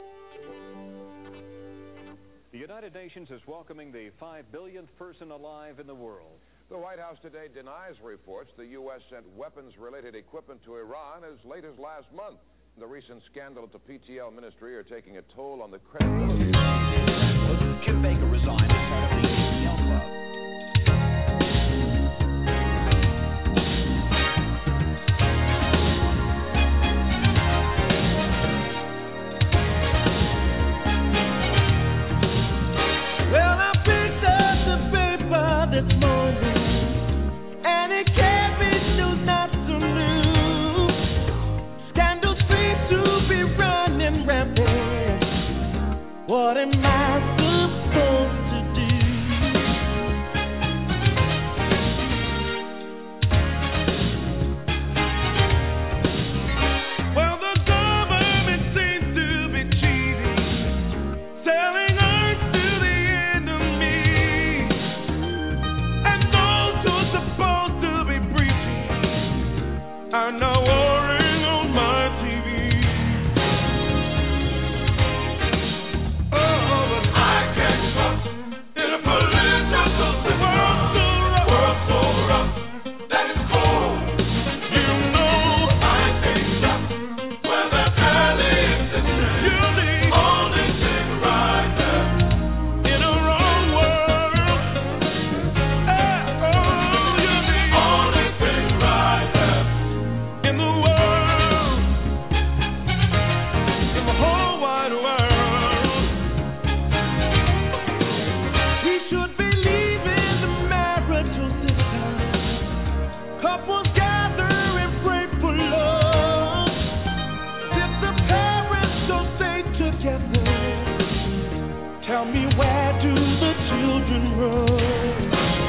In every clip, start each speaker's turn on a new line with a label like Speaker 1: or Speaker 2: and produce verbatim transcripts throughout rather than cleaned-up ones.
Speaker 1: The United Nations is welcoming the five billionth person alive in the world.
Speaker 2: The White House today denies reports the U S sent weapons-related equipment to Iran as late as last month. The recent scandal at the P T L ministry are taking a toll on the credibility.
Speaker 3: Kim Baker resigned as head of the P T L club.
Speaker 4: Well, I picked up the paper this morning, and it gave me news not so new. Scandals seem to be running rampant. What am I supposed to do? Well, the government seems to be cheating, selling earth to the enemy, and those who are supposed to be preaching are now warring on my T V. Oh, but I can't trust in a political system. World so rough, world so rough that it's cold. You know I can't trust where the barely exists. You're the only thing right there in a wrong world. Hey, oh, you're the only thing right there in the world, in the whole wide world. We should be leaving the marital system. Couples gather and pray for love. If the parents don't stay together, tell me, where do the children run?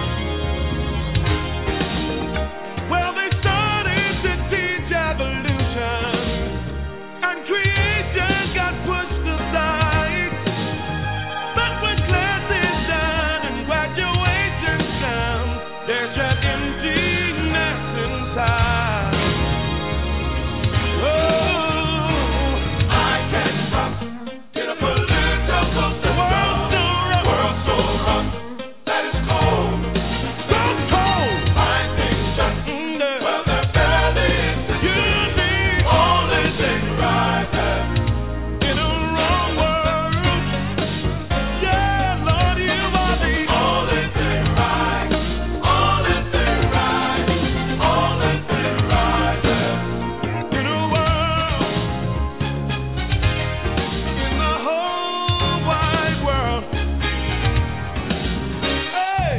Speaker 4: Well, they started to teach evolution, and creation got pushed aside. But when class is done and graduation's done, there's an emptiness inside. Oh, I can't trust in a political system. World so rough, world so rough that it's cold. So cold. I think just well, they're barely existing. You're the only thing right there in a wrong world. Yeah, Lord, you are the only thing right, only thing right, only thing right there in a world, in the whole wide world. Hey.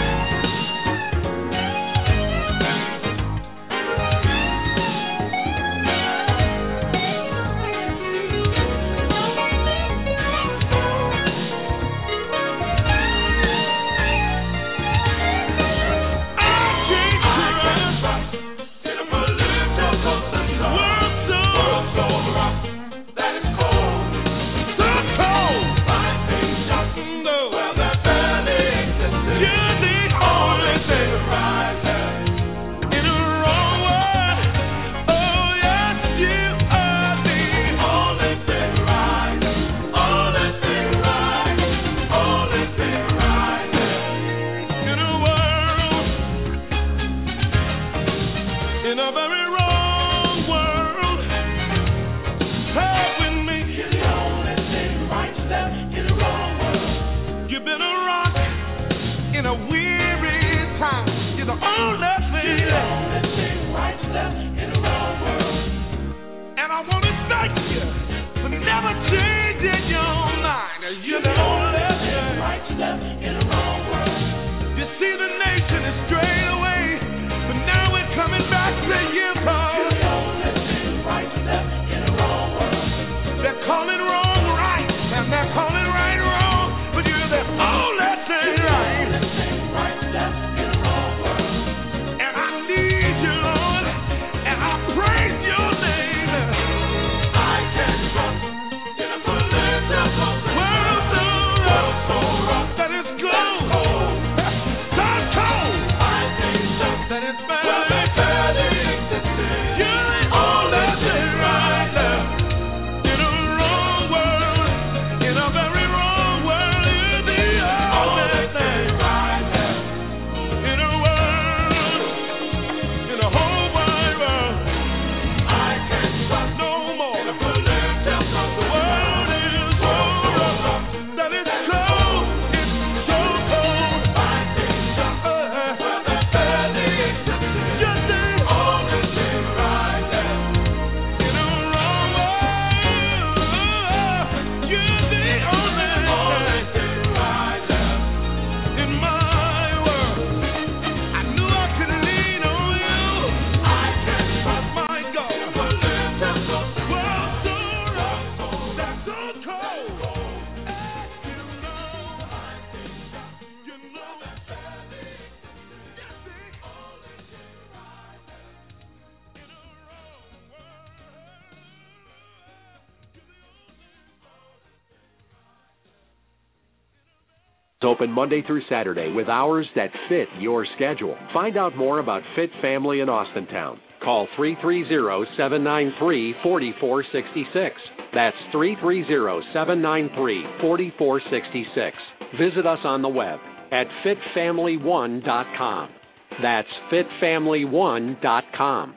Speaker 4: In a very wrong world, help with me. You're the only thing right step in a wrong world. You've been a rock in a weary time. You're the only thing. You're the only thing right step in a wrong world. And I want to thank you for never changing your mind. You're the only thing right step in a wrong world. You see, the nation is strayed away, but now we're coming back to you, Paul. You're the only thing right step in a wrong world. They're calling wrong right, and they're calling right wrong, but you're the only thing right. You're the only thing right step in a wrong world. And I need you, Lord, and I praise your name. I can't trust in a political system. World so rough, world so rough that it's cold. So cold. I think just that it's bad. Well, they're barely existing. You're the only thing right there in a wrong world.
Speaker 5: Open Monday through Saturday with hours that fit your schedule. Find out more about Fit Family in Austintown. Call three three zero, seven nine three, four four six six. That's three three zero, seven nine three, four four six six. Visit us on the web at fit family one dot com. That's fit family one dot com.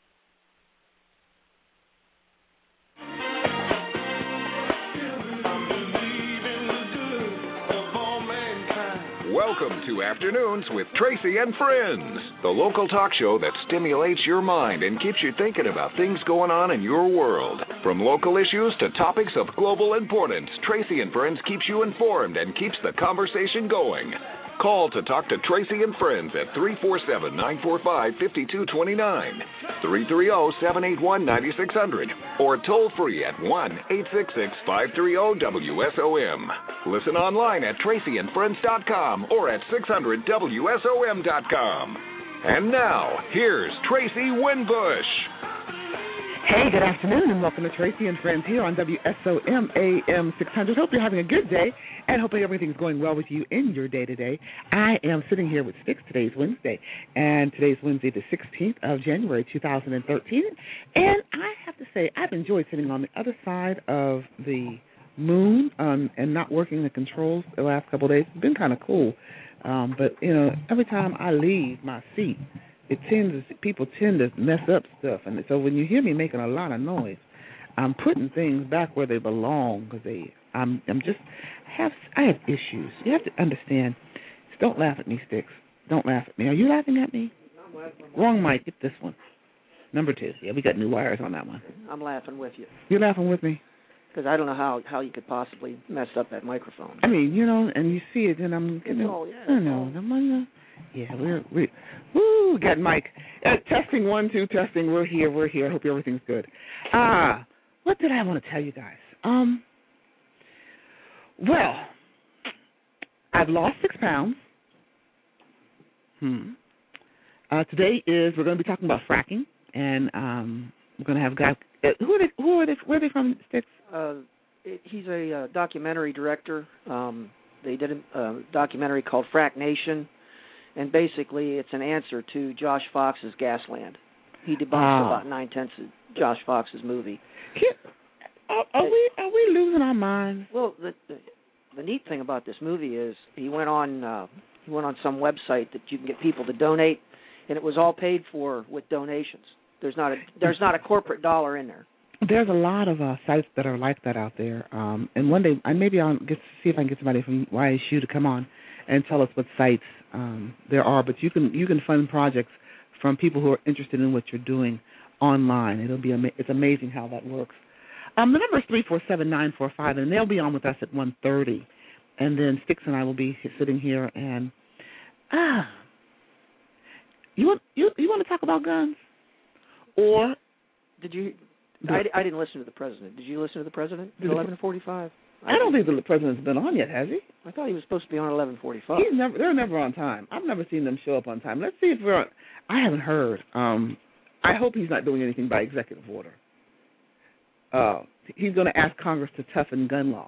Speaker 6: Welcome to Afternoons with Tracy and Friends, the local talk show that stimulates your mind and keeps you thinking about things going on in your world. From local issues to topics of global importance, Tracy and Friends keeps you informed and keeps the conversation going. Call to talk to Tracy and Friends at three four seven, nine four five, five two two nine, three three zero, seven eight one, nine six zero zero, or toll free at one eight six six, five three zero, W S O M. Listen online at tracy and friends dot com or at six hundred W S O M dot com. And now, here's Tracy Winbush.
Speaker 7: Hey, good afternoon, and welcome to Tracy and Friends here on W S O M A M six hundred. Hope you're having a good day, and hopefully everything's going well with you in your day today. I am sitting here with Sticks. Today's Wednesday, and today's Wednesday, the sixteenth of January, two thousand thirteen. And I have to say, I've enjoyed sitting on the other side of the moon um, and not working the controls the last couple of days. It's been kind of cool, um, but you know, every time I leave my seat, it tends to, people tend to mess up stuff, and so when you hear me making a lot of noise, I'm putting things back where they belong because they, I'm, I'm just have, I have issues. You have to understand. Don't laugh at me, Sticks. Don't laugh at me. Are you laughing at me?
Speaker 8: I'm laughing.
Speaker 7: Wrong mic. Get this one. Number two. Yeah, we got new wires on that one.
Speaker 8: I'm laughing with you.
Speaker 7: You're laughing with me?
Speaker 8: Because I don't know how, how you could possibly mess up that microphone.
Speaker 7: I mean, you know, and you see it, and I'm, you know,
Speaker 8: all, yeah,
Speaker 7: I know, I'm, yeah, we're, we, woo, got Mike. Uh, testing one, two, testing, we're here, we're here. I hope everything's good. Ah, uh, what did I want to tell you guys? Um, well, I've lost six pounds. Hmm. Uh, today is, we're going to be talking about fracking, and um, we're going to have guys, uh, who are they, who are they, where are they from, Sticks?
Speaker 8: Uh, it, he's a uh, documentary director. Um, they did a uh, documentary called Frack Nation, and basically it's an answer to Josh Fox's Gasland. He debunks oh. about nine-tenths of Josh Fox's movie.
Speaker 7: Are, are, we, are we losing our minds?
Speaker 8: Well, the, the, the neat thing about this movie is he went on uh, he went on some website that you can get people to donate, and it was all paid for with donations. There's not a there's not a corporate dollar in there.
Speaker 7: There's a lot of uh, sites that are like that out there, um, and one day I maybe I'll get see if I can get somebody from Y S U to come on and tell us what sites um, there are. But you can you can fund projects from people who are interested in what you're doing online. It'll be ama- it's amazing how that works. Um, the number is three four seven nine four five, and they'll be on with us at one thirty, and then Sticks and I will be sitting here and ah, you want you you want to talk about guns, or
Speaker 8: did you? I, I didn't listen to the president. Did you listen to the president at eleven forty-five?
Speaker 7: I don't think the president's been on yet, has he?
Speaker 8: I thought he was supposed to be on eleven forty-five.
Speaker 7: He's never. They're never on time. I've never seen them show up on time. Let's see if we're on. I haven't heard. Um, I hope he's not doing anything by executive order. Uh, he's going to ask Congress to toughen gun laws.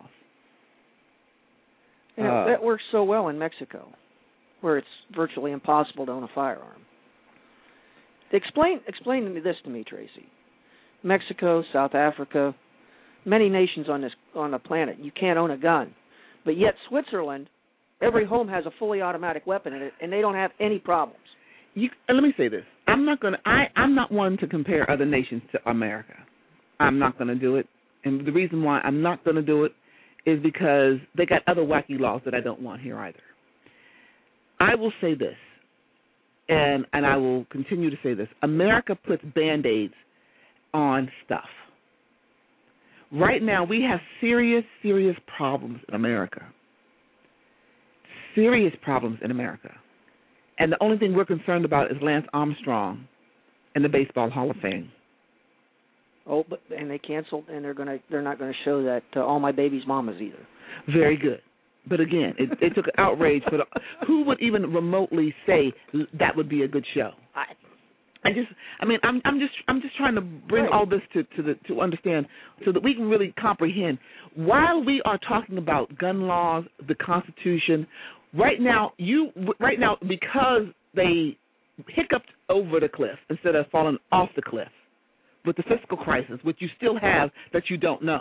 Speaker 8: You know,
Speaker 7: uh,
Speaker 8: that works so well in Mexico, where it's virtually impossible to own a firearm. Explain, explain this to me, Tracy. Mexico, South Africa, many nations on this on the planet, you can't own a gun. But yet Switzerland, every home has a fully automatic weapon in it, and they don't have any problems.
Speaker 7: You, let me say this. I'm not going to, I, I'm not one to compare other nations to America. I'm not going to do it. And the reason why I'm not going to do it is because they got other wacky laws that I don't want here either. I will say this, and, and I will continue to say this. America puts Band-Aids on stuff. Right now, we have serious, serious problems in America. Serious problems in America. And the only thing we're concerned about is Lance Armstrong and the Baseball Hall of Fame.
Speaker 8: Oh, but and they canceled, and they're gonna they're not going to show that uh, All My Baby's Mamas either.
Speaker 7: Very good. But again, it, it took outrage. But who would even remotely say that would be a good show? I, I just, I mean, I'm, I'm just, I'm just trying to bring
Speaker 8: right.
Speaker 7: all this to, to the to understand, so that we can really comprehend. While we are talking about gun laws, the Constitution, right now, you, right now, because they hiccuped over the cliff instead of falling off the cliff with the fiscal crisis, which you still have that you don't know.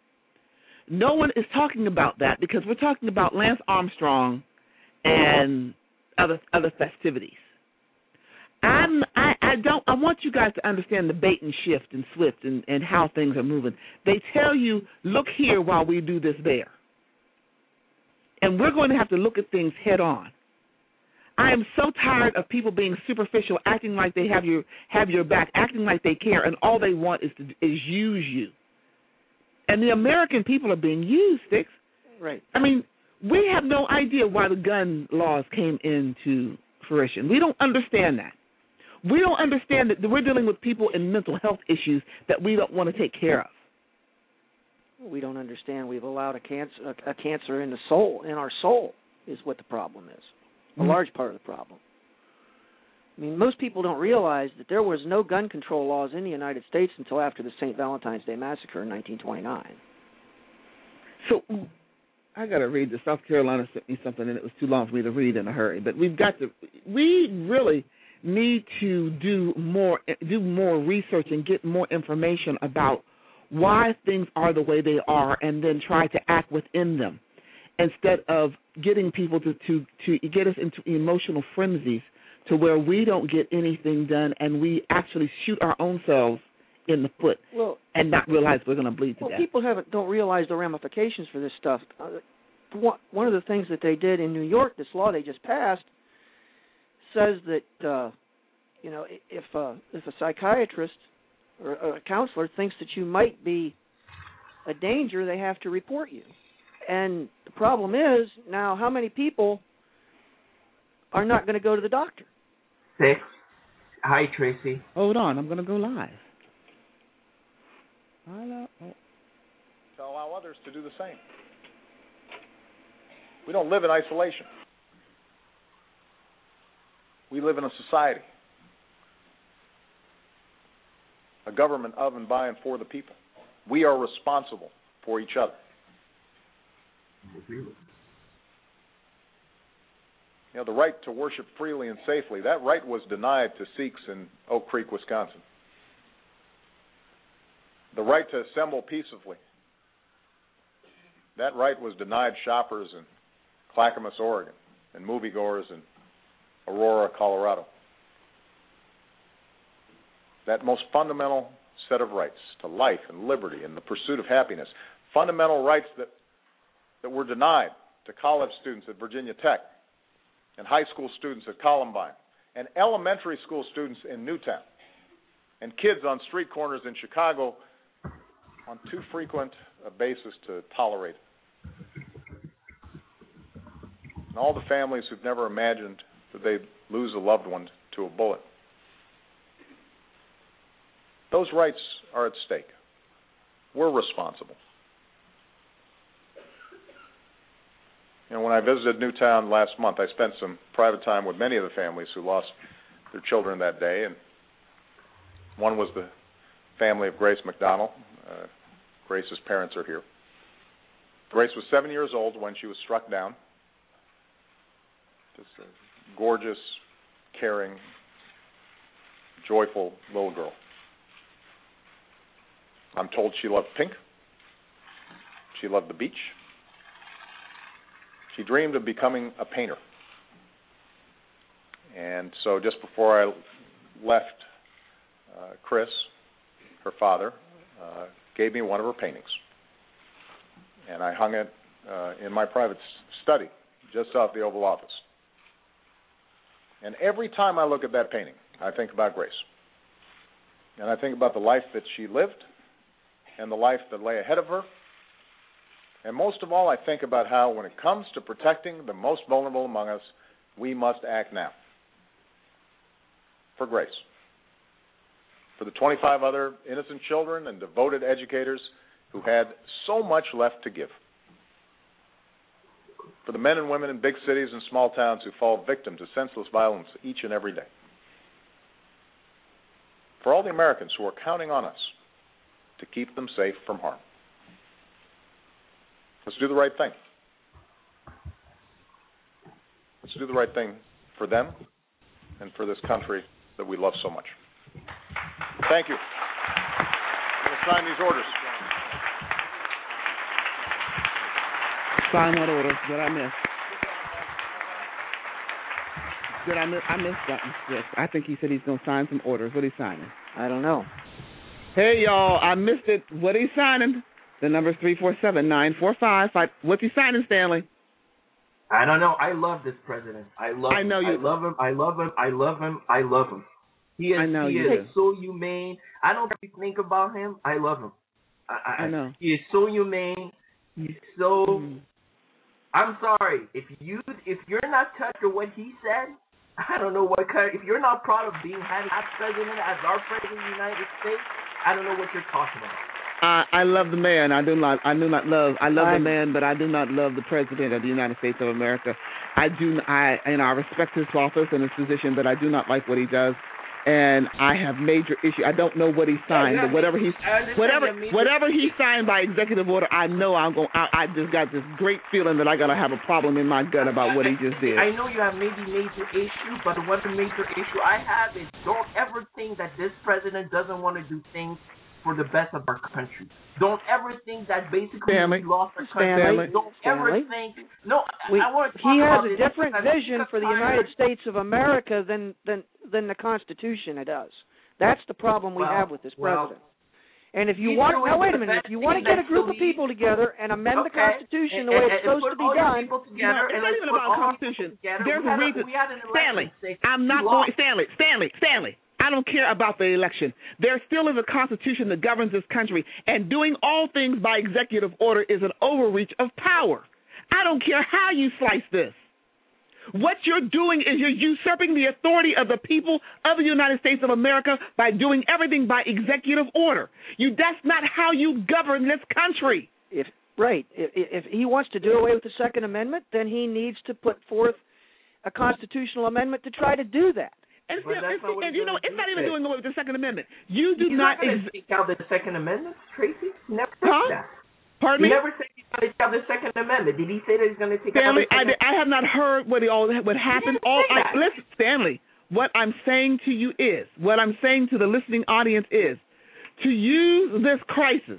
Speaker 7: No one is talking about that because we're talking about Lance Armstrong and other other festivities. I'm, I, I don't. I want you guys to understand the bait and shift and swift and, and how things are moving. They tell you, look here while we do this there, and we're going to have to look at things head on. I am so tired of people being superficial, acting like they have your have your back, acting like they care, and all they want is to is use you. And the American people are being used, Sticks.
Speaker 8: Right.
Speaker 7: I mean, we have no idea why the gun laws came into fruition. We don't understand that. We don't understand that we're dealing with people in mental health issues that we don't want to take care of.
Speaker 8: We don't understand we've allowed a cancer a, a cancer in the soul, in our soul, is what the problem is. A mm-hmm. large part of the problem. I mean, most people don't realize that there was no gun control laws in the United States until after the Saint Valentine's Day Massacre in nineteen twenty-nine.
Speaker 7: So, I got to read this. South Carolina sent me something, and it was too long for me to read in a hurry. But we've got to, we really need to do more, do more research and get more information about why things are the way they are, and then try to act within them, instead of getting people to, to, to get us into emotional frenzies to where we don't get anything done and we actually shoot our own selves in the foot
Speaker 8: well,
Speaker 7: and not realize we're going to bleed to
Speaker 8: well,
Speaker 7: death.
Speaker 8: Well, people haven't don't realize the ramifications for this stuff. Uh, one of the things that they did in New York, this law they just passed, says that uh, you know if uh, if a psychiatrist or a counselor thinks that you might be a danger, they have to report you. And the problem is now, how many people are not going to go to the doctor?
Speaker 9: Six. Hi, Tracy.
Speaker 7: Hold on, I'm going to go live. Hello. Oh.
Speaker 10: To allow others to do the same. We don't live in isolation. We live in a society, a government of and by and for the people. We are responsible for each other. You know, the right to worship freely and safely, that right was denied to Sikhs in Oak Creek, Wisconsin. The right to assemble peaceably, that right was denied shoppers in Clackamas, Oregon, and moviegoers in Aurora, Colorado. That most fundamental set of rights to life and liberty and the pursuit of happiness, fundamental rights that, that were denied to college students at Virginia Tech, and high school students at Columbine, and elementary school students in Newtown, and kids on street corners in Chicago on too frequent a basis to tolerate it. And all the families who've never imagined that they'd lose a loved one to a bullet. Those rights are at stake. We're responsible. You know, when I visited Newtown last month, I spent some private time with many of the families who lost their children that day, and one was the family of Grace McDonald. Uh, Grace's parents are here. Grace was seven years old when she was struck down. Just a gorgeous, caring, joyful little girl. I'm told she loved pink. She loved the beach. She dreamed of becoming a painter. And so just before I left, uh, Chris, her father, uh, gave me one of her paintings. And I hung it uh, in my private study just off the Oval Office. And every time I look at that painting, I think about Grace. And I think about the life that she lived and the life that lay ahead of her. And most of all, I think about how when it comes to protecting the most vulnerable among us, we must act now. For Grace. for the twenty-five other innocent children and devoted educators who had so much left to give. For the men and women in big cities and small towns who fall victim to senseless violence each and every day. For all the Americans who are counting on us to keep them safe from harm. Let's do the right thing. Let's do the right thing for them and for this country that we love so much. Thank you. I'm going to sign these orders.
Speaker 7: Sign what orders? Did I miss? Did I miss? I missed something. Yes. I think he said he's going to sign some orders. What are he signing?
Speaker 8: I don't know.
Speaker 7: Hey, y'all, I missed it. What are he signing? The number's three four seven, nine four five. What's he signing, Stanley?
Speaker 9: I don't know. I love this president. I love
Speaker 7: I know
Speaker 9: him.
Speaker 7: you.
Speaker 9: I love him. I love him. I love him. I love him. He is,
Speaker 7: I know
Speaker 9: he
Speaker 7: you
Speaker 9: is
Speaker 7: do.
Speaker 9: so humane. I don't think about him. I love him. I, I,
Speaker 7: I know.
Speaker 9: He is so humane. He's so... Mm. I'm sorry. If, you, if you're not touched with what he said, I don't know what kind... If you're not proud of being having that president as our president of the United States, I don't know what you're talking about.
Speaker 7: I, I love the man. I do not. I do not love. I love
Speaker 8: I'm,
Speaker 7: the man, but I do not love the president of the United States of America. I do. I and I respect his office and his position, but I do not like what he does. And I have major issue. I don't know what he signed,
Speaker 9: yeah,
Speaker 7: but whatever he whatever
Speaker 9: major,
Speaker 7: whatever he signed by executive order, I know I'm going. I, I just got this great feeling that I'm gonna have a problem in my gut about what he just did.
Speaker 9: I know you have maybe major issue, but one major issue I have is don't ever think that this president doesn't want to do things for the best of our country. Don't ever think that basically
Speaker 7: Stanley,
Speaker 9: we lost our country.
Speaker 7: Stanley,
Speaker 9: Don't
Speaker 7: Stanley.
Speaker 9: ever think. No,
Speaker 8: we,
Speaker 9: I want to talk
Speaker 8: he has
Speaker 9: about
Speaker 8: a
Speaker 9: this
Speaker 8: different
Speaker 9: because
Speaker 8: vision for the United States of America than than than the Constitution it does. That's the problem we
Speaker 9: well,
Speaker 8: have with this president.
Speaker 9: Well,
Speaker 8: and if you
Speaker 9: he's
Speaker 8: want, now wait a
Speaker 9: the
Speaker 8: minute, if you want to get a group of people together and amend
Speaker 9: okay.
Speaker 8: the Constitution
Speaker 9: and,
Speaker 8: the way
Speaker 9: and,
Speaker 8: it's supposed to be done,
Speaker 7: No, it's not even about the Constitution. There's a reason. Stanley, I'm not going. Stanley, Stanley, Stanley. I don't care about the election. There still is a Constitution that governs this country, and doing all things by executive order is an overreach of power. I don't care how you slice this. What you're doing is you're usurping the authority of the people of the United States of America by doing everything by executive order. You, that's not how you govern this country.
Speaker 8: If right, if, if he wants to do away with the Second Amendment, then he needs to put forth a constitutional amendment to try to do that.
Speaker 7: And, still, and, and you know, it's not even doing away with the Second Amendment. You do
Speaker 9: He's
Speaker 7: not,
Speaker 9: not going
Speaker 7: ex-
Speaker 9: to speak out the Second Amendment, Tracy. He never said
Speaker 7: huh?
Speaker 9: that.
Speaker 7: Pardon
Speaker 9: he
Speaker 7: me?
Speaker 9: never said he's going to take out the Second Amendment. Did he say that he's going to take
Speaker 7: Stanley,
Speaker 9: out the Second
Speaker 7: I, I have not heard what all what happened. All I, listen, Stanley, what I'm saying to you is, what I'm saying to the listening audience is, to use this crisis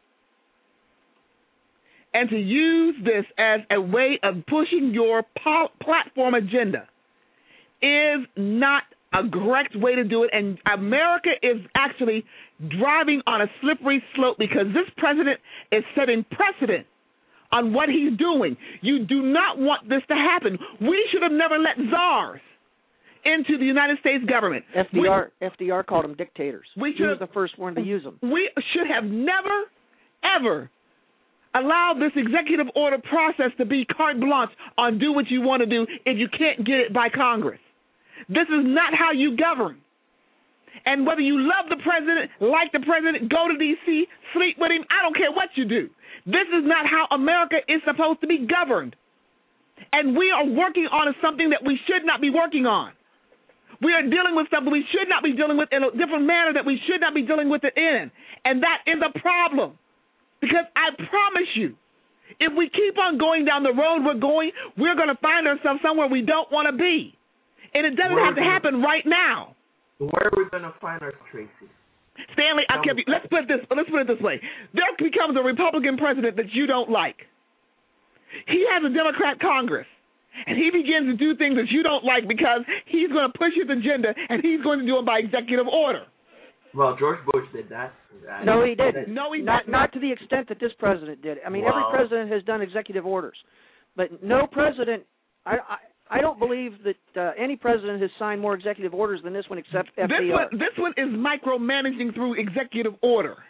Speaker 7: and to use this as a way of pushing your po- platform agenda is not a correct way to do it, and America is actually driving on a slippery slope because this president is setting precedent on what he's doing. You do not want this to happen. We should have never let czars into the United States government.
Speaker 8: F D R, we, F D R called them dictators.
Speaker 7: We
Speaker 8: he was the first one to use them.
Speaker 7: We should have never, ever allowed this executive order process to be carte blanche on do what you want to do if you can't get it by Congress. This is not how you govern. And whether you love the president, like the president, go to D C, sleep with him, I don't care what you do. This is not how America is supposed to be governed. And we are working on something that we should not be working on. We are dealing with something we should not be dealing with in a different manner that we should not be dealing with it in. And that is a problem. Because I promise you, if we keep on going down the road we're going, we're going to find ourselves somewhere we don't want to be. And it doesn't
Speaker 9: Where
Speaker 7: have to happen right now.
Speaker 9: Where are we going to find our Tracy?
Speaker 7: Stanley, I can't be, let's put it this. Let's put it this way: there becomes a Republican president that you don't like. He has a Democrat Congress, and he begins to do things that you don't like because he's going to push his agenda, and he's going to do it by executive order.
Speaker 9: Well, George Bush did that. I
Speaker 8: no, he didn't.
Speaker 7: No, he
Speaker 8: not
Speaker 7: didn't.
Speaker 8: not to the extent that this president did. I mean,
Speaker 9: wow.
Speaker 8: every president has done executive orders, but no president. I. I I don't believe that uh, any president has signed more executive orders than this one except F D R.
Speaker 7: This one, this one is micromanaging through executive order.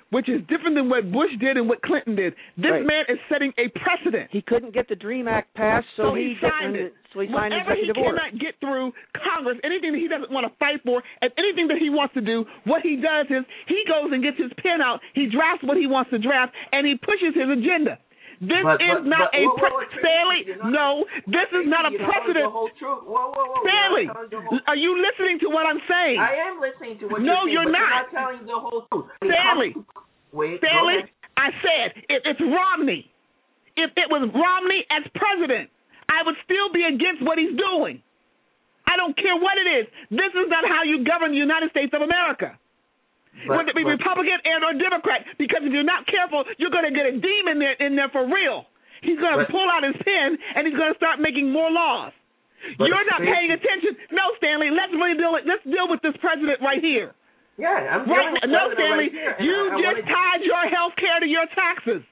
Speaker 7: which is different than what Bush did and what Clinton did. This
Speaker 8: right.
Speaker 7: man is setting a precedent.
Speaker 8: He couldn't get the DREAM Act passed, so,
Speaker 7: so he, he signed it.
Speaker 8: So he signed
Speaker 7: Whatever
Speaker 8: executive
Speaker 7: he
Speaker 8: order.
Speaker 7: cannot get through Congress, anything that he doesn't want to fight for, and anything that he wants to do, what he does is he goes and gets his pen out, he drafts what he wants to draft, and he pushes his agenda. This
Speaker 9: but,
Speaker 7: is
Speaker 9: but,
Speaker 7: not
Speaker 9: but,
Speaker 7: a
Speaker 9: whoa,
Speaker 7: pre-
Speaker 9: whoa, whoa,
Speaker 7: Stanley.
Speaker 9: not,
Speaker 7: No, this is not a precedent.
Speaker 9: Whoa, whoa, whoa,
Speaker 7: Stanley,
Speaker 9: whole...
Speaker 7: are you listening to what I'm saying?
Speaker 9: I am listening to what
Speaker 7: no,
Speaker 9: you're saying. No, you're
Speaker 7: not.
Speaker 9: You're not telling the whole truth.
Speaker 7: Stanley,
Speaker 9: wait,
Speaker 7: Stanley, I said if it's Romney, if it was Romney as president, I would still be against what he's doing. I don't care what it is. This is not how you govern the United States of America.
Speaker 9: But,
Speaker 7: Whether it be
Speaker 9: but,
Speaker 7: Republican and or Democrat, because if you're not careful, you're going to get a demon there in there for real. He's going to pull out his pen and he's going to start making more laws. You're not paying attention. No, Stanley, let's really deal with let's deal with this president right here.
Speaker 9: Yeah, I'm
Speaker 7: right.
Speaker 9: with
Speaker 7: No, Stanley,
Speaker 9: right here,
Speaker 7: you
Speaker 9: I, I
Speaker 7: just
Speaker 9: wanted...
Speaker 7: tied your health care to your taxes.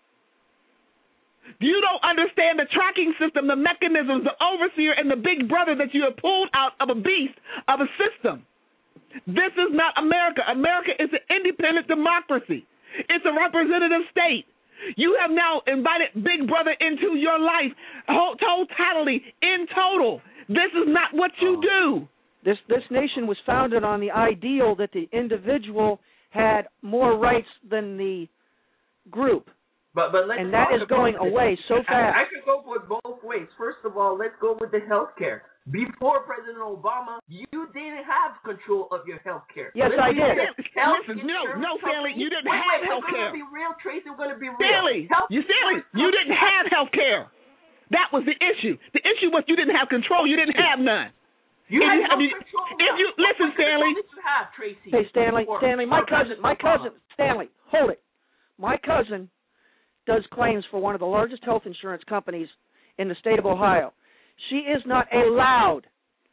Speaker 7: You don't understand the tracking system, the mechanisms, the overseer, and the big brother that you have pulled out of a beast of a system. This is not America. America is an independent democracy. It's a representative state. You have now invited Big Brother into your life, whole, totally, in total. This is not what you do.
Speaker 8: This this nation was founded on the ideal that the individual had more rights than the group.
Speaker 9: But, but let's
Speaker 8: and that is going away so fast.
Speaker 9: I, I could go with both ways. First of all, let's go with the health care. Before President Obama, you didn't have control of your health care.
Speaker 8: Yes, I did.
Speaker 7: Listen, no, no, Stanley, you didn't
Speaker 9: wait,
Speaker 7: have
Speaker 9: wait,
Speaker 7: health care.
Speaker 9: We're going to be real, Tracy. We're going to be real.
Speaker 7: Stanley,
Speaker 9: health
Speaker 7: you, Stanley, you didn't have health care. That was the issue. The issue was you didn't have control. You didn't have none.
Speaker 9: You
Speaker 7: if
Speaker 9: had
Speaker 7: you,
Speaker 9: no
Speaker 7: I mean,
Speaker 9: control.
Speaker 7: If you listen,
Speaker 9: what
Speaker 7: Stanley.
Speaker 9: What did you have, Tracy?
Speaker 8: Hey, Stanley,
Speaker 9: before,
Speaker 8: Stanley, my
Speaker 9: before
Speaker 8: cousin, my cousin, Stanley, hold it. My cousin does claims for one of the largest health insurance companies in the state of Ohio. She is not allowed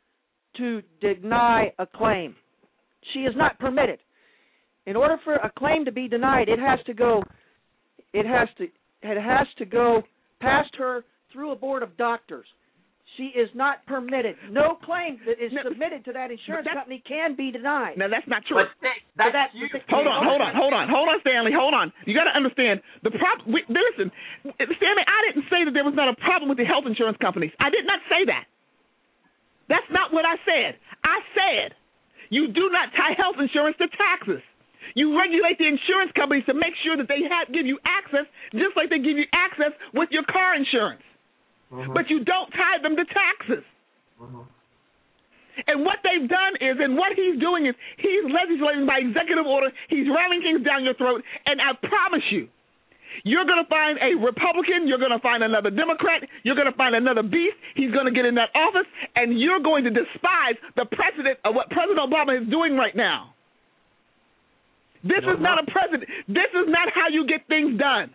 Speaker 8: to deny a claim. She is not permitted. In order for a claim to be denied, it has to go. It has to. It has to go past her through a board of doctors. She is not permitted. No claim that is no, submitted to that insurance company can be denied.
Speaker 7: No, that's not true.
Speaker 9: But that's, that's you.
Speaker 7: Hold on, hold on, hold on, hold on, Stanley, hold on. You got to understand the problem. Listen, Stanley, I didn't say that there was not a problem with the health insurance companies. I did not say that. That's not what I said. I said you do not tie health insurance to taxes. You regulate the insurance companies to make sure that they have, give you access, just like they give you access with your car insurance. Mm-hmm. But you don't tie them to taxes. Mm-hmm. And what they've done is, and what he's doing is, he's legislating by executive order. He's ramming things down your throat. And I promise you, you're going to find a Republican, you're going to find another Democrat, you're going to find another beast. He's going to get in that office, and you're going to despise the precedent of what President Obama is doing right now. This is not a president. This is not how you get things done.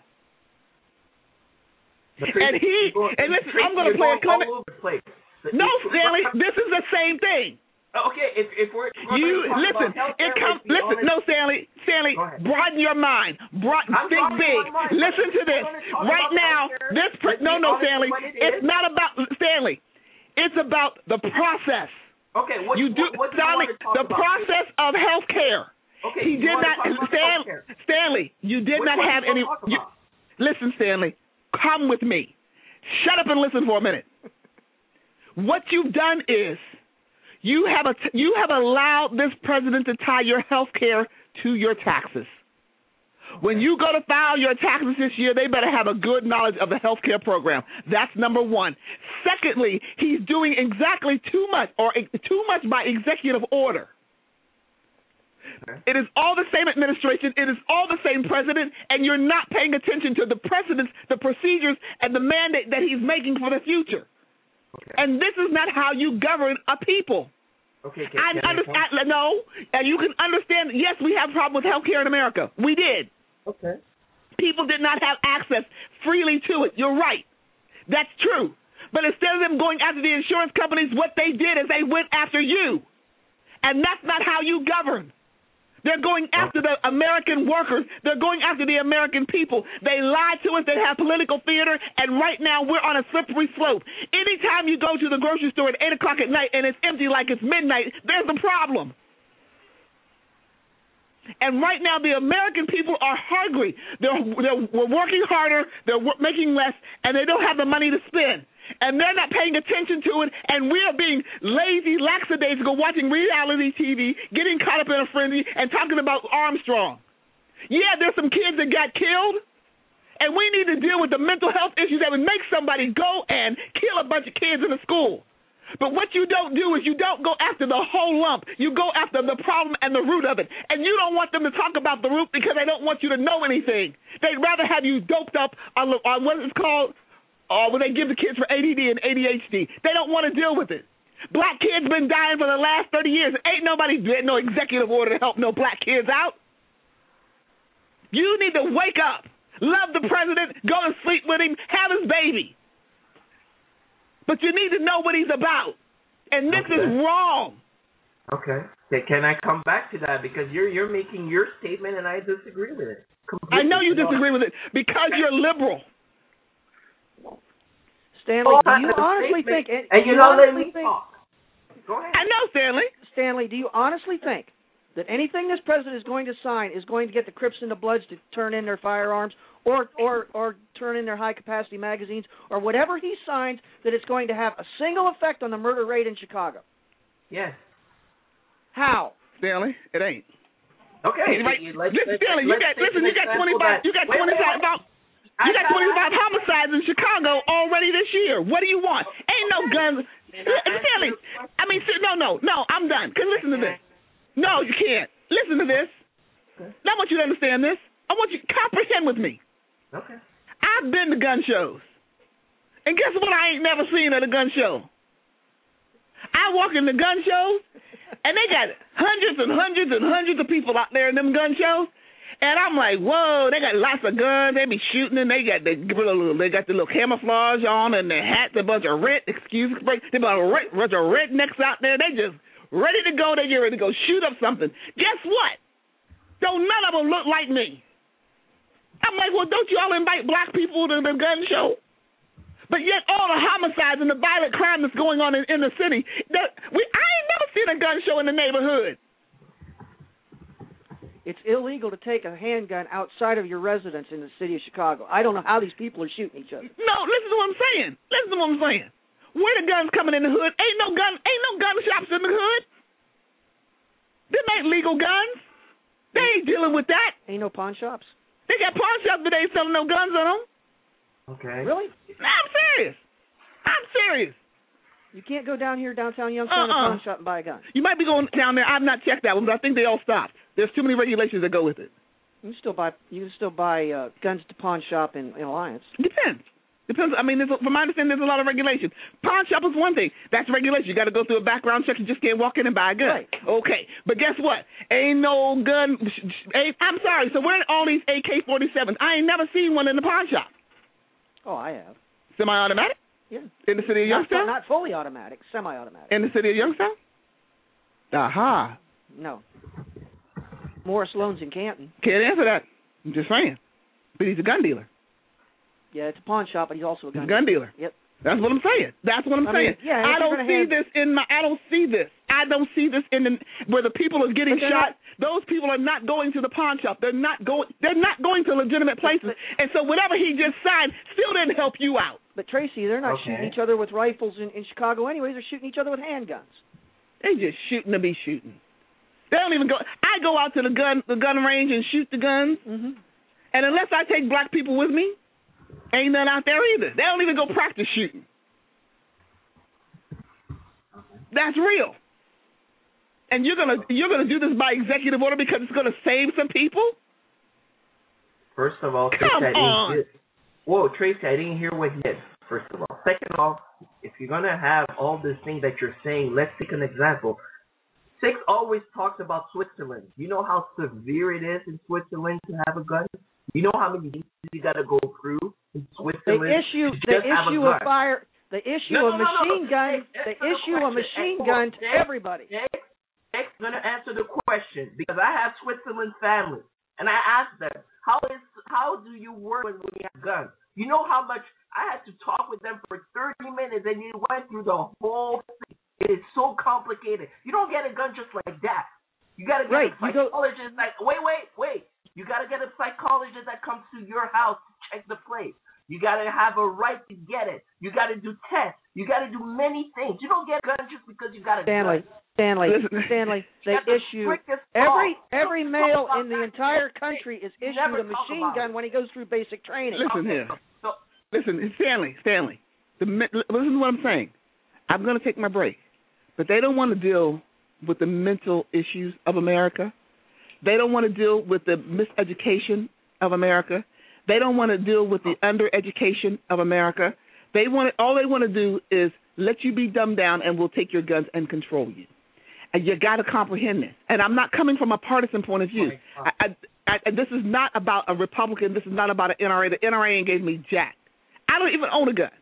Speaker 7: And he, and listen, I'm going to play a clip. No, Stanley, this is the same thing.
Speaker 9: Okay, if if we're, we're
Speaker 7: you listen, it comes. Listen, no, Stanley, Stanley, broaden your mind, broaden, think big. Listen to this. Right now, this pre- no, no, Stanley, it's not about Stanley. It's about the process.
Speaker 9: Okay, what
Speaker 7: you do,
Speaker 9: what, what do
Speaker 7: Stanley,
Speaker 9: you want to talk
Speaker 7: the
Speaker 9: about
Speaker 7: process
Speaker 9: here?
Speaker 7: of health care.
Speaker 9: Okay,
Speaker 7: he did not. Stan, Stanley, you did
Speaker 9: what,
Speaker 7: not
Speaker 9: what
Speaker 7: have
Speaker 9: you
Speaker 7: any. You, listen, Stanley. Come with me. Shut up and listen for a minute. What you've done is you have a you have allowed this president to tie your health care to your taxes. When you go to file your taxes this year, they better have a good knowledge of the health care program. That's number one. Secondly, he's doing exactly too much or too much by executive order. It is all the same administration. It is all the same president, and you're not paying attention to the precedents, the procedures, and the mandate that he's making for the future. Okay. And this is not how you govern a people.
Speaker 9: Okay, can,
Speaker 7: I
Speaker 9: can
Speaker 7: understand. I, no, and you can understand. Yes, we have a problem with health care in America. We did.
Speaker 9: Okay.
Speaker 7: People did not have access freely to it. You're right. That's true. But instead of them going after the insurance companies, what they did is they went after you, and that's not how you govern. They're going after the American workers. They're going after the American people. They lie to us. They have political theater, and right now we're on a slippery slope. Anytime you go to the grocery store at eight o'clock at night and it's empty like it's midnight, there's a problem. And right now, the American people are hungry. They're, they're we're working harder, they're w- making less, and they don't have the money to spend. And they're not paying attention to it, and we are being lazy, lackadaisical, watching reality T V, getting caught up in a frenzy, and talking about Armstrong. Yeah, there's some kids that got killed, and we need to deal with the mental health issues that would make somebody go and kill a bunch of kids in a school. But what you don't do is you don't go after the whole lump. You go after the problem and the root of it. And you don't want them to talk about the root because they don't want you to know anything. They'd rather have you doped up on, on what it's called, uh, when they give the kids for A D D and A D H D. They don't want to deal with it. Black kids been dying for the last thirty years. Ain't nobody did no executive order to help no black kids out. You need to wake up, love the president, go to sleep with him, have his baby. But you need to know what he's about, and this okay. is wrong.
Speaker 9: Okay. Can I come back to that? Because you're you're making your statement, and I disagree with it. Completely.
Speaker 7: I know you disagree with it because you're liberal.
Speaker 8: Stanley,
Speaker 9: oh,
Speaker 8: do you honestly think...
Speaker 9: And, and you're not letting me think, talk. Go ahead.
Speaker 7: I know, Stanley.
Speaker 8: Stanley, do you honestly think that anything this president is going to sign is going to get the Crips and the Bloods to turn in their firearms or or or turn in their high-capacity magazines or whatever he signs, that it's going to have a single effect on the murder rate in Chicago?
Speaker 9: Yes.
Speaker 8: How?
Speaker 7: Stanley, it ain't.
Speaker 9: Okay.
Speaker 7: Right.
Speaker 9: Let's,
Speaker 7: listen,
Speaker 9: let's,
Speaker 7: Stanley, you got, listen, you got twenty-five, you got twenty-five, about, you got twenty-five homicides in Chicago already this year. What do you want? Ain't no guns. Stanley, I mean, no, no, no, I'm done. Cause listen to this. No, you can't. Listen to this. I want you to understand this. I want you to comprehend with me.
Speaker 9: Okay.
Speaker 7: I've been to gun shows. And guess what I ain't never seen at a gun show? I walk in the gun shows, and they got hundreds and hundreds and hundreds of people out there in them gun shows. And I'm like, whoa, they got lots of guns. They be shooting, and they got the they got the little camouflage on and their hats, a bunch of red, excuse me, they got a bunch of rednecks out there. They just ready to go. They get ready to go shoot up something. Guess what? Don't none of them look like me. I'm like, well, don't you all invite black people to the gun show? But yet all the homicides and the violent crime that's going on in, in the city, that we I ain't never seen a gun show in the neighborhood.
Speaker 8: It's illegal to take a handgun outside of your residence in the city of Chicago. I don't know how these people are shooting each other.
Speaker 7: No, listen to what I'm saying. Listen to what I'm saying. Where the guns coming in the hood? Ain't no gun. Ain't no gun shops in the hood. Them ain't legal guns. They ain't dealing with that.
Speaker 8: Ain't no pawn shops.
Speaker 7: They got pawn shops, but they ain't selling no guns on them.
Speaker 9: Okay.
Speaker 8: Really?
Speaker 7: I'm serious. I'm serious.
Speaker 8: You can't go down here downtown Youngstown uh-uh. to pawn shop and buy a gun.
Speaker 7: You might be going down there. I've not checked that one, but I think they all stopped. There's too many regulations that go with it.
Speaker 8: You can still buy. You can still buy uh, guns at the pawn shop in, in Alliance.
Speaker 7: Depends. Depends. I mean, there's, from my understanding, there's a lot of regulations. Pawn shop is one thing. That's regulation. You got to go through a background check. You just can't walk in and buy a gun.
Speaker 8: Right.
Speaker 7: Okay. But guess what? Ain't no gun. Ain't, I'm sorry. So where are all these A K forty-sevens? I ain't never seen one in the pawn shop.
Speaker 8: Oh, I have.
Speaker 7: Semi-automatic?
Speaker 8: Yeah.
Speaker 7: In the city of Youngstown?
Speaker 8: Not, not fully automatic. Semi-automatic.
Speaker 7: In the city of Youngstown? Aha.
Speaker 8: No. Morris loans in Canton.
Speaker 7: Can't answer that. I'm just saying. But he's a gun dealer.
Speaker 8: Yeah, it's a pawn shop, but he's also a gun,
Speaker 7: he's a gun dealer.
Speaker 8: Yep.
Speaker 7: That's what I'm saying. That's what I'm
Speaker 8: I
Speaker 7: saying.
Speaker 8: Mean, yeah,
Speaker 7: I don't see
Speaker 8: have...
Speaker 7: this in my. I don't see this. I don't see this in the where the people are getting shot. Not... Those people are not going to the pawn shop. They're not going. They're not going to legitimate places. But, and so whatever he just signed still didn't help you out.
Speaker 8: But Tracy, they're not
Speaker 9: okay.
Speaker 8: shooting each other with rifles in, in Chicago, anyways. They're shooting each other with handguns.
Speaker 7: They just shooting to be shooting. They don't even go. I go out to the gun the gun range and shoot the guns.
Speaker 8: Mm-hmm.
Speaker 7: And unless I take black people with me, ain't none out there either. They don't even go practice shooting. That's real. And you're gonna you're gonna do this by executive order because it's gonna save some people?
Speaker 9: First of all,
Speaker 7: Come
Speaker 9: Tracy, I didn't
Speaker 7: on.
Speaker 9: hear, whoa, Tracy, I didn't hear what you did. First of all, second of all, if you're gonna have all this thing that you're saying, let's take an example. Six always talks about Switzerland. You know how severe it is in Switzerland to have a gun? You know how many things you got to go through in Switzerland?
Speaker 8: The issue, the issue of fire, the issue
Speaker 9: no,
Speaker 8: of
Speaker 9: no,
Speaker 8: machine
Speaker 9: no, no.
Speaker 8: gun,
Speaker 9: Hey,
Speaker 8: the issue
Speaker 9: the
Speaker 8: of machine
Speaker 9: hey,
Speaker 8: gun to
Speaker 9: hey,
Speaker 8: everybody.
Speaker 9: Hey, X going to answer the question because I have Switzerland family, and I asked them, how is how do you work when you have guns? You know how much I had to talk with them for thirty minutes, and you went through the whole thing. It is so complicated. You don't get a gun just like that. You got to get
Speaker 8: right.
Speaker 9: a psychologist. Like, wait, wait, wait. You got to get a psychologist that comes to your house to check the place. You got to have a right to get it. You got to do tests. You got to do many things. You don't get a gun just because you got a
Speaker 8: Stanley,
Speaker 9: gun.
Speaker 8: Stanley, Stanley, they issue every every male in the entire country is issued a machine gun when he goes through basic training.
Speaker 7: Listen here. Listen, Stanley, Stanley. The, listen to what I'm saying. I'm going to take my break. But they don't want to deal with the mental issues of America. They don't want to deal with the miseducation of America. They don't want to deal with the undereducation of America. They want to, all they want to do is let you be dumbed down and we'll take your guns and control you. And you got to comprehend this. And I'm not coming from a partisan point of view. I, I, I, this is not about a Republican. This is not about an N R A. The N R A ain't gave me jack. I don't even own a gun.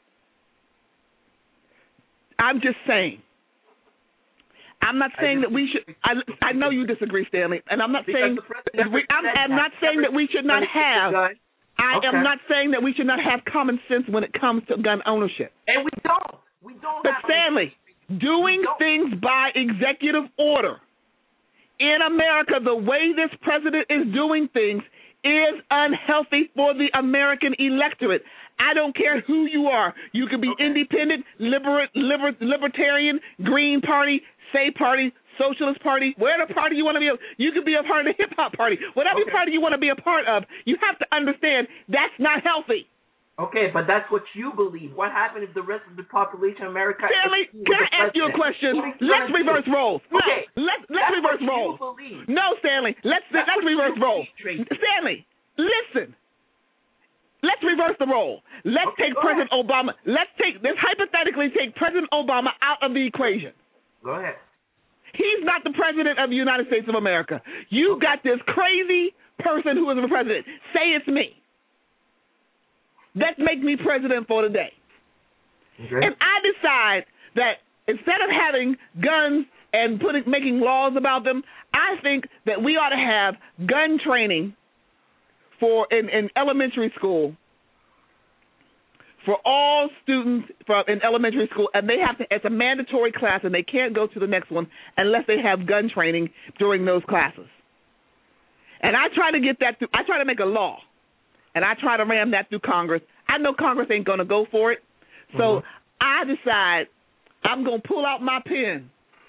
Speaker 7: I'm just saying. I'm not saying that we should. I, I know you disagree, Stanley, and I'm not saying. We, I'm, I'm not saying that we should not have. I
Speaker 9: okay.
Speaker 7: am not saying that we should not have common sense when it comes to gun ownership.
Speaker 9: And we don't. We don't.
Speaker 7: But
Speaker 9: have
Speaker 7: Stanley, doing things by executive order in America, the way this president is doing things, is unhealthy for the American electorate. I don't care who you are. You can be okay. independent, liber, liber, libertarian, Green Party, Say Party, Socialist Party, whatever party you want to be. You can be a part of the hip hop party, whatever okay. party you want to be a part of. You have to understand that's not healthy.
Speaker 9: Okay, but that's what you believe. What happened if the rest of the population of America?
Speaker 7: Stanley, can I ask you a question? Let's reverse roles. No,
Speaker 9: okay,
Speaker 7: let's let's
Speaker 9: that's
Speaker 7: reverse
Speaker 9: what
Speaker 7: roles.
Speaker 9: You believe.
Speaker 7: No, Stanley, let's that's let's reverse roles. Stanley, listen. Let's reverse the role. Let's okay, take President ahead. Obama. Let's take let's hypothetically take President Obama out of the equation.
Speaker 9: Go ahead.
Speaker 7: He's not the president of the United States of America. You okay. got this crazy person who is the president. Say it's me. Let's make me president for the day. Okay. And I decide that instead of having guns and putting making laws about them, I think that we ought to have gun training for in, in elementary school for all students from in elementary school, and they have to. It's a mandatory class, and they can't go to the next one unless they have gun training during those classes. And I try to get that through. I try to make a law, and I try to ram that through Congress. I know Congress ain't going to go for it, so mm-hmm. I decide I'm going to pull out my pen,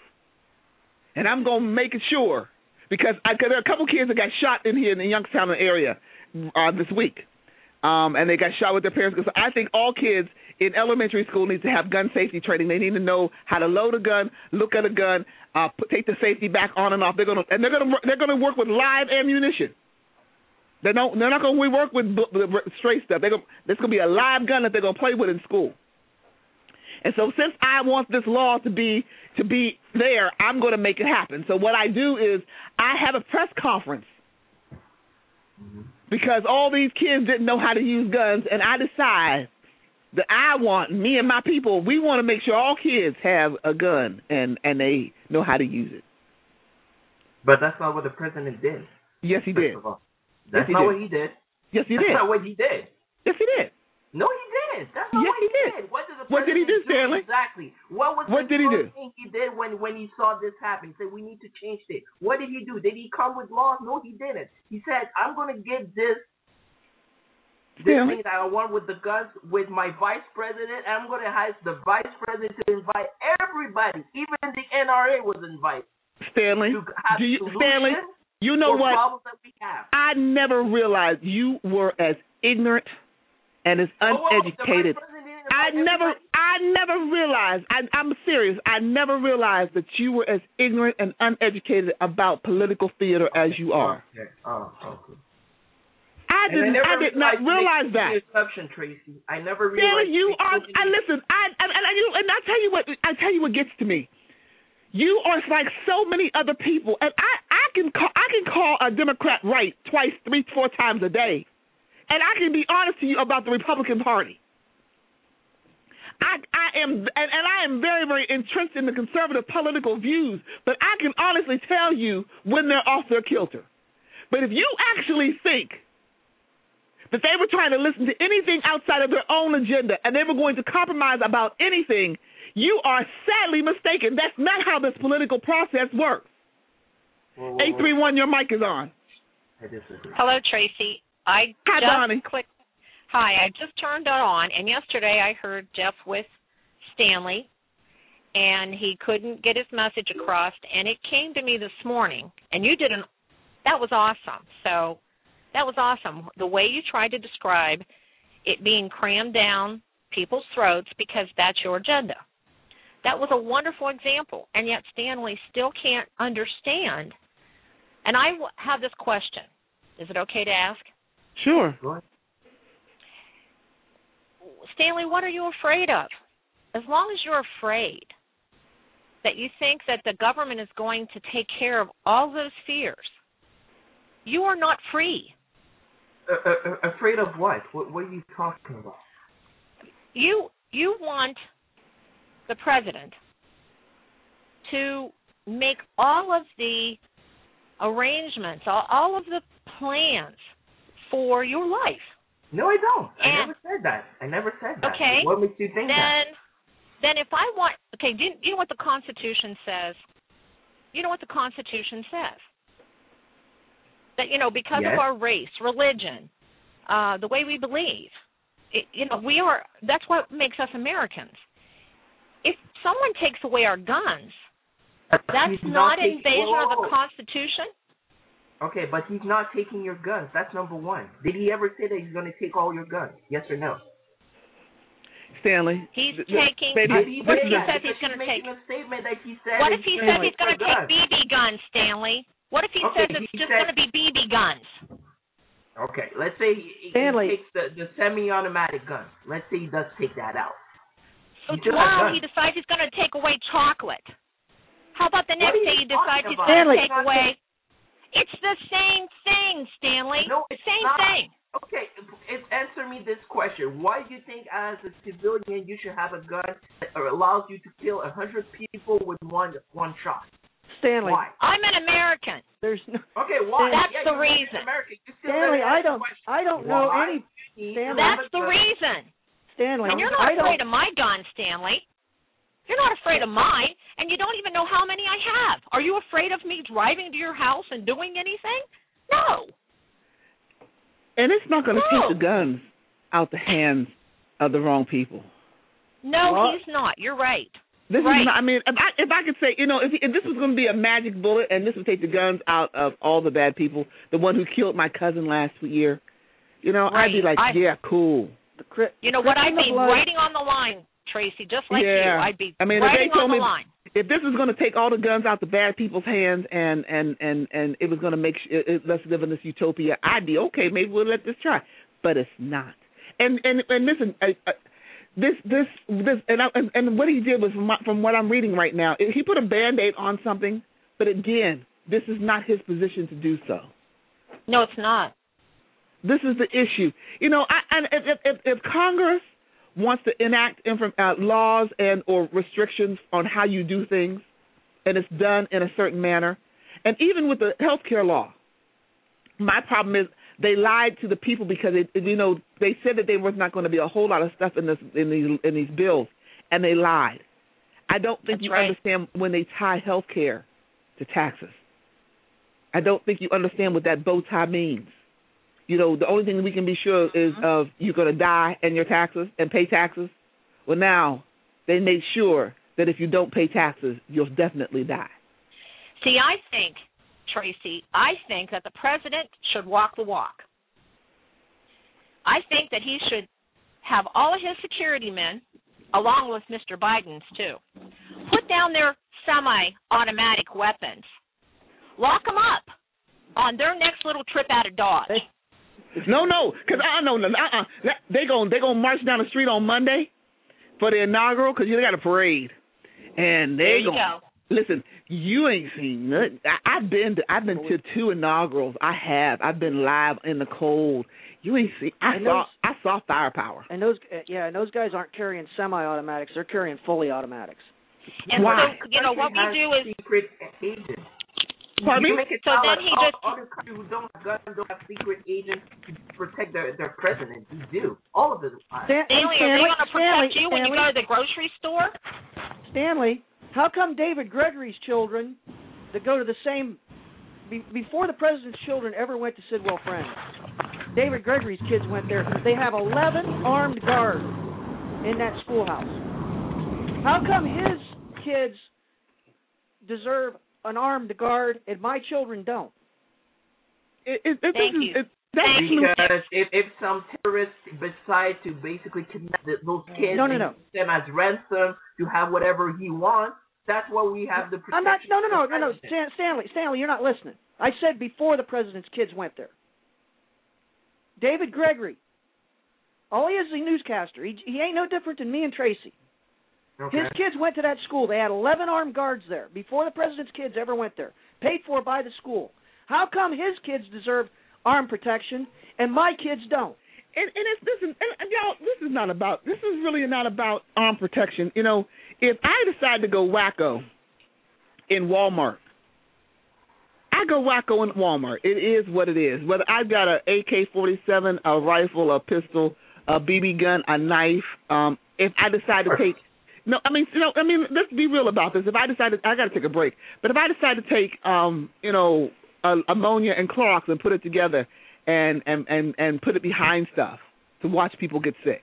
Speaker 7: and I'm going to make it sure, because I, cause there are a couple kids that got shot in here in the Youngstown area uh, this week, um, and they got shot with their parents. Because I think all kids in elementary school need to have gun safety training. They need to know how to load a gun, look at a gun, uh, put, take the safety back on and off. They're going to and they're going to they're going to work with live ammunition. They don't. They're not going to work with straight stuff. They're going. There's going to be a live gun that they're going to play with in school. And so, since I want this law to be to be there, I'm going to make it happen. So what I do is I have a press conference mm-hmm. because all these kids didn't know how to use guns, and I decide that I want me and my people. We want to make sure all kids have a gun and and they know how to use it.
Speaker 9: But that's not what the president did.
Speaker 7: Yes, he did.
Speaker 9: That's
Speaker 7: yes, he
Speaker 9: not
Speaker 7: did.
Speaker 9: what he did.
Speaker 7: Yes, he
Speaker 9: That's
Speaker 7: did.
Speaker 9: That's not what he did.
Speaker 7: Yes, he did.
Speaker 9: No, he didn't. That's not
Speaker 7: yes,
Speaker 9: what he,
Speaker 7: he did.
Speaker 9: did. What did the
Speaker 7: What did he do, Stanley?
Speaker 9: Exactly. What was
Speaker 7: what
Speaker 9: the
Speaker 7: did he
Speaker 9: first
Speaker 7: do?
Speaker 9: thing he did when, when he saw this happen? He said, we need to change this. What did he do? Did he come with laws? No, he didn't. He said, I'm going to get this, this thing that I want with the guns with my vice president, and I'm going to ask the vice president to invite everybody. Even the N R A was invited.
Speaker 7: Stanley,
Speaker 9: to have
Speaker 7: do you, Stanley, you know what?
Speaker 9: That we have.
Speaker 7: I never realized you were as ignorant and as uneducated.
Speaker 9: Oh, well,
Speaker 7: I never, I never realized. I, I'm serious. I never realized that you were as ignorant and uneducated about political theater as you are.
Speaker 9: Okay. Oh, okay.
Speaker 7: I did. I, I did not realize that.
Speaker 9: Exception, Tracy. I never realized.
Speaker 7: Stanley, you are. I listen. I and, and, you, and I tell you what. I tell you what gets to me. You are like so many other people, and I, I can call I can call a Democrat right twice, three, four times a day, and I can be honest to you about the Republican Party. I I am and, and I am very very entrenched in the conservative political views, but I can honestly tell you when they're off their kilter. But if you actually think that they were trying to listen to anything outside of their own agenda and they were going to compromise about anything, you are sadly mistaken. That's not how this political process works. eight three one, your mic is on.
Speaker 11: Hello, Tracy. I
Speaker 7: Hi,
Speaker 11: just
Speaker 7: Bonnie.
Speaker 11: clicked. Hi, I just turned it on, and yesterday I heard Jeff with Stanley, and he couldn't get his message across, and it came to me this morning, and you did an, that was awesome. So that was awesome. The way you tried to describe it being crammed down people's throats because that's your agenda. That was a wonderful example, and yet Stanley still can't understand. And I w- have this question. Is it okay to ask?
Speaker 7: Sure.
Speaker 11: Stanley, what are you afraid of? As long as you're afraid that you think that the government is going to take care of all those fears, you are not free.
Speaker 9: Uh, uh, afraid of what? what? What are you talking about?
Speaker 11: You you want the president to make all of the arrangements, all, all of the plans for your life.
Speaker 9: No, I don't. I
Speaker 11: And-
Speaker 9: never said that. I never said that.
Speaker 11: Okay.
Speaker 9: What makes you think
Speaker 11: then,
Speaker 9: that?
Speaker 11: Then if I want, okay, do you, do you know what the Constitution says? You know what the Constitution says? That, you know, because
Speaker 9: Yes.
Speaker 11: of our race, religion, uh, the way we believe, it, you know, we are, that's what makes us Americans. If someone takes away our guns, that's
Speaker 9: He's
Speaker 11: not
Speaker 9: taking-
Speaker 11: invasion
Speaker 9: whoa,
Speaker 11: of
Speaker 9: whoa,
Speaker 11: the
Speaker 9: whoa.
Speaker 11: Constitution?
Speaker 9: Okay, but he's not taking your guns. That's number one. Did he ever say that he's going to take all your guns? Yes or no?
Speaker 7: Stanley.
Speaker 11: He's
Speaker 7: th-
Speaker 11: taking,
Speaker 7: baby,
Speaker 11: uh,
Speaker 9: Did he
Speaker 11: what
Speaker 9: say
Speaker 11: if he
Speaker 9: that?
Speaker 11: says he's
Speaker 9: Because
Speaker 11: going to
Speaker 9: he's
Speaker 11: take,
Speaker 9: making a statement that he said.
Speaker 11: what if he says he's going to take
Speaker 9: guns.
Speaker 11: B B guns, Stanley? What if he
Speaker 9: Okay,
Speaker 11: says it's
Speaker 9: he
Speaker 11: just
Speaker 9: said-
Speaker 11: going to be B B guns?
Speaker 9: Okay, let's say he, he
Speaker 8: Stanley.
Speaker 9: takes the, the semi-automatic gun. Let's say he does take that out.
Speaker 11: So
Speaker 9: He still has
Speaker 11: tomorrow
Speaker 9: guns.
Speaker 11: he decides he's going to take away chocolate. How about the
Speaker 9: What
Speaker 11: next
Speaker 9: are
Speaker 11: day
Speaker 9: you
Speaker 11: he decides
Speaker 9: talking
Speaker 11: he's
Speaker 9: about?
Speaker 11: going
Speaker 8: Stanley.
Speaker 11: to take away? It's the same thing, Stanley.
Speaker 9: No, it's
Speaker 11: same
Speaker 9: not.
Speaker 11: thing.
Speaker 9: Okay, it, answer me this question. Why do you think as a civilian you should have a gun that allows you to kill a hundred people with one one shot?
Speaker 8: Stanley.
Speaker 9: Why?
Speaker 11: I'm an American.
Speaker 8: There's no,
Speaker 9: Okay, why?
Speaker 11: That's
Speaker 9: yeah,
Speaker 11: the
Speaker 9: you're an
Speaker 11: reason.
Speaker 9: American. You still
Speaker 8: Stanley,
Speaker 9: gotta
Speaker 8: I
Speaker 9: ask the
Speaker 8: don't
Speaker 9: question.
Speaker 8: I don't know
Speaker 9: Why
Speaker 8: any
Speaker 9: do you need
Speaker 8: Stanley.
Speaker 9: to have
Speaker 11: That's
Speaker 9: a
Speaker 11: the
Speaker 9: gun?
Speaker 11: reason.
Speaker 8: Stanley.
Speaker 11: And you're
Speaker 8: I
Speaker 11: not afraid
Speaker 8: don't
Speaker 11: of my gun, Stanley. You're not afraid of mine, and you don't even know how many I have. Are you afraid of me driving to your house and doing anything? No.
Speaker 7: And it's not going to
Speaker 11: No.
Speaker 7: take the guns out the hands of the wrong people.
Speaker 11: No,
Speaker 8: What?
Speaker 11: he's not. You're right.
Speaker 7: This
Speaker 11: Right.
Speaker 7: is not, I mean, if I, if I could say, you know, if, if this was going to be a magic bullet and this would take the guns out of all the bad people, the one who killed my cousin last year, you know, I'd be
Speaker 11: Right.
Speaker 7: like,
Speaker 11: I-
Speaker 7: yeah, cool.
Speaker 8: the cri-
Speaker 11: You know
Speaker 8: the
Speaker 11: what?
Speaker 8: crips
Speaker 11: I'd
Speaker 8: in the
Speaker 11: be
Speaker 8: blood-
Speaker 11: writing on the line, Tracy, just like
Speaker 7: Yeah.
Speaker 11: you. I'd be
Speaker 7: I mean, if they
Speaker 11: writing on
Speaker 7: told
Speaker 11: the
Speaker 7: me-
Speaker 11: line.
Speaker 7: If this was going to take all the guns out the bad people's hands and and and and it was going to make sh- it, it, let's live in this utopia, I'd be okay. Maybe we'll let this try, but it's not. And and and listen, uh, uh, this this this and, I, and and what he did was from, my, from what I'm reading right now, he put a Band-Aid on something. But again, this is not his position to do so.
Speaker 11: No, it's not.
Speaker 7: This is the issue. You know, I, and if, if, if Congress wants to enact inform, uh, laws and or restrictions on how you do things, and it's done in a certain manner, and even with the health care law, my problem is they lied to the people because it, you know they said that there was not going to be a whole lot of stuff in this in these in these bills, and they lied. I don't think
Speaker 11: That's
Speaker 7: you
Speaker 11: right.
Speaker 7: understand when they tie health care to taxes. I don't think you understand what that bow tie means. You know, the only thing we can be sure is of you're going to die and your taxes and pay taxes. Well, now they make sure that if you don't pay taxes, you'll definitely die.
Speaker 11: See, I think, Tracy, I think that the president should walk the walk. I think that he should have all of his security men, along with Mister Biden's too, put down their semi-automatic weapons, lock them up on their next little trip out of Dodge.
Speaker 7: No, no, because I know, uh-uh. They're going they gonna march down the street on Monday for the inaugural because you got a parade. And
Speaker 11: There
Speaker 7: they
Speaker 11: you
Speaker 7: going
Speaker 11: go.
Speaker 7: Listen, you ain't seen nothing. I, I've been to, I've been to two inaugurals. I have. I've been live in the cold. You ain't seen. I
Speaker 8: And
Speaker 7: saw.
Speaker 8: those-
Speaker 7: I saw firepower.
Speaker 8: And those, uh, yeah, and those guys aren't carrying semi-automatics; they're carrying fully automatics.
Speaker 11: And
Speaker 7: Why?
Speaker 11: so, you know, what we
Speaker 9: Country
Speaker 11: do
Speaker 9: has
Speaker 11: is,
Speaker 9: secret agents.
Speaker 7: Pardon
Speaker 9: you
Speaker 7: me?
Speaker 9: make it
Speaker 11: So
Speaker 9: sound
Speaker 11: then
Speaker 9: like
Speaker 11: he
Speaker 9: all
Speaker 11: just-
Speaker 9: other countries who don't have guns don't have secret agents to protect their their president. You do. All of them.
Speaker 8: Stan-
Speaker 11: Stanley, are they
Speaker 8: Stanley,
Speaker 11: going to protect
Speaker 8: Stanley,
Speaker 11: you when you
Speaker 8: Stanley,
Speaker 11: go to the grocery store?
Speaker 8: Stanley, how come David Gregory's children that go to the same be, before the president's children ever went to Sidwell Friends, David Gregory's kids went there. They have eleven armed guards in that schoolhouse. How come his kids deserve an armed guard and my children don't?
Speaker 7: It, it, it,
Speaker 11: Thank you.
Speaker 7: It, that's
Speaker 9: because if, if some terrorists decide to basically kidnap the, those kids
Speaker 8: no, no,
Speaker 9: and
Speaker 8: no.
Speaker 9: use them as ransom to have whatever he wants, that's why we have the protection.
Speaker 8: I'm not. No, no, no,
Speaker 9: of the
Speaker 8: no, no.
Speaker 9: president.
Speaker 8: Stan, Stanley, Stanley, you're not listening. I said before the president's kids went there. David Gregory. All he is is a newscaster. He, he ain't no different than me and Tracy.
Speaker 9: Okay.
Speaker 8: His kids went to that school. They had eleven armed guards there before the president's kids ever went there, paid for by the school. How come his kids deserve armed protection and my kids don't?
Speaker 7: And, and it's this is, and, and y'all, this is not about. This is really not about armed protection. You know, if I decide to go wacko in Walmart, I go wacko in Walmart. It is what it is. Whether I've got a A K forty-seven, a rifle, a pistol, a B B gun, a knife. Um, if I decide to take, no, I mean, you know, I mean, let's be real about this. If I decide, to, I got to take a break. But if I decide to take, um, you know, uh, ammonia and Clorox and put it together and, and, and, and put it behind stuff to watch people get sick.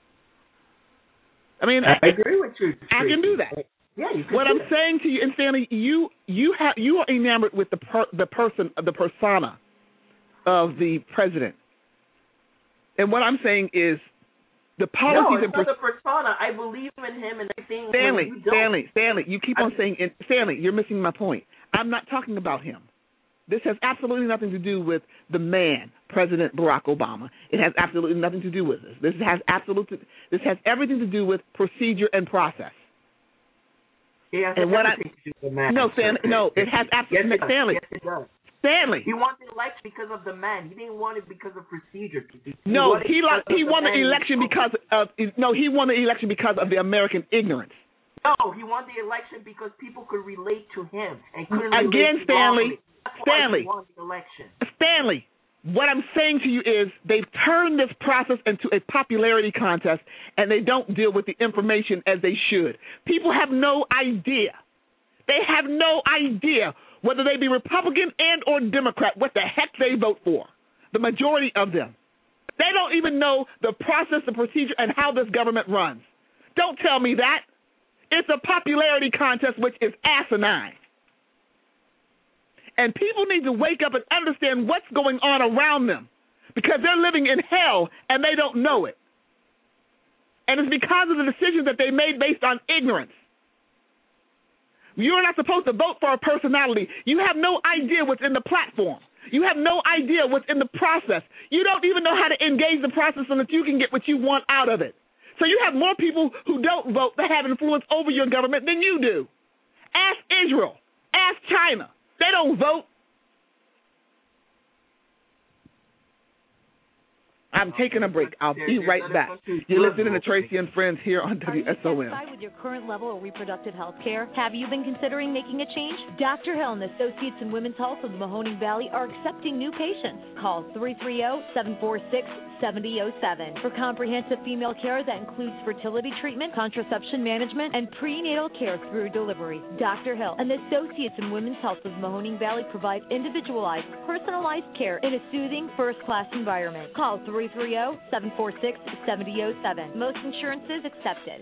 Speaker 7: I mean,
Speaker 9: I, I agree with you.
Speaker 7: I can do that.
Speaker 9: Yeah, you can
Speaker 7: what
Speaker 9: do
Speaker 7: I'm
Speaker 9: that.
Speaker 7: saying to you, and Stanley, you you have you are enamored with the per, the person, the persona of the president. And what I'm saying is the policies
Speaker 9: no, it's
Speaker 7: and
Speaker 9: not
Speaker 7: pers-
Speaker 9: the persona. I believe in him and everything.
Speaker 7: Stanley,
Speaker 9: you don't.
Speaker 7: Stanley, Stanley, you keep on
Speaker 9: I,
Speaker 7: saying, and Stanley, you're missing my point. I'm not talking about him. This has absolutely nothing to do with the man, President Barack Obama. It has absolutely nothing to do with this. This has absolute. This has everything to do with procedure and process.
Speaker 9: It has
Speaker 7: and what I,
Speaker 9: to do with the man.
Speaker 7: no, Stanley, no, it has absolutely.
Speaker 9: Yes, it
Speaker 7: Stanley,
Speaker 9: yes, it does.
Speaker 7: Stanley.
Speaker 9: He won the election because of the man. He didn't want it because of procedure. He
Speaker 7: no,
Speaker 9: won
Speaker 7: he lo- he
Speaker 9: the
Speaker 7: won the election because of no, he won the election because of the American ignorance.
Speaker 9: No, he won the election because people could relate to him and couldn't
Speaker 7: Again,
Speaker 9: relate to
Speaker 7: Stanley,
Speaker 9: That's
Speaker 7: Stanley,
Speaker 9: why he won the election.
Speaker 7: Stanley. What I'm saying to you is they've turned this process into a popularity contest, and they don't deal with the information as they should. People have no idea. They have no idea whether they be Republican and or Democrat, what the heck they vote for, the majority of them. They don't even know the process, the procedure, and how this government runs. Don't tell me that. It's a popularity contest, which is asinine. And people need to wake up and understand what's going on around them because they're living in hell and they don't know it. And it's because of the decisions that they made based on ignorance. You're not supposed to vote for a personality. You have no idea what's in the platform. You have no idea what's in the process. You don't even know how to engage the process so that you can get what you want out of it. So you have more people who don't vote that have influence over your government than you do. Ask Israel. Ask China. They don't vote. I'm taking a break. I'll be right back. You're listening to Tracy and Friends here on W S O M.
Speaker 12: Are you satisfied with your current level of reproductive health care? Have you been considering making a change? Doctor Hill and Associates in Women's Health of the Mahoning Valley are accepting new patients. Call three three zero, seven four six, seven zero zero seven for comprehensive female care that includes fertility treatment, contraception management, and prenatal care through delivery. Doctor Hill and Associates in Women's Health of the Mahoning Valley provide individualized, personalized care in a soothing, first-class environment. Call three three zero, seven four six, seven zero zero seven. Most insurances accepted.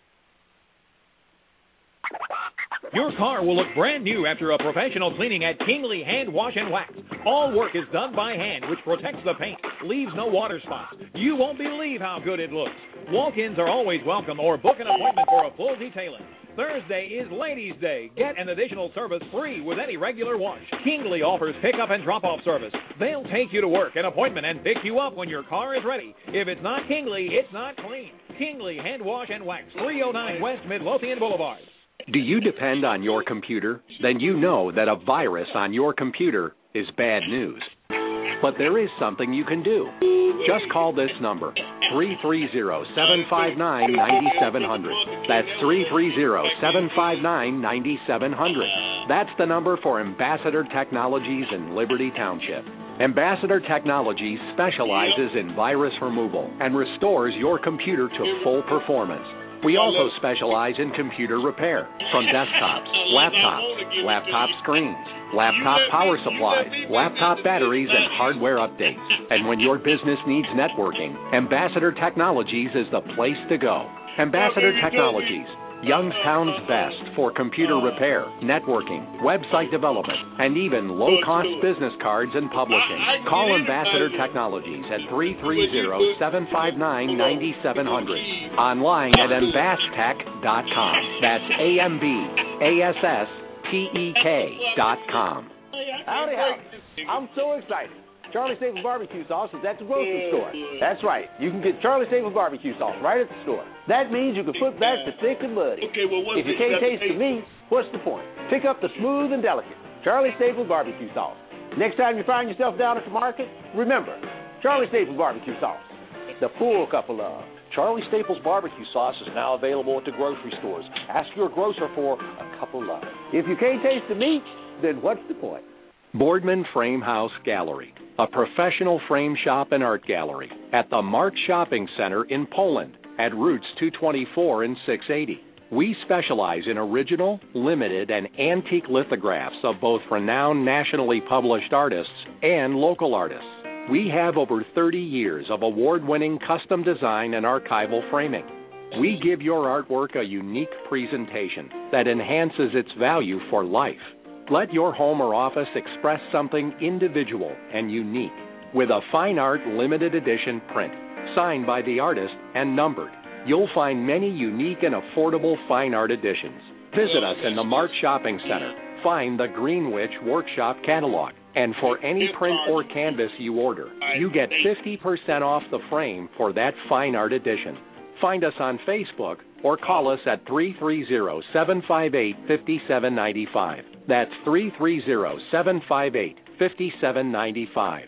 Speaker 13: Your car will look brand new after a professional cleaning at Kingley Hand Wash and Wax. All work is done by hand, which protects the paint, leaves no water spots. You won't believe how good it looks. Walk-ins are always welcome, or book an appointment for a full detailing. Thursday is Ladies' Day. Get an additional service free with any regular wash. Kingley offers pickup and drop-off service. They'll take you to work, an appointment, and pick you up when your car is ready. If it's not Kingley, it's not clean. Kingley Hand Wash and Wax, three oh nine West Midlothian Boulevard.
Speaker 5: Do you depend on your computer? Then you know that a virus on your computer is bad news. But there is something you can do. Just call this number, three three zero, seven five nine, nine seven zero zero. That's three three zero, seven five nine, nine seven zero zero. That's the number for Ambassador Technologies in Liberty Township. Ambassador Technologies specializes in virus removal and restores your computer to full performance. We also specialize in computer repair, from desktops, laptops, laptop screens, laptop power supplies, laptop batteries, and hardware updates. And when your business needs networking, Ambassador Technologies is the place to go. Ambassador Technologies, Youngstown's best for computer repair, networking, website development, and even low-cost business cards and publishing. Call Ambassador Technologies at three three zero, seven five nine, nine seven zero zero. Online at ambasstech dot com. That's A M B A S S T E K dot com.
Speaker 14: Howdy, howdy. I'm so excited. Charlie Staples barbecue sauce is at the grocery store. That's right. You can get Charlie Staples barbecue sauce right at the store. That means you can put back the thick and muddy.
Speaker 4: Okay, well, what's
Speaker 14: if you can't taste the meat, what's the point? Pick up the smooth and delicate Charlie Staples barbecue sauce. Next time you find yourself down at the market, remember, Charlie Staples barbecue sauce. The full cup of love.
Speaker 15: Charlie Staples barbecue sauce is now available at the grocery stores. Ask your grocer for a cup of love.
Speaker 14: If you can't taste the meat, then what's the point?
Speaker 5: Boardman Frame House Gallery, a professional frame shop and art gallery at the Mart Shopping Center in Poland at Routes two twenty-four and six eighty. We specialize in original, limited, and antique lithographs of both renowned nationally published artists and local artists. We have over thirty years of award-winning custom design and archival framing. We give your artwork a unique presentation that enhances its value for life. Let your home or office express something individual and unique with a fine art limited edition print, signed by the artist and numbered. You'll find many unique and affordable fine art editions. Visit us in the Mart Shopping Center. Find the Greenwich Workshop catalog. And for any print or canvas you order, you get fifty percent off the frame for that fine art edition. Find us on Facebook or call us at three three zero, seven five eight, five seven nine five. That's three three zero, seven five eight, five seven nine five.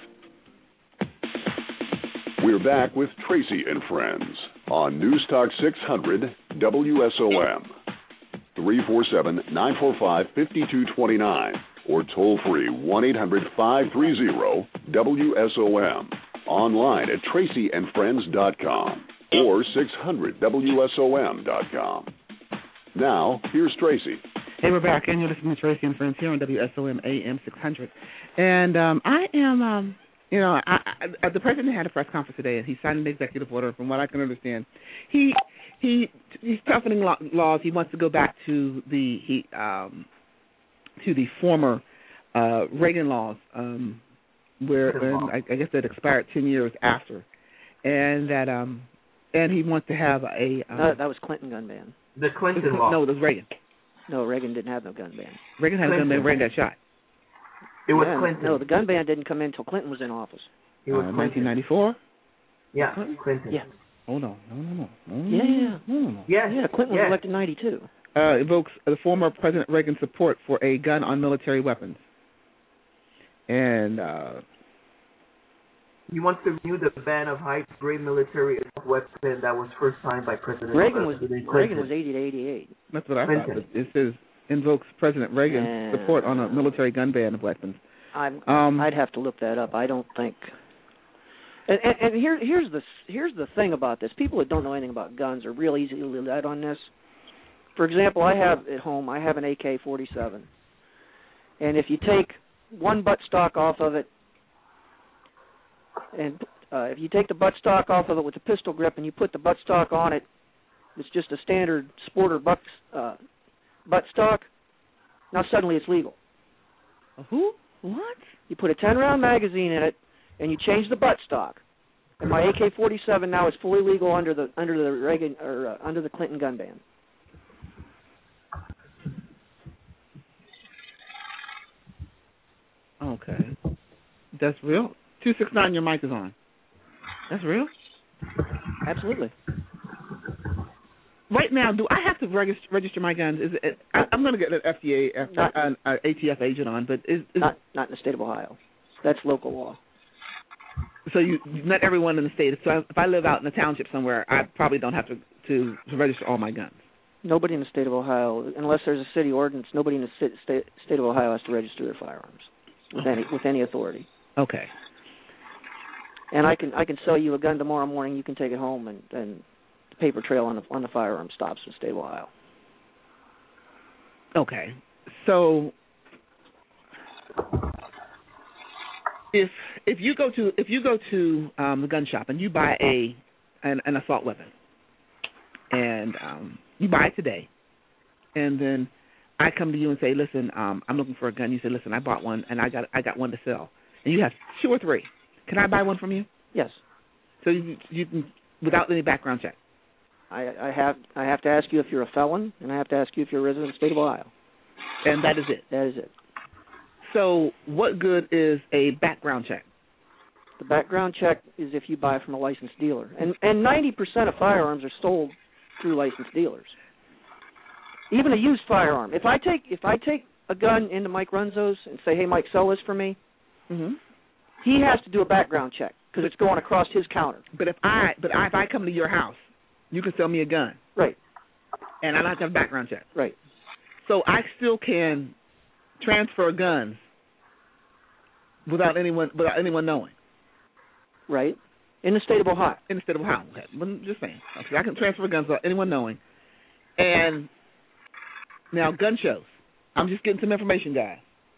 Speaker 16: We're back with Tracy and Friends on News Talk six hundred W S O M. three four seven, nine four five, five two two nine or toll free one eight hundred, five three zero, W S O M. Online at tracy and friends dot com or six hundred W S O M dot com. Now, here's Tracy.
Speaker 7: Hey, we're back, and you're listening to Tracy and Friends here on W S O M A M six hundred. And um, I am, um, you know, I, I, the president had a press conference today, and he signed an executive order. From what I can understand, he he he's toughening law, laws. He wants to go back to the he um, to the former uh, Reagan laws, um, where and I, I guess that expired ten years after, and that um, and he wants to have a um,
Speaker 8: no, that was Clinton gun ban.
Speaker 9: The Clinton law.
Speaker 7: No, it was Reagan.
Speaker 8: No, Reagan didn't have no gun ban.
Speaker 7: Reagan had Clinton. a gun ban. Reagan got shot.
Speaker 9: It was
Speaker 8: yeah,
Speaker 9: Clinton.
Speaker 8: No, the gun ban didn't come in until Clinton was in office.
Speaker 9: It was
Speaker 7: uh, nineteen ninety-four.
Speaker 9: Yeah, Clinton.
Speaker 8: Yeah.
Speaker 7: Oh no, no, no, no. no
Speaker 8: yeah, yeah.
Speaker 7: No, no, no.
Speaker 9: Yes.
Speaker 8: Yeah, Clinton
Speaker 9: yes.
Speaker 8: was elected in ninety-two.
Speaker 7: Uh, evokes the former President Reagan's support for a gun on military weapons. And uh,
Speaker 9: he wants to renew the ban of high-grade military weapon that was first signed by President
Speaker 8: Reagan. Was
Speaker 9: President
Speaker 8: Reagan was eighty to eighty-eight.
Speaker 7: That's what I
Speaker 9: Clinton.
Speaker 7: thought. But it says invokes President Reagan's
Speaker 8: and
Speaker 7: support on a military gun ban of weapons.
Speaker 8: I'm,
Speaker 7: um,
Speaker 8: I'd have to look that up. I don't think. And, and, and here, here's the here's the thing about this: people that don't know anything about guns are real easily led on this. For example, I have at home I have an A K forty-seven, and if you take one buttstock off of it, and uh, if you take the buttstock off of it with the pistol grip, and you put the buttstock on it, it's just a standard sporter butt uh, buttstock. Now suddenly it's legal.
Speaker 7: Who? What?
Speaker 8: You put a ten round magazine in it, and you change the buttstock. And my A K forty-seven now is fully legal under the under the Reagan or uh, under the Clinton gun ban.
Speaker 7: Okay, that's real. Two six nine, your mic is on. That's real.
Speaker 8: Absolutely.
Speaker 7: Right now, do I have to register, register my guns? Is it, I, I'm going to get an F D A,
Speaker 8: not,
Speaker 7: an uh, A T F agent on, but is, is
Speaker 8: not not in the state of Ohio. That's local law.
Speaker 7: So you not everyone in the state. So if I live out in a township somewhere, I probably don't have to, to, to register all my guns.
Speaker 8: Nobody in the state of Ohio, unless there's a city ordinance, nobody in the state, state, state of Ohio has to register their firearms with any with any authority.
Speaker 7: Okay.
Speaker 8: And I can I can sell you a gun tomorrow morning. You can take it home, and, and the paper trail on the on the firearm stops in the state of Ohio.
Speaker 7: Okay. So if if you go to if you go to um, the gun shop and you buy a an, an assault weapon, and um, you buy it today, and then I come to you and say, listen, um, I'm looking for a gun. You say, listen, I bought one and I got I got one to sell, and you have two or three. Can I buy one from you?
Speaker 8: Yes.
Speaker 7: So you, you can without any background check.
Speaker 8: I, I have I have to ask you if you're a felon, and I have to ask you if you're a resident of the state of Ohio.
Speaker 7: And that is it.
Speaker 8: That is it.
Speaker 7: So what good is a background check?
Speaker 8: The background check is if you buy from a licensed dealer, and and ninety percent of firearms are sold through licensed dealers. Even a used firearm. If I take if I take a gun into Mike Runzo's and say, hey, Mike, sell this for me,
Speaker 7: mm-hmm.
Speaker 8: he has to do a background check because it's going across his counter.
Speaker 7: But if I but if I come to your house, you can sell me a gun,
Speaker 8: right?
Speaker 7: And I don't have to have a background check,
Speaker 8: right?
Speaker 7: So I still can transfer guns without anyone without anyone knowing,
Speaker 8: right? In the state of Ohio.
Speaker 7: In the state of Ohio. Okay. But I'm just saying. Okay, I can transfer guns without anyone knowing. And now gun shows. I'm just getting some information, guys.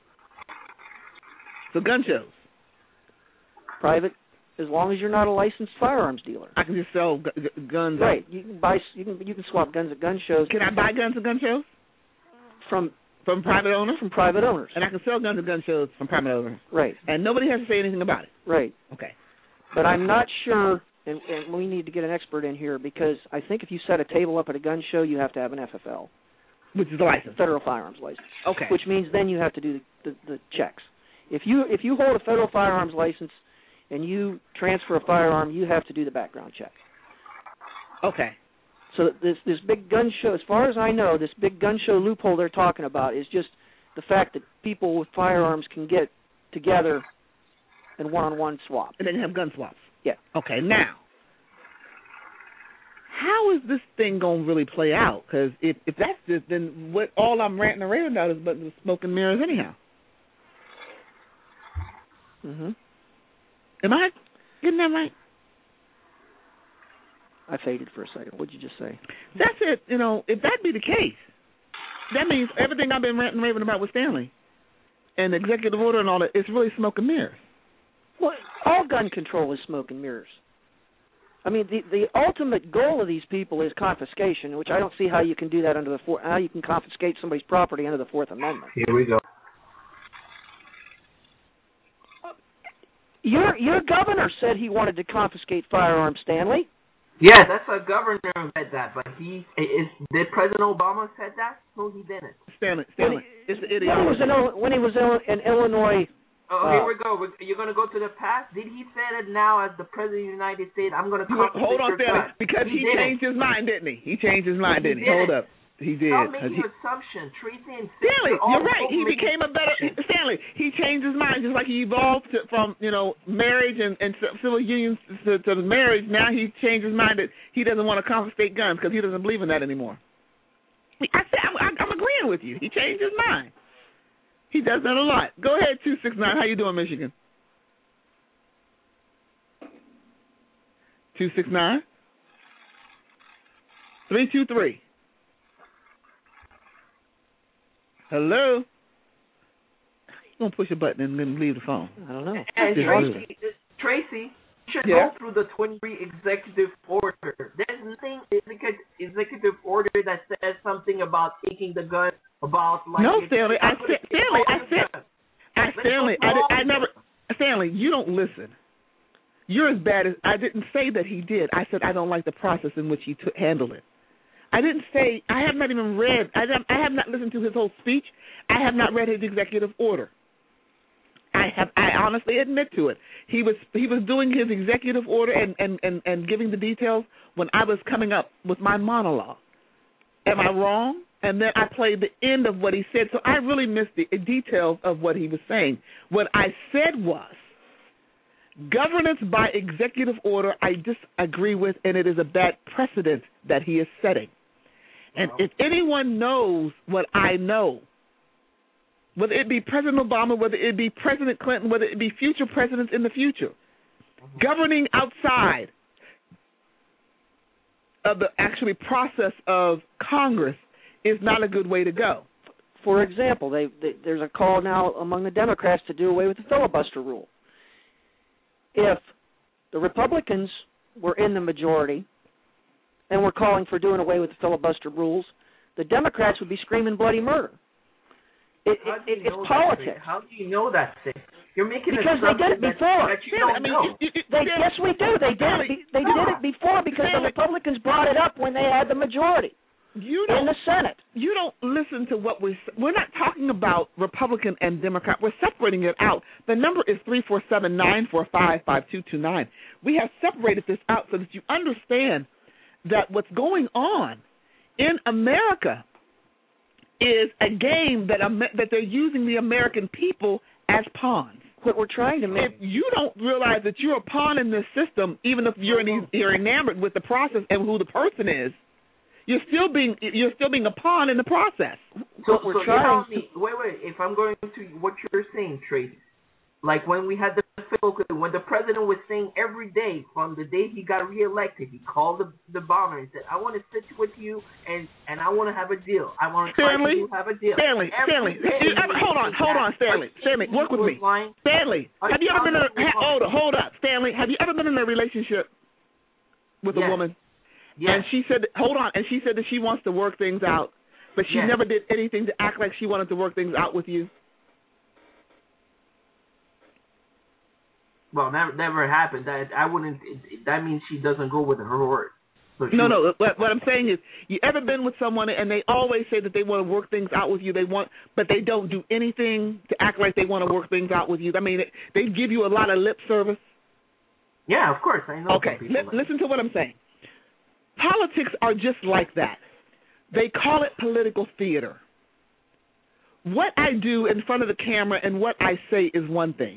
Speaker 7: So gun shows.
Speaker 8: Private, as long as you're not a licensed firearms dealer.
Speaker 7: I can just sell gu- gu- guns.
Speaker 8: Right. You can buy. You can you can swap guns at gun shows.
Speaker 7: Can I buy guns at gun shows?
Speaker 8: From
Speaker 7: from private owners?
Speaker 8: From private owners.
Speaker 7: And I can sell guns at gun shows from private owners.
Speaker 8: Right.
Speaker 7: And nobody has to say anything about it.
Speaker 8: Right.
Speaker 7: Okay.
Speaker 8: But I'm not sure, and, and we need to get an expert in here because I think if you set a table up at a gun show, you have to have an F F L.
Speaker 7: Which is a license.
Speaker 8: Federal firearms license.
Speaker 7: Okay.
Speaker 8: Which means then you have to do the, the, the checks. If you if you hold a federal firearms license and you transfer a firearm, you have to do the background check.
Speaker 7: Okay.
Speaker 8: So this this big gun show, as far as I know, this big gun show loophole they're talking about is just the fact that people with firearms can get together and one-on-one swap.
Speaker 7: And then have gun swaps.
Speaker 8: Yeah.
Speaker 7: Okay, now, how is this thing going to really play out? Because if, if that's just, then what all I'm ranting and raving about is but the smoke and mirrors anyhow.
Speaker 8: Mm-hmm.
Speaker 7: Am I getting that right?
Speaker 8: I faded for a second. What did you just say?
Speaker 7: That's it. You know, if that be the case, that means everything I've been ranting and raving about with Stanley and the executive order and all that, it's really smoke and mirrors.
Speaker 8: Well, all gun control is smoke and mirrors. I mean, the the ultimate goal of these people is confiscation, which I don't see how you can do that under the four, how you can confiscate somebody's property under the Fourth Amendment.
Speaker 9: Here we go.
Speaker 8: Your your governor said he wanted to confiscate firearms, Stanley.
Speaker 9: Yeah, that's a governor who said that, but he is. Did President Obama said that? No, he didn't.
Speaker 7: Stanley, Stanley, it's the idiot.
Speaker 8: When he was in when he was in, in Illinois.
Speaker 9: Oh,
Speaker 8: uh,
Speaker 9: here we go. You're going to go to the past? Did he say that now as the President of the United States, I'm going to confiscate
Speaker 7: Hold on,
Speaker 9: your
Speaker 7: Stanley,
Speaker 9: gun?
Speaker 7: because he,
Speaker 9: he
Speaker 7: changed his mind, didn't he? He changed his mind,
Speaker 9: he
Speaker 7: didn't he?
Speaker 9: didn't.
Speaker 7: Hold up. He did.
Speaker 9: Stop making
Speaker 7: he,
Speaker 9: assumptions. Tracy and
Speaker 7: Stanley,
Speaker 9: all
Speaker 7: you're right. He became a better Stanley. He changed his mind just like he evolved to, from you know marriage and, and civil unions to, to marriage. Now he changed his mind that he doesn't want to confiscate guns because he doesn't believe in that anymore. I said I'm, I'm agreeing with you. He changed his mind. He does that a lot. Go ahead, two six nine. How you doing, Michigan? Two six nine three two three. Hello? You gonna push a button and then leave the phone?
Speaker 8: I don't know.
Speaker 9: And Tracy, Tracy should
Speaker 7: yeah.
Speaker 9: go through the twenty-three executive order. There's nothing executive order that says something about taking the gun, about like.
Speaker 7: No, Stanley. I said, Stanley. I said, I Stanley. I, did, I never. Stanley, you don't listen. You're as bad as I didn't say that he did. I said I don't like the process in which he took, handled it. I didn't say, I have not even read, I, I have not listened to his whole speech. I have not read his executive order. I have, I honestly admit to it. He was he was doing his executive order and, and, and, and giving the details when I was coming up with my monologue. Am I wrong? And then I played the end of what he said, so I really missed the details of what he was saying. What I said was, governance by executive order I disagree with, and it is a bad precedent that he is setting. And if anyone knows what I know, whether it be President Obama, whether it be President Clinton, whether it be future presidents in the future, governing outside of the actually process of Congress is not a good way to go.
Speaker 8: For example, they, they, there's a call now among the Democrats to do away with the filibuster rule. if the Republicans were in the majority and were calling for doing away with the filibuster rules, the Democrats would be screaming bloody murder. It,
Speaker 9: How do you
Speaker 8: it, it's
Speaker 9: know
Speaker 8: politics.
Speaker 9: That, How do you know that thing? You're making
Speaker 8: because they did it
Speaker 9: that,
Speaker 8: before.
Speaker 9: that you don't
Speaker 7: I mean,
Speaker 9: know.
Speaker 7: you, you,
Speaker 8: They, yes, we do. They did it. They did it before because the Republicans brought it up when they had the majority
Speaker 7: you
Speaker 8: in the Senate.
Speaker 7: You don't listen to what we're. We're not talking about Republican and Democrat. We're separating it out. The number is three four seven nine four five five two two nine. We have separated this out so that you understand that what's going on in America is a game that that they're using the American people as pawns.
Speaker 8: What we're trying to make.
Speaker 7: If you don't realize that you're a pawn in this system, even if you're in, you're enamored with the process and who the person is, you're still being you're still being a pawn in the process.
Speaker 9: So,
Speaker 8: what we're
Speaker 9: so
Speaker 8: trying.
Speaker 9: tell me, wait, wait. If I'm going to what you're saying, Tracy, like when we had the when the president was saying every day from the day he got reelected, he called the the bomber and said, "I want to sit with you and and I want to have a deal. I want to try
Speaker 7: Stanley,
Speaker 9: to have a deal."
Speaker 7: Stanley, Stanley, you ever, hold on, hold on, Stanley, Stanley, work with me. Stanley, have you ever been in a, hold up, hold up, Stanley, have you ever been in a relationship with
Speaker 9: yes.
Speaker 7: a woman?
Speaker 9: Yes.
Speaker 7: And she said, hold on, and she said that she wants to work things out, but she
Speaker 9: yes.
Speaker 7: never did anything to act like she wanted to work things out with you?
Speaker 9: Well, never, never happened. That I wouldn't. It, that means she doesn't go with her word. So
Speaker 7: no, no. What, what I'm saying is, you ever been with someone and they always say that they want to work things out with you? They want, but they don't do anything to act like they want to work things out with you. I mean, it, they give you a lot of lip service.
Speaker 9: Yeah, of course. I know.
Speaker 7: Okay, li- like listen to what I'm saying. Politics are just like that. They call it political theater. What I do in front of the camera and what I say is one thing.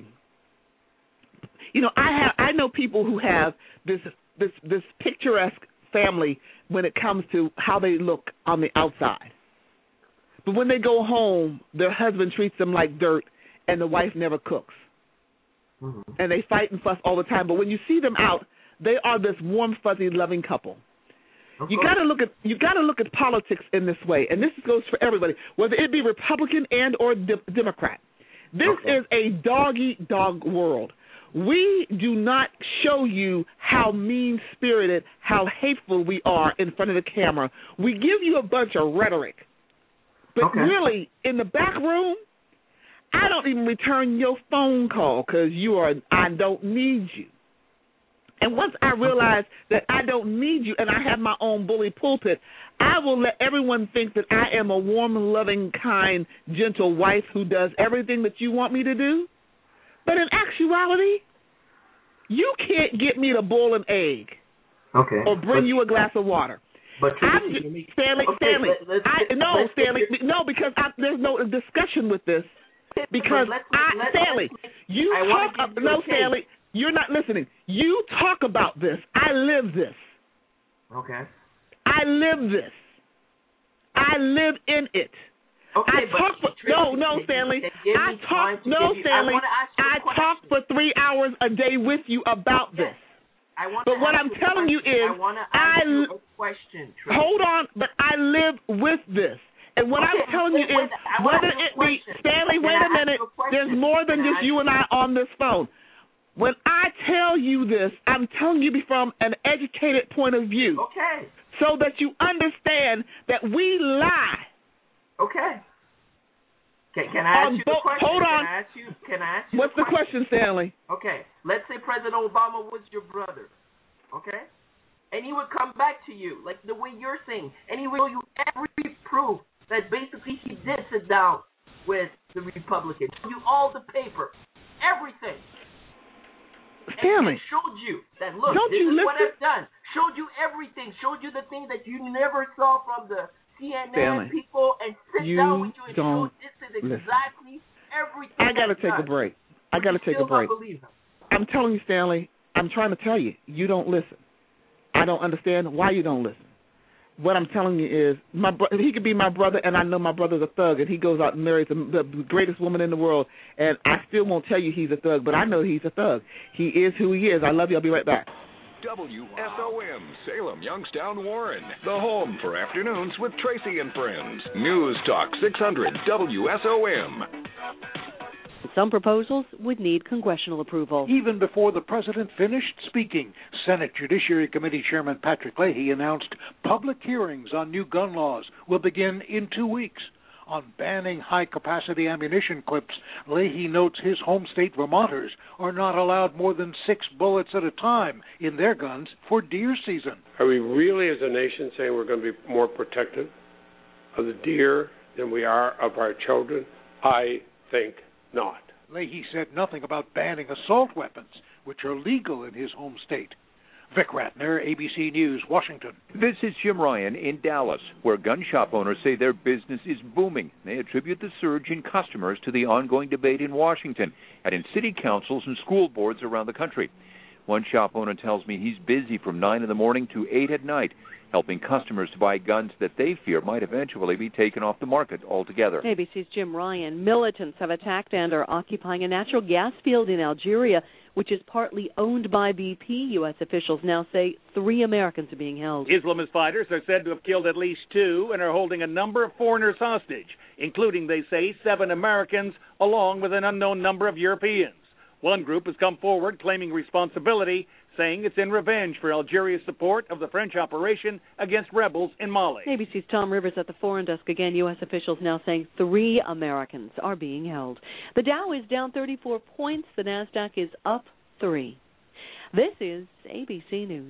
Speaker 7: You know, I have I know people who have this this this picturesque family when it comes to how they look on the outside. But when they go home, their husband treats them like dirt and the wife never cooks. Mm-hmm. And they fight and fuss all the time. But when you see them out, they are this warm, fuzzy, loving couple. Okay. You got to look at you got to look at politics in this way, and this goes for everybody, whether it be Republican and or de- Democrat. This okay. is a dog-eat-dog world. We do not show you how mean-spirited, how hateful we are in front of the camera. We give you a bunch of rhetoric. But okay. really, in the back room, I don't even return your phone call because you are. I don't need you. And once I realize that I don't need you and I have my own bully pulpit, I will let everyone think that I am a warm, loving, kind, gentle wife who does everything that you want me to do. But in actuality, you can't get me to boil an egg,
Speaker 9: okay,
Speaker 7: or bring but, you a glass of water.
Speaker 9: But
Speaker 7: I'm just, Stanley,
Speaker 9: okay,
Speaker 7: Stanley,
Speaker 9: let, let's,
Speaker 7: I, no,
Speaker 9: let's,
Speaker 7: Stanley, no, because I, there's no discussion with this. Because
Speaker 9: let's,
Speaker 7: I,
Speaker 9: let's,
Speaker 7: Stanley,
Speaker 9: let's,
Speaker 7: you
Speaker 9: I
Speaker 7: talk. Uh, no, Stanley, you're not listening. You talk about this. I live this.
Speaker 9: Okay.
Speaker 7: I live this. I live in it.
Speaker 9: Okay,
Speaker 7: I talk for no, no, Stanley. I talk no, Stanley. I, I talk for three hours a day with you about
Speaker 9: yes.
Speaker 7: this.
Speaker 9: I want
Speaker 7: but what I'm telling you is,
Speaker 9: I want to
Speaker 7: I
Speaker 9: ask you a question. Tracy.
Speaker 7: Hold on, but I live with this, and what
Speaker 9: okay,
Speaker 7: I'm telling you is, whether it be Stanley, wait a minute. There's more than just you and I on this phone. When I tell you this, I'm telling you from an educated point of view.
Speaker 9: Okay.
Speaker 7: So that you understand that we lie.
Speaker 9: Okay. Can, can I ask
Speaker 7: um,
Speaker 9: you a question?
Speaker 7: Hold on.
Speaker 9: Can I ask you, can I ask you
Speaker 7: What's the question, Stanley?
Speaker 9: Okay. Let's say President Obama was your brother. Okay? And he would come back to you, like the way you're saying, and he would show you every proof that basically he did sit down with the Republicans. You all the paper. Everything.
Speaker 7: Stanley.
Speaker 9: And showed you that, look,
Speaker 7: Don't
Speaker 9: this
Speaker 7: you
Speaker 9: is
Speaker 7: listen?
Speaker 9: what I've done. Showed you everything. Showed you the things that you never saw from the C N N
Speaker 7: Stanley,
Speaker 9: people and sit
Speaker 7: you
Speaker 9: down with you and
Speaker 7: don't
Speaker 9: show this is exactly
Speaker 7: listen.
Speaker 9: everything.
Speaker 7: I got to take
Speaker 9: done.
Speaker 7: a break. I got to take
Speaker 9: Still
Speaker 7: a break.
Speaker 9: Don't believe him.
Speaker 7: I'm telling you, Stanley, I'm trying to tell you, you don't listen. I don't understand why you don't listen. What I'm telling you is, my bro- he could be my brother, and I know my brother's a thug, and he goes out and marries the, the greatest woman in the world, and I still won't tell you he's a thug, but I know he's a thug. He is who he is. I love you. I'll be right back.
Speaker 6: W S O M, Salem, Youngstown, Warren. The home for afternoons with Tracy and Friends. News Talk six hundred W S O M.
Speaker 17: some proposals would need congressional approval.
Speaker 18: Even before the president finished speaking, Senate Judiciary Committee Chairman Patrick Leahy announced public hearings on new gun laws will begin in two weeks. On banning high-capacity ammunition clips, Leahy notes his home state Vermonters are not allowed more than six bullets at a time in their guns for deer season.
Speaker 19: Are we really, as a nation, saying we're going to be more protective of the deer than we are of our children? I think not.
Speaker 18: Leahy said nothing about banning assault weapons, which are legal in his home state. Vic Ratner, A B C News, Washington.
Speaker 20: This is Jim Ryan in Dallas, where gun shop owners say their business is booming. They attribute the surge in customers to the ongoing debate in Washington and in city councils and school boards around the country. One shop owner tells me he's busy from nine in the morning to eight at night, helping customers to buy guns that they fear might eventually be taken off the market altogether.
Speaker 17: A B C's Jim Ryan. Militants have attacked and are occupying a natural gas field in Algeria, which is partly owned by B P. U S officials now say three Americans are being held.
Speaker 21: Islamist fighters are said to have killed at least two and are holding a number of foreigners hostage, including, they say, seven Americans, along with an unknown number of Europeans. One group has come forward claiming responsibility, saying it's in revenge for Algeria's support of the French operation against rebels in Mali.
Speaker 17: A B C's Tom Rivers at the Foreign Desk again. U S officials now saying three Americans are being held. The Dow is down thirty-four points. The NASDAQ is up three. This is A B C News.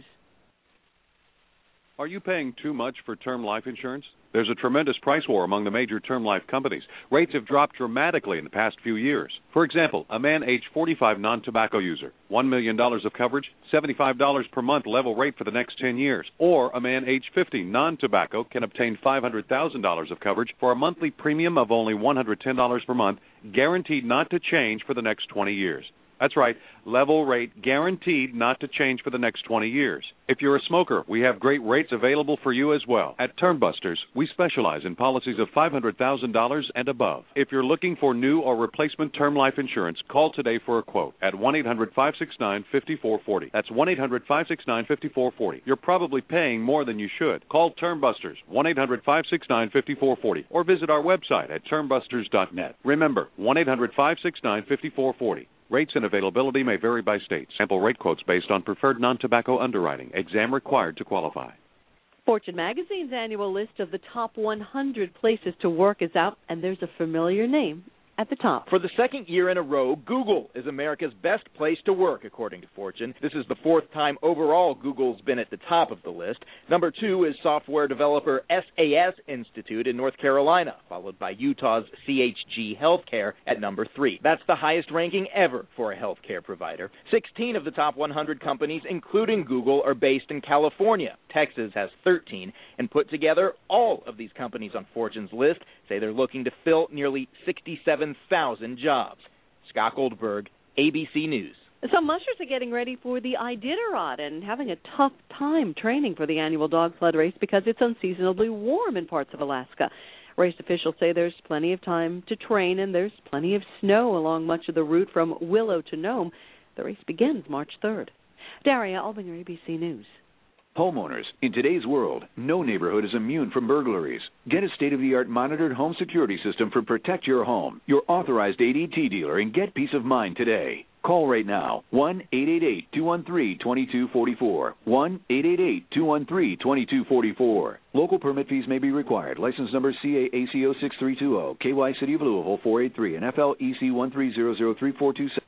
Speaker 1: Are you paying too much for term life insurance? There's a tremendous price war among the major term life companies. Rates have dropped dramatically in the past few years. For example, a man age forty-five non-tobacco user, one million dollars of coverage, seventy-five dollars per month level rate for the next ten years. Or a man age fifty non-tobacco can obtain five hundred thousand dollars of coverage for a monthly premium of only one hundred ten dollars per month, guaranteed not to change for the next twenty years. That's right, level rate guaranteed not to change for the next twenty years. If you're a smoker, we have great rates available for you as well. At Turnbusters, we specialize in policies of five hundred thousand dollars and above. If you're looking for new or replacement term life insurance, call today for a quote at one eight hundred five six nine five four four zero. That's one eight hundred five six nine five four four zero. You're probably paying more than you should. Call Turnbusters, one eight hundred five six nine five four four zero, or visit our website at turnbusters dot net. Remember, one eight hundred five six nine five four four zero. Rates and availability may vary by state. Sample rate quotes based on preferred non-tobacco underwriting. Exam required to qualify.
Speaker 17: Fortune magazine's annual list of the top one hundred places to work is out, and there's a familiar name at the top.
Speaker 22: For the second year in a row, Google is America's best place to work, according to Fortune. This is the fourth time overall Google's been at the top of the list. Number two is software developer S A S Institute in North Carolina, followed by Utah's C H G Healthcare at number three. That's the highest ranking ever for a healthcare provider. sixteen of the top one hundred companies, including Google, are based in California. Texas has thirteen, and put together, all of these companies on Fortune's list say they're looking to fill nearly sixty-seven thousand jobs. Scott Goldberg, A B C News.
Speaker 17: Some mushers are getting ready for the Iditarod and having a tough time training for the annual dog sled race because it's unseasonably warm in parts of Alaska. Race officials say there's plenty of time to train and there's plenty of snow along much of the route from Willow to Nome. The race begins March third. Daria Albinger, A B C News.
Speaker 20: Homeowners, in today's world, no neighborhood is immune from burglaries. Get a state-of-the-art monitored home security system for Protect Your Home, your authorized A D T dealer, and get peace of mind today. Call right now, one eight eight eight, two one three, two two four four, one eight eight eight, two one three, two two four four. Local permit fees may be required. License number C A A C O six three two zero, K Y City of Louisville four eight three, and F L E C one three zero zero three four two seven.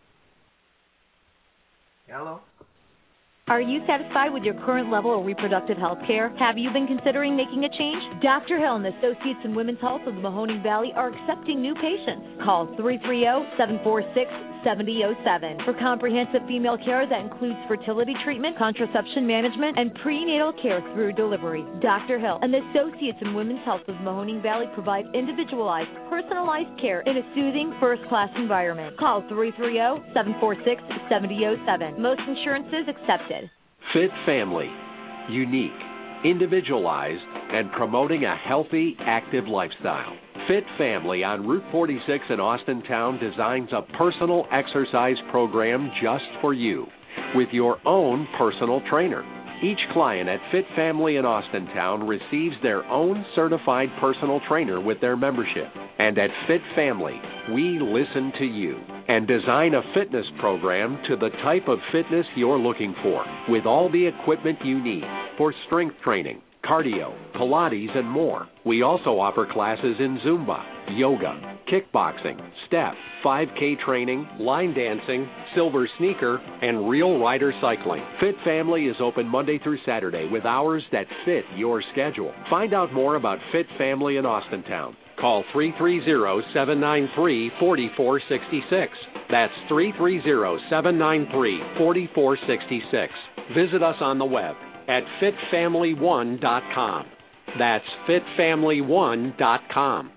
Speaker 9: Hello?
Speaker 12: Are you satisfied with your current level of reproductive health care? Have you been considering making a change? Doctor Hill and Associates in Women's Health of the Mahoning Valley are accepting new patients. Call three three zero, seven four six, seven zero zero seven for comprehensive female care that includes fertility treatment, contraception management, and prenatal care through delivery. Doctor Hill and the Associates in Women's Health of the Mahoning Valley provide individualized, personalized care in a soothing, first-class environment. Call three three zero, seven four six, seven zero zero seven. Most insurances accepted.
Speaker 5: Fit Family. Unique, individualized, and promoting a healthy, active lifestyle. Fit Family on Route forty-six in Austintown designs a personal exercise program just for you with your own personal trainer. Each client at Fit Family in Austintown receives their own certified personal trainer with their membership. And at Fit Family, we listen to you. and design a fitness program to the type of fitness you're looking for with all the equipment you need for strength training, cardio, Pilates, and more. We also offer classes in Zumba, yoga, kickboxing, step, five K training, line dancing, silver sneaker, and real rider cycling. Fit Family is open Monday through Saturday with hours that fit your schedule. Find out more about Fit Family in Austintown. Call three three zero, seven nine three, four four six six. That's three three zero, seven nine three, four four six six. Visit us on the web at fit family one dot com. That's fit family one dot com.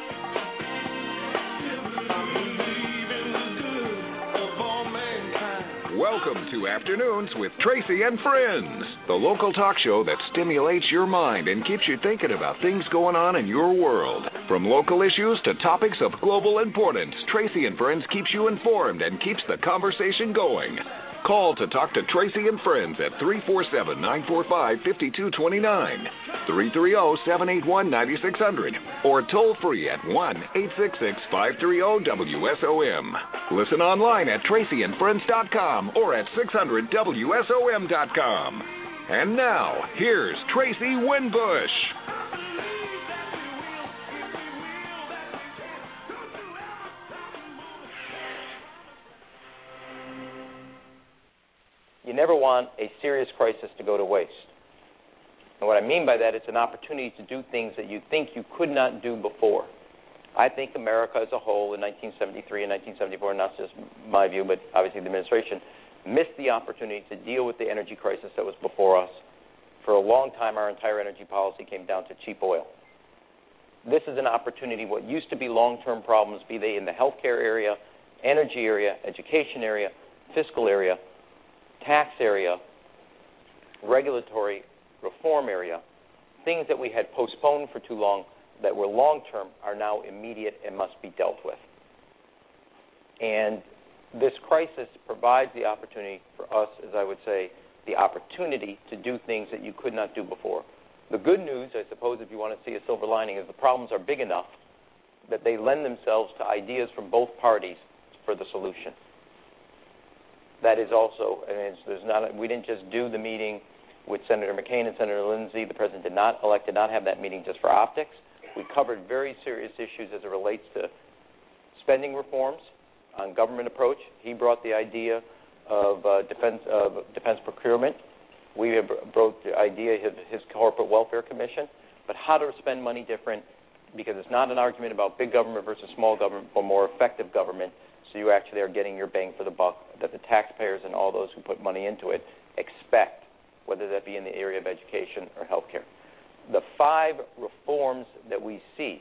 Speaker 6: Welcome to Afternoons with Tracy and Friends, the local talk show that stimulates your mind and keeps you thinking about things going on in your world. From local issues to topics of global importance, Tracy and Friends keeps you informed and keeps the conversation going. Call to talk to Tracy and Friends at three four seven, nine four five, five two two nine, three three zero, seven eight one, nine six zero zero, or toll free at one eight six six, five three zero, W S O M. Listen online at tracy and friends dot com or at six hundred W S O M dot com. And now, here's Tracy Winbush.
Speaker 2: You never want a serious crisis to go to waste. And what I mean by that, it's an opportunity to do things that you think you could not do before. I think America as a whole in nineteen seventy-three and nineteen seventy-four, not just my view, but obviously the administration, missed the opportunity to deal with the energy crisis that was before us. For a long time, our entire energy policy came down to cheap oil. This is an opportunity. What used to be long-term problems, be they in the healthcare area, energy area, education area, fiscal area, tax area, regulatory reform area, things that we had postponed for too long that were long-term are now immediate and must be dealt with. And this crisis provides the opportunity for us, as I would say, the opportunity to do things that you could not do before. The good news, I suppose, if you want to see a silver lining, is the problems are big enough that they lend themselves to ideas from both parties for the solution. That is also, and it's, there's not. A, we didn't just do the meeting with Senator McCain and Senator Lindsey. The president did not elect did not have that meeting just for optics. We covered very serious issues as it relates to spending reforms on government approach. He brought the idea of uh, defense of defense procurement. We have brought the idea of his corporate welfare commission. But how to spend money different, because it's not an argument about big government versus small government, but more effective government. So you actually are getting your bang for the buck that the taxpayers and all those who put money into it expect, whether that be in the area of education or healthcare. The five reforms that we see,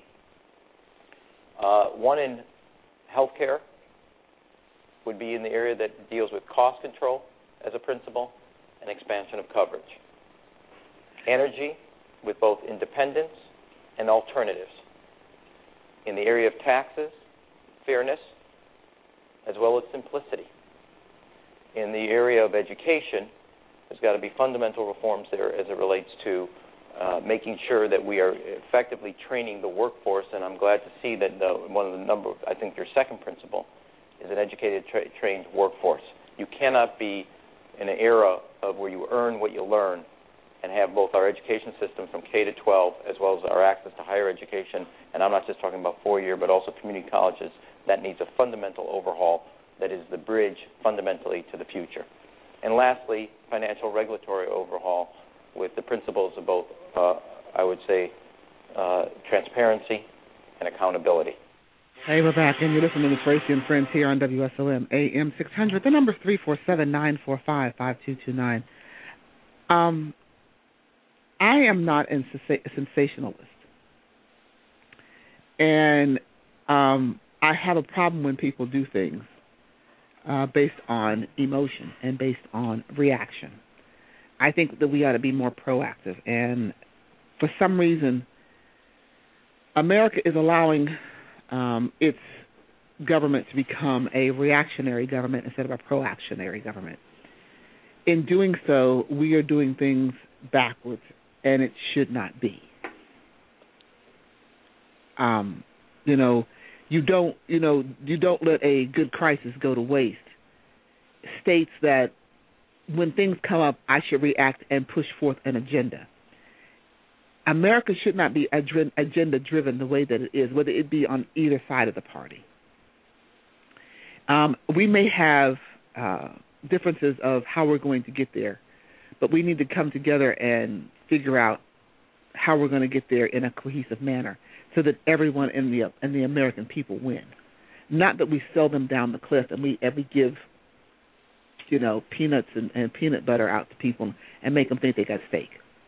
Speaker 2: uh, one in healthcare would be in the area that deals with cost control as a principle and expansion of coverage. Energy with both independence and alternatives. In the area of taxes, fairness, as well as simplicity. In the area of education, there's got to be fundamental reforms there as it relates to uh, making sure that we are effectively training the workforce, and I'm glad to see that the, one of the number, I think your second principle is an educated, tra- trained workforce. You cannot be in an era of where you earn what you learn and have both our education system from K to twelve as well as our access to higher education, and I'm not just talking about four-year, but also community colleges. That needs a fundamental overhaul that is the bridge fundamentally to the future. And lastly, financial regulatory overhaul with the principles of both, uh, I would say, uh, transparency and accountability.
Speaker 7: Hey, we're back, and you're listening to Tracy and Friends here on W S O M A M six hundred. The number is three four seven, nine four five, five two two nine. Um, I am not a sensationalist. And um, I have a problem when people do things uh, based on emotion and based on reaction. I think that we ought to be more proactive. And for some reason, America is allowing um, its government to become a reactionary government instead of a proactionary government. In doing so, we are doing things backwards, and it should not be. Um, you know, you don't, you know, you don't let a good crisis go to waste states that when things come up, I should react and push forth an agenda. America should not be agenda-driven the way that it is, whether it be on either side of the party. Um, we may have uh, differences of how we're going to get there, but we need to come together and figure out how we're going to get there in a cohesive manner so that everyone in the and the American people win. Not that we sell them down the cliff and we, and we give, you know, peanuts and, and peanut butter out to people and make them think they got steak.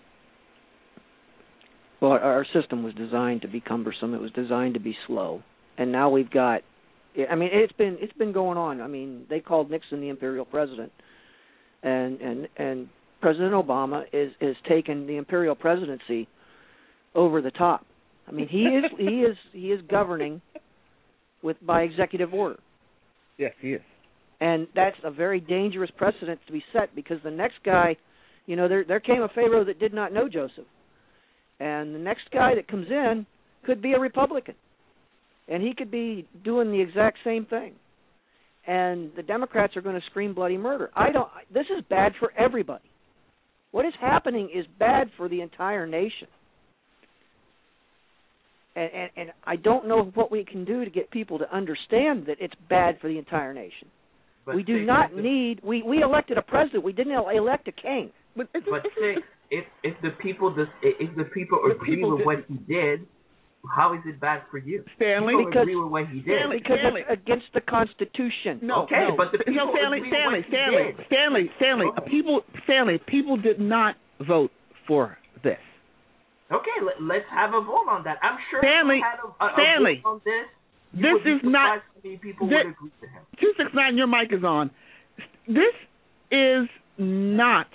Speaker 8: Well, our system was designed to be cumbersome. It was designed to be slow, and now we've got. I mean, it's been it's been going on. I mean, they called Nixon the imperial president, and and and President Obama is is taking the imperial presidency over the top. I mean, he is he is he is governing with by executive order.
Speaker 7: Yes, he is.
Speaker 8: And that's a very dangerous precedent to be set, because the next guy, you know, there there came a Pharaoh that did not know Joseph. And the next guy that comes in could be a Republican. And he could be doing the exact same thing. And the Democrats are going to scream bloody murder. I don't this is bad for everybody. What is happening is bad for the entire nation. And, and, and I don't know what we can do to get people to understand that it's bad for the entire nation.
Speaker 9: But
Speaker 8: we do
Speaker 9: say,
Speaker 8: not need we, we elected a president. We didn't elect a king.
Speaker 7: But, it's,
Speaker 9: but
Speaker 7: it's,
Speaker 9: say, if if the people just if the people
Speaker 7: the
Speaker 9: agree
Speaker 7: people
Speaker 9: with
Speaker 7: did,
Speaker 9: what he did, how is it bad for you?
Speaker 7: Stanley,
Speaker 9: people
Speaker 7: because,
Speaker 9: agree with what he did.
Speaker 7: Stanley,
Speaker 8: Because
Speaker 7: Stanley.
Speaker 8: it's against the Constitution.
Speaker 7: No,
Speaker 9: okay,
Speaker 7: no.
Speaker 9: but the people
Speaker 7: no, Stanley,
Speaker 9: agree
Speaker 7: Stanley,
Speaker 9: with what
Speaker 7: Stanley,
Speaker 9: he did.
Speaker 7: Stanley, Stanley,
Speaker 9: Okay.
Speaker 7: people, Stanley, people did not vote for this.
Speaker 9: Okay, let, let's have a vote on that. I'm sure
Speaker 7: Stanley,
Speaker 9: if we had a, a,
Speaker 7: Stanley,
Speaker 9: a vote on this. You
Speaker 7: this
Speaker 9: would be
Speaker 7: is not.
Speaker 9: surprised how many people
Speaker 7: This,
Speaker 9: would agree with him.
Speaker 7: two six nine, your mic is on. This is not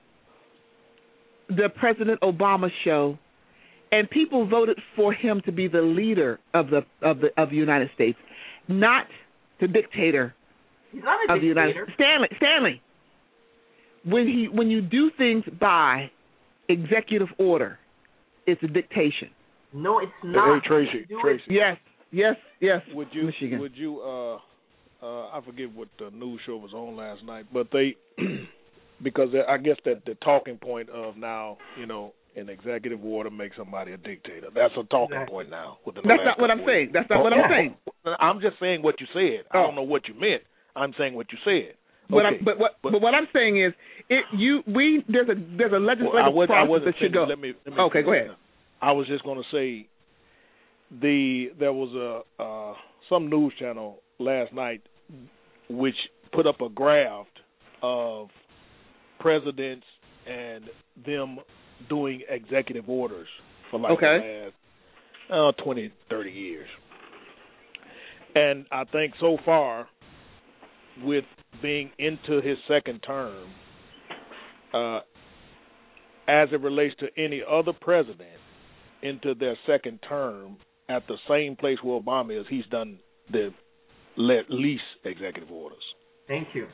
Speaker 7: the President Obama show, and people voted for him to be the leader of the of the of the United States, not the dictator
Speaker 9: He's not a
Speaker 7: of the United
Speaker 9: dictator.
Speaker 7: States. Stanley, Stanley, when he when you do things by executive order, it's a dictation.
Speaker 9: No, it's not.
Speaker 19: Hey, Tracy,
Speaker 9: Do
Speaker 19: Tracy.
Speaker 9: it.
Speaker 7: Yes, yes, yes.
Speaker 19: Would you,
Speaker 7: Michigan.
Speaker 19: would you, uh, uh, I forget what the news show was on last night, but they, because I guess that the talking point of now, you know, an executive order makes somebody a dictator. That's a talking
Speaker 9: Exactly.
Speaker 19: point now. Within the
Speaker 7: That's
Speaker 19: last
Speaker 7: not what I'm
Speaker 19: couple
Speaker 7: saying.
Speaker 19: weeks.
Speaker 7: That's not what I'm saying.
Speaker 19: I'm just saying what you said. I
Speaker 7: Oh.
Speaker 19: don't know what you meant. I'm saying what you said.
Speaker 7: What
Speaker 19: Okay.
Speaker 7: I'm, but what
Speaker 19: but,
Speaker 7: but what I'm saying is, it you we there's a there's a legislative
Speaker 19: well, I was, I
Speaker 7: process
Speaker 19: wasn't
Speaker 7: that should
Speaker 19: saying-
Speaker 7: go.
Speaker 19: Let me, let me
Speaker 7: Okay,
Speaker 19: finish
Speaker 7: go ahead.
Speaker 19: now. I was just going to say the there was a uh, some news channel last night which put up a graph of presidents and them doing executive orders for like
Speaker 7: Okay.
Speaker 19: the last uh, twenty, thirty years. And I think so far, with being into his second term, uh, as it relates to any other president into their second term at the same place where Obama is, he's done the le- least executive orders.
Speaker 9: Thank you.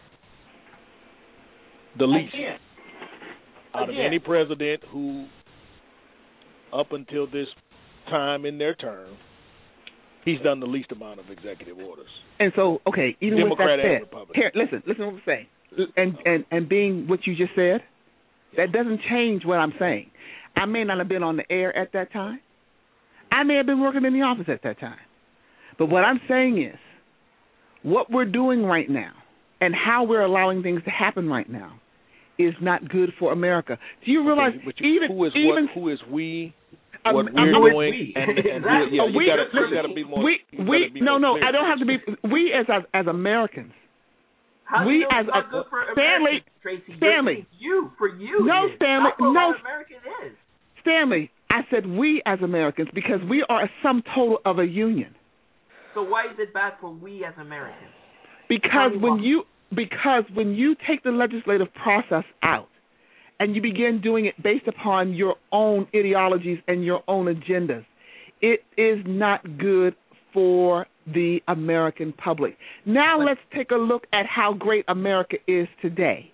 Speaker 19: The least.
Speaker 9: Again.
Speaker 19: Out of
Speaker 9: Again.
Speaker 19: any president who, up until this time in their term, he's done the least amount of executive orders.
Speaker 7: And so, okay, even
Speaker 19: Democrat
Speaker 7: with that
Speaker 19: and
Speaker 7: said,
Speaker 19: Republican.
Speaker 7: here, listen, listen to what I'm saying. And, and, and being what you just said, that doesn't change what I'm saying. I may not have been on the air at that time. I may have been working in the office at that time. But what I'm saying is, what we're doing right now and how we're allowing things to happen right now is not good for America. Do you realize
Speaker 19: Okay, but you,
Speaker 7: even
Speaker 19: who is
Speaker 7: even
Speaker 19: what, who is we?
Speaker 7: Um,
Speaker 19: What
Speaker 7: um,
Speaker 19: we're
Speaker 7: I'm-
Speaker 19: doing,
Speaker 9: we.
Speaker 19: and, and
Speaker 9: Exactly.
Speaker 19: yeah,
Speaker 7: Oh,
Speaker 19: you
Speaker 7: we-
Speaker 19: gotta,
Speaker 7: listen,
Speaker 19: you gotta be more.
Speaker 7: we
Speaker 19: you
Speaker 7: we
Speaker 19: gotta be
Speaker 7: no
Speaker 19: more
Speaker 7: no
Speaker 19: clear.
Speaker 7: I don't have to be we as as, as Americans.
Speaker 9: How
Speaker 7: We
Speaker 9: do you know
Speaker 7: as
Speaker 9: it's not
Speaker 7: a-
Speaker 9: good for
Speaker 7: Stanley-
Speaker 9: Americans, Tracy?
Speaker 7: Stanley.
Speaker 9: You're- You for you.
Speaker 7: No,
Speaker 9: it is.
Speaker 7: Stanley,
Speaker 9: Not for a
Speaker 7: no.
Speaker 9: lot of Americans it is.
Speaker 7: Stanley, I said we as Americans because we are a sum total of a union.
Speaker 9: So why is it bad for we as Americans?
Speaker 7: Because
Speaker 9: Tell me
Speaker 7: when
Speaker 9: why.
Speaker 7: you because when you take the legislative process out and you begin doing it based upon your own ideologies and your own agendas, it is not good for the American public. Now let's take a look at how great America is today.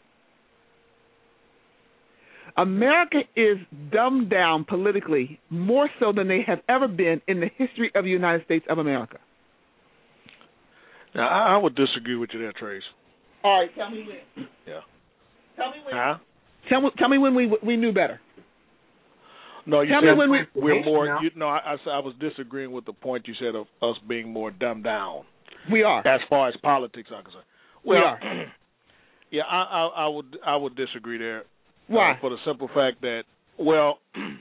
Speaker 7: America is dumbed down politically more so than they have ever been in the history of the United States of America.
Speaker 19: Now, I, I would disagree with you there, Trace.
Speaker 7: All right, tell me when.
Speaker 19: Yeah.
Speaker 7: Tell me when.
Speaker 19: Huh?
Speaker 7: Tell me, tell me when we we knew better.
Speaker 19: No, you
Speaker 7: tell
Speaker 19: said
Speaker 7: me when we,
Speaker 19: we're more. You, no, I, I, I was disagreeing with the point you said of us being more dumbed down.
Speaker 7: We are.
Speaker 19: As far as politics are concerned.
Speaker 7: We
Speaker 19: well,
Speaker 7: are.
Speaker 19: Yeah, I, I, I would I would disagree there.
Speaker 7: Why?
Speaker 19: Uh, for the simple fact that, well,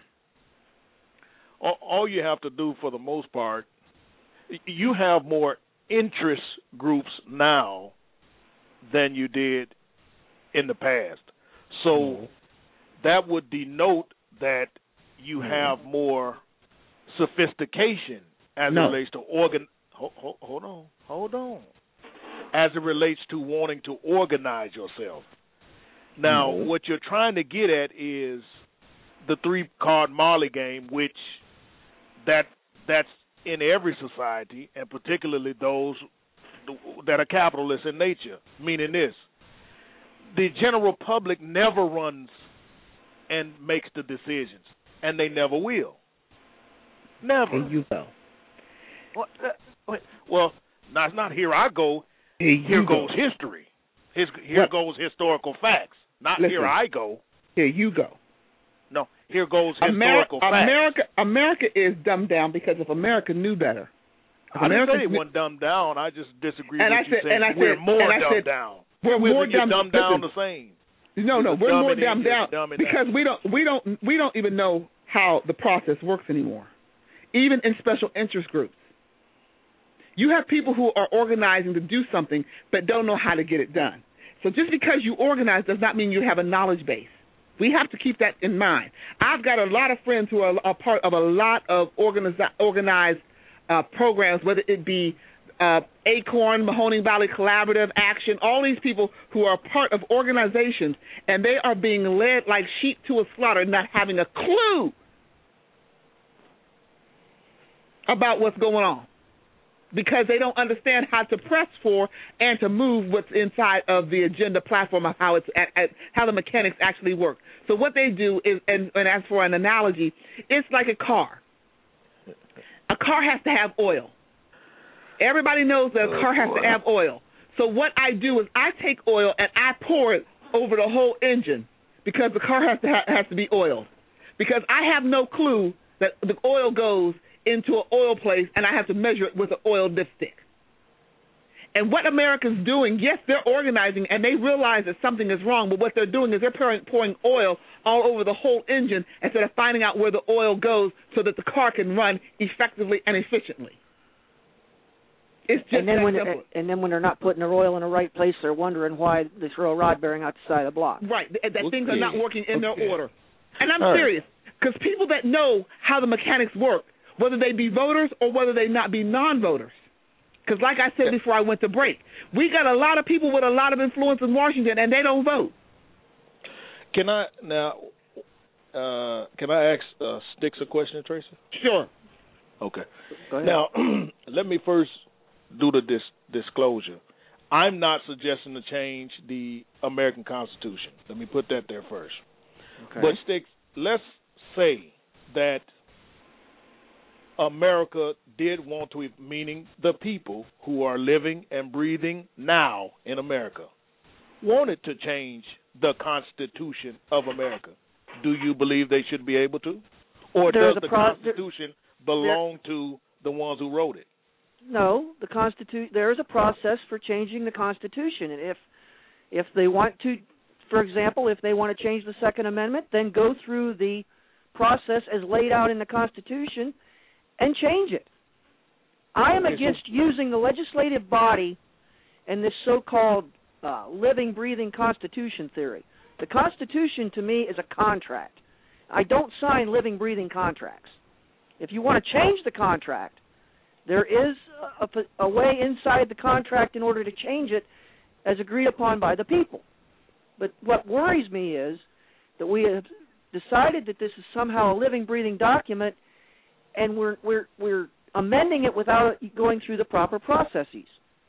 Speaker 19: all, all you have to do for the most part, you have more interest groups now than you did in the past. So mm-hmm. that would denote that you mm-hmm. have more sophistication as
Speaker 7: no.
Speaker 19: it relates to organ. Hold, hold, hold on, hold on. As it relates to wanting to organize yourself. Now, mm-hmm. what you're trying to get at is the three-card Molly game, which that that's in every society, and particularly those that are capitalist in nature, meaning this. The general public never runs and makes the decisions, and they never will. Never.
Speaker 7: Here you go.
Speaker 19: Well, uh, well now it's not here I go.
Speaker 7: Here,
Speaker 19: here
Speaker 7: go.
Speaker 19: goes history. His, here what? goes historical facts. Not
Speaker 7: Listen,
Speaker 19: here I go.
Speaker 7: Here you go.
Speaker 19: No, here goes
Speaker 7: Ameri-
Speaker 19: historical facts.
Speaker 7: America, America is dumbed down because if America knew better. If
Speaker 19: I
Speaker 7: America
Speaker 19: didn't say it wasn't dumbed down. I just disagree
Speaker 7: and
Speaker 19: with
Speaker 7: I
Speaker 19: you
Speaker 7: said,
Speaker 19: saying
Speaker 7: and I
Speaker 19: we're
Speaker 7: said,
Speaker 19: more
Speaker 7: and I
Speaker 19: dumbed
Speaker 7: said,
Speaker 19: down.
Speaker 7: We're
Speaker 19: we
Speaker 7: more dumbed,
Speaker 19: dumbed down
Speaker 7: listen,
Speaker 19: the same.
Speaker 7: No, no, we're more dumbed down
Speaker 19: dumbing
Speaker 7: because
Speaker 19: down.
Speaker 7: we don't, we don't, we don't even know how the process works anymore, even in special interest groups. You have people who are organizing to do something but don't know how to get it done. So just because you organize does not mean you have a knowledge base. We have to keep that in mind. I've got a lot of friends who are a part of a lot of organized, organized uh, programs, whether it be uh, ACORN, Mahoning Valley Collaborative, Action, all these people who are part of organizations, and they are being led like sheep to a slaughter, not having a clue about what's going on, because they don't understand how to press for and to move what's inside of the agenda platform of how it's at, at, how the mechanics actually work. So what they do is, and, and as for an analogy, it's like a car. A car has to have oil. Everybody knows that a oh, car has boy. to have oil. So what I do is I take oil and I pour it over the whole engine because the car has to ha- has to be oiled. Because I have no clue that the oil goes into an oil place, and I have to measure it with an oil dipstick. And what America's doing, yes, they're organizing, and they realize that something is wrong, but what they're doing is they're pouring, pouring oil all over the whole engine instead of finding out where the oil goes so that the car can run effectively and efficiently. It's just
Speaker 8: and then
Speaker 7: that
Speaker 8: when
Speaker 7: simple.
Speaker 8: And then when they're not putting their oil in the right place, they're wondering why they throw a rod bearing out the side of the block.
Speaker 7: Right, that, that okay. things are not working in okay. their order. And I'm
Speaker 8: all
Speaker 7: serious, because right. people that know how the mechanics work, whether they be voters or whether they not be non-voters. Because like I said before I went to break, we got a lot of people with a lot of influence in Washington, and they don't vote.
Speaker 19: Can I now? Uh, can I ask uh, Sticks a question, Tracy?
Speaker 7: Sure.
Speaker 19: Okay. Now, let me first do the dis- disclosure. I'm not suggesting to change the American Constitution. Let me put that there first.
Speaker 8: Okay.
Speaker 19: But Sticks, let's say that America did want to, meaning the people who are living and breathing now in America, wanted to change the Constitution of America. Do you believe they should be able to? Or
Speaker 8: There's
Speaker 19: does the
Speaker 8: pro-
Speaker 19: Constitution there, belong there, to the ones who wrote it?
Speaker 8: No, the Constitu- there is a process for changing the Constitution. And if if they want to, for example, if they want to change the Second Amendment, then go through the process as laid out in the Constitution and change it. I am against using the legislative body and this so-called uh, living, breathing Constitution theory. The Constitution, to me, is a contract. I don't sign living, breathing contracts. If you want to change the contract, there is a, a, a way inside the contract in order to change it as agreed upon by the people. But what worries me is that we have decided that this is somehow a living, breathing document, and we're we're we're amending it without going through the proper processes.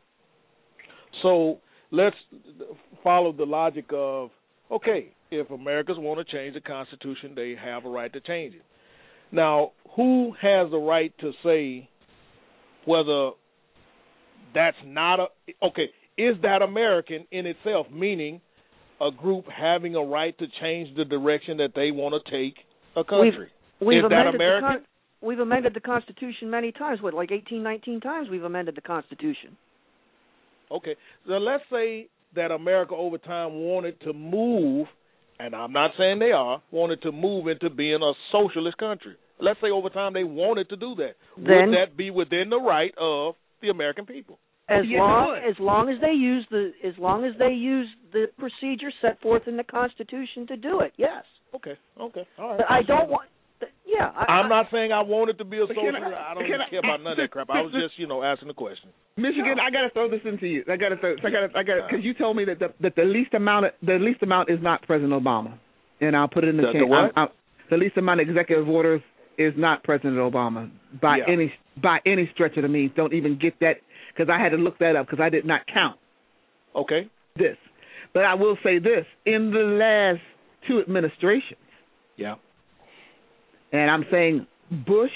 Speaker 19: So let's follow the logic of, okay, if Americans want to change the Constitution, they have a right to change it. Now, who has the right to say whether that's not a okay. Is that American in itself? Meaning, a group having a right to change the direction that they want to take a country.
Speaker 8: We've, we've
Speaker 19: is that
Speaker 8: amended
Speaker 19: American?
Speaker 8: The con- we've amended the Constitution many times. What, like eighteen, nineteen times we've amended the Constitution.
Speaker 19: Okay, so let's say that America over time wanted to move, and I'm not saying they are, wanted to move into being a socialist country. Let's say over time they wanted to do that.
Speaker 8: Then,
Speaker 19: would that be within the right of the American people?
Speaker 8: As
Speaker 19: Yeah,
Speaker 8: long as long as they use the as long as they use the procedure set forth in the Constitution to do it, yes.
Speaker 19: Okay, okay, all right.
Speaker 8: But I don't want. Yeah, I,
Speaker 19: I'm not saying I wanted to be a socialist. I, I don't
Speaker 7: can I-
Speaker 19: care about none of that crap. I was just, you know, asking the question.
Speaker 7: Michigan, I got to throw this into you. I got to throw. I got to. I got because you told me that the that the least amount of, the least amount is not President Obama, and I'll put it in the,
Speaker 19: The- the
Speaker 7: chain.
Speaker 19: what?
Speaker 7: I'm- I'm- the least amount of executive orders is not President Obama by
Speaker 19: Yeah.
Speaker 7: any by any stretch of the means. Don't even get that because I had to look that up because I did not count.
Speaker 19: Okay.
Speaker 7: This, but I will say this: in the last two administrations,
Speaker 19: Yeah.
Speaker 7: and I'm saying Bush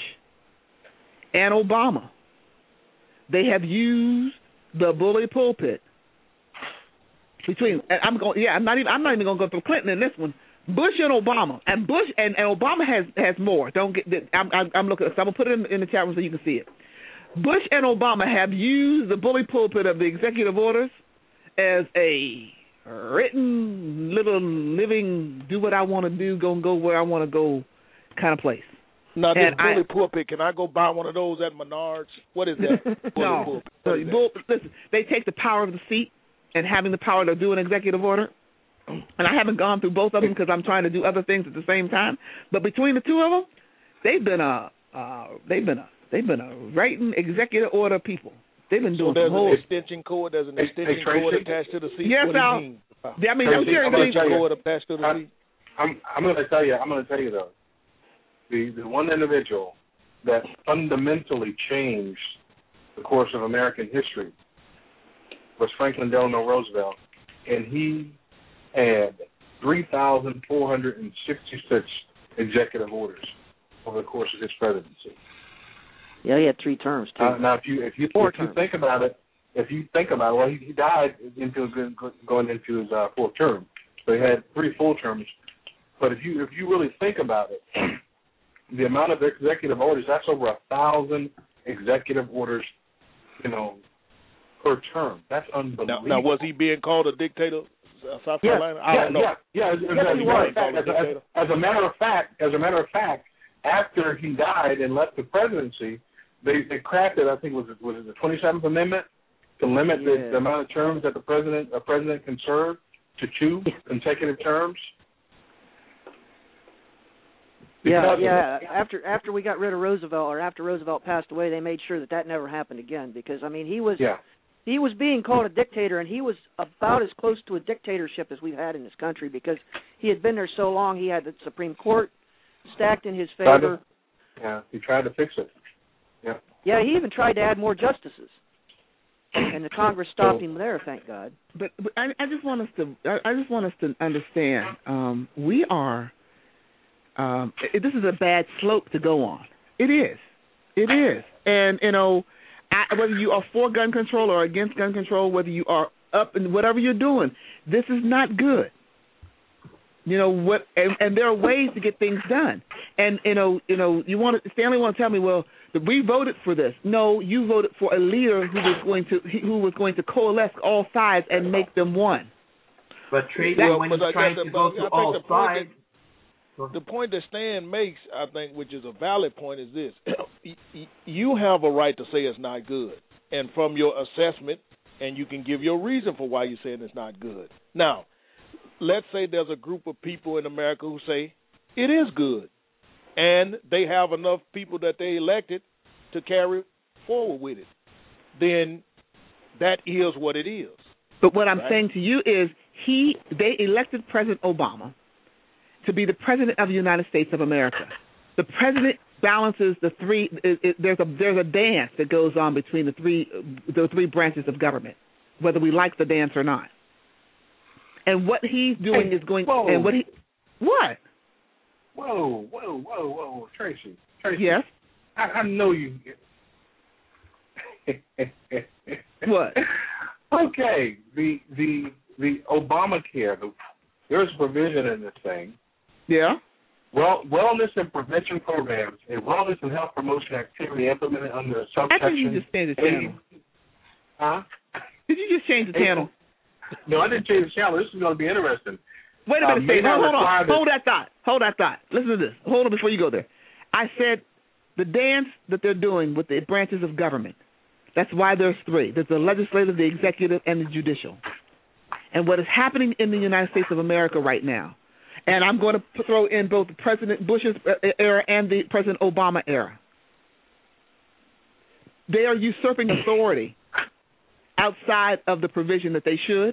Speaker 7: and Obama, they have used the bully pulpit between. And I'm going. Yeah, I'm not even. I'm not even going to go through Clinton in this one. Bush and Obama, and Bush and, and Obama has has more. Don't get. I'm I'm, I'm looking. So I'm gonna put it in, in the chat room so you can see it. Bush and Obama have used the bully pulpit of the executive orders as a written little living, do what I want to do, go go where I want to go, kind of place.
Speaker 19: Now, this
Speaker 7: And I-
Speaker 19: bully pulpit, can I go buy one of those at Menards? What is that? Bully
Speaker 7: no,
Speaker 19: pulpit.
Speaker 7: so,
Speaker 19: What is that?
Speaker 7: bull, listen. They take the power of the seat and having the power to do an executive order. And I haven't gone through both of them because I'm trying to do other things at the same time. But between the two of them, they've been a uh, they've been a they've been a writing executive order people. They've been
Speaker 19: So
Speaker 7: doing
Speaker 19: there's
Speaker 7: some whole.
Speaker 19: an extension cord. There's an
Speaker 3: Hey,
Speaker 19: extension
Speaker 3: hey, Tracy?
Speaker 19: cord attached to the seat.
Speaker 7: Yes,
Speaker 19: what do you
Speaker 7: Al.
Speaker 19: mean?
Speaker 7: Yeah, I mean, I'm
Speaker 3: Tracy,
Speaker 7: serious.
Speaker 3: I'm gonna tell you.
Speaker 19: Cord attached to the
Speaker 3: I-
Speaker 19: seat.
Speaker 3: I'm I'm going to tell you. I'm going to tell you though. The the one individual that fundamentally changed the course of American history was Franklin Delano Roosevelt, and he had three thousand four hundred sixty-six executive orders over the course of his presidency.
Speaker 8: Yeah, he had three terms too.
Speaker 3: Uh, now, if you if you
Speaker 8: Four
Speaker 3: if you
Speaker 8: terms.
Speaker 3: think about it, if you think about it, well, he, he died into going into his uh, fourth term, so he had three full terms. But if you if you really think about it, the amount of executive orders, that's over a thousand executive orders, you know, per term. That's unbelievable.
Speaker 19: Now, now, was he being called a dictator, uh, South
Speaker 3: Yeah,
Speaker 19: Carolina? I
Speaker 3: yeah,
Speaker 19: don't know.
Speaker 3: yeah, yeah. As, as,
Speaker 19: Yeah,
Speaker 3: as,
Speaker 19: he
Speaker 3: a matter
Speaker 19: was.
Speaker 3: of fact, as, a, as, as a matter of fact, as a matter of fact, after he died and left the presidency, they they crafted, I think, was it was it the twenty-seventh Amendment to limit the,
Speaker 8: Yeah.
Speaker 3: the amount of terms that the president a president can serve to two consecutive terms.
Speaker 8: Yeah,
Speaker 3: Because of
Speaker 8: yeah.
Speaker 3: it.
Speaker 8: After after we got rid of Roosevelt, or after Roosevelt passed away, they made sure that that never happened again. Because I mean, he was
Speaker 3: Yeah.
Speaker 8: he was being called a dictator, and he was about as close to a dictatorship as we've had in this country. Because he had been there so long, he had the Supreme Court stacked in his
Speaker 3: Tried
Speaker 8: favor.
Speaker 3: to- Yeah, he tried to fix it. Yeah.
Speaker 8: Yeah, he even tried to add more justices, and the Congress stopped him there. Thank God.
Speaker 7: But, but I, I just want us to I, I just want us to understand um, we are um, it, this is a bad slope to go on. It is, it is, and you know I, whether you are for gun control or against gun control, whether you are up in whatever you're doing, this is not good. You know what? And, and there are ways to get things done. And you know, you know, you want to, Stanley want to tell me, well, that we voted for this. No, you voted for a leader who was going to who was going to coalesce all sides and make them one.
Speaker 9: But Tracy,
Speaker 19: Well,
Speaker 9: when
Speaker 19: but
Speaker 9: he's
Speaker 19: I
Speaker 9: trying
Speaker 19: guess
Speaker 9: to
Speaker 19: the-
Speaker 9: go
Speaker 19: I
Speaker 9: to
Speaker 19: think
Speaker 9: all
Speaker 19: the point
Speaker 9: sides,
Speaker 19: that- The point that Stan makes, I think, which is a valid point, is this: you have a right to say it's not good, and from your assessment, and you can give your reason for why you're saying it's not good. Now, let's say there's a group of people in America who say it is good, and they have enough people that they elected to carry forward with it. Then that is what it is.
Speaker 7: But what I'm
Speaker 19: Right.
Speaker 7: saying to you is, he they elected President Obama to be the president of the United States of America. The president balances the three. It, it, there's a there's a dance that goes on between the three the three branches of government, whether we like the dance or not. And what he's doing
Speaker 3: Hey,
Speaker 7: is going.
Speaker 3: whoa.
Speaker 7: And what he what?
Speaker 3: Whoa, whoa, whoa, whoa, Tracy, Tracy.
Speaker 7: Yes.
Speaker 3: I, I know you.
Speaker 7: What?
Speaker 3: Okay, the the the Obamacare. The, there's a provision in this thing.
Speaker 7: Yeah.
Speaker 3: Well, wellness and prevention programs, a wellness and health promotion activity implemented under subsection.
Speaker 7: I think you just changed the channel.
Speaker 3: Huh?
Speaker 7: Did you just change the channel?
Speaker 3: No, I didn't change the channel. This is going to be interesting.
Speaker 7: Wait a minute,
Speaker 3: Uh,
Speaker 7: Steve.
Speaker 3: may
Speaker 7: Hold,
Speaker 3: not
Speaker 7: hold on.
Speaker 3: require
Speaker 7: Hold that thought. Hold that thought. Listen to this. Hold on before you go there. I said the dance that they're doing with the branches of government. That's why there's three. There's the legislative, the executive, and the judicial. And what is happening in the United States of America right now, and I'm going to throw in both President Bush's era and the President Obama era, they are usurping authority outside of the provision that they should,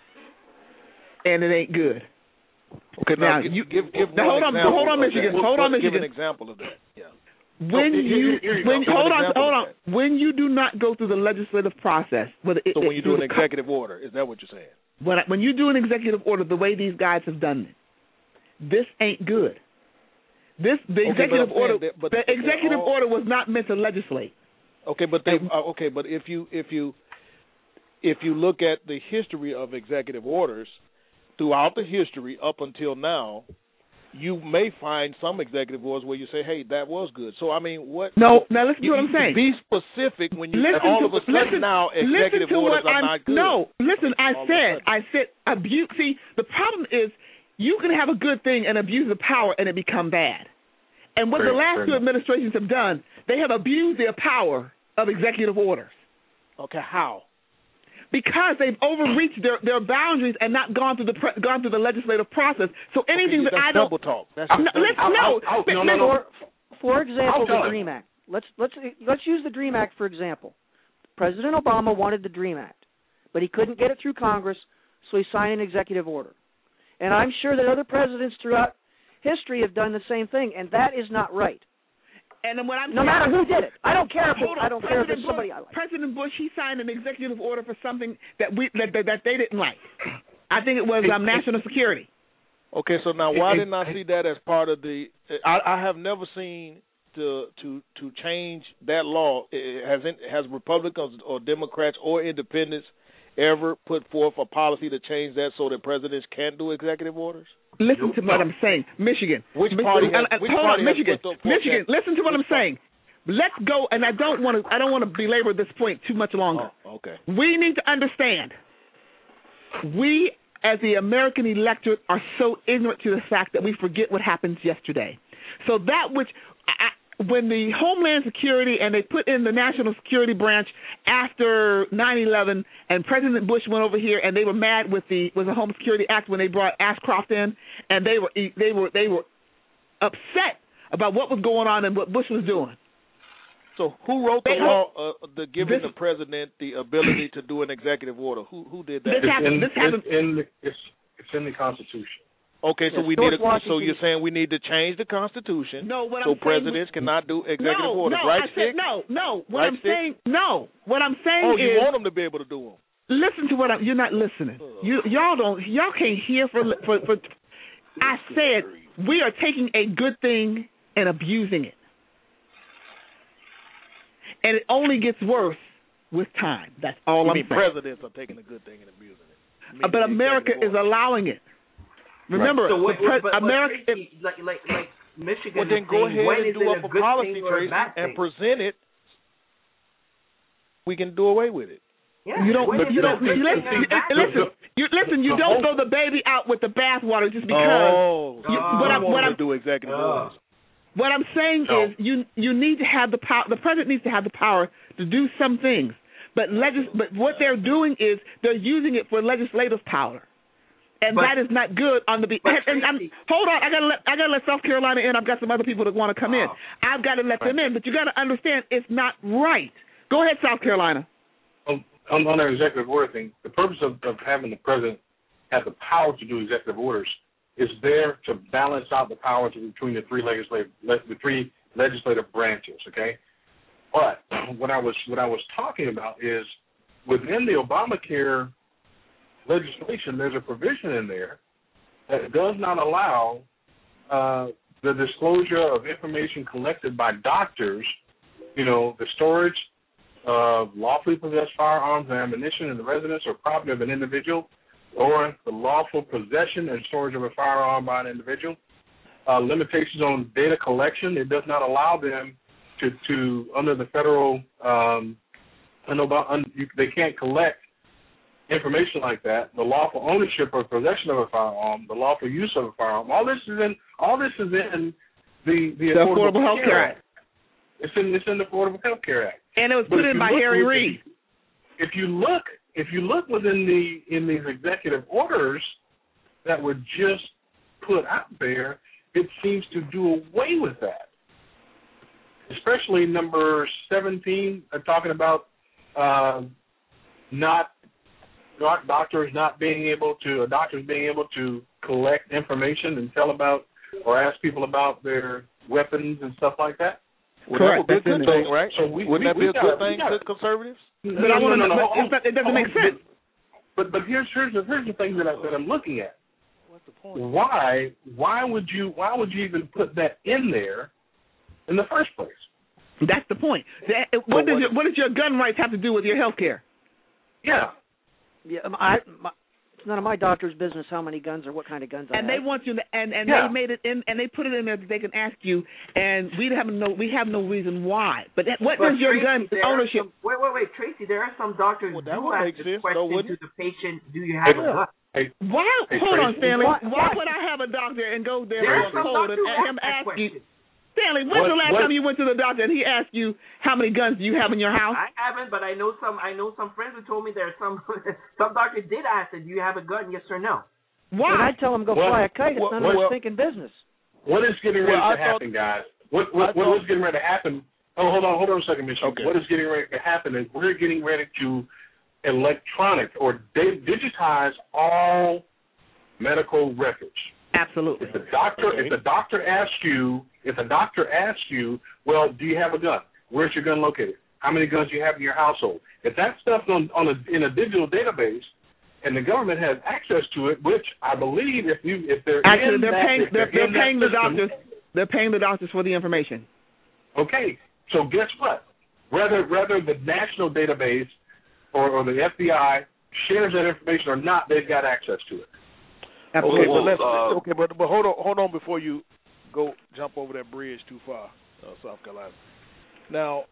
Speaker 7: and it ain't good.
Speaker 19: Okay, now,
Speaker 7: now
Speaker 19: give,
Speaker 7: you
Speaker 19: give, give
Speaker 7: now hold on,
Speaker 19: example
Speaker 7: hold on,
Speaker 19: of
Speaker 7: Michigan,
Speaker 19: that.
Speaker 7: hold on,
Speaker 19: Give
Speaker 7: Michigan.
Speaker 19: an example of that. Yeah.
Speaker 7: When
Speaker 19: No,
Speaker 7: you,
Speaker 19: here- here you
Speaker 7: when
Speaker 19: go. Give
Speaker 7: hold
Speaker 19: an
Speaker 7: on,
Speaker 19: example
Speaker 7: hold
Speaker 19: of
Speaker 7: on.
Speaker 19: that.
Speaker 7: When you do not go through the legislative process, whether it,
Speaker 19: So when
Speaker 7: it,
Speaker 19: you do an
Speaker 7: through the
Speaker 19: executive order, is that what you're saying?
Speaker 7: When I, when you do an executive order the way these guys have done it, this ain't good. This the
Speaker 19: Okay, but
Speaker 7: executive
Speaker 19: I'm saying
Speaker 7: order.
Speaker 19: that- but
Speaker 7: the
Speaker 19: they're
Speaker 7: executive
Speaker 19: all-
Speaker 7: order was not meant to legislate.
Speaker 19: Okay, but they uh, okay, but if you if you if you look at the history of executive orders throughout the history up until now, you may find some executive orders where you say, "Hey, that was good." So I mean, what?
Speaker 7: No, now listen to
Speaker 19: you,
Speaker 7: what I'm
Speaker 19: you
Speaker 7: saying.
Speaker 19: Be specific when you
Speaker 7: Listen
Speaker 19: all
Speaker 7: to,
Speaker 19: of a sudden
Speaker 7: listen,
Speaker 19: now executive
Speaker 7: listen to
Speaker 19: orders
Speaker 7: what
Speaker 19: are
Speaker 7: I'm,
Speaker 19: not good.
Speaker 7: No, listen, I
Speaker 19: All of a
Speaker 7: said,
Speaker 19: sudden.
Speaker 7: I said, abuse. See, the problem is you can have a good thing and abuse the power and it become bad. And what
Speaker 3: Fair-
Speaker 7: the last
Speaker 3: fair
Speaker 7: two
Speaker 3: enough.
Speaker 7: administrations have done, they have abused their power of executive orders.
Speaker 19: Okay, how?
Speaker 7: Because they've overreached their, their boundaries and not gone through the pre, gone through the legislative process. So anything
Speaker 19: okay,
Speaker 7: that I
Speaker 19: that's
Speaker 7: don't
Speaker 19: double talk. That's
Speaker 7: no,
Speaker 19: just
Speaker 7: let's,
Speaker 19: double
Speaker 7: no,
Speaker 19: talk.
Speaker 7: but-
Speaker 3: no, no, no.
Speaker 8: For, for example, the
Speaker 3: I'll
Speaker 8: DREAM Act. Let's let's let's use the DREAM Act for example. President Obama wanted the DREAM Act, but he couldn't get it through Congress, so he signed an executive order. And I'm sure that other presidents throughout history have done the same thing, and that is not right.
Speaker 7: And then when I'm
Speaker 8: No matter who did it, I don't care if it,
Speaker 7: Hold on.
Speaker 8: I don't care if
Speaker 7: President
Speaker 8: it's somebody
Speaker 7: Bush,
Speaker 8: I like.
Speaker 7: President Bush, he signed an executive order for something that we that, that, that they didn't like. I think it was um, national security.
Speaker 19: Okay, so now why didn't I see that as part of the? I, I have never seen to to to change that law. It has has Republicans or Democrats or Independents ever put forth a policy to change that so that presidents can't do executive orders?
Speaker 7: Listen to what I'm saying, Michigan.
Speaker 19: Which
Speaker 7: Michigan,
Speaker 19: party has-
Speaker 7: uh, uh,
Speaker 19: which
Speaker 7: hold
Speaker 19: party
Speaker 7: on,
Speaker 19: has
Speaker 7: Michigan.
Speaker 19: put the-
Speaker 7: Michigan.
Speaker 19: that-
Speaker 7: Listen to what I'm saying. Let's go, and I don't want to. I don't want to belabor this point too much longer.
Speaker 19: Oh, okay.
Speaker 7: We need to understand. We, as the American electorate, are so ignorant to the fact that we forget what happened yesterday. So that which, I, when the Homeland Security and they put in the National Security Branch after nine eleven, and President Bush went over here and they were mad with the with the Home Security Act when they brought Ashcroft in, and they were they were they were upset about what was going on and what Bush was doing.
Speaker 19: So who wrote the
Speaker 7: They-
Speaker 19: law uh, the giving
Speaker 7: this-
Speaker 19: the president the ability to do an executive order? Who who did that?
Speaker 7: This happened-
Speaker 3: in,
Speaker 7: this happened-
Speaker 3: It's in, the, it's, it's in the Constitution.
Speaker 19: Okay, so
Speaker 8: Yes,
Speaker 19: we
Speaker 8: George
Speaker 19: need. A,
Speaker 8: Washington-
Speaker 19: so you're saying we need to change the Constitution
Speaker 7: No, what
Speaker 19: so
Speaker 7: I'm saying
Speaker 19: presidents cannot do executive
Speaker 7: no,
Speaker 19: orders,
Speaker 7: no,
Speaker 19: right?
Speaker 7: I said
Speaker 19: Stick?
Speaker 7: no, no. What
Speaker 19: Right,
Speaker 7: I'm
Speaker 19: Stick?
Speaker 7: saying, no. What I'm saying
Speaker 19: Oh,
Speaker 7: is,
Speaker 19: you want them to be able to do them?
Speaker 7: listen to what I'm. You're not listening. You y'all don't. Y'all can't hear for for. for I said we are taking a good thing and abusing it, and it only gets worse with time. That's all
Speaker 19: You
Speaker 7: I'm
Speaker 19: mean
Speaker 7: saying.
Speaker 19: presidents are taking a good thing and abusing it?
Speaker 7: Uh, but America is allowing it. Remember,
Speaker 9: So what,
Speaker 7: the pres-
Speaker 9: but, but
Speaker 7: America.
Speaker 9: Tracy, like like like Michigan.
Speaker 19: Well, then
Speaker 9: is
Speaker 19: go
Speaker 9: saying,
Speaker 19: ahead
Speaker 9: when
Speaker 19: and
Speaker 9: is
Speaker 19: do
Speaker 9: it
Speaker 19: up
Speaker 9: a
Speaker 19: a
Speaker 9: good
Speaker 19: policy,
Speaker 9: thing or a
Speaker 19: Tracy,
Speaker 9: bad
Speaker 19: and
Speaker 9: thing?
Speaker 19: present it. We can do away with it.
Speaker 9: Yeah,
Speaker 7: You don't.
Speaker 9: when is
Speaker 7: You
Speaker 9: it a
Speaker 7: don't.
Speaker 9: good
Speaker 7: You
Speaker 9: thing
Speaker 7: listen.
Speaker 9: or a
Speaker 7: You,
Speaker 9: bad thing?
Speaker 7: listen. You listen. You
Speaker 3: the
Speaker 7: don't
Speaker 3: whole-
Speaker 7: throw the baby out with the bathwater just because.
Speaker 19: Oh,
Speaker 7: You,
Speaker 9: Oh.
Speaker 7: what
Speaker 19: I
Speaker 7: I'm,
Speaker 19: want
Speaker 7: what
Speaker 19: to
Speaker 7: I'm,
Speaker 19: do executive orders.
Speaker 7: what I'm saying
Speaker 3: No.
Speaker 7: is, you you need to have the power. The president needs to have the power to do some things. But legis- But what they're doing is they're using it for legislative power, and
Speaker 9: But-
Speaker 7: that is not good. On the be-
Speaker 9: but
Speaker 7: and, and I'm,
Speaker 9: Tracy-
Speaker 7: hold on, I gotta let I gotta let South Carolina in. I've got some other people that want to come in.
Speaker 9: Oh.
Speaker 7: I've got to let them in. But you got to understand, it's not right. Go ahead, South Carolina.
Speaker 3: On, on, on the executive order thing, the purpose of, of having the president have the power to do executive orders is there to balance out the powers between the three legislative le- the three legislative branches. Okay, but what I was what I was talking about is within the Obamacare legislation, there's a provision in there that does not allow uh, the disclosure of information collected by doctors. You know, the storage uh, lawfully possess firearms and ammunition in the residence or property of an individual, or the lawful possession and storage of a firearm by an individual. Uh, limitations on data collection. It does not allow them to, to under the federal, um, I know about, un, you, they can't collect information like that. The lawful ownership or possession of a firearm, the lawful use of a firearm. All this is in. All this is in the the,
Speaker 7: the
Speaker 3: Affordable,
Speaker 7: Affordable Health Care Act.
Speaker 3: Act. It's in it's in the Affordable Health Care Act.
Speaker 7: And it was
Speaker 3: But
Speaker 7: put
Speaker 3: if
Speaker 7: in
Speaker 3: you
Speaker 7: by
Speaker 3: look
Speaker 7: Harry
Speaker 3: within-
Speaker 7: Reid.
Speaker 3: If you look, if you look within the in these executive orders that were just put out there, it seems to do away with that. Especially number seventeen, uh, talking about uh, not, not doctors not being able to, uh, doctors being able to collect information and tell about or ask people about their weapons and stuff like that.
Speaker 19: Correct. That would be a good
Speaker 3: So-
Speaker 19: thing, right?
Speaker 3: so we-
Speaker 19: Wouldn't
Speaker 3: we-
Speaker 19: that be
Speaker 3: we
Speaker 19: a
Speaker 3: gotta-
Speaker 19: good
Speaker 3: we
Speaker 19: thing
Speaker 3: gotta-
Speaker 19: to conservatives?
Speaker 3: No,
Speaker 7: But I
Speaker 3: no,
Speaker 7: wanna
Speaker 3: no,
Speaker 7: know-
Speaker 3: no,
Speaker 7: but
Speaker 3: hold
Speaker 7: it's not- it doesn't
Speaker 3: on.
Speaker 7: make sense.
Speaker 3: But but here's here's the here's the thing that, I, that I'm looking at.
Speaker 19: What's the point?
Speaker 3: Why why would you why would you even put that in there in the first place?
Speaker 7: That's the point. That, what does your, what does your gun rights have to do with your health care?
Speaker 3: Yeah.
Speaker 8: Yeah, um, I, my, it's none of my doctor's business how many guns or what kind of guns I
Speaker 7: And
Speaker 8: have.
Speaker 7: they want you to, and and
Speaker 3: Yeah.
Speaker 7: they made it in, and they put it in there that they can ask you, and we have no we have no reason why. But that, what
Speaker 9: But
Speaker 7: does your
Speaker 9: Tracy,
Speaker 7: gun
Speaker 9: there are
Speaker 7: ownership?
Speaker 9: Some, wait, wait, wait, Tracy. There are some doctors
Speaker 19: Well, that
Speaker 9: who
Speaker 19: would
Speaker 9: ask
Speaker 19: make
Speaker 9: this
Speaker 19: sense,
Speaker 9: question
Speaker 19: though, wouldn't
Speaker 9: to the patient: do you have a gun?
Speaker 3: Hey,
Speaker 7: Why?
Speaker 3: Hey,
Speaker 7: Hold on,
Speaker 3: Tracy.
Speaker 7: Stanley.
Speaker 9: Why-
Speaker 7: Why,
Speaker 9: why-
Speaker 7: would I have a doctor and go there
Speaker 9: There are
Speaker 7: with a
Speaker 9: some
Speaker 7: cold
Speaker 9: doctors
Speaker 7: and,
Speaker 9: who
Speaker 7: and
Speaker 9: ask
Speaker 7: him
Speaker 9: that
Speaker 7: ask you?
Speaker 9: question.
Speaker 7: Stanley, when's
Speaker 3: What-
Speaker 7: the last
Speaker 3: what-
Speaker 7: time you went to the doctor and he asked you how many guns do you have in your house?
Speaker 9: I haven't, but I know some. I know some friends who told me there are some. Some doctors did ask them, "Do you have a gun? Yes or no?"
Speaker 7: Why?
Speaker 8: And I tell them go
Speaker 3: What-
Speaker 8: fly a kite. It's
Speaker 3: what-
Speaker 8: none
Speaker 3: what-
Speaker 8: of their thinking business.
Speaker 3: What is getting ready
Speaker 19: Well, I
Speaker 3: to
Speaker 19: thought-
Speaker 3: happen, guys? What what,
Speaker 19: I
Speaker 3: what
Speaker 19: thought-
Speaker 3: is getting ready to happen? Oh, hold on, hold on a second, Mister.
Speaker 19: Okay.
Speaker 3: What is getting ready to happen is we're getting ready to electronic or di- digitize all medical records.
Speaker 7: Absolutely.
Speaker 3: If the doctor,
Speaker 19: Okay.
Speaker 3: if the doctor asks you, if the doctor asks you, well, do you have a gun? Where's your gun located? How many guns do you have in your household? If that stuff's on, on a, in a digital database, and the government has access to it, which I believe if you if they're
Speaker 7: Actually,
Speaker 3: in
Speaker 7: they're
Speaker 3: that,
Speaker 7: paying
Speaker 3: if
Speaker 7: they're, they're
Speaker 3: in that
Speaker 7: paying the
Speaker 3: system-
Speaker 7: doctors they're paying the doctors for the information.
Speaker 3: Okay, so guess what? Whether whether the national database or, or the F B I shares that information or not, they've got access to it.
Speaker 19: Okay,
Speaker 3: Well,
Speaker 19: but let's
Speaker 3: uh,
Speaker 19: okay, but but hold on, hold on before you go jump over that bridge too far, uh, South Carolina. Now,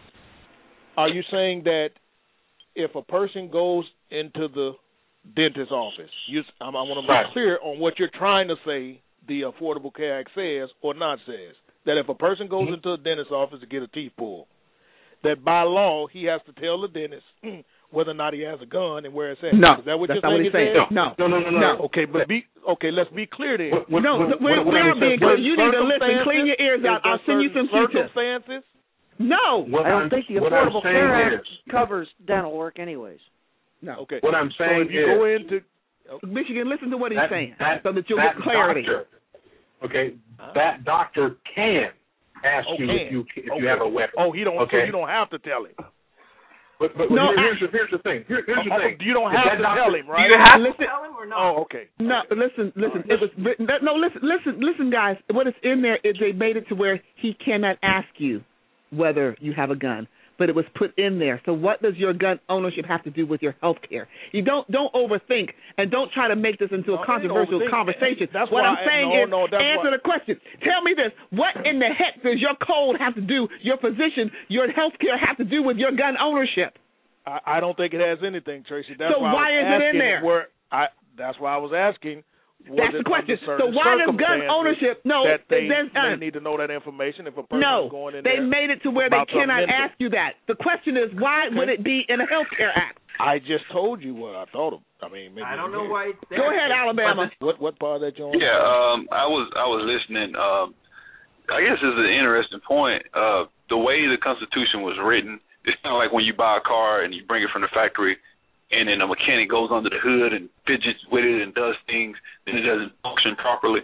Speaker 19: are you saying that if a person goes into the dentist's office, you, I, I want to be
Speaker 3: Right.
Speaker 19: clear on what you're trying to say the Affordable Care Act says or not says, that if a person goes
Speaker 3: Mm-hmm.
Speaker 19: into a dentist's office to get a teeth pulled, that by law he has to tell the dentist whether or not he has a gun and where it's at.
Speaker 7: No,
Speaker 19: Is that what
Speaker 7: that's
Speaker 19: you're
Speaker 7: not what
Speaker 19: saying?
Speaker 7: he's
Speaker 19: it
Speaker 7: saying.
Speaker 19: says?
Speaker 7: No,
Speaker 3: No, no, no, no.
Speaker 7: no.
Speaker 19: Okay, but be okay. Let's be clear then.
Speaker 3: What, what,
Speaker 7: No,
Speaker 3: what,
Speaker 7: we,
Speaker 3: what,
Speaker 7: we
Speaker 3: what
Speaker 7: are
Speaker 3: I'm
Speaker 7: being
Speaker 3: saying-
Speaker 7: clear. You need to listen.
Speaker 19: Circumstances?
Speaker 7: Clean your ears
Speaker 19: Is
Speaker 7: out.
Speaker 19: there
Speaker 7: I'll send you some
Speaker 19: certain
Speaker 7: Q-tips.
Speaker 19: circumstances?
Speaker 7: No.
Speaker 3: What
Speaker 8: I don't
Speaker 3: I'm-
Speaker 8: think the
Speaker 3: what I'm
Speaker 8: Affordable
Speaker 3: saying
Speaker 8: Care Act
Speaker 3: is-
Speaker 8: covers dental work, anyways.
Speaker 7: No.
Speaker 19: Okay.
Speaker 3: What I'm
Speaker 19: So
Speaker 3: saying
Speaker 19: if you
Speaker 3: is,
Speaker 19: go into
Speaker 7: Michigan, listen to what he's
Speaker 3: that,
Speaker 7: saying
Speaker 3: that,
Speaker 7: so that you'll
Speaker 3: that
Speaker 7: get clarity.
Speaker 3: Doctor, okay, that doctor can ask you
Speaker 19: Okay.
Speaker 3: if you if
Speaker 19: Okay.
Speaker 3: you have a weapon.
Speaker 19: Oh, he don't.
Speaker 3: Okay.
Speaker 19: So you don't have to tell him.
Speaker 3: But, but
Speaker 7: No,
Speaker 3: here-
Speaker 7: I-
Speaker 3: here's, the, here's the thing. Here, here's the
Speaker 19: Oh,
Speaker 3: thing.
Speaker 19: you don't
Speaker 3: If
Speaker 19: have
Speaker 3: that
Speaker 19: to
Speaker 3: doctor-
Speaker 19: tell him, right?
Speaker 9: Do you have
Speaker 7: Listen-
Speaker 9: to tell him or not?
Speaker 19: Oh, okay.
Speaker 7: No, listen, listen. It was written. that- No, listen, listen, listen, guys. What is in there is they made it to where he cannot ask you whether you have a gun, but it was put in there. So, what does your gun ownership have to do with your health care? You don't don't overthink and don't try to make this into
Speaker 19: No,
Speaker 7: a
Speaker 19: I
Speaker 7: controversial
Speaker 19: ain't overthink.
Speaker 7: conversation.
Speaker 19: That's
Speaker 7: what
Speaker 19: why
Speaker 7: I'm
Speaker 19: I-
Speaker 7: saying
Speaker 19: no,
Speaker 7: is,
Speaker 19: no, that's
Speaker 7: answer
Speaker 19: why-
Speaker 7: the question. Tell me this: what in the heck does your code have to do? Your position, your health care have to do with your gun ownership?
Speaker 19: I, I don't think it has anything, Tracy. That's
Speaker 7: So
Speaker 19: why,
Speaker 7: why
Speaker 19: I was
Speaker 7: is it in
Speaker 19: asking
Speaker 7: there?
Speaker 19: Where I, that's why I was asking. Was
Speaker 7: That's
Speaker 19: it
Speaker 7: the question.
Speaker 19: under certain
Speaker 7: So why does gun
Speaker 19: circumstances
Speaker 7: ownership? No,
Speaker 19: that they,
Speaker 7: there's, uh,
Speaker 19: they need to know that information if a person
Speaker 7: No,
Speaker 19: is going in
Speaker 7: they
Speaker 19: there
Speaker 7: made it to where they
Speaker 19: about something
Speaker 7: cannot
Speaker 19: mental.
Speaker 7: ask you that. The question is, why would it be in a health care act?
Speaker 19: I just told you what I thought of. I mean, maybe
Speaker 9: I don't know
Speaker 19: it's
Speaker 9: why it's there.
Speaker 7: Go ahead, Alabama.
Speaker 19: What what part of that you on?
Speaker 10: Yeah, um, I was I was listening. Um, I guess it's an interesting point. Uh, the way the Constitution was written, it's kind of like when you buy a car and you bring it from the factory, and then a mechanic goes under the hood and fidgets with it and does things, then it doesn't function properly.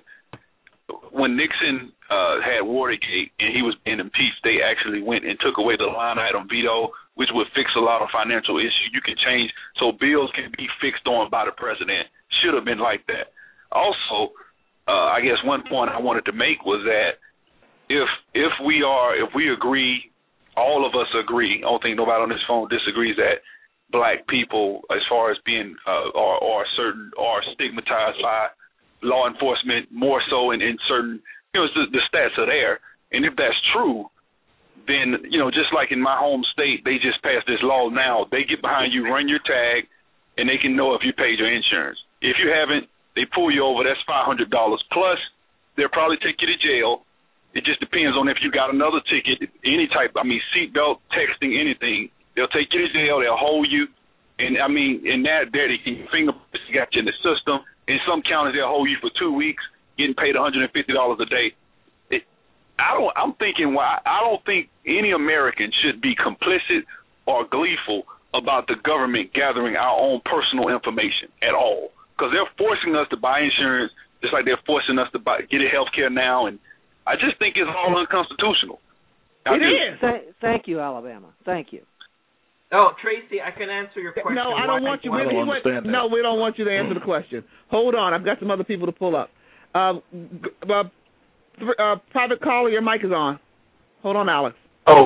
Speaker 10: When Nixon uh, had Watergate and he was being impeached, they actually went and took away the line item veto, which would fix a lot of financial issues. You can change, so bills can be fixed on by the president. Should have been like that. Also, uh, I guess one point I wanted to make was that if if we are if we agree all of us agree. I don't think nobody on this phone disagrees that black people, as far as being uh, are, are certain are stigmatized by law enforcement more so in, in certain, you know, the, the stats are there. And if that's true, then, you know, just like in my home state, they just passed this law now. They get behind you, run your tag, and they can know if you paid your insurance. If you haven't, they pull you over. That's five hundred dollars. Plus, they'll probably take you to jail. It just depends on if you got another ticket, any type, I mean, seatbelt, texting, anything. They'll take you to jail. They'll hold you. And, I mean, in that, there, they can fingerprints, got you in the system. In some counties, they'll hold you for two weeks, getting paid one hundred fifty dollars a day. It, I don't, I'm thinking, why I don't think any American should be complicit or gleeful about the government gathering our own personal information at all. Because they're forcing us to buy insurance, just like they're forcing us to buy, get health care now. And I just think it's all unconstitutional. I
Speaker 8: it is. Th- thank you, Alabama. Thank you.
Speaker 9: Oh, Tracy, I can answer your question.
Speaker 7: No, I don't want you.
Speaker 9: I
Speaker 7: We, we, no, we don't want you to answer the question. Hold on, I've got some other people to pull up. Um, uh, uh, private caller, your mic is on. Hold on, Alex.
Speaker 11: Oh,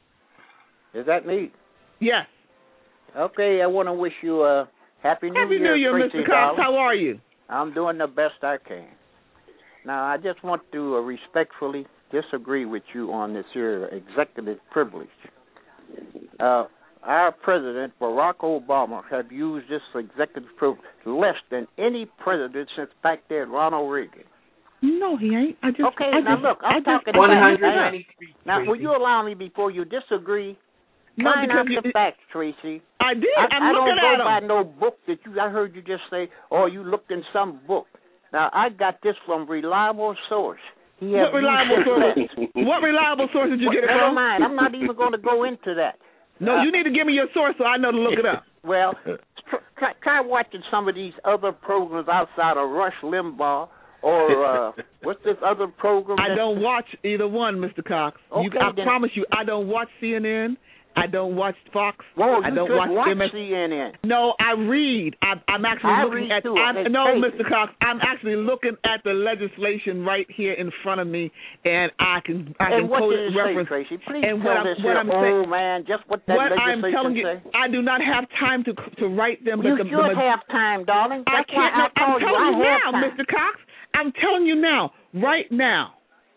Speaker 11: is that me?
Speaker 7: Yes.
Speaker 11: Okay, I want to wish you a happy New
Speaker 7: happy
Speaker 11: Year,
Speaker 7: New Year,
Speaker 11: Tracy
Speaker 7: Mister Cox.
Speaker 11: Dollar.
Speaker 7: How are you?
Speaker 11: I'm doing the best I can. Now, I just want to uh, respectfully disagree with you on this here executive privilege. Uh, our president, Barack Obama, have used this executive privilege less than any president since back there, Ronald Reagan.
Speaker 7: No, he ain't. I just
Speaker 11: okay.
Speaker 7: I
Speaker 11: now
Speaker 7: just,
Speaker 11: look, I'm
Speaker 7: I
Speaker 11: talking
Speaker 7: just,
Speaker 11: about. Now, will you allow me before you disagree?
Speaker 7: No,
Speaker 11: Find
Speaker 7: because
Speaker 11: out
Speaker 7: you,
Speaker 11: the facts, Tracy.
Speaker 7: I did.
Speaker 11: I,
Speaker 7: I'm
Speaker 11: I
Speaker 7: looking
Speaker 11: don't go
Speaker 7: at
Speaker 11: by
Speaker 7: them.
Speaker 11: no book that you. I heard you just say, "Oh, you looked in some book." Now, I got this from reliable source. He
Speaker 7: What reliable source? What reliable source did you get it
Speaker 11: Never
Speaker 7: from?
Speaker 11: mind. I'm not even going to go into that.
Speaker 7: No,
Speaker 11: uh,
Speaker 7: you need to give me your source so I know to look it up.
Speaker 11: Well, try, try watching some of these other programs outside of Rush Limbaugh or uh, what's this other program?
Speaker 7: I don't watch either one, Mister Cox.
Speaker 11: Okay,
Speaker 7: you, I
Speaker 11: then.
Speaker 7: promise you, I don't watch C N N. I don't watch Fox.
Speaker 11: Whoa,
Speaker 7: I
Speaker 11: you
Speaker 7: don't
Speaker 11: should
Speaker 7: watch,
Speaker 11: watch
Speaker 7: M S.
Speaker 11: C N N.
Speaker 7: No, I read. I, I'm actually
Speaker 11: I
Speaker 7: looking
Speaker 11: read
Speaker 7: at.
Speaker 11: too.
Speaker 7: I'm,
Speaker 11: It's
Speaker 7: no,
Speaker 11: crazy.
Speaker 7: Mister Cox, I'm actually looking at the legislation right here in front of me, and I can I
Speaker 11: And
Speaker 7: can
Speaker 11: what
Speaker 7: quote
Speaker 11: did it
Speaker 7: reference.
Speaker 11: say, Tracy? Please
Speaker 7: and
Speaker 11: tell
Speaker 7: what I'm,
Speaker 11: this
Speaker 7: what
Speaker 11: here
Speaker 7: I'm
Speaker 11: old
Speaker 7: saying,
Speaker 11: man just what that
Speaker 7: what I'm
Speaker 11: legislation
Speaker 7: telling you,
Speaker 11: say.
Speaker 7: I do not have time to to write them.
Speaker 11: You
Speaker 7: but the,
Speaker 11: should
Speaker 7: the,
Speaker 11: have time, darling.
Speaker 7: I
Speaker 11: That's why
Speaker 7: can't. No,
Speaker 11: I
Speaker 7: I'm
Speaker 11: told you
Speaker 7: telling
Speaker 11: I
Speaker 7: you
Speaker 11: have
Speaker 7: now,
Speaker 11: time.
Speaker 7: Mister Cox. I'm telling you now, right now.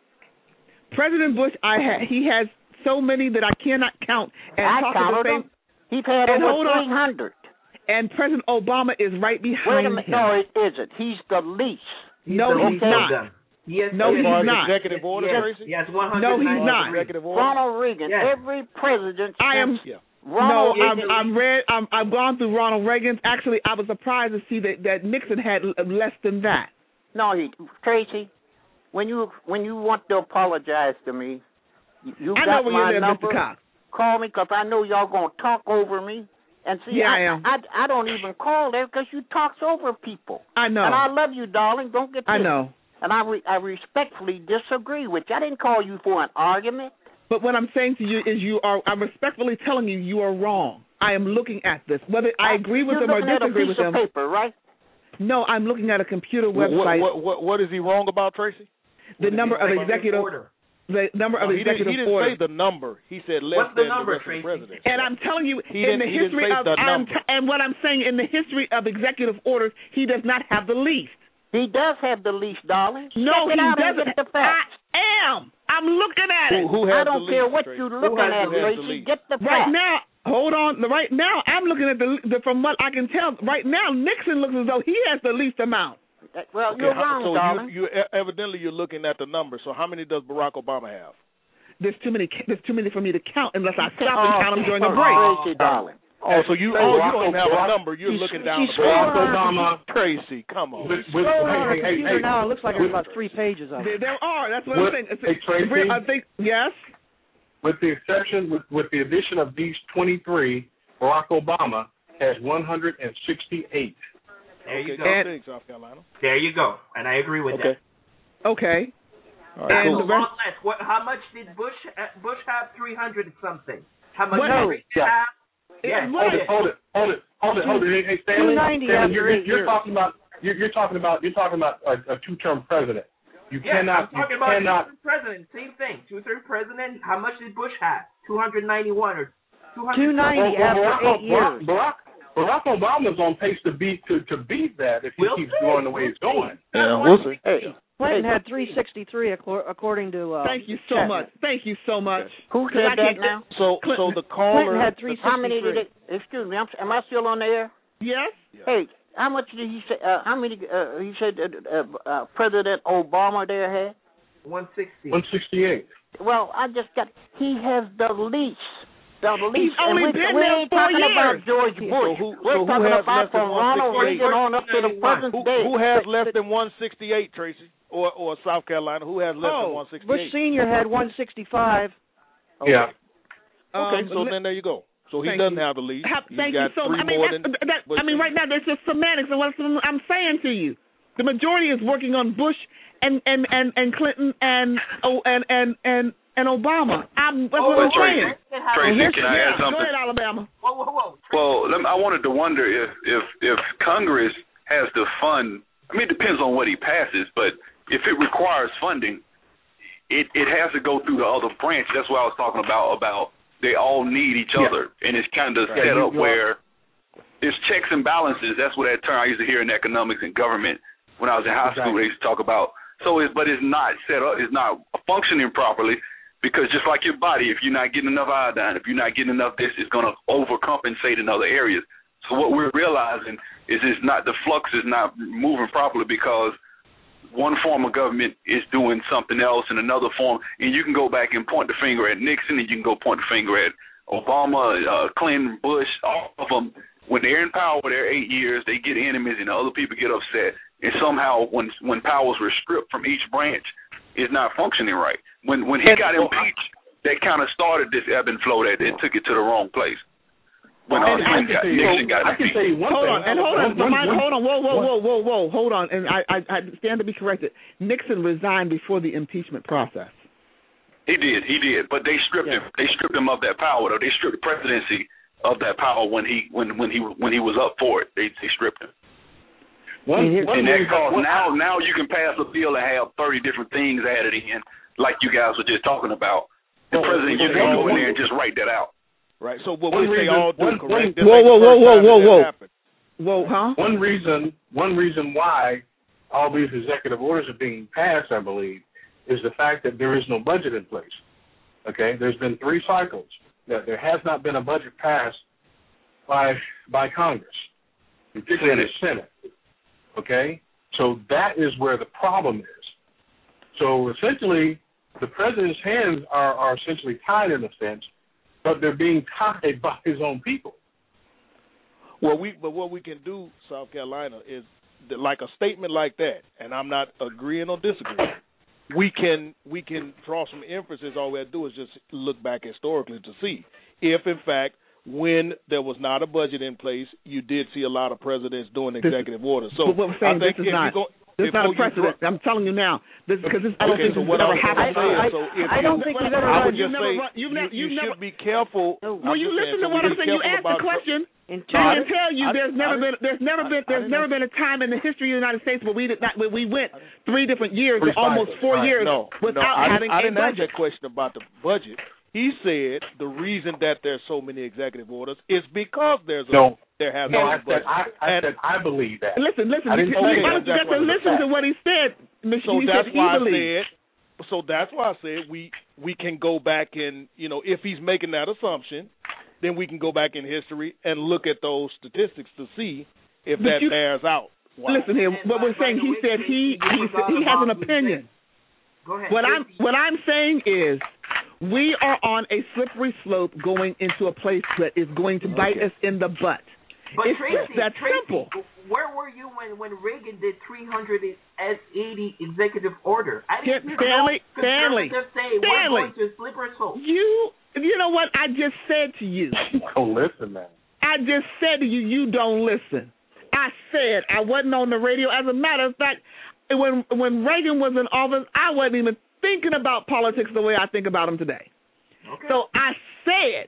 Speaker 7: President Bush, I ha- he has so many that I cannot count. And
Speaker 11: I
Speaker 7: talk at the
Speaker 11: counted
Speaker 7: same.
Speaker 11: them. He's had
Speaker 7: and
Speaker 11: over
Speaker 7: hold on.
Speaker 11: three hundred.
Speaker 7: And President Obama is right
Speaker 11: Wait
Speaker 7: behind
Speaker 11: a minute.
Speaker 7: him.
Speaker 11: No, it isn't. He's the least.
Speaker 7: No,
Speaker 11: the
Speaker 7: he's
Speaker 11: okay.
Speaker 7: not.
Speaker 9: Yes,
Speaker 7: No,
Speaker 9: yes,
Speaker 7: he's
Speaker 9: yes,
Speaker 7: not.
Speaker 19: Executive order,
Speaker 9: yes,
Speaker 19: Tracy?
Speaker 9: yes, one hundred.
Speaker 7: No, he's not.
Speaker 19: Executive order?
Speaker 11: Ronald Reagan.
Speaker 9: Yes.
Speaker 11: Every president.
Speaker 7: I am.
Speaker 11: since
Speaker 7: No,
Speaker 11: Ronald
Speaker 7: I'm,
Speaker 11: Reagan.
Speaker 7: I'm read. I'm, I've gone through Ronald Reagan's. Actually, I was surprised to see that, that Nixon had l- less than that.
Speaker 11: No, he Tracy. When you when you want to apologize to me, you, you
Speaker 7: I
Speaker 11: got
Speaker 7: know where
Speaker 11: my
Speaker 7: you live,
Speaker 11: number.
Speaker 7: Mister Cox.
Speaker 11: Call me because I know y'all gonna talk over me. And see,
Speaker 7: Yeah,
Speaker 11: I,
Speaker 7: I am.
Speaker 11: I, I don't even call there because you talks over people.
Speaker 7: I know.
Speaker 11: And I love you, darling. Don't get.
Speaker 7: I
Speaker 11: this.
Speaker 7: know.
Speaker 11: And I re, I respectfully disagree with you. I didn't call you for an argument.
Speaker 7: But what I'm saying to you is, you are. I'm respectfully telling you, you are wrong. I am looking at this. Whether I agree with
Speaker 11: You're
Speaker 7: them or
Speaker 11: looking at a
Speaker 7: disagree
Speaker 11: piece
Speaker 7: with
Speaker 11: of
Speaker 7: them.
Speaker 11: paper, right?
Speaker 7: No, I'm looking at a computer
Speaker 19: What,
Speaker 7: website.
Speaker 19: what, what, what is he wrong about, Tracy?
Speaker 7: The number of executive.
Speaker 9: order.
Speaker 7: The number of
Speaker 19: No, he didn't,
Speaker 7: executive
Speaker 19: he didn't
Speaker 7: orders.
Speaker 19: say the number. He said less
Speaker 9: What's the
Speaker 19: than
Speaker 9: number,
Speaker 19: the rest
Speaker 9: Tracy?
Speaker 19: of the president.
Speaker 7: And I'm telling you,
Speaker 19: He
Speaker 7: in
Speaker 19: didn't-
Speaker 7: the
Speaker 19: he didn't
Speaker 7: history
Speaker 19: say
Speaker 7: of
Speaker 19: the
Speaker 7: I'm
Speaker 19: number.
Speaker 7: t- and what I'm saying, in the history of executive orders, he does not have the least.
Speaker 11: He does have the least, darling.
Speaker 7: No,
Speaker 11: Check it
Speaker 7: he
Speaker 11: out and
Speaker 7: doesn't.
Speaker 11: get the facts.
Speaker 7: I am. I'm looking at it.
Speaker 19: Who, who has
Speaker 11: I don't
Speaker 19: the
Speaker 11: care
Speaker 19: least,
Speaker 11: what
Speaker 19: Tracy?
Speaker 11: you're
Speaker 19: Who
Speaker 11: looking
Speaker 19: has
Speaker 11: at,
Speaker 19: the- has the
Speaker 11: Tracy.
Speaker 19: least?
Speaker 11: Get the
Speaker 7: Right
Speaker 11: facts.
Speaker 7: now, hold on. Right now, I'm looking at the, the from what I can tell. Right now, Nixon looks as though he has the least amount.
Speaker 11: Well,
Speaker 19: Okay,
Speaker 11: you're
Speaker 19: how-
Speaker 11: wrong,
Speaker 19: so
Speaker 11: darling.
Speaker 19: you, you evidently you're looking at the number. So how many does Barack Obama have?
Speaker 7: There's too many. There's too many for me to count unless I stop
Speaker 11: Oh,
Speaker 7: and count them during a
Speaker 11: oh,
Speaker 7: break.
Speaker 11: Tracy, darling.
Speaker 19: Oh, so you
Speaker 3: Hey,
Speaker 19: oh you
Speaker 3: Barack
Speaker 19: don't even have
Speaker 3: Obama-
Speaker 19: a number. You're
Speaker 11: He's-
Speaker 19: looking down
Speaker 11: he's
Speaker 19: the
Speaker 3: Barack
Speaker 11: scrolling.
Speaker 3: Obama.
Speaker 19: Tracy, come on.
Speaker 3: With, with,
Speaker 8: Scroll
Speaker 3: hey,
Speaker 8: on the
Speaker 3: hey, hey,
Speaker 8: computer
Speaker 3: hey,
Speaker 8: now. It looks like there's
Speaker 3: with,
Speaker 8: about three pages of
Speaker 7: There,
Speaker 8: it.
Speaker 7: there are. That's what
Speaker 3: What-
Speaker 7: I'm saying. It's,
Speaker 3: hey, Tracy?
Speaker 7: I think yes.
Speaker 3: with the exception, with, with the addition of these twenty-three, Barack Obama has one hundred sixty-eight.
Speaker 9: There you
Speaker 19: Okay,
Speaker 9: go.
Speaker 7: And-
Speaker 19: thanks, South Carolina.
Speaker 9: There you go. And I agree with
Speaker 19: Okay.
Speaker 7: Okay.
Speaker 19: All
Speaker 9: that.
Speaker 19: right,
Speaker 7: And
Speaker 19: cool.
Speaker 7: the rest-
Speaker 9: One less. What, how much did Bush uh, Bush have? Three hundred and something. How much
Speaker 7: What?
Speaker 9: did
Speaker 7: No.
Speaker 9: Reagan
Speaker 3: Yeah.
Speaker 9: have?
Speaker 7: It
Speaker 9: Yes.
Speaker 7: was-
Speaker 3: Hold it, hold it, hold it, hold it, hold it. Hey, hey, Stanley,
Speaker 8: two ninety
Speaker 3: Stanley,
Speaker 8: after
Speaker 3: you're,
Speaker 8: eight
Speaker 3: you're
Speaker 8: years.
Speaker 3: talking about you're, you're talking about you're talking about a, a two-term president. You
Speaker 9: Yes,
Speaker 3: cannot
Speaker 9: I'm talking
Speaker 3: you
Speaker 9: about
Speaker 3: cannot
Speaker 9: two-term president. Same thing. Two-term president. How much did Bush have? two hundred ninety-one or two hundred.
Speaker 8: two ninety
Speaker 3: Well,
Speaker 8: after
Speaker 3: Barack,
Speaker 8: eight years.
Speaker 3: Barack, Barack Obama's on pace to beat to, to beat that if he
Speaker 9: We'll
Speaker 3: keeps
Speaker 9: see.
Speaker 3: going the way he's going.
Speaker 19: Yeah, we'll see.
Speaker 11: Hey,
Speaker 8: Clinton
Speaker 11: hey,
Speaker 8: had three sixty-three acor- according to. Uh,
Speaker 7: Thank you so
Speaker 8: Chapman.
Speaker 7: much. Thank you so much.
Speaker 11: who
Speaker 7: 'Cause I
Speaker 11: said that
Speaker 7: can't-
Speaker 11: now?
Speaker 19: So,
Speaker 7: Clinton-
Speaker 19: so the
Speaker 8: Clinton
Speaker 19: caller.
Speaker 8: had three
Speaker 11: How many did
Speaker 8: sixty-three.
Speaker 11: it? Excuse me, I'm, am I still on the air?
Speaker 7: Yes.
Speaker 11: Hey, how much did he say? Uh, how many? Uh, he said uh, uh, uh, President Obama there had.
Speaker 9: one sixty.
Speaker 3: one sixty-eight.
Speaker 11: Well, I just got. He has the least. The least.
Speaker 7: He's only
Speaker 11: and we,
Speaker 7: been
Speaker 11: we
Speaker 7: there
Speaker 11: ain't
Speaker 7: four
Speaker 11: talking
Speaker 7: years.
Speaker 11: about George
Speaker 19: So
Speaker 11: Bush.
Speaker 19: who-
Speaker 11: We're
Speaker 19: so who
Speaker 11: talking
Speaker 19: has
Speaker 11: about
Speaker 19: less than
Speaker 11: from Ronald
Speaker 19: one sixty-eight?
Speaker 11: Reagan on up to the present
Speaker 19: Who,
Speaker 11: day.
Speaker 19: who has less than one sixty-eight, Tracy? Or or South Carolina? Who has less than
Speaker 8: Oh,
Speaker 19: one
Speaker 8: Bush
Speaker 19: sixty-eight?
Speaker 8: Senior had one sixty-five.
Speaker 3: Yeah.
Speaker 19: Okay,
Speaker 7: Um,
Speaker 19: so
Speaker 7: let-
Speaker 19: then there you go. So he
Speaker 7: Thank
Speaker 19: doesn't
Speaker 7: you.
Speaker 19: have the lead.
Speaker 7: Ha-
Speaker 19: He's
Speaker 7: thank you
Speaker 19: got
Speaker 7: so
Speaker 19: three
Speaker 7: much. I mean,
Speaker 19: more
Speaker 7: that's,
Speaker 19: than
Speaker 7: that,
Speaker 19: Bush
Speaker 7: I mean,
Speaker 19: Senior.
Speaker 7: right now there's just semantics of what I'm saying to you. The majority is working on Bush and and and, and Clinton and oh and and and and Obama. I'm that's
Speaker 9: Oh,
Speaker 7: what I'm
Speaker 10: Tracy,
Speaker 7: saying.
Speaker 10: Tracy,
Speaker 7: Well,
Speaker 10: can I
Speaker 7: yeah,
Speaker 10: add something?
Speaker 7: Go ahead, Alabama.
Speaker 9: Whoa, whoa, whoa.
Speaker 10: Well, let me, I wanted to wonder if, if if Congress has to fund. I mean, it depends on what he passes, but if it requires funding, it it has to go through the other branch. That's what I was talking about. About they all need each
Speaker 3: Yeah.
Speaker 10: other, and it's kind of
Speaker 3: Right.
Speaker 10: set
Speaker 3: You-
Speaker 10: up
Speaker 3: you
Speaker 10: where it's checks and balances. That's what that term I used to hear in economics and government when I was in high
Speaker 3: Exactly.
Speaker 10: school. They used to talk about. So, it's but it's not set up. It's not functioning properly. Because just like your body, if you're not getting enough iodine, if you're not getting enough this, it's going to overcompensate in other areas. So what we're realizing is it's not, the flux is not moving properly because one form of government is doing something else in another form. And you can go back and point the finger at Nixon, and you can go point the finger at Obama, uh, Clinton, Bush, all of them. When they're in power for their eight years, they get enemies and other people get upset. And somehow when when powers were stripped from each branch, it's not functioning right. When when he got impeached, that kind of started this ebb and flow that it took it to the wrong place. When uh,
Speaker 3: And I
Speaker 10: Nixon
Speaker 3: can
Speaker 10: got,
Speaker 3: tell you-
Speaker 10: Nixon got
Speaker 3: I can
Speaker 10: impeached.
Speaker 3: tell you one
Speaker 7: Hold
Speaker 3: thing.
Speaker 7: on, and hold on,
Speaker 3: One- one-
Speaker 7: Mike, hold on, whoa, whoa,
Speaker 3: one-
Speaker 7: whoa, whoa, whoa, hold on, and I, I, I stand to be corrected. Nixon resigned before the impeachment process.
Speaker 10: He did, he did, but they stripped
Speaker 7: Yeah.
Speaker 10: him. They stripped him of that power, though. They stripped the presidency of that power when he when when he when he was up for it. They they stripped him.
Speaker 3: One, one
Speaker 10: and that
Speaker 3: reason-
Speaker 10: caused
Speaker 3: one-
Speaker 10: now now you can pass a bill and have thirty different things added in, like you guys were just talking about. The
Speaker 3: Well,
Speaker 10: president
Speaker 3: well,
Speaker 10: just can't
Speaker 3: one-
Speaker 10: go in there and just write that out.
Speaker 19: Right. So what
Speaker 3: One
Speaker 19: we say
Speaker 3: reason-
Speaker 19: all do
Speaker 3: one-
Speaker 19: correct.
Speaker 3: one-
Speaker 19: This
Speaker 7: Whoa,
Speaker 19: ain't
Speaker 7: whoa,
Speaker 19: the
Speaker 7: whoa,
Speaker 19: first
Speaker 7: whoa,
Speaker 19: time
Speaker 7: whoa,
Speaker 19: that
Speaker 7: whoa.
Speaker 19: happened.
Speaker 7: Whoa, huh?
Speaker 3: One reason, one reason why all these executive orders are being passed, I believe, is the fact that there is no budget in place. Okay, there's been three cycles that there has not been a budget passed by by Congress, particularly the Senate. Okay, so that is where the problem is. So essentially, the president's hands are, are essentially tied in a sense, but they're being tied by his own people.
Speaker 19: Well, we but what we can do, South Carolina, is that like a statement like that, and I'm not agreeing or disagreeing. We can we can draw some inferences. All we have to do is just look back historically to see if, in fact, when there was not a budget in place, you did see a lot of presidents doing executive orders. So
Speaker 7: but what I'm saying,
Speaker 19: I think
Speaker 7: this is
Speaker 19: if
Speaker 7: not.
Speaker 19: you go,
Speaker 7: This is
Speaker 19: if
Speaker 7: not a
Speaker 19: you
Speaker 7: precedent.
Speaker 19: draw-
Speaker 7: I'm telling you now. This because this, I don't
Speaker 19: Okay,
Speaker 7: think
Speaker 19: so
Speaker 7: this
Speaker 19: what
Speaker 7: has ever
Speaker 19: I was
Speaker 7: happened.
Speaker 19: saying,
Speaker 7: I,
Speaker 19: so if
Speaker 7: I
Speaker 19: you-
Speaker 7: don't think we've ever.
Speaker 19: I would
Speaker 7: you've
Speaker 19: just
Speaker 7: never,
Speaker 19: say
Speaker 7: run, you've
Speaker 19: you,
Speaker 7: never,
Speaker 19: you
Speaker 7: you've never,
Speaker 19: should be careful.
Speaker 7: Well,
Speaker 19: I'm
Speaker 7: you
Speaker 19: just
Speaker 7: listen
Speaker 19: saying,
Speaker 7: to
Speaker 19: so
Speaker 7: what
Speaker 19: we
Speaker 7: I'm
Speaker 19: be
Speaker 7: saying. You
Speaker 19: careful
Speaker 7: asked the
Speaker 19: about-
Speaker 7: question.
Speaker 8: In
Speaker 7: I can
Speaker 19: I-
Speaker 7: tell you,
Speaker 19: I-
Speaker 7: there's
Speaker 19: I
Speaker 7: never
Speaker 19: didn't-
Speaker 7: been, there's never
Speaker 19: I-
Speaker 7: been,
Speaker 19: I
Speaker 7: there's
Speaker 19: didn't
Speaker 7: never been a time in the history of the United States where we did not, where we went three different years,
Speaker 3: Three
Speaker 7: or almost
Speaker 3: cycles,
Speaker 7: four
Speaker 3: right.
Speaker 7: years
Speaker 19: No,
Speaker 7: without
Speaker 19: no, I
Speaker 7: having
Speaker 19: didn't, I
Speaker 7: a
Speaker 19: didn't ask
Speaker 7: budget.
Speaker 19: that question about the budget. He said the reason that there's so many executive orders is because there's a,
Speaker 3: No,
Speaker 19: there has
Speaker 3: no,
Speaker 19: no
Speaker 3: I
Speaker 19: budget.
Speaker 3: said I, I
Speaker 19: And-
Speaker 3: said I believe that.
Speaker 7: Listen, listen.
Speaker 3: I
Speaker 7: You,
Speaker 3: didn't
Speaker 7: you,
Speaker 3: say
Speaker 7: you
Speaker 3: that.
Speaker 7: have
Speaker 19: That's
Speaker 7: to
Speaker 19: what it's
Speaker 7: listen to
Speaker 19: about.
Speaker 7: what he said. Mister
Speaker 19: So
Speaker 7: he
Speaker 19: that's
Speaker 7: said he
Speaker 19: why I
Speaker 7: believes.
Speaker 19: said. So that's why I said we we can go back and you know if he's making that assumption, then we can go back in history and look at those statistics to see if
Speaker 7: But
Speaker 19: that
Speaker 7: you-
Speaker 19: bears out. Wow.
Speaker 7: Listen here. What we're saying, he said he he, he has an opinion.
Speaker 9: Go ahead.
Speaker 7: What I'm what I'm saying is, we are on a slippery slope going into a place that is going to bite
Speaker 19: Okay.
Speaker 7: us in the butt.
Speaker 9: But
Speaker 7: It's
Speaker 9: Tracy,
Speaker 7: just that
Speaker 9: Tracy,
Speaker 7: simple.
Speaker 9: where were you when, when Reagan did three hundred eighty executive order? I
Speaker 7: Stanley,
Speaker 9: didn't
Speaker 7: Stanley,
Speaker 9: no
Speaker 7: Stanley,
Speaker 9: conservatives say
Speaker 7: Stanley.
Speaker 9: we're going to slippery slope.
Speaker 7: You you know what I just said to you?
Speaker 3: Oh, listen, man.
Speaker 7: I just said to you, you don't listen. I said I wasn't on the radio. As a matter of fact, when when Reagan was in office, I wasn't even thinking about politics the way I think about them today.
Speaker 9: Okay.
Speaker 7: So I said,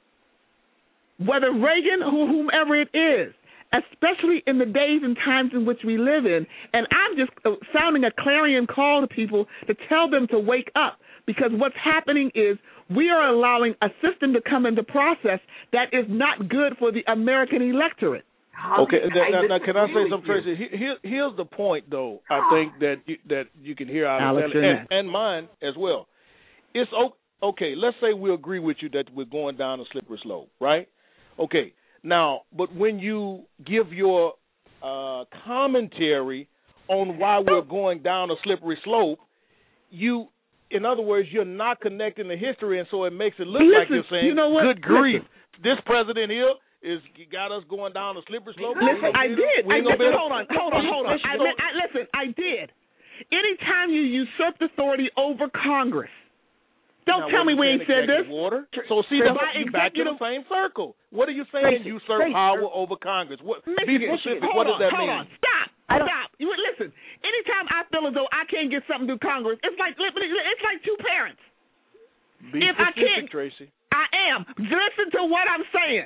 Speaker 7: whether Reagan or whomever it is, especially in the days and times in which we live in, and I'm just sounding a clarion call to people to tell them to wake up. because what's happening is we are allowing a system to come into process that is not good for the American electorate.
Speaker 19: Okay, now, now, now can I say something, Tracy? Here, here's the point, though. I think that you, that you can hear out of and, and mine as well. It's okay. Let's say we agree with you that we're going down a slippery slope, right? Okay. Now, but when you give your uh, commentary on why we're going down a slippery slope, you, in other words, you're not connecting the history, and so it makes it look
Speaker 7: Listen,
Speaker 19: like you're saying,
Speaker 7: you know what?
Speaker 19: good grief,
Speaker 7: Listen.
Speaker 19: this president here is got us going down a slippery slope.
Speaker 7: Listen, I did. I did. Hold on, hold on, hold on. I,
Speaker 19: Listen,
Speaker 7: I, listen, I did. Anytime you usurp authority over Congress, don't
Speaker 19: now,
Speaker 7: tell me we ain't said this.
Speaker 19: Order? So see, that's you back to the same circle. What are you saying?
Speaker 7: Tracy,
Speaker 19: Usurp
Speaker 7: Tracy,
Speaker 19: power over Congress. What? Be specific.
Speaker 7: Hold
Speaker 19: What does
Speaker 7: on,
Speaker 19: that
Speaker 7: hold
Speaker 19: mean?
Speaker 7: on. Stop. Stop. You listen. Anytime I feel as though I can't get something through Congress, it's like it's like two parents.
Speaker 19: Be
Speaker 7: if
Speaker 19: specific,
Speaker 7: I can't,
Speaker 19: Tracy.
Speaker 7: I am. Listen to what I'm saying.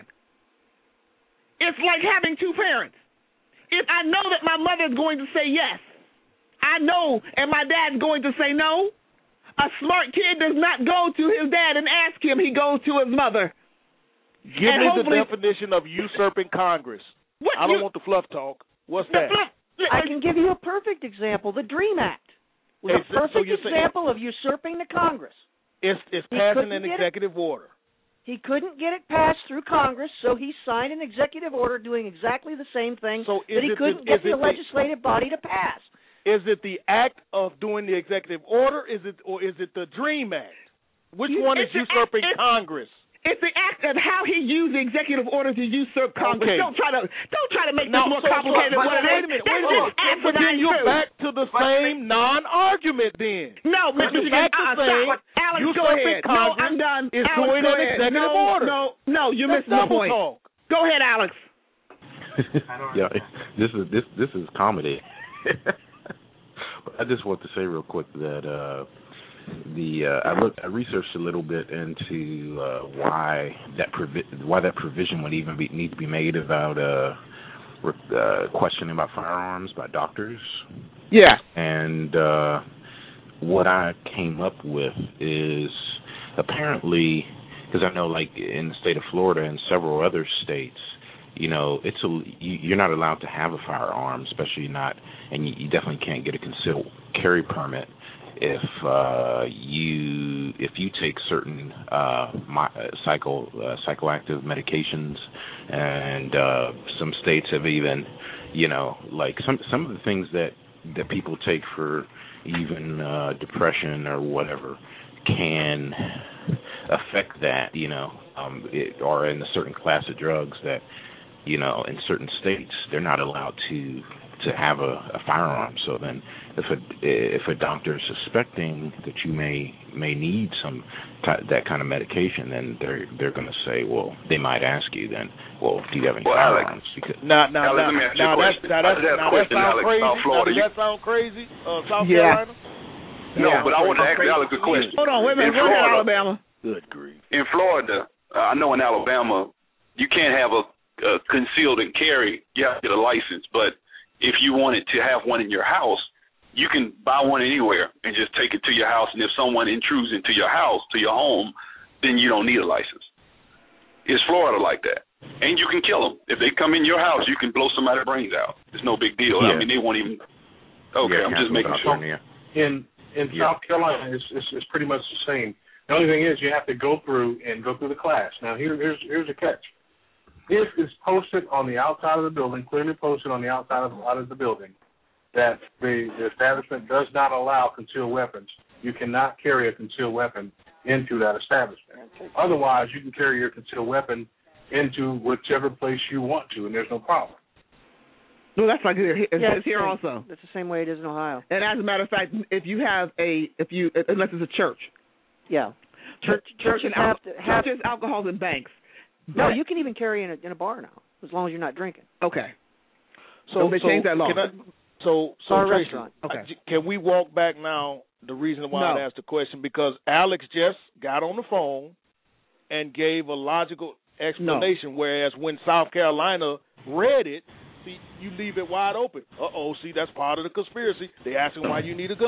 Speaker 7: It's like having two parents. If I know that my mother is going to say yes, I know, and my dad's going to say no, a smart kid does not go to his dad and ask him. He goes to his mother.
Speaker 19: Give
Speaker 7: and
Speaker 19: me the definition of usurping Congress.
Speaker 7: What,
Speaker 19: I don't
Speaker 7: you,
Speaker 19: want the fluff talk. What's
Speaker 8: the
Speaker 19: that?
Speaker 8: Fluff, I can give you a perfect example. The DREAM Act was
Speaker 19: it's,
Speaker 8: a perfect
Speaker 19: so
Speaker 8: example of usurping the Congress.
Speaker 19: It's, it's passing an executive
Speaker 8: it.
Speaker 19: order.
Speaker 8: He couldn't get it passed through Congress, so he signed an executive order doing exactly the same thing
Speaker 19: so
Speaker 8: that he couldn't
Speaker 19: the,
Speaker 8: get the legislative the, body to pass.
Speaker 19: Is it the act of doing the executive order, is it, or is it the DREAM Act? Which
Speaker 7: you,
Speaker 19: one is usurping
Speaker 7: act,
Speaker 19: Congress?
Speaker 7: It's the act of how he used the executive order to usurp Congress.
Speaker 19: Okay.
Speaker 7: Don't try to don't try to make
Speaker 19: now,
Speaker 7: this more
Speaker 19: so,
Speaker 7: complicated
Speaker 19: so,
Speaker 7: than what it is.
Speaker 19: Wait a minute, wait a minute. But then you're back to the same non-argument then.
Speaker 7: No, Mister
Speaker 19: Back to
Speaker 7: uh,
Speaker 19: saying
Speaker 7: Alex, go
Speaker 19: usurping
Speaker 7: ahead. No,
Speaker 19: Congress
Speaker 7: I'm done.
Speaker 19: is
Speaker 7: Alex,
Speaker 19: doing
Speaker 7: go
Speaker 19: an
Speaker 7: ahead.
Speaker 19: executive
Speaker 7: no,
Speaker 19: order.
Speaker 7: No, no, you're
Speaker 19: That's
Speaker 7: missing the point.
Speaker 19: Talk.
Speaker 7: Go ahead, Alex.
Speaker 4: Yeah, this is this this is comedy. I just want to say real quick that uh, the uh, I looked I researched a little bit into uh, why that provi- why that provision would even be, need to be made about uh, re- uh, questioning about firearms by doctors.
Speaker 7: Yeah.
Speaker 4: And uh, what I came up with is apparently, because I know like in the state of Florida and several other states, you know, it's a you're not allowed to have a firearm, especially not, and you, you definitely can't get a concealed carry permit if uh, you if you take certain uh, my, psycho uh, psychoactive medications, and uh, some states have even, you know, like some some of the things that that people take for even uh, depression or whatever can affect that, you know, um, it, or in a certain class of drugs that, you know, in certain states they're not allowed to to have a, a firearm. So then, if a if a doctor is suspecting that you may may need some t- that kind of medication, then they're they're going to say, well, they might ask you then, well, do you have any
Speaker 10: well,
Speaker 4: firearms?
Speaker 10: Alex,
Speaker 4: because
Speaker 19: now, now,
Speaker 10: Alex,
Speaker 19: now,
Speaker 10: let me ask you
Speaker 19: now,
Speaker 10: a question.
Speaker 19: Now, that's, now, that's, now that sounds
Speaker 10: Alex,
Speaker 19: crazy.
Speaker 10: South Florida,
Speaker 19: now, does that sound crazy? Uh, South
Speaker 7: Yeah.
Speaker 19: Carolina?
Speaker 10: No,
Speaker 7: yeah.
Speaker 10: but I want to ask Alex a question.
Speaker 7: Hold on, wait a minute.
Speaker 10: In
Speaker 7: Go ahead,
Speaker 10: Florida,
Speaker 7: Alabama.
Speaker 19: Good grief.
Speaker 10: In Florida, uh, I know in Alabama, you can't have a, a concealed and carry. You have to get a license. But if you wanted to have one in your house, you can buy one anywhere and just take it to your house. And if someone intrudes into your house, to your home, then you don't need a license. Is Florida like that? And you can kill them. If they come in your house, you can blow somebody's brains out. It's no big deal.
Speaker 4: Yeah.
Speaker 10: I mean, they won't even. Okay,
Speaker 4: yeah,
Speaker 10: I'm just making sure.
Speaker 3: In in
Speaker 4: Yeah.
Speaker 3: South Carolina, it's, it's it's pretty much the same. The only thing is you have to go through and go through the class. Now here here's here's a catch. If it's posted on the outside of the building, clearly posted on the outside of, out of the building, that the, the establishment does not allow concealed weapons, you cannot carry a concealed weapon into that establishment. Otherwise, you can carry your concealed weapon into whichever place you want to, and there's no problem.
Speaker 7: No, that's like here. It's,
Speaker 8: yeah,
Speaker 7: it's here
Speaker 8: same.
Speaker 7: also.
Speaker 8: That's the same way it is in Ohio.
Speaker 7: And as a matter of fact, if you have a, if you, unless it's a church.
Speaker 8: Yeah.
Speaker 7: Church,
Speaker 8: church, churches
Speaker 7: al-
Speaker 8: have to have
Speaker 7: churches, alcohols, and banks.
Speaker 8: No, you can even carry in a in a bar now, as long as you're not drinking.
Speaker 7: Okay.
Speaker 19: So,
Speaker 7: so they
Speaker 19: so
Speaker 7: changed that law.
Speaker 19: Can I, so, so
Speaker 8: Bar
Speaker 19: Tracy,
Speaker 8: restaurant.
Speaker 7: Okay.
Speaker 19: I, can we walk back now? The reason why
Speaker 7: no.
Speaker 19: I asked the question, because Alex just got on the phone and gave a logical explanation, no. whereas when South Carolina read it, see, you leave it wide open. Uh-oh, see, that's part of the conspiracy. They asking why you need a gun.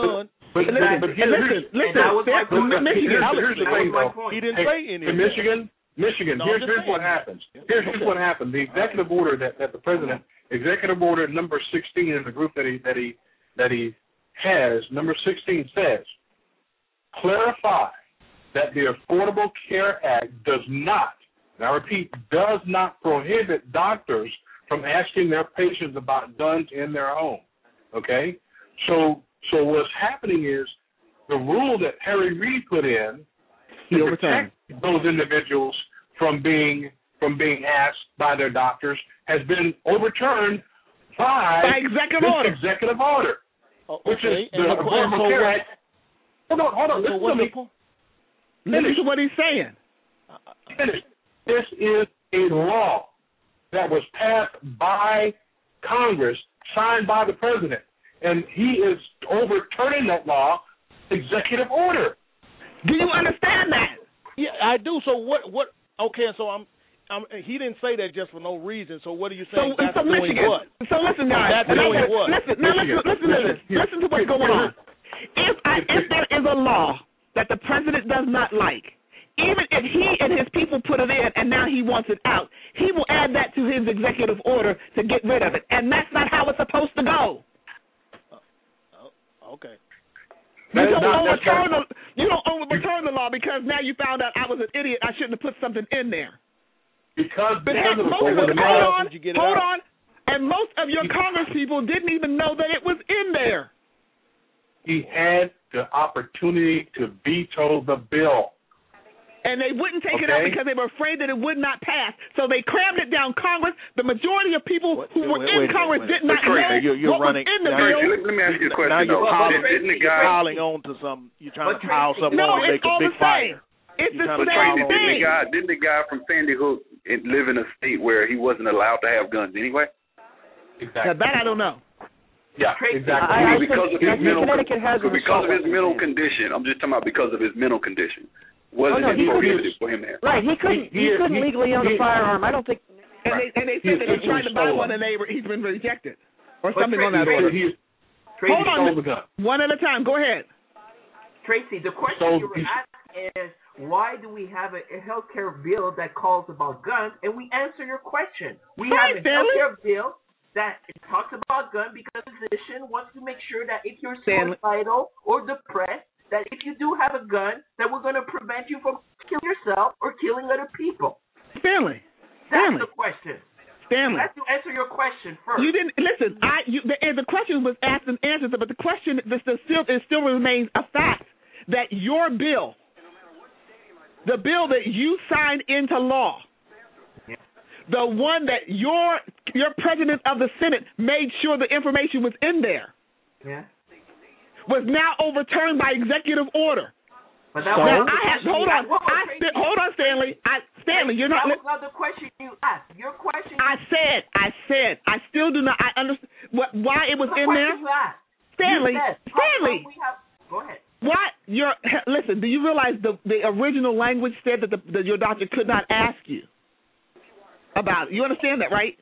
Speaker 3: But,
Speaker 7: Exactly.
Speaker 3: but here,
Speaker 7: listen,
Speaker 3: here's,
Speaker 7: listen,
Speaker 3: that was my
Speaker 7: Michigan,
Speaker 3: point.
Speaker 7: Michigan,
Speaker 3: Here's, here's the thing, though.
Speaker 19: He didn't
Speaker 3: hey,
Speaker 19: say any
Speaker 3: in
Speaker 19: of that.
Speaker 3: Michigan, Michigan.
Speaker 19: No,
Speaker 3: here's
Speaker 19: I'm just
Speaker 3: here's what
Speaker 19: saying.
Speaker 3: happens. Here's here's what happened. The executive order that, that the president, executive order number sixteen in the group that he that he that he has, number sixteen says, clarify that the Affordable Care Act does not, and I repeat, does not prohibit doctors from asking their patients about guns in their home. Okay? So so what's happening is the rule that Harry Reid put in to protect those individuals from being from being asked by their doctors has been overturned by,
Speaker 7: by executive
Speaker 3: this
Speaker 7: order.
Speaker 3: executive order,
Speaker 19: oh,
Speaker 3: which
Speaker 19: okay.
Speaker 3: is the
Speaker 19: and
Speaker 3: Affordable
Speaker 19: so
Speaker 3: Care
Speaker 19: what,
Speaker 3: Act. Hold on, hold on.
Speaker 19: So
Speaker 3: Listen
Speaker 19: what's
Speaker 3: to me.
Speaker 19: the point?
Speaker 3: Finish.
Speaker 7: Listen to what he's saying.
Speaker 3: Finish. This is a law that was passed by Congress, signed by the president, and he is overturning that law, executive order.
Speaker 7: Do you understand that?
Speaker 19: Yeah, I do. So what? What? Okay, so I'm. I'm he didn't say that just for no reason. So what are you saying?
Speaker 7: So,
Speaker 19: that's
Speaker 7: so
Speaker 19: doing
Speaker 7: Michigan.
Speaker 19: what?
Speaker 7: So listen, guys.
Speaker 19: That's doing what?
Speaker 7: Listen, now listen, listen to this. Listen to what's going on. If I, if there is a law that the president does not like, even if he and his people put it in and now he wants it out, he will add that to his executive order to get rid of it. And that's not how it's supposed to go.
Speaker 19: Uh, okay.
Speaker 7: You don't overturn the you don't overturn the law because now you found out I was an idiot. I shouldn't have put something in there.
Speaker 3: Because,
Speaker 7: but
Speaker 3: because
Speaker 7: heck,
Speaker 3: of
Speaker 7: most
Speaker 3: the
Speaker 7: of, hold on, hold
Speaker 3: out?
Speaker 7: on, and most of your Congress people didn't even know that it was in there.
Speaker 3: He had the opportunity to veto the bill.
Speaker 7: And they wouldn't take
Speaker 3: okay.
Speaker 7: it out because they were afraid that it would not pass. So they crammed it down Congress. The majority of people who were
Speaker 19: wait,
Speaker 7: in
Speaker 19: wait,
Speaker 7: Congress
Speaker 19: wait,
Speaker 7: did not know
Speaker 19: you're, you're
Speaker 7: what
Speaker 19: running,
Speaker 7: was in the
Speaker 19: now,
Speaker 7: bill.
Speaker 13: Let, let me ask you a question.
Speaker 19: Now you're,
Speaker 13: though.
Speaker 19: didn't,
Speaker 13: didn't the guy,
Speaker 19: piling on to some, you're trying to pile something
Speaker 7: no,
Speaker 19: on and make a big fire.
Speaker 7: It's
Speaker 19: you're
Speaker 7: the
Speaker 19: same
Speaker 7: thing.
Speaker 13: Didn't the guy, didn't the guy from Sandy Hook live in a state where he wasn't allowed to have guns anyway?
Speaker 3: Exactly.
Speaker 7: Now that I don't know.
Speaker 3: Yeah, exactly.
Speaker 13: I, I because of his mental,
Speaker 11: has
Speaker 13: because of his mental condition. I'm just talking about because of his mental condition. Wasn't
Speaker 11: oh, no,
Speaker 13: it prohibited for him there?
Speaker 11: Right, he couldn't. He, he, he couldn't he, legally own he, a firearm. I don't think.
Speaker 7: And right. they and they said that he tried to buy one and they were, he's been rejected or
Speaker 9: but
Speaker 7: something
Speaker 9: Tracy,
Speaker 7: on that order.
Speaker 9: Tracy,
Speaker 7: Hold on, one at a time. Go ahead.
Speaker 9: Tracy, the question so, you were asking is why do we have a, a health care bill that calls about guns? And we answer your question. We
Speaker 7: right,
Speaker 9: have a health care bill that talks about guns because the physician wants to make sure that if you're suicidal or depressed, that if you do have a gun, that we're going to prevent you from killing yourself or killing other people.
Speaker 7: Stanley.
Speaker 9: That's
Speaker 7: Stanley.
Speaker 9: the question.
Speaker 7: Stanley.
Speaker 9: I have to answer your question first.
Speaker 7: You didn't listen. I you, the, the question was asked and answered, but the question this, this still it still remains a fact that your bill, the bill that you signed into law, yeah. the one that your your president of the Senate made sure the information was in there.
Speaker 9: Yeah.
Speaker 7: Was now overturned by executive order.
Speaker 9: But that
Speaker 7: so,
Speaker 9: was
Speaker 7: I have, hold on, I, st- hold on, Stanley. I, Stanley, you're not.
Speaker 9: That was not the question you asked. Your question.
Speaker 7: I said, I said, I still do not. I understand what, why it was
Speaker 9: the
Speaker 7: in there.
Speaker 9: You asked.
Speaker 7: Stanley,
Speaker 9: you said,
Speaker 7: Stanley.
Speaker 9: We have, go ahead.
Speaker 7: Why you're listen? Do you realize the the original language said that the, that your doctor could not ask you about it? You understand that, right?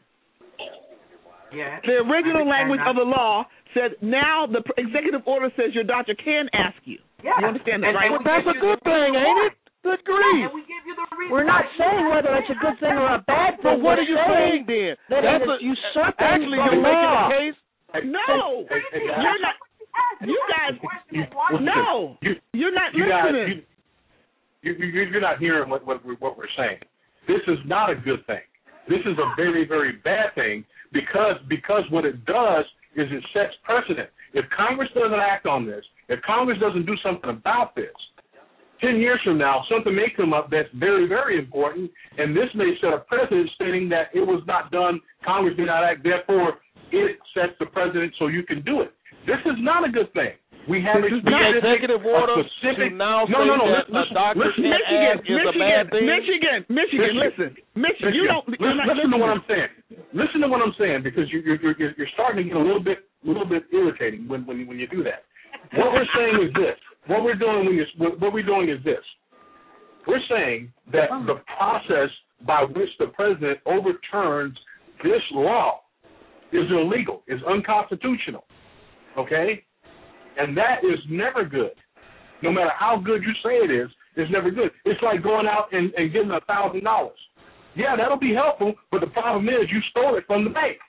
Speaker 9: Yeah.
Speaker 7: The original language
Speaker 9: that.
Speaker 7: of the law said now the executive order says your doctor can ask you.
Speaker 9: Yeah.
Speaker 7: You understand that,
Speaker 9: and,
Speaker 7: right?
Speaker 9: And
Speaker 19: well, that's a good thing, ain't it? Good grief.
Speaker 9: Yeah, and we give you the reason.
Speaker 11: We're not saying whether it's a good thing or a bad thing.
Speaker 19: But what
Speaker 11: We're
Speaker 19: are you saying then?
Speaker 11: That
Speaker 19: that's
Speaker 11: is
Speaker 19: a,
Speaker 11: usurping
Speaker 19: actually,
Speaker 11: the
Speaker 19: you're
Speaker 11: law.
Speaker 19: making a case.
Speaker 7: No,
Speaker 3: hey, hey,
Speaker 7: you're not. You guys, no, you're not
Speaker 3: you
Speaker 7: listening.
Speaker 3: Guys, you, you, you're not hearing what, what, what we're saying. This is not a good thing. This is a very, very bad thing because because what it does is it sets precedent. If Congress doesn't act on this, if Congress doesn't do something about this, ten years from now, something may come up that's very, very important, and this may set a precedent stating that it was not done, Congress did not act, therefore it sets the precedent so you can do it. This is not a good thing. We have
Speaker 19: this
Speaker 3: a
Speaker 19: is not executive order
Speaker 3: specific,
Speaker 19: to now
Speaker 3: no,
Speaker 19: say
Speaker 3: no, no,
Speaker 19: that
Speaker 3: listen,
Speaker 19: a doctor
Speaker 3: listen,
Speaker 19: can't
Speaker 7: Michigan,
Speaker 19: ask is
Speaker 7: Michigan,
Speaker 19: a bad thing.
Speaker 7: Michigan, Michigan, listen, Michigan, you don't
Speaker 3: listen,
Speaker 7: not
Speaker 3: listen to what I'm saying. Listen to what I'm saying because you, you're, you're you're starting to get a little bit a little bit irritating when when when you do that. What we're saying is this. What we're doing when you, what we're doing is this. We're saying that the process by which the president overturns this law is illegal, is unconstitutional. Okay? And that is never good. No matter how good you say it is, it's never good. It's like going out and, and getting a thousand dollars. Yeah, that'll be helpful, but the problem is you stole it from the bank.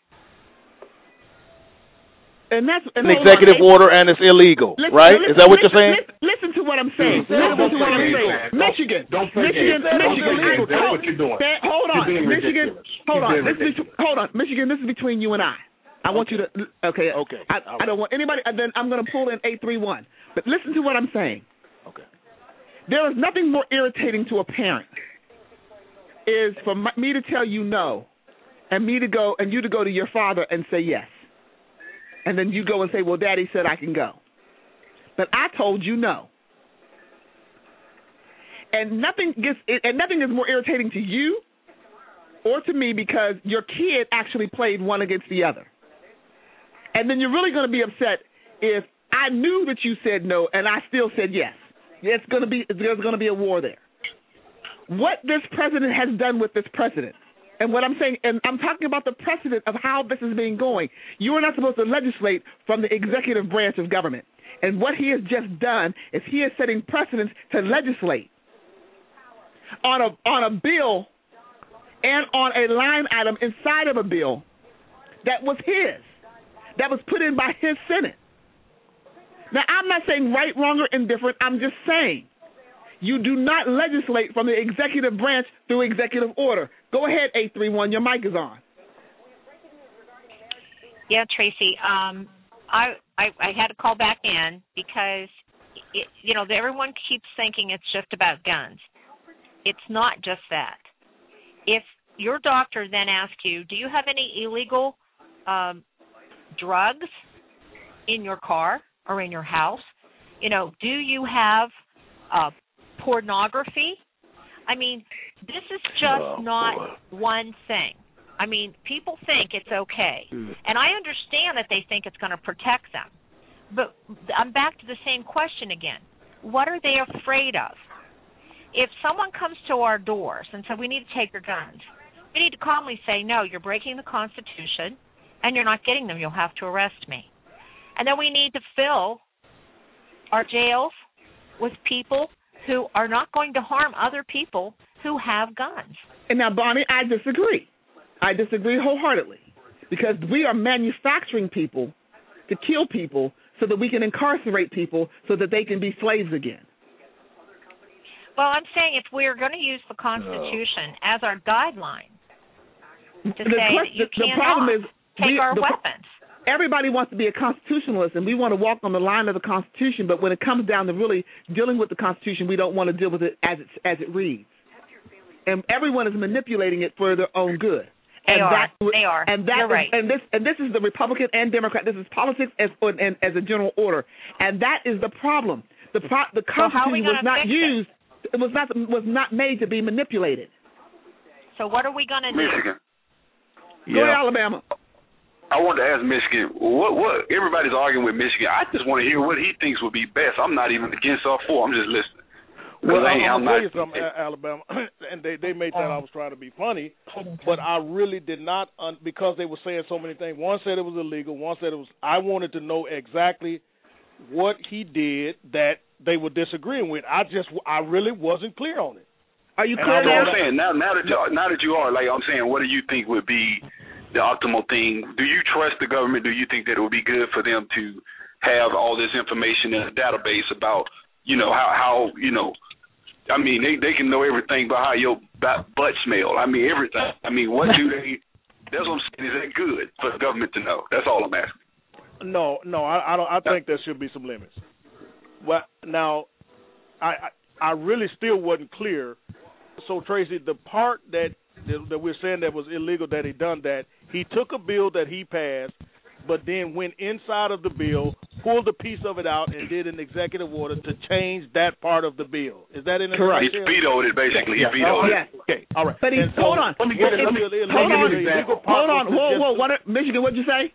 Speaker 7: And that's and
Speaker 19: an executive on, order, and it's illegal,
Speaker 7: listen,
Speaker 19: right?
Speaker 7: Listen,
Speaker 19: is that what
Speaker 7: listen,
Speaker 19: you're saying?
Speaker 7: Listen, listen to what I'm saying.
Speaker 3: Listen
Speaker 7: listen to what I'm saying.
Speaker 3: Man.
Speaker 7: Michigan,
Speaker 3: don't, don't play
Speaker 7: Michigan,
Speaker 3: games.
Speaker 7: Michigan.
Speaker 3: Don't play games. That's what you're doing.
Speaker 7: Hold on,
Speaker 3: you're
Speaker 7: Michigan.
Speaker 3: Ridiculous.
Speaker 7: Hold
Speaker 3: you're
Speaker 7: on, this is, hold on, Michigan. This is between you and I. I want
Speaker 19: okay.
Speaker 7: you to. Okay.
Speaker 19: Okay.
Speaker 7: I,
Speaker 19: right.
Speaker 7: I don't want anybody. Then I'm going to pull in eight three one. But listen to what I'm saying.
Speaker 19: Okay.
Speaker 7: There is nothing more irritating to a parent is for my, me to tell you no, and me to go and you to go to your father and say yes. And then you go and say, well, Daddy said I can go. But I told you no. And nothing gets and nothing is more irritating to you or to me because your kid actually played one against the other. And then you're really going to be upset if I knew that you said no and I still said yes. It's going to be there's going to be a war there. What this president has done with this president. And what I'm saying, and I'm talking about the precedent of how this is being going. You are not supposed to legislate from the executive branch of government. And what he has just done is he is setting precedents to legislate on a on a bill and on a line item inside of a bill that was his, that was put in by his Senate. Now, I'm not saying right, wrong, or indifferent. I'm just saying you do not legislate from the executive branch through executive order. Go ahead, eight three one. Your mic is on.
Speaker 14: Yeah, Tracy. Um, I, I I had to call back in because, it, you know, everyone keeps thinking it's just about guns. It's not just that. If your doctor then asks you, do you have any illegal um, drugs in your car or in your house? You know, do you have uh, pornography? I mean, this is just oh, not boy. one thing. I mean, people think it's okay. Mm. And I understand that they think it's going to protect them. But I'm back to the same question again. What are they afraid of? If someone comes to our doors and says, we need to take your guns, we need to calmly say, no, you're breaking the Constitution, and you're not getting them. You'll have to arrest me. And then we need to fill our jails with people who are not going to harm other people who have guns.
Speaker 7: And now, Bonnie, I disagree. I disagree wholeheartedly because we are manufacturing people to kill people so that we can incarcerate people so that they can be slaves again.
Speaker 14: Well, I'm saying if we're going to use the Constitution no. as our guideline to
Speaker 7: the
Speaker 14: say
Speaker 7: question,
Speaker 14: that you
Speaker 7: the,
Speaker 14: cannot
Speaker 7: the problem is
Speaker 14: take
Speaker 7: we,
Speaker 14: our
Speaker 7: the,
Speaker 14: weapons.
Speaker 7: Everybody wants to be a constitutionalist, and we want to walk on the line of the Constitution, but when it comes down to really dealing with the Constitution, we don't want to deal with it as it, as it reads. And everyone is manipulating it for their own good.
Speaker 14: They
Speaker 7: and
Speaker 14: are.
Speaker 7: That,
Speaker 14: they are.
Speaker 7: And that
Speaker 14: You're
Speaker 7: is,
Speaker 14: right.
Speaker 7: And this, and this is the Republican and Democrat. This is politics as, and, as a general order. And that is the problem. The, pro, the Constitution
Speaker 14: so
Speaker 7: was not used.
Speaker 14: It?
Speaker 7: it was not was not made to be manipulated.
Speaker 14: So what are we going to do?
Speaker 13: Michigan.
Speaker 7: Go
Speaker 13: yeah.
Speaker 7: to Alabama.
Speaker 13: I wanted to ask Michigan, what, what, everybody's arguing with Michigan. I just want to hear what he thinks would be best. I'm not even against or for. I'm just listening.
Speaker 19: Well,
Speaker 13: I,
Speaker 19: I'm
Speaker 13: I'm
Speaker 19: going to tell you something, Alabama, and they, they made that I was trying to be funny, but I really did not, un- because they were saying so many things. One said it was illegal. One said it was, I wanted to know exactly what he did that they were disagreeing with. I just, I really wasn't clear on it.
Speaker 7: Are you clear
Speaker 13: now? I'm saying, now, now, that you, now that you are, like I'm saying, what do you think would be the optimal thing? Do you trust the government? Do you think that it would be good for them to have all this information in a database about, you know, how, how you know, I mean, they, they can know everything about how your butt smell. I mean, everything. I mean, what do they, that's what I'm saying. Is that good for the government to know? That's all I'm asking.
Speaker 19: No, no, I, I don't. I think there should be some limits. Well, now, I, I, I really still wasn't clear. So, Tracy, the part that that we're saying that was illegal that he done that, he took a bill that he passed, but then went inside of the bill, pulled a piece of it out, and did an executive order to change that part of the bill. Is that in the
Speaker 13: correct? He vetoed it, basically.
Speaker 19: Yeah.
Speaker 13: He vetoed
Speaker 19: oh,
Speaker 13: it.
Speaker 19: Yeah. Okay, all right.
Speaker 7: But he,
Speaker 19: so,
Speaker 7: hold on.
Speaker 3: Let me get it. Let me,
Speaker 7: hold on. Hold on. Whoa,
Speaker 19: just,
Speaker 7: whoa. What, Michigan, what'd you say?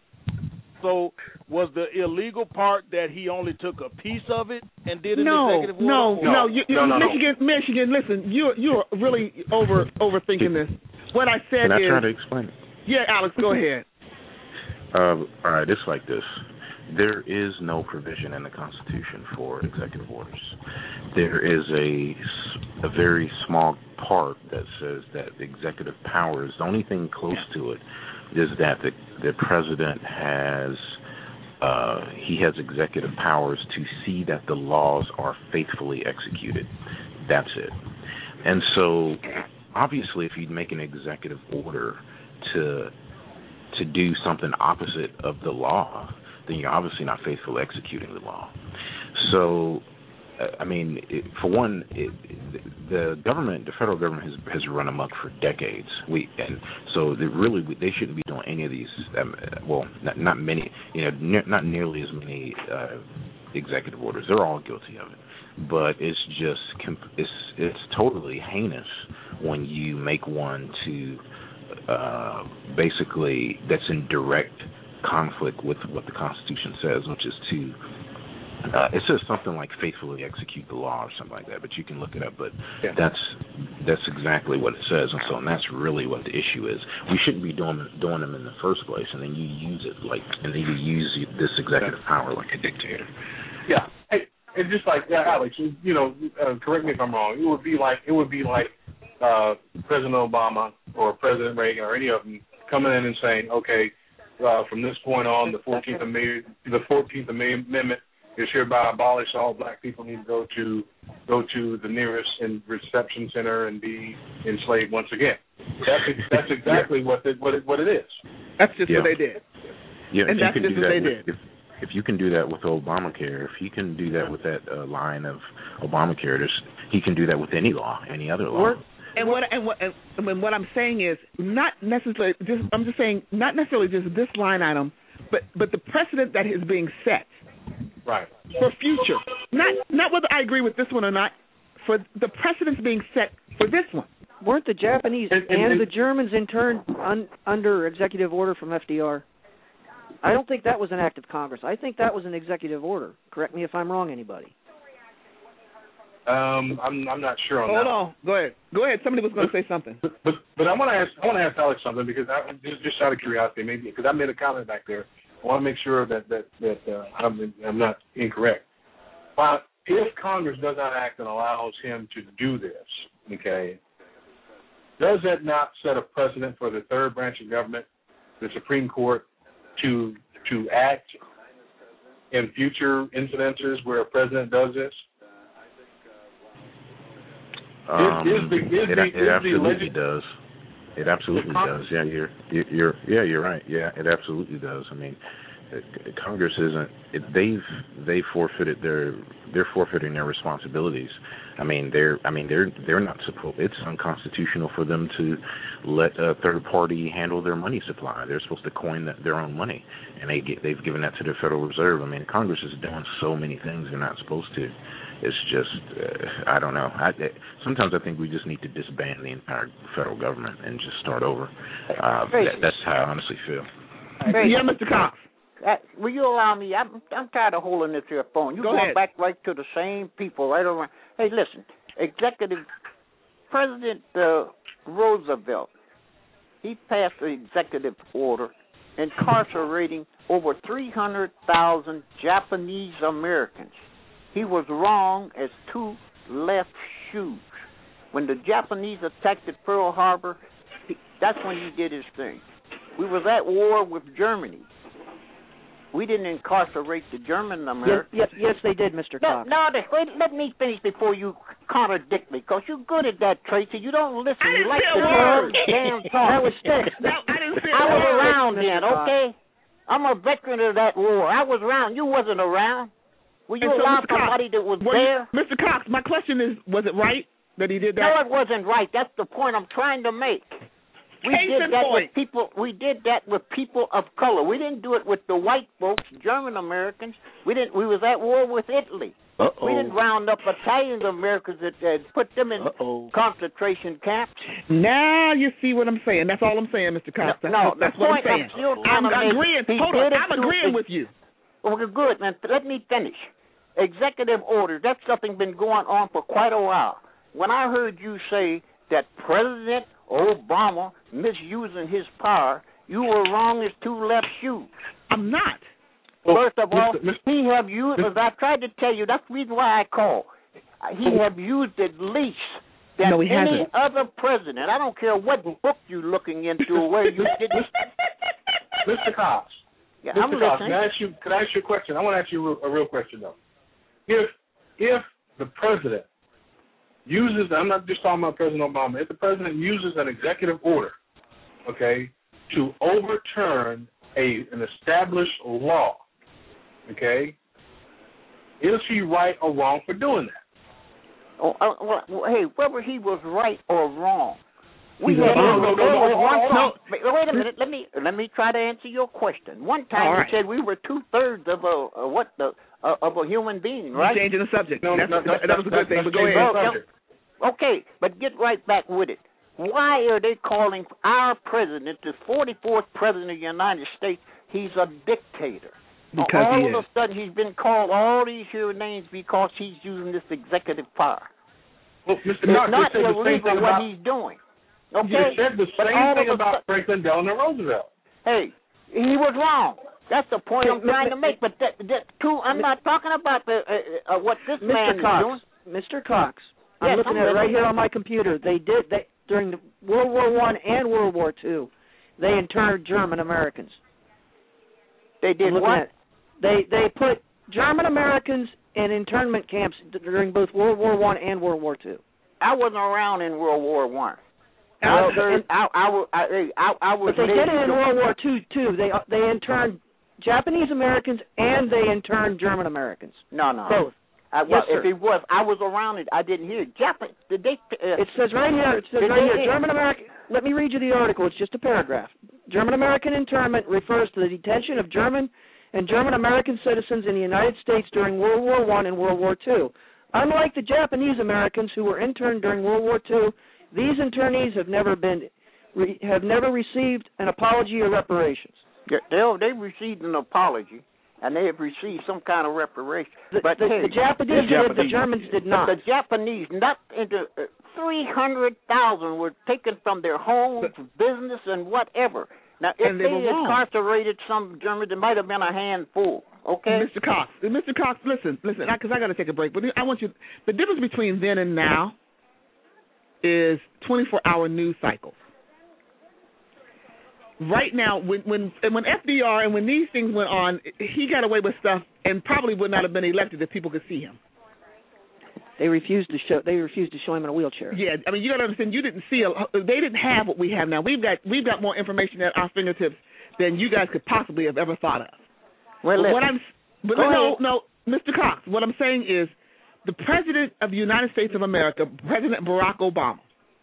Speaker 19: So was the illegal part that he only took a piece of it and did an
Speaker 7: no,
Speaker 19: executive order?
Speaker 7: No, no, no. You, you,
Speaker 3: no, no,
Speaker 7: Michigan,
Speaker 3: no.
Speaker 7: Michigan, listen, you're, you're really over overthinking this. What I said
Speaker 4: Can I
Speaker 7: is...
Speaker 4: try to explain it?
Speaker 7: Yeah, Alex, go ahead.
Speaker 4: Uh, all right, it's like this. there is no provision in the Constitution for executive orders. There is a, a very small part that says that the executive powers, the only thing close to it is that the, the president has uh, he has executive powers to see that the laws are faithfully executed. That's it. And so, obviously, if you make an executive order to to do something opposite of the law, then you're obviously not faithfully executing the law. So, I mean, it, for one, it, the government, the federal government, has has run amok for decades. We and so they really they shouldn't be doing any of these. Um, well, not, not many, you know, ne- not nearly as many uh, executive orders. They're all guilty of it, but it's just it's it's totally heinous when you make one to uh, basically that's in direct conflict with what the Constitution says, which is to Uh, it says something like faithfully execute the law or something like that, but you can look it up. But yeah. that's that's exactly what it says, and so and that's really what the issue is. We shouldn't be doing doing them in the first place, and then you use it like, and then you use this executive power like a dictator.
Speaker 3: Yeah, hey, it's just like yeah, Alex. You know, uh, correct me if I'm wrong. It would be like it would be like uh, President Obama or President Reagan or any of them coming in and saying, okay, uh, from this point on, the fourteenth Amendment, the fourteenth Amendment. is hereby abolished. All black people need to go to go to the nearest reception center and be enslaved once again. That's that's exactly yeah. what it, what it, what it is.
Speaker 7: That's just
Speaker 4: yeah.
Speaker 7: what they did.
Speaker 4: Yeah,
Speaker 7: and that's just what they
Speaker 4: with,
Speaker 7: did.
Speaker 4: If, if you can do that with Obamacare, if you can do that with that uh, line of Obamacare, there's, he can do that with any law, any other law.
Speaker 7: Or, and what and what and what I'm saying is not necessarily just I'm just saying not necessarily just this line item, but but the precedent that is being set.
Speaker 3: Right.
Speaker 7: For future. Not not whether I agree with this one or not, for the precedents being set for this one.
Speaker 8: Weren't the Japanese and, and, and the Germans in turn un, under executive order from F D R? I don't think that was an act of Congress. I think that was an executive order. Correct me if I'm wrong, anybody.
Speaker 3: Um, I'm I'm not sure on
Speaker 7: Hold
Speaker 3: that.
Speaker 7: Hold on. Go ahead. Go ahead. Somebody was going to say something.
Speaker 3: But but, but I want to ask I want to ask Alex something because I just, just out of curiosity maybe because I made a comment back there. I want to make sure that that that uh, I'm, I'm not incorrect. But if Congress does not act and allows him to do this, okay, does that not set a precedent for the third branch of government, the Supreme Court, to to act in future incidences where a president does this?
Speaker 4: Um,
Speaker 3: is, is the, is
Speaker 4: it,
Speaker 3: the,
Speaker 4: it
Speaker 3: is
Speaker 4: absolutely
Speaker 3: the
Speaker 4: does. It absolutely does. Yeah, you're you're yeah, you're right. Yeah, it absolutely does. I mean, Congress isn't. It, they've they forfeited their they're forfeiting their responsibilities. I mean, they're I mean they're they're not supposed. It's unconstitutional for them to let a third party handle their money supply. They're supposed to coin the, their own money, and they get, they've given that to the Federal Reserve. I mean, Congress is doing so many things they're not supposed to. It's just, uh, I don't know. I, it, sometimes I think we just need to disband the entire federal government and just start over. Uh, that, that's how I honestly feel.
Speaker 7: Hey, yeah, Mister Cox.
Speaker 11: Uh, will you allow me? I'm, I'm tired of holding this here phone. You
Speaker 7: Go
Speaker 11: going
Speaker 7: ahead.
Speaker 11: back right to the same people right around. Hey, listen, Executive President uh, Roosevelt, he passed an executive order incarcerating over three hundred thousand Japanese Americans. He was wrong as two left shoes. When the Japanese attacked at Pearl Harbor, he, that's when he did his thing. We was at war with Germany. We didn't incarcerate the German Americans.
Speaker 8: Yes, yes, yes, they did, Mister Cox.
Speaker 11: No, no, wait, let me finish before you contradict me, because you're good at that, Tracy. You don't listen.
Speaker 7: I didn't
Speaker 11: you like
Speaker 7: say a
Speaker 11: to
Speaker 7: word.
Speaker 11: damn talk.
Speaker 8: That was sticks.
Speaker 7: No, I didn't say
Speaker 11: I
Speaker 7: a
Speaker 11: was
Speaker 7: word.
Speaker 11: around
Speaker 8: Mister
Speaker 11: then,
Speaker 8: Cox.
Speaker 11: okay? I'm a veteran of that war. I was around. You wasn't around. Will you
Speaker 7: And so,
Speaker 11: allow
Speaker 7: Mister Cox,
Speaker 11: somebody that was
Speaker 7: were
Speaker 11: there?
Speaker 7: you- Mister Cox, my question is, was it right that he did that?
Speaker 11: No, it wasn't right. That's the point I'm trying to make. We
Speaker 7: Case
Speaker 11: did
Speaker 7: in
Speaker 11: that
Speaker 7: point.
Speaker 11: with people. We did that with people of color. We didn't do it with the white folks, German Americans. We didn't. We was at war with Italy.
Speaker 4: Uh-oh.
Speaker 11: We didn't round up Italian Americans and uh, put them in
Speaker 4: Uh-oh.
Speaker 11: concentration camps.
Speaker 7: Now you see what I'm saying. That's all I'm saying, Mister Cox.
Speaker 11: No,
Speaker 7: That's,
Speaker 11: no,
Speaker 7: that's
Speaker 11: the
Speaker 7: what I'm
Speaker 11: point I'm
Speaker 7: saying.
Speaker 11: still
Speaker 7: I'm
Speaker 11: trying to make,
Speaker 7: agreeing.
Speaker 11: he
Speaker 7: Hold on,
Speaker 11: did it
Speaker 7: I'm
Speaker 11: through
Speaker 7: agreeing
Speaker 11: ex-
Speaker 7: with you.
Speaker 11: Okay, good, man. Let me finish. Executive orders, that's something been going on for quite a while. When I heard you say that President Obama misusing his power, you were wrong as two left shoes.
Speaker 7: I'm not.
Speaker 11: First of all,
Speaker 3: Mister Mister
Speaker 11: he have used, as I tried to tell you, that's the reason why I call. He have used at least than
Speaker 7: no, he
Speaker 11: any
Speaker 7: hasn't.
Speaker 11: other president. I don't care what book you're looking into or where you did this.
Speaker 3: Mister Cox.
Speaker 11: Yeah,
Speaker 3: Mister
Speaker 11: I'm
Speaker 3: Cox,
Speaker 11: listening.
Speaker 3: can I ask you? Can I ask you a question? I want to ask you a real, a real question though. If if the president uses, I'm not just talking about President Obama. If the president uses an executive order, okay, to overturn a an established law, okay, is he right or wrong for doing that?
Speaker 11: Oh, uh, well, well, hey, whether he was right or wrong, we
Speaker 3: No,
Speaker 11: had
Speaker 3: no, no, no, no,
Speaker 11: one
Speaker 3: no,
Speaker 11: time. Wait, wait a minute. Let me let me try to answer your question. One time
Speaker 7: All
Speaker 11: you
Speaker 7: right.
Speaker 11: said we were two thirds of a, a what the uh, of a human being, right?
Speaker 7: You're changing the subject.
Speaker 3: No,
Speaker 7: That's,
Speaker 3: no,
Speaker 7: that,
Speaker 3: no,
Speaker 7: that was a good thing, but go ahead.
Speaker 11: Well, no, okay, but get right back with it. Why are they calling our president, the forty-fourth president of the United States, he's a dictator?
Speaker 7: Because
Speaker 11: all
Speaker 7: he
Speaker 11: of
Speaker 7: is.
Speaker 11: a sudden he's been called all these here names because he's using this executive power.
Speaker 3: Well, Mister
Speaker 11: It's
Speaker 3: Cox,
Speaker 11: not
Speaker 3: you said the same
Speaker 11: illegal
Speaker 3: thing
Speaker 11: what
Speaker 3: about,
Speaker 11: he's doing.
Speaker 3: you
Speaker 11: Okay?
Speaker 3: said the
Speaker 11: But
Speaker 3: same
Speaker 11: all
Speaker 3: thing
Speaker 11: of a
Speaker 3: about
Speaker 11: sudden-
Speaker 3: Franklin Delano Roosevelt.
Speaker 11: Hey, he was wrong. That's the point I'm trying to make. But that, that too, I'm not talking about the uh, uh, what this man
Speaker 8: Mister Cox,
Speaker 11: is doing.
Speaker 8: Mister Cox, I'm
Speaker 11: Yes,
Speaker 8: looking
Speaker 11: I'm
Speaker 8: at it right
Speaker 11: listening.
Speaker 8: here on my computer. They did they during the World War One and World War Two. They interned German Americans.
Speaker 11: They did
Speaker 8: I'm looking
Speaker 11: what?
Speaker 8: at- They they put German Americans in internment camps during both World War One and World War Two.
Speaker 11: I wasn't around in World War One.
Speaker 8: Well,
Speaker 11: I,
Speaker 8: and-
Speaker 11: I, I, I, I, I, I was.
Speaker 8: But they did it in
Speaker 11: lazy.
Speaker 8: World War Two too. They they interned Japanese Americans and they interned German Americans.
Speaker 11: No, no.
Speaker 8: Both.
Speaker 11: I, well,
Speaker 8: Yes, sir.
Speaker 11: if it was, I was around it. I didn't hear it. Japan. Did they? Uh,
Speaker 8: It says right here. It says
Speaker 11: did
Speaker 8: right
Speaker 11: they-
Speaker 8: here. German American. Let me read you the article. It's just a paragraph. German American internment refers to the detention of German and German American citizens in the United States during World War One and World War Two. Unlike the Japanese Americans who were interned during World War Two, these internees have never been re, have never received an apology or reparations.
Speaker 11: They they received an apology, and they have received some kind of reparation.
Speaker 8: The,
Speaker 11: but
Speaker 8: the,
Speaker 11: hey,
Speaker 8: the Japanese did, the Germans did not.
Speaker 11: But the Japanese, not into uh, three hundred thousand were taken from their homes, business, and whatever. Now, if
Speaker 7: And they
Speaker 11: they,
Speaker 7: were wrong.
Speaker 11: incarcerated some Germans, it might have been a handful. Okay,
Speaker 7: Mister Cox, Mister Cox, listen, listen, because I got to take a break. But I want you. The difference between then and now is twenty-four hour news cycles. Right now, when when and when F D R and when these things went on, he got away with stuff and probably would not have been elected if people could see him.
Speaker 8: They refused to show. They refused to show him in a wheelchair.
Speaker 7: Yeah, I mean, you got to understand. You didn't see. A, they didn't have what we have now. We've got we've got more information at our fingertips than you guys could possibly have ever thought of.
Speaker 11: Well,
Speaker 7: but
Speaker 11: listen.
Speaker 7: what I'm, but
Speaker 11: Go
Speaker 7: no,
Speaker 11: ahead.
Speaker 7: no, Mister Cox. What I'm saying is, the President of the United States of America, President Barack Obama.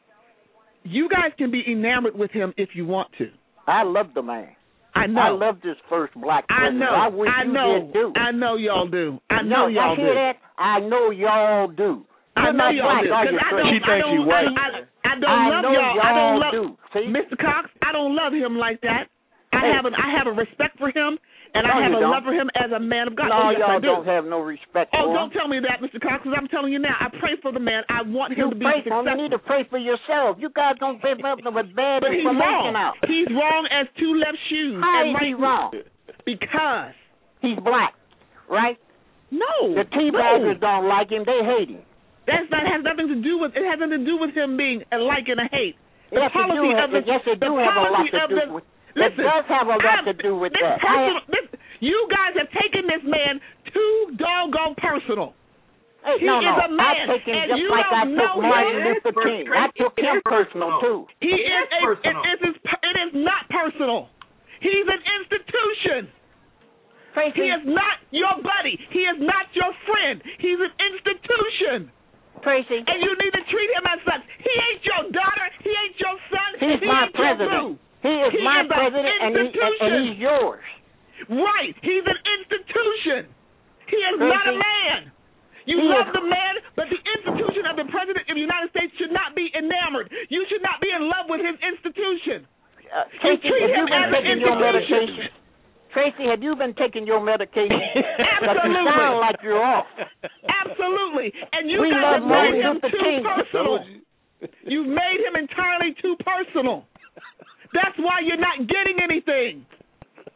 Speaker 7: You guys can be enamored with him if you want to.
Speaker 11: I love the man.
Speaker 7: I know.
Speaker 11: I love this first black
Speaker 7: I
Speaker 11: president.
Speaker 7: know.
Speaker 11: I wish
Speaker 7: I
Speaker 11: you
Speaker 7: know.
Speaker 11: did do.
Speaker 7: I know y'all do. I
Speaker 11: No,
Speaker 7: know y'all
Speaker 11: I hear
Speaker 7: do.
Speaker 11: that. I know y'all do.
Speaker 7: I
Speaker 11: You're
Speaker 7: know
Speaker 11: not
Speaker 7: y'all
Speaker 11: black,
Speaker 7: do.
Speaker 11: are
Speaker 7: 'Cause
Speaker 11: you,
Speaker 7: I
Speaker 11: Chris?
Speaker 7: don't,
Speaker 11: She
Speaker 7: I
Speaker 11: thinks
Speaker 7: don't,
Speaker 11: she white.
Speaker 7: I, I, I don't
Speaker 11: I
Speaker 7: love
Speaker 11: know
Speaker 7: y'all. I don't
Speaker 11: y'all
Speaker 7: love
Speaker 11: do. See?
Speaker 7: Mister Cox. I don't love him like that. I
Speaker 11: Hey.
Speaker 7: have an, I have a respect for him, and
Speaker 11: No,
Speaker 7: I have
Speaker 11: you
Speaker 7: a
Speaker 11: don't.
Speaker 7: love for him as a man of God.
Speaker 11: No,
Speaker 7: oh, yes,
Speaker 11: y'all
Speaker 7: I do.
Speaker 11: don't have no respect
Speaker 7: Oh,
Speaker 11: for
Speaker 7: don't
Speaker 11: him.
Speaker 7: tell me that, Mister Cox, because I'm telling you now. I pray for the man. I want him
Speaker 11: You
Speaker 7: to be
Speaker 11: pray for him.
Speaker 7: successful.
Speaker 11: You need to pray for yourself. You guys don't give up with bad
Speaker 7: But he's
Speaker 11: information
Speaker 7: wrong.
Speaker 11: out.
Speaker 7: He's wrong as two left shoes.
Speaker 11: How
Speaker 7: and
Speaker 11: is
Speaker 7: right
Speaker 11: he wrong?
Speaker 7: Because
Speaker 11: he's black, right?
Speaker 7: No.
Speaker 11: The T-baggers
Speaker 7: no.
Speaker 11: don't like him. They hate him.
Speaker 7: That's not has nothing to do with it. Has nothing to do with him being a like and a hate. The
Speaker 11: Yes, it
Speaker 7: policy
Speaker 11: do.
Speaker 7: of the,
Speaker 11: Yes, it
Speaker 7: the
Speaker 11: do have a lot
Speaker 7: policy
Speaker 11: to
Speaker 7: of
Speaker 11: do
Speaker 7: the,
Speaker 11: with.
Speaker 7: Listen,
Speaker 11: it does have a lot
Speaker 7: I'm,
Speaker 11: to do with
Speaker 7: this
Speaker 11: that.
Speaker 7: Personal,
Speaker 11: I,
Speaker 7: this, you guys have taken this man too doggone personal.
Speaker 11: Hey,
Speaker 7: he
Speaker 11: no,
Speaker 7: is
Speaker 11: no.
Speaker 7: a man,
Speaker 11: I take him
Speaker 7: and
Speaker 11: just
Speaker 7: you
Speaker 11: like I
Speaker 7: don't
Speaker 11: took
Speaker 7: know
Speaker 11: Martin
Speaker 7: him.
Speaker 11: Luther King. I took him personal too.
Speaker 7: He is a, it, it, is, it is not personal. He's an institution.
Speaker 11: Tracy,
Speaker 7: he is not your buddy. He is not your friend. He's an institution.
Speaker 11: Tracy.
Speaker 7: And you need to treat him as such. He ain't your daughter. He ain't your son.
Speaker 11: He's
Speaker 7: he
Speaker 11: my
Speaker 7: ain't your
Speaker 11: president.
Speaker 7: boo.
Speaker 11: He is
Speaker 7: he
Speaker 11: my
Speaker 7: is
Speaker 11: president, and, he, and, and he's yours.
Speaker 7: Right. He's an institution. He is
Speaker 11: Tracy,
Speaker 7: not a man. You
Speaker 11: he
Speaker 7: love
Speaker 11: is,
Speaker 7: the man, but the institution of the President of the United States should not be enamored. You should not be in love with his institution.
Speaker 11: Uh,
Speaker 7: You
Speaker 11: Tracy,
Speaker 7: treat
Speaker 11: have
Speaker 7: him
Speaker 11: you been
Speaker 7: as an
Speaker 11: taking your
Speaker 7: institution.
Speaker 11: medication? Tracy, have you been taking your medication? Because you
Speaker 7: Absolutely.
Speaker 11: sound like you're off.
Speaker 7: Absolutely. And you
Speaker 11: We
Speaker 7: guys
Speaker 11: love
Speaker 7: have made
Speaker 11: Martin
Speaker 7: him
Speaker 11: Luther
Speaker 7: too
Speaker 11: King.
Speaker 7: personal. You've made him entirely too personal. That's why you're not getting anything. He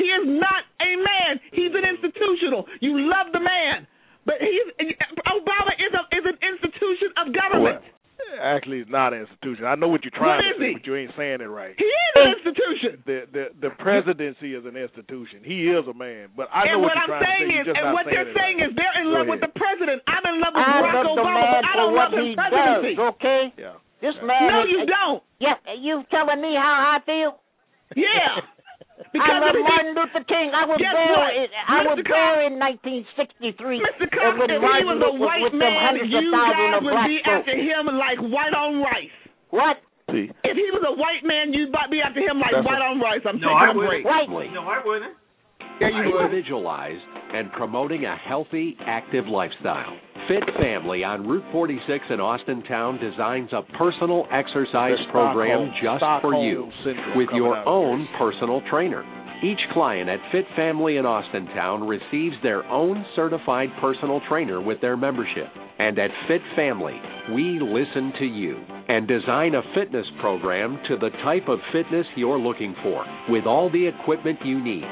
Speaker 7: He is not a man. He's an institutional. You love the man, but he's Obama is a is an institution of government.
Speaker 19: Well, actually, it's not an institution. I know what you're trying
Speaker 7: What
Speaker 19: to
Speaker 7: is
Speaker 19: say,
Speaker 7: he?
Speaker 19: but you ain't saying it right.
Speaker 7: He is an institution.
Speaker 19: The the the presidency is an institution. He is a man, but I know
Speaker 7: and
Speaker 19: what,
Speaker 7: what
Speaker 19: you're
Speaker 7: I'm
Speaker 19: trying
Speaker 7: saying
Speaker 19: to say.
Speaker 7: is,
Speaker 19: You're just
Speaker 7: and
Speaker 19: not
Speaker 7: what they're
Speaker 19: it
Speaker 7: saying
Speaker 19: right.
Speaker 7: is they're in
Speaker 19: Go
Speaker 7: love
Speaker 19: ahead.
Speaker 7: with the president. I'm in love with
Speaker 11: I
Speaker 7: Barack
Speaker 11: love the
Speaker 7: Obama,
Speaker 11: man
Speaker 7: but I
Speaker 11: for
Speaker 7: don't
Speaker 11: what
Speaker 7: love his
Speaker 11: he
Speaker 7: presidency.
Speaker 11: does, okay?
Speaker 19: Yeah.
Speaker 11: This man
Speaker 7: No,
Speaker 11: is,
Speaker 7: you don't.
Speaker 11: Yeah, you telling me how I feel?
Speaker 7: Yeah.
Speaker 11: I love Martin Luther King. I was
Speaker 7: Guess
Speaker 11: there.
Speaker 7: what?
Speaker 11: In, I was
Speaker 7: Mister
Speaker 11: there in nineteen sixty-three.
Speaker 7: Mister Cox,
Speaker 11: when
Speaker 7: if he
Speaker 11: Martin
Speaker 7: was a
Speaker 11: Luther-
Speaker 7: white
Speaker 11: with them
Speaker 7: man,
Speaker 11: hundreds of
Speaker 7: you
Speaker 11: thousands
Speaker 7: guys
Speaker 11: of
Speaker 7: would
Speaker 11: black
Speaker 7: be
Speaker 11: folks.
Speaker 7: after him like white on rice.
Speaker 11: What?
Speaker 19: See.
Speaker 7: If he was a white man, you'd be after him like
Speaker 19: That's
Speaker 7: white
Speaker 19: a-
Speaker 7: on rice. I'm
Speaker 19: No,
Speaker 7: taking
Speaker 19: I
Speaker 7: a break.
Speaker 11: White.
Speaker 9: No, I wouldn't.
Speaker 5: Yeah, you individualized and promoting a healthy, active lifestyle. Fit Family on Route forty-six in Austintown designs a personal exercise
Speaker 19: The
Speaker 5: program
Speaker 19: Stockholm-
Speaker 5: just
Speaker 19: Stockholm
Speaker 5: for you
Speaker 19: syndrome
Speaker 5: with
Speaker 19: coming
Speaker 5: your
Speaker 19: out.
Speaker 5: own personal trainer. Each client at Fit Family in Austintown receives their own certified personal trainer with their membership. And at Fit Family, we listen to you and design a fitness program to the type of fitness you're looking for with all the equipment you need.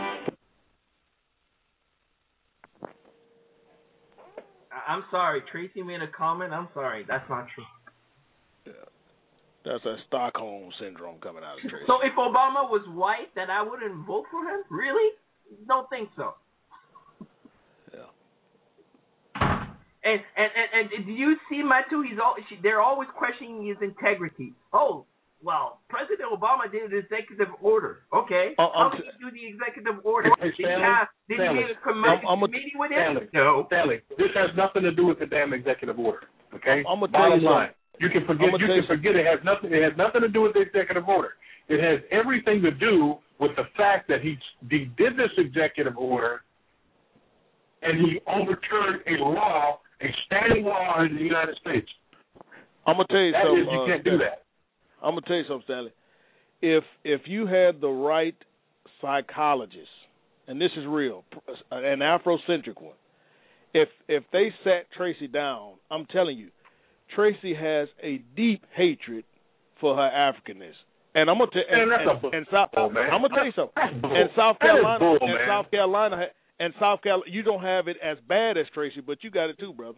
Speaker 9: I'm sorry. Tracy made a comment. I'm sorry. That's not true.
Speaker 19: Yeah. That's a Stockholm syndrome coming out of Tracy.
Speaker 9: So if Obama was white, then I wouldn't vote for him? Really? Don't think so.
Speaker 19: Yeah.
Speaker 9: And and and, and do you see Matu? He's all she, they're always questioning his integrity. Oh, well, President Obama did an executive order. Okay,
Speaker 19: Uh,
Speaker 9: how
Speaker 19: um,
Speaker 9: did he do the executive order?
Speaker 3: Hey,
Speaker 9: did he
Speaker 3: Stanley,
Speaker 9: have did
Speaker 3: Stanley,
Speaker 9: he have a committee,
Speaker 19: I'm- I'm a-
Speaker 9: committee with him?
Speaker 3: Stanley,
Speaker 9: No.
Speaker 3: Stanley, this has nothing to do with the damn executive order. Okay,
Speaker 19: I'm gonna tell
Speaker 3: bottom
Speaker 19: you
Speaker 3: line.
Speaker 19: something.
Speaker 3: You can forget.
Speaker 19: I'm gonna
Speaker 3: You
Speaker 19: tell
Speaker 3: can
Speaker 19: you
Speaker 3: forget it has nothing. It has nothing to do with the executive order. It has everything to do with the fact that he, he did this executive order, and he overturned a law, a standing law in the United States.
Speaker 19: I'm gonna tell you
Speaker 3: That
Speaker 19: something.
Speaker 3: is, you
Speaker 19: uh,
Speaker 3: can't do
Speaker 19: Stanley.
Speaker 3: that.
Speaker 19: I'm gonna tell you something, Stanley. If if you had the right psychologist, and this is real, an Afrocentric one, if if they sat Tracy down, I'm telling you, Tracy has a deep hatred for her Africanness. And I'm gonna tell
Speaker 3: Man,
Speaker 19: and,
Speaker 3: that's
Speaker 19: and,
Speaker 3: a
Speaker 19: and South.
Speaker 3: bull, man.
Speaker 19: I'm gonna tell you something.
Speaker 3: That's bull.
Speaker 19: And South
Speaker 3: That is
Speaker 19: Carolina,
Speaker 3: bull,
Speaker 19: and
Speaker 3: man.
Speaker 19: South Carolina, and South Carolina, you don't have it as bad as Tracy, but you got it too, brother.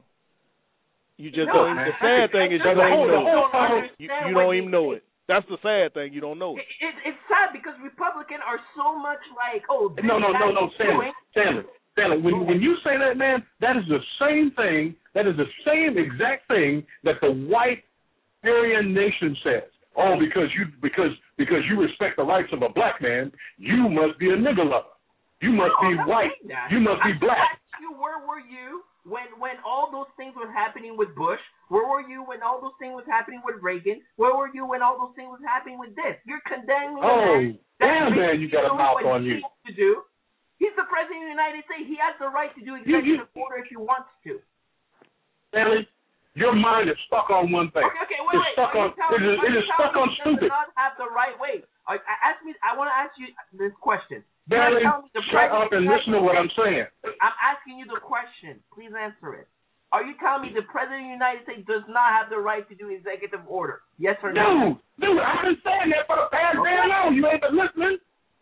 Speaker 19: You just
Speaker 9: No,
Speaker 19: don't. Even,
Speaker 3: man.
Speaker 19: the sad thing is you
Speaker 3: That's
Speaker 19: don't
Speaker 3: a
Speaker 19: even
Speaker 3: whole-
Speaker 19: know
Speaker 3: the
Speaker 19: it.
Speaker 3: whole problem-
Speaker 19: You, you don't even know it. That's the sad thing. You don't know it.
Speaker 9: It, it, it's sad because Republicans are so much like, oh, this
Speaker 3: No, no, no,
Speaker 9: guy
Speaker 3: no,
Speaker 9: is
Speaker 3: Stanley,
Speaker 9: doing-
Speaker 3: Stanley, Stanley. When when you say that, man, that is the same thing. That is the same exact thing that the white Aryan nation says. Oh, because you because because you respect the rights of a black man, you must be a nigger lover. You must
Speaker 9: No,
Speaker 3: be
Speaker 9: I'm not
Speaker 3: white.
Speaker 9: saying that.
Speaker 3: You must be
Speaker 9: I'm
Speaker 3: black.
Speaker 9: asking you, where were you when when all those things were happening with Bush? Where were you when all those things was happening with Reagan? Where were you when all those things was happening with this? You're condemning a
Speaker 3: Oh,
Speaker 9: man that's
Speaker 3: damn, man, you got a
Speaker 9: doing
Speaker 3: mouth
Speaker 9: what
Speaker 3: on
Speaker 9: he
Speaker 3: you.
Speaker 9: needs to do. He's the president of the United States. He has the right to do
Speaker 3: You- you-
Speaker 9: executive order if he wants to.
Speaker 3: Stanley, your mind is stuck on one thing.
Speaker 9: Okay, okay, wait,
Speaker 3: it's
Speaker 9: wait.
Speaker 3: stuck
Speaker 9: Are
Speaker 3: on.
Speaker 9: you telling
Speaker 3: It
Speaker 9: me-
Speaker 3: is,
Speaker 9: are
Speaker 3: it
Speaker 9: you
Speaker 3: is stuck
Speaker 9: telling
Speaker 3: on
Speaker 9: me he
Speaker 3: stupid.
Speaker 9: does not have the right way? I, I ask me. I want to ask you this question. You're
Speaker 3: Stanley,
Speaker 9: telling me the
Speaker 3: shut
Speaker 9: president
Speaker 3: up and
Speaker 9: has
Speaker 3: listen to
Speaker 9: the
Speaker 3: what
Speaker 9: right-
Speaker 3: I'm saying.
Speaker 9: I'm asking you the question. Please answer it. Are you telling me the president of the United States does not have the right to do executive order? Yes or no?
Speaker 3: Dude, dude, I've been saying that for the past
Speaker 9: Okay.
Speaker 3: damn long. You ain't been listening.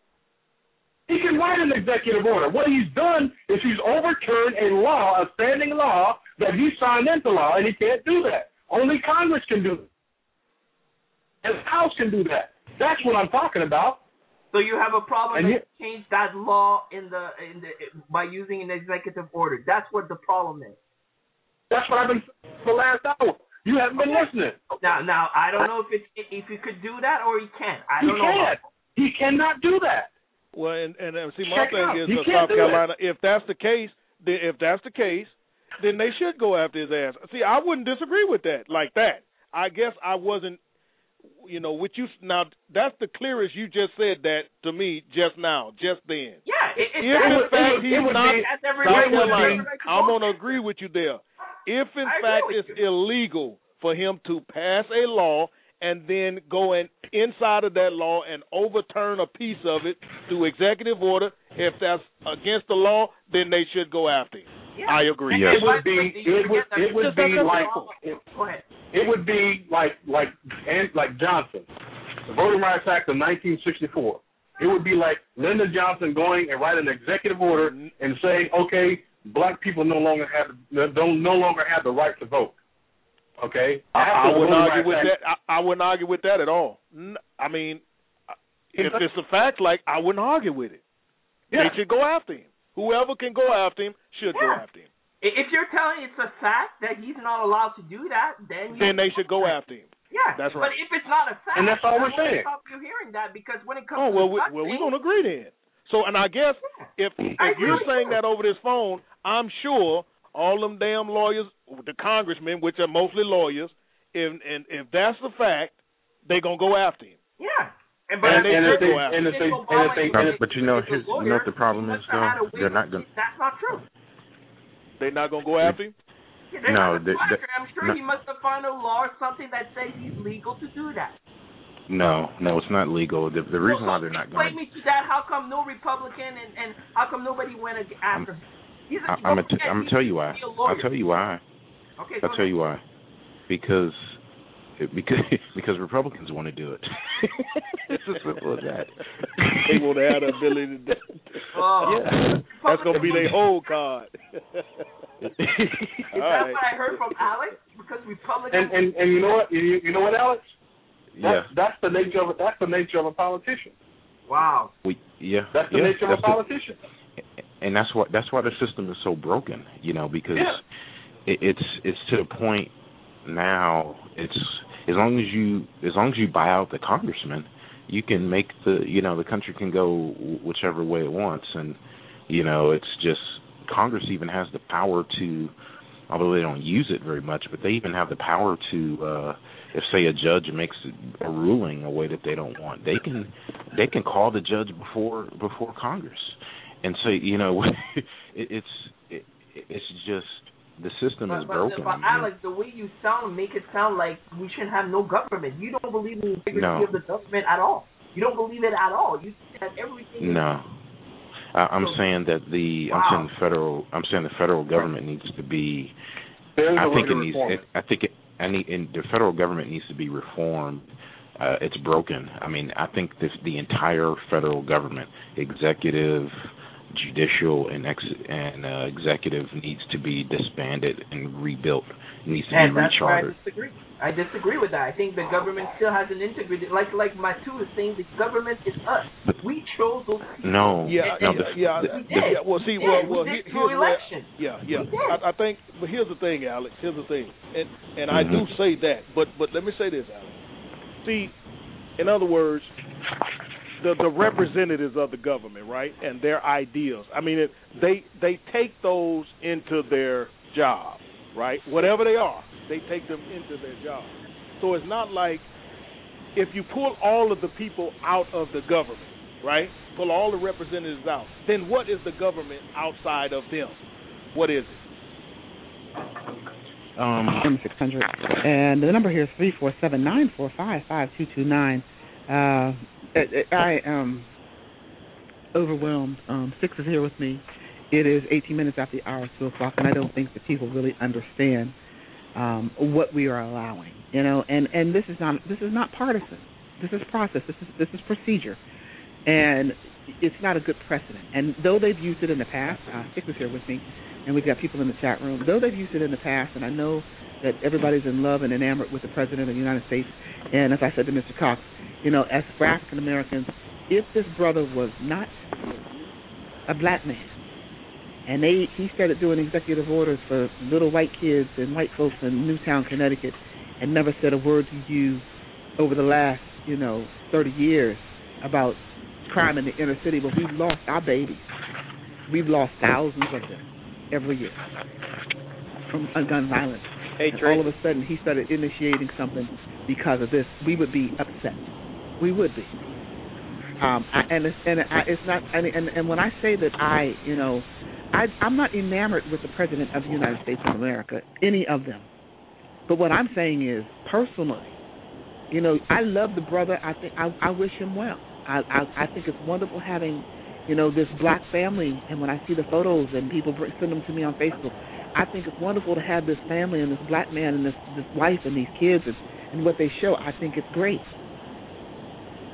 Speaker 3: He can write an executive order. What he's done is he's overturned a law, a standing law, that he signed into law, and he can't do that. Only Congress can do it. And the House can do that. That's what I'm talking about.
Speaker 9: So you have a problem
Speaker 3: And
Speaker 9: that
Speaker 3: you-
Speaker 9: you change that law in the in the by using an executive order. That's what the problem is.
Speaker 3: That's what I've been saying for the last hour. You haven't been
Speaker 9: Okay.
Speaker 3: listening.
Speaker 9: Now, now I don't know if it if you could do that or you can't. I
Speaker 3: He
Speaker 9: don't know.
Speaker 3: can't. He cannot do that.
Speaker 19: Well, and and uh, see, my
Speaker 3: Check
Speaker 19: thing
Speaker 3: out.
Speaker 19: is
Speaker 3: He
Speaker 19: uh,
Speaker 3: can't
Speaker 19: South
Speaker 3: do
Speaker 19: Carolina. If that's the case, then if that's the case, then they should go after his ass. See, I wouldn't disagree with that like that. I guess I wasn't, you know, with you now. That's the clearest you just said that to me just now, just then.
Speaker 9: Yeah, it, it,
Speaker 19: If
Speaker 9: it,
Speaker 19: in
Speaker 9: would-
Speaker 19: fact
Speaker 9: it, would-
Speaker 19: he's
Speaker 9: it would
Speaker 19: not
Speaker 9: be, that's every
Speaker 19: South
Speaker 9: right would
Speaker 19: Carolina,
Speaker 9: be.
Speaker 19: I'm gonna agree with you there. If in
Speaker 9: I agree
Speaker 19: fact
Speaker 9: with
Speaker 19: it's illegal for him to pass a law and then go in, inside of that law and overturn a piece of it through executive order, if that's against the law, then they should go after him.
Speaker 9: Yeah.
Speaker 19: I agree.
Speaker 3: It would be. It would. It would be like.
Speaker 9: Go ahead.
Speaker 3: It would be like like and like Johnson, the Voting Rights Act of nineteen sixty-four. It would be like Lyndon Johnson going and write an executive order and saying, okay, black people no longer have don't no longer have the right to vote. Okay,
Speaker 19: I, I wouldn't argue with
Speaker 3: act.
Speaker 19: that. I, I wouldn't argue with that at all. I mean, if it's a fact, like I wouldn't argue with it. Yeah. They should go after him. Whoever can go after him should yeah. go after him.
Speaker 9: If you're telling it's a fact that he's not allowed to do that, then you
Speaker 19: then they should go after him.
Speaker 9: Yeah,
Speaker 19: that's right.
Speaker 9: But if it's not a fact,
Speaker 3: and that's all we're saying.
Speaker 9: Stop you hearing that because when it comes
Speaker 19: oh, well,
Speaker 9: to
Speaker 19: we,
Speaker 9: well,
Speaker 19: we're going to agree then. So, and I guess yeah. if if you're saying that over this phone, I'm sure all them damn lawyers, the congressmen, which are mostly lawyers, if and if that's the fact, they're gonna go after him.
Speaker 9: Yeah. And,
Speaker 3: but and,
Speaker 19: they
Speaker 3: and, if they,
Speaker 19: go after
Speaker 3: and if they, and if they,
Speaker 4: and if they, but you know, his, you know what the problem is though? They're not gonna.
Speaker 9: That's not true.
Speaker 19: They're not gonna go after him.
Speaker 9: Yeah,
Speaker 4: no, they, they,
Speaker 9: I'm sure
Speaker 4: no.
Speaker 9: he must have found a law or something that says he's legal to do that.
Speaker 4: No, no, it's not legal. The, the reason
Speaker 9: well,
Speaker 4: why they're not
Speaker 9: Explain
Speaker 4: going.
Speaker 9: me to that. How come no Republican and, and how come nobody went after him? He's a,
Speaker 4: I'm gonna t- I'm gonna tell you why. I'll tell you why.
Speaker 9: Okay,
Speaker 4: I'll tell you why. Because because because Republicans want to do it. It's as simple as that.
Speaker 19: They want to have the ability to do it.
Speaker 9: Oh.
Speaker 19: Yeah. That's gonna be their whole card.
Speaker 9: Is that right. what I heard from Alex? Because Republicans.
Speaker 3: And and, and you know what? You, you know what, Alex? That's,
Speaker 4: yeah.
Speaker 3: That's the nature of a, that's the nature of a politician.
Speaker 9: Wow.
Speaker 4: We yeah.
Speaker 3: That's the
Speaker 4: yeah,
Speaker 3: nature of a politician.
Speaker 4: The, and that's what that's why the system is so broken. You know, because
Speaker 3: yeah.
Speaker 4: it, it's it's to the point now. It's as long as you as long as you buy out the congressman, you can make the you know the country can go whichever way it wants, and you know it's just Congress even has the power to, although they don't use it very much, but they even have the power to, uh, if say a judge makes a ruling a way that they don't want, they can they can call the judge before before Congress and say you know it, it's it, it's just. The system
Speaker 9: but,
Speaker 4: is broken.
Speaker 9: But, but Alex, the way you sound make it sound like we shouldn't have no government. You don't believe in the integrity
Speaker 4: no.
Speaker 9: of the government at all. You don't believe it at all. You think that everything.
Speaker 4: No, I, I'm so, saying that the
Speaker 9: wow.
Speaker 4: I'm saying the federal I'm saying the federal government needs to be.
Speaker 3: There's
Speaker 4: I think it
Speaker 3: needs.
Speaker 4: It, I think it. I need, and the federal government needs to be reformed. Uh, it's broken. I mean, I think this the entire federal government, executive, judicial and ex- and uh, executive needs to be disbanded and rebuilt. It needs to
Speaker 9: and
Speaker 4: be
Speaker 9: that's where
Speaker 4: rechartered.
Speaker 9: I disagree. I disagree with that. I think the government still has an integrity. Like like Matu is saying, the government is us.
Speaker 4: But
Speaker 9: we chose those people.
Speaker 4: No.
Speaker 19: Yeah.
Speaker 4: no,
Speaker 19: yeah.
Speaker 4: the,
Speaker 19: yeah,
Speaker 4: the,
Speaker 19: the, yeah. Well, see. Well, well.
Speaker 9: We
Speaker 19: Here,
Speaker 9: did
Speaker 19: here's
Speaker 9: election.
Speaker 19: Where, yeah. Yeah. I, I think. But here's the thing, Alex. Here's the thing, and and
Speaker 4: mm-hmm.
Speaker 19: I do say that. But but let me say this, Alex. See, in other words. The, the representatives of the government, right, and their ideals. I mean, it, they they take those into their job, right? Whatever they are, they take them into their job. So it's not like if you pull all of the people out of the government, right, pull all the representatives out, then what is the government outside of them? What is it?
Speaker 7: Um, six hundred. And the number here is three four seven nine four five five two two nine. Uh, I am overwhelmed. Um, Six is here with me. It is eighteen minutes after the hour, two o'clock, and I don't think that people really understand um, what we are allowing. You know, and, and this is not this is not partisan. This is process. This is this is procedure, and it's not a good precedent. And though they've used it in the past, uh, Six is here with me, and we've got people in the chat room. Though they've used it in the past, and I know that everybody's in love and enamored with the President of the United States. And as I said to Mister Cox, you know, as for African Americans, if this brother was not a black man, and they he started doing executive orders for little white kids and white folks in Newtown, Connecticut, and never said a word to you over the last, you know, thirty years about crime in the inner city, but we've lost our babies. We've lost thousands of them every year from gun violence.
Speaker 2: Hey,
Speaker 7: and all of a sudden, he started initiating something because of this. We would be upset. We would be. Um, I, and it's, and I, it's not. And, and and when I say that I, you know, I, I'm not enamored with the President of the United States of America, any of them. But what I'm saying is, personally, you know, I love the brother. I think I, I wish him well. I, I I think it's wonderful having, you know, this black family. And when I see the photos and people send them to me on Facebook, I think it's wonderful to have this family and this black man and this, this wife and these kids and, and what they show. I think it's great.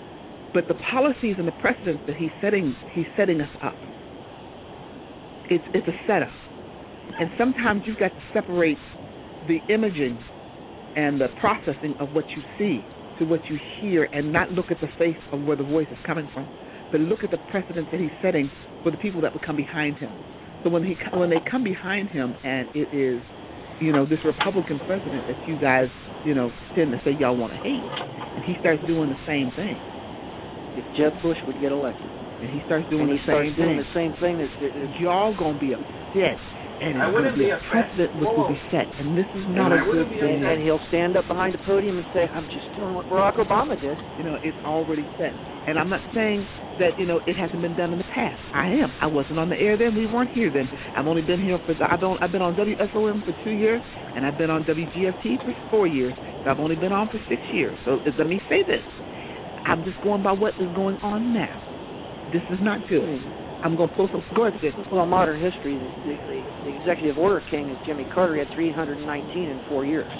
Speaker 7: But the policies and the precedents that he's setting, he's setting us up. It's it's a setup, and sometimes you've got to separate the imaging and the processing of what you see to what you hear, and not look at the face of where the voice is coming from, but look at the precedents that he's setting for the people that would come behind him. So when he when they come behind him, and it is, you know, this Republican president that you guys, you know, tend to say y'all want to hate, and he starts doing the same thing.
Speaker 8: If Jeb Bush would get elected,
Speaker 7: and he starts doing
Speaker 8: and he
Speaker 7: the
Speaker 8: starts
Speaker 7: same
Speaker 8: doing
Speaker 7: thing,
Speaker 8: the same thing, that, that, that
Speaker 7: y'all gonna be upset, and
Speaker 8: I
Speaker 7: it's gonna
Speaker 8: wouldn't
Speaker 7: be
Speaker 8: be
Speaker 7: a
Speaker 8: upset.
Speaker 7: precedent which will be set, and this is not a good thing.
Speaker 8: And, and he'll stand up behind the podium and say, "I'm just doing what Barack Obama did."
Speaker 7: You know, it's already set, and I'm not saying that, you know, it hasn't been done in the past. I am. I wasn't on the air then. We weren't here then. I've only been here for. I've been. I've been on W S O M for two years, and I've been on W G F T for four years. So I've only been on for six years. So let me say this. I'm just going by what is going on now. This is not good. I'm going to pull some. Go ahead, Sid.
Speaker 8: Well, in modern history, the, the, the executive order king is Jimmy Carter. He had three hundred nineteen in four years.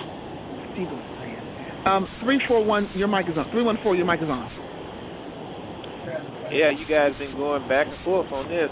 Speaker 7: Um, three four one. Your mic is on. Three one four. Your mic is on.
Speaker 15: Yeah, you guys been going back and forth on this.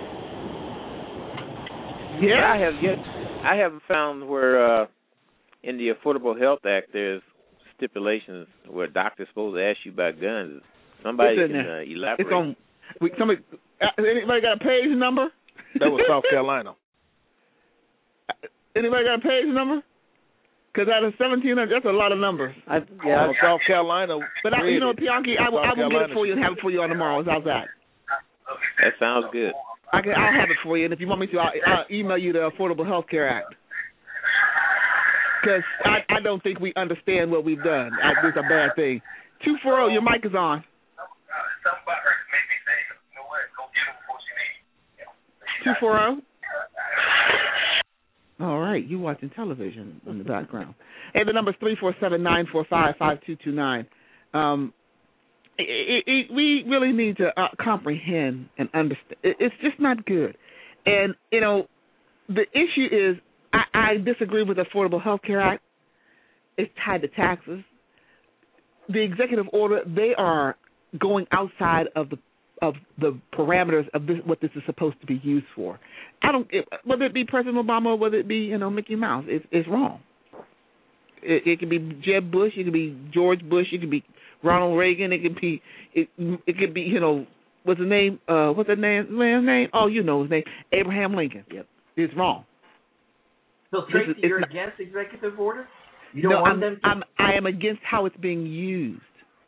Speaker 7: Yeah.
Speaker 15: But I have yet. I haven't found where uh, in the Affordable Health Act there's stipulations where doctors supposed to ask you about guns. Somebody
Speaker 7: It's in
Speaker 15: can
Speaker 7: there.
Speaker 15: uh, elaborate.
Speaker 7: It's on. We, somebody. Uh, anybody got a page number?
Speaker 19: That was South Carolina.
Speaker 7: Anybody got a page number? Because out of seventeen hundred, that's a lot of numbers.
Speaker 8: I,
Speaker 19: yeah, South Carolina.
Speaker 7: But I, you know, Bianchi, I will, I will get it for you and have it for you on tomorrow. How's that?
Speaker 15: That sounds good.
Speaker 7: I can, I'll have it for you, and if you want me to, I'll, I'll email you the Affordable Health Care Act. Because I, I don't think we understand what we've done. I, it's a bad thing. two four zero, your mic is on. two four zero? All right, you watching television in the background. Hey, the number is three four seven, nine four five, five two two nine. Um, it, it, it, we really need to uh, comprehend and understand. It, it's just not good. And, you know, the issue is I, I disagree with the Affordable Health Care Act. It's tied to taxes. The executive order, they are going outside of the of the parameters of this, what this is supposed to be used for. I don't, it, whether it be President Obama or whether it be, you know, Mickey Mouse, it's, it's wrong. It, it could be Jeb Bush, it could be George Bush, it could be Ronald Reagan, it could be, it, it could be, you know, what's his name? Uh, what's that name? Man's name? Oh, you know his name, Abraham Lincoln. Yep, it's wrong.
Speaker 9: So, Tracy,
Speaker 7: is,
Speaker 9: you're
Speaker 7: not,
Speaker 9: against executive orders? You don't
Speaker 7: no,
Speaker 9: want
Speaker 7: I'm,
Speaker 9: them to?
Speaker 7: I'm, I am against how it's being used.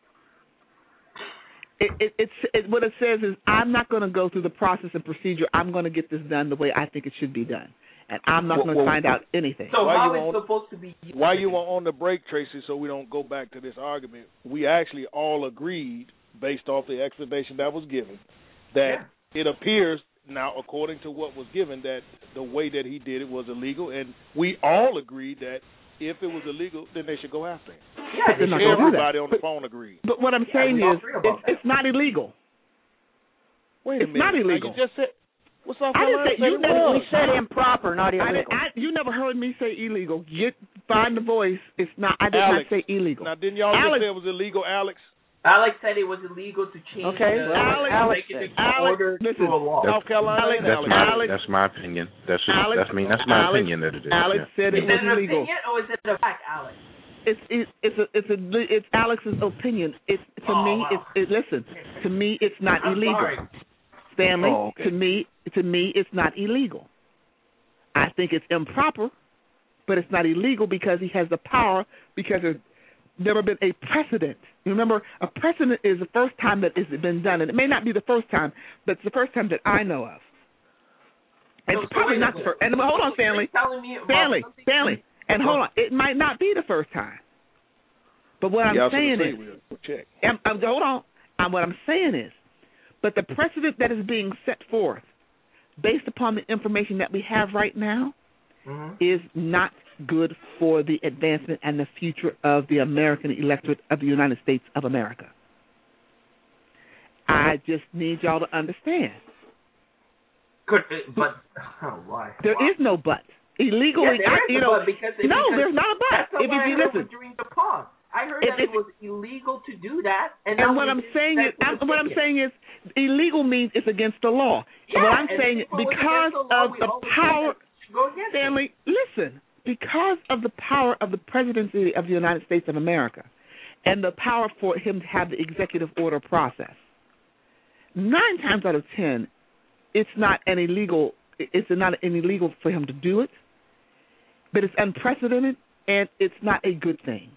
Speaker 7: It, it, it's it, what it says is I'm not going to go through the process and procedure. I'm going to get this done the way I think it should be done, and I'm not
Speaker 19: Well,
Speaker 7: going to
Speaker 19: well,
Speaker 7: find out anything.
Speaker 9: So
Speaker 19: Why
Speaker 9: how
Speaker 19: you
Speaker 9: is
Speaker 19: on-
Speaker 9: supposed to be used?
Speaker 19: While you were on the break, Tracy, so we don't go back to this argument, we actually all agreed, based off the explanation that was given, that
Speaker 9: Yeah.
Speaker 19: it appears now, according to what was given, that the way that he did it was illegal, and we all agreed that if it was illegal, then they should go after him.
Speaker 9: Yeah,
Speaker 7: they're not gonna do
Speaker 19: Everybody
Speaker 7: that.
Speaker 19: on the
Speaker 7: But-
Speaker 19: phone agreed.
Speaker 7: But what I'm
Speaker 9: Yeah,
Speaker 7: saying
Speaker 9: we all
Speaker 7: is,
Speaker 9: agree about
Speaker 7: it's,
Speaker 9: that.
Speaker 7: it's not illegal.
Speaker 19: Wait a
Speaker 7: It's
Speaker 19: minute.
Speaker 7: not
Speaker 19: Now,
Speaker 7: illegal.
Speaker 19: you just said, what's South
Speaker 7: I didn't
Speaker 19: Carolina
Speaker 7: say- you
Speaker 19: said it
Speaker 7: never-
Speaker 19: was?
Speaker 8: We said improper, not
Speaker 7: I
Speaker 8: illegal.
Speaker 7: didn't, I, you never heard me say illegal. Get find the voice. It's not. I did
Speaker 19: Alex.
Speaker 7: not say illegal.
Speaker 19: Now, didn't y'all
Speaker 7: Alex,
Speaker 19: just say it was illegal, Alex?
Speaker 9: Alex said it was illegal to change
Speaker 8: Okay,
Speaker 9: the
Speaker 8: well,
Speaker 7: Alex-
Speaker 9: Alex,
Speaker 8: Alex-
Speaker 9: executive order
Speaker 7: listen,
Speaker 9: to a law.
Speaker 19: South Carolina
Speaker 7: Alex-
Speaker 19: and
Speaker 4: That's
Speaker 19: Alex.
Speaker 4: my
Speaker 7: Alex-
Speaker 4: that's my opinion. That's just,
Speaker 7: Alex-
Speaker 4: that's me. That's my
Speaker 7: Alex-
Speaker 4: opinion that it is.
Speaker 7: Alex
Speaker 4: yeah.
Speaker 7: said it
Speaker 9: Is
Speaker 7: was
Speaker 9: it an
Speaker 7: illegal.
Speaker 9: opinion or is it a fact, Alex?
Speaker 7: It's it, it's a it's a it's Alex's opinion. It's to
Speaker 9: Oh,
Speaker 7: me.
Speaker 9: wow.
Speaker 7: It's it, listen. To me, it's not
Speaker 9: I'm
Speaker 7: illegal.
Speaker 9: sorry.
Speaker 7: Stanley,
Speaker 19: Oh, okay.
Speaker 7: to me, to me, it's not illegal. I think it's improper, but it's not illegal because he has the power. Because there's never been a precedent. You remember, a precedent is the first time that it's been done, and it may not be the first time, but it's the first time that I know of. And
Speaker 9: So-
Speaker 7: it's
Speaker 9: so
Speaker 7: probably
Speaker 9: wait a
Speaker 7: not the
Speaker 9: minute.
Speaker 7: first. And hold on,
Speaker 9: So you're
Speaker 7: Stanley.
Speaker 9: telling me about
Speaker 7: Stanley,
Speaker 9: something-
Speaker 7: Stanley, and hold on. It might not be the first time. But what I'm
Speaker 19: Yeah, I was gonna
Speaker 7: saying
Speaker 19: say,
Speaker 7: is,
Speaker 19: we'll- we'll check.
Speaker 7: I'm, I'm, hold on. Um, what I'm saying is, but the precedent that is being set forth, based upon the information that we have right now,
Speaker 9: Mhm.
Speaker 7: is not good for the advancement and the future of the American electorate of the United States of America. I just need y'all to understand.
Speaker 9: Could, uh, but oh, why?
Speaker 7: There
Speaker 9: Why?
Speaker 7: is no but. Illegally,
Speaker 9: Yeah, there
Speaker 7: I,
Speaker 9: is
Speaker 7: you
Speaker 9: a
Speaker 7: know,
Speaker 9: but because it-
Speaker 7: no,
Speaker 9: because
Speaker 7: there's not a but.
Speaker 9: That's
Speaker 7: If
Speaker 9: what I
Speaker 7: you
Speaker 9: heard
Speaker 7: listen,
Speaker 9: with during the pause. I heard
Speaker 7: It-
Speaker 9: that it
Speaker 7: it-
Speaker 9: was illegal to do that, and,
Speaker 7: And
Speaker 9: that
Speaker 7: what
Speaker 9: was
Speaker 7: I'm saying is,
Speaker 9: that's
Speaker 7: I'm, what I'm saying is, illegal means it's against the law.
Speaker 9: Yeah,
Speaker 7: what I'm
Speaker 9: and
Speaker 7: saying,
Speaker 9: if it was
Speaker 7: because
Speaker 9: against the law,
Speaker 7: of
Speaker 9: we
Speaker 7: the
Speaker 9: always
Speaker 7: power,
Speaker 9: said go against it.
Speaker 7: Stanley, listen, because of the power of the presidency of the United States of America, and the power for him to have the executive order process, nine times out of ten, it's not an illegal. It's not an illegal for him to do it, but it's unprecedented, and it's not a good thing.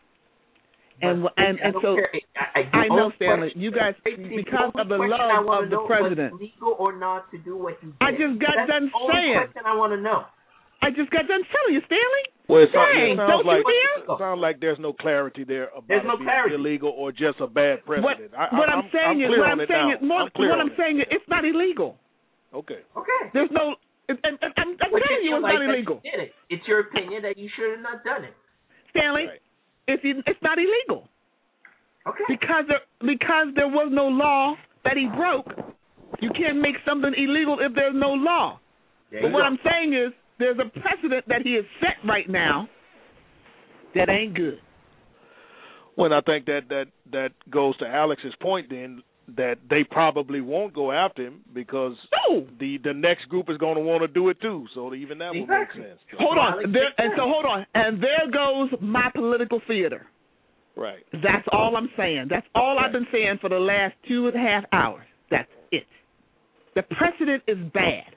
Speaker 7: And
Speaker 9: But
Speaker 7: and
Speaker 9: I
Speaker 7: and
Speaker 9: don't
Speaker 7: so
Speaker 9: care. I, I,
Speaker 7: I know,
Speaker 9: only
Speaker 7: Stanley,
Speaker 9: question-
Speaker 7: you guys,
Speaker 9: Tracy,
Speaker 7: because
Speaker 9: the
Speaker 7: of the
Speaker 9: only question I
Speaker 7: love
Speaker 9: wanna
Speaker 7: of the
Speaker 9: know
Speaker 7: president.
Speaker 9: was legal or not to do what he did.
Speaker 7: I just got
Speaker 9: That's
Speaker 7: done
Speaker 9: the only
Speaker 7: saying.
Speaker 9: question I want to know.
Speaker 7: I just got done telling you, Stanley.
Speaker 19: Well, it, sounds,
Speaker 7: Dang,
Speaker 19: it sounds
Speaker 7: don't
Speaker 19: like
Speaker 7: you hear?
Speaker 19: it sounds like there's no clarity there about
Speaker 9: There's no
Speaker 19: it being
Speaker 9: clarity.
Speaker 19: illegal or just a bad
Speaker 7: What,
Speaker 19: precedent. I,
Speaker 7: what
Speaker 19: I,
Speaker 7: I'm, saying is,
Speaker 19: clear
Speaker 7: what
Speaker 19: on
Speaker 7: I'm
Speaker 19: it
Speaker 7: saying
Speaker 19: now.
Speaker 7: is, more,
Speaker 19: I'm clear
Speaker 7: what
Speaker 19: on
Speaker 7: I'm
Speaker 19: it.
Speaker 7: saying is, it's not illegal.
Speaker 19: Okay.
Speaker 9: Okay.
Speaker 7: There's no. And, and, and I'm, I'm
Speaker 9: But
Speaker 7: telling
Speaker 9: you
Speaker 7: you,
Speaker 9: feel
Speaker 7: it's
Speaker 9: like
Speaker 7: not
Speaker 9: that
Speaker 7: illegal.
Speaker 9: you did it. It's your opinion that you should have not done it.
Speaker 7: Stanley,
Speaker 19: Right.
Speaker 7: it's it's not illegal.
Speaker 9: Okay.
Speaker 7: Because there, because there was no law that he broke. You can't make something illegal if there's no law.
Speaker 9: There
Speaker 7: But
Speaker 9: you
Speaker 7: what
Speaker 9: go.
Speaker 7: I'm saying is, there's a precedent that he has set right now that ain't good.
Speaker 19: Well, I think that that that goes to Alex's point then, that they probably won't go after him because
Speaker 7: no.
Speaker 19: the the next group is going to want to do it too. So even that
Speaker 9: Exactly.
Speaker 19: will make sense.
Speaker 7: Hold on. There, and so hold on. And there goes my political theater.
Speaker 19: Right.
Speaker 7: That's all I'm saying. That's all I've been saying for the last two and a half hours. That's it. The precedent is bad.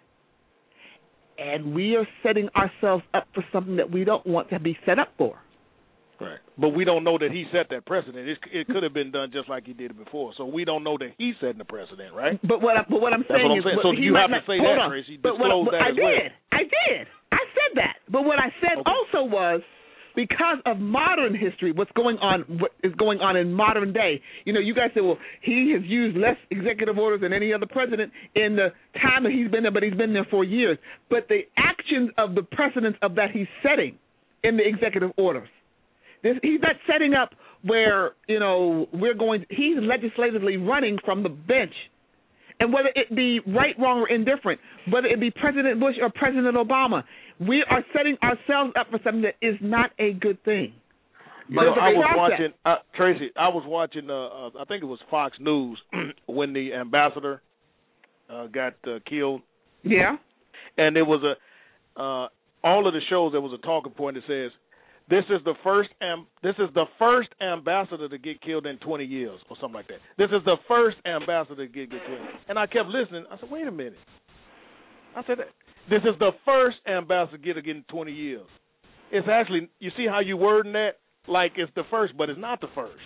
Speaker 7: And we are setting ourselves up for something that we don't want to be set up for.
Speaker 19: Right. But we don't know that he set that precedent. It, it could have been done just like he did it before. So we don't know that he's setting the precedent, right?
Speaker 7: But what, I, but what I'm
Speaker 19: That's
Speaker 7: saying
Speaker 19: what I'm
Speaker 7: is,
Speaker 19: saying.
Speaker 7: what
Speaker 19: So
Speaker 7: he
Speaker 19: you
Speaker 7: might
Speaker 19: have to
Speaker 7: not,
Speaker 19: say
Speaker 7: hold
Speaker 19: that,
Speaker 7: on.
Speaker 19: Tracy.
Speaker 7: But what,
Speaker 19: Disclose
Speaker 7: but
Speaker 19: that
Speaker 7: I
Speaker 19: as well.
Speaker 7: did. I did. I said that. But what I said
Speaker 19: Okay.
Speaker 7: also was, because of modern history, what's going on, what is going on in modern day. You know, you guys say, well, he has used less executive orders than any other president in the time that he's been there, but he's been there for years. But the actions of the precedents of that he's setting in the executive orders, this, he's not setting up where, you know, we're going, he's legislatively running from the bench. And whether it be right, wrong, or indifferent, whether it be President Bush or President Obama, we are setting ourselves up for something that is not a good thing.
Speaker 19: You know, I was
Speaker 7: process.
Speaker 19: watching uh, Tracy. I was watching. Uh, uh, I think it was Fox News when the ambassador uh, got uh, killed.
Speaker 7: Yeah.
Speaker 19: And there was a uh, all of the shows. There was a talking point that says, "This is the first. Am- this is the first ambassador to get killed in twenty years, or something like that. This is the first ambassador to get, get killed." And I kept listening. I said, "Wait a minute." I said, "This is the first ambassador to get in twenty years." It's actually, you see how you wording that like it's the first, but it's not the first.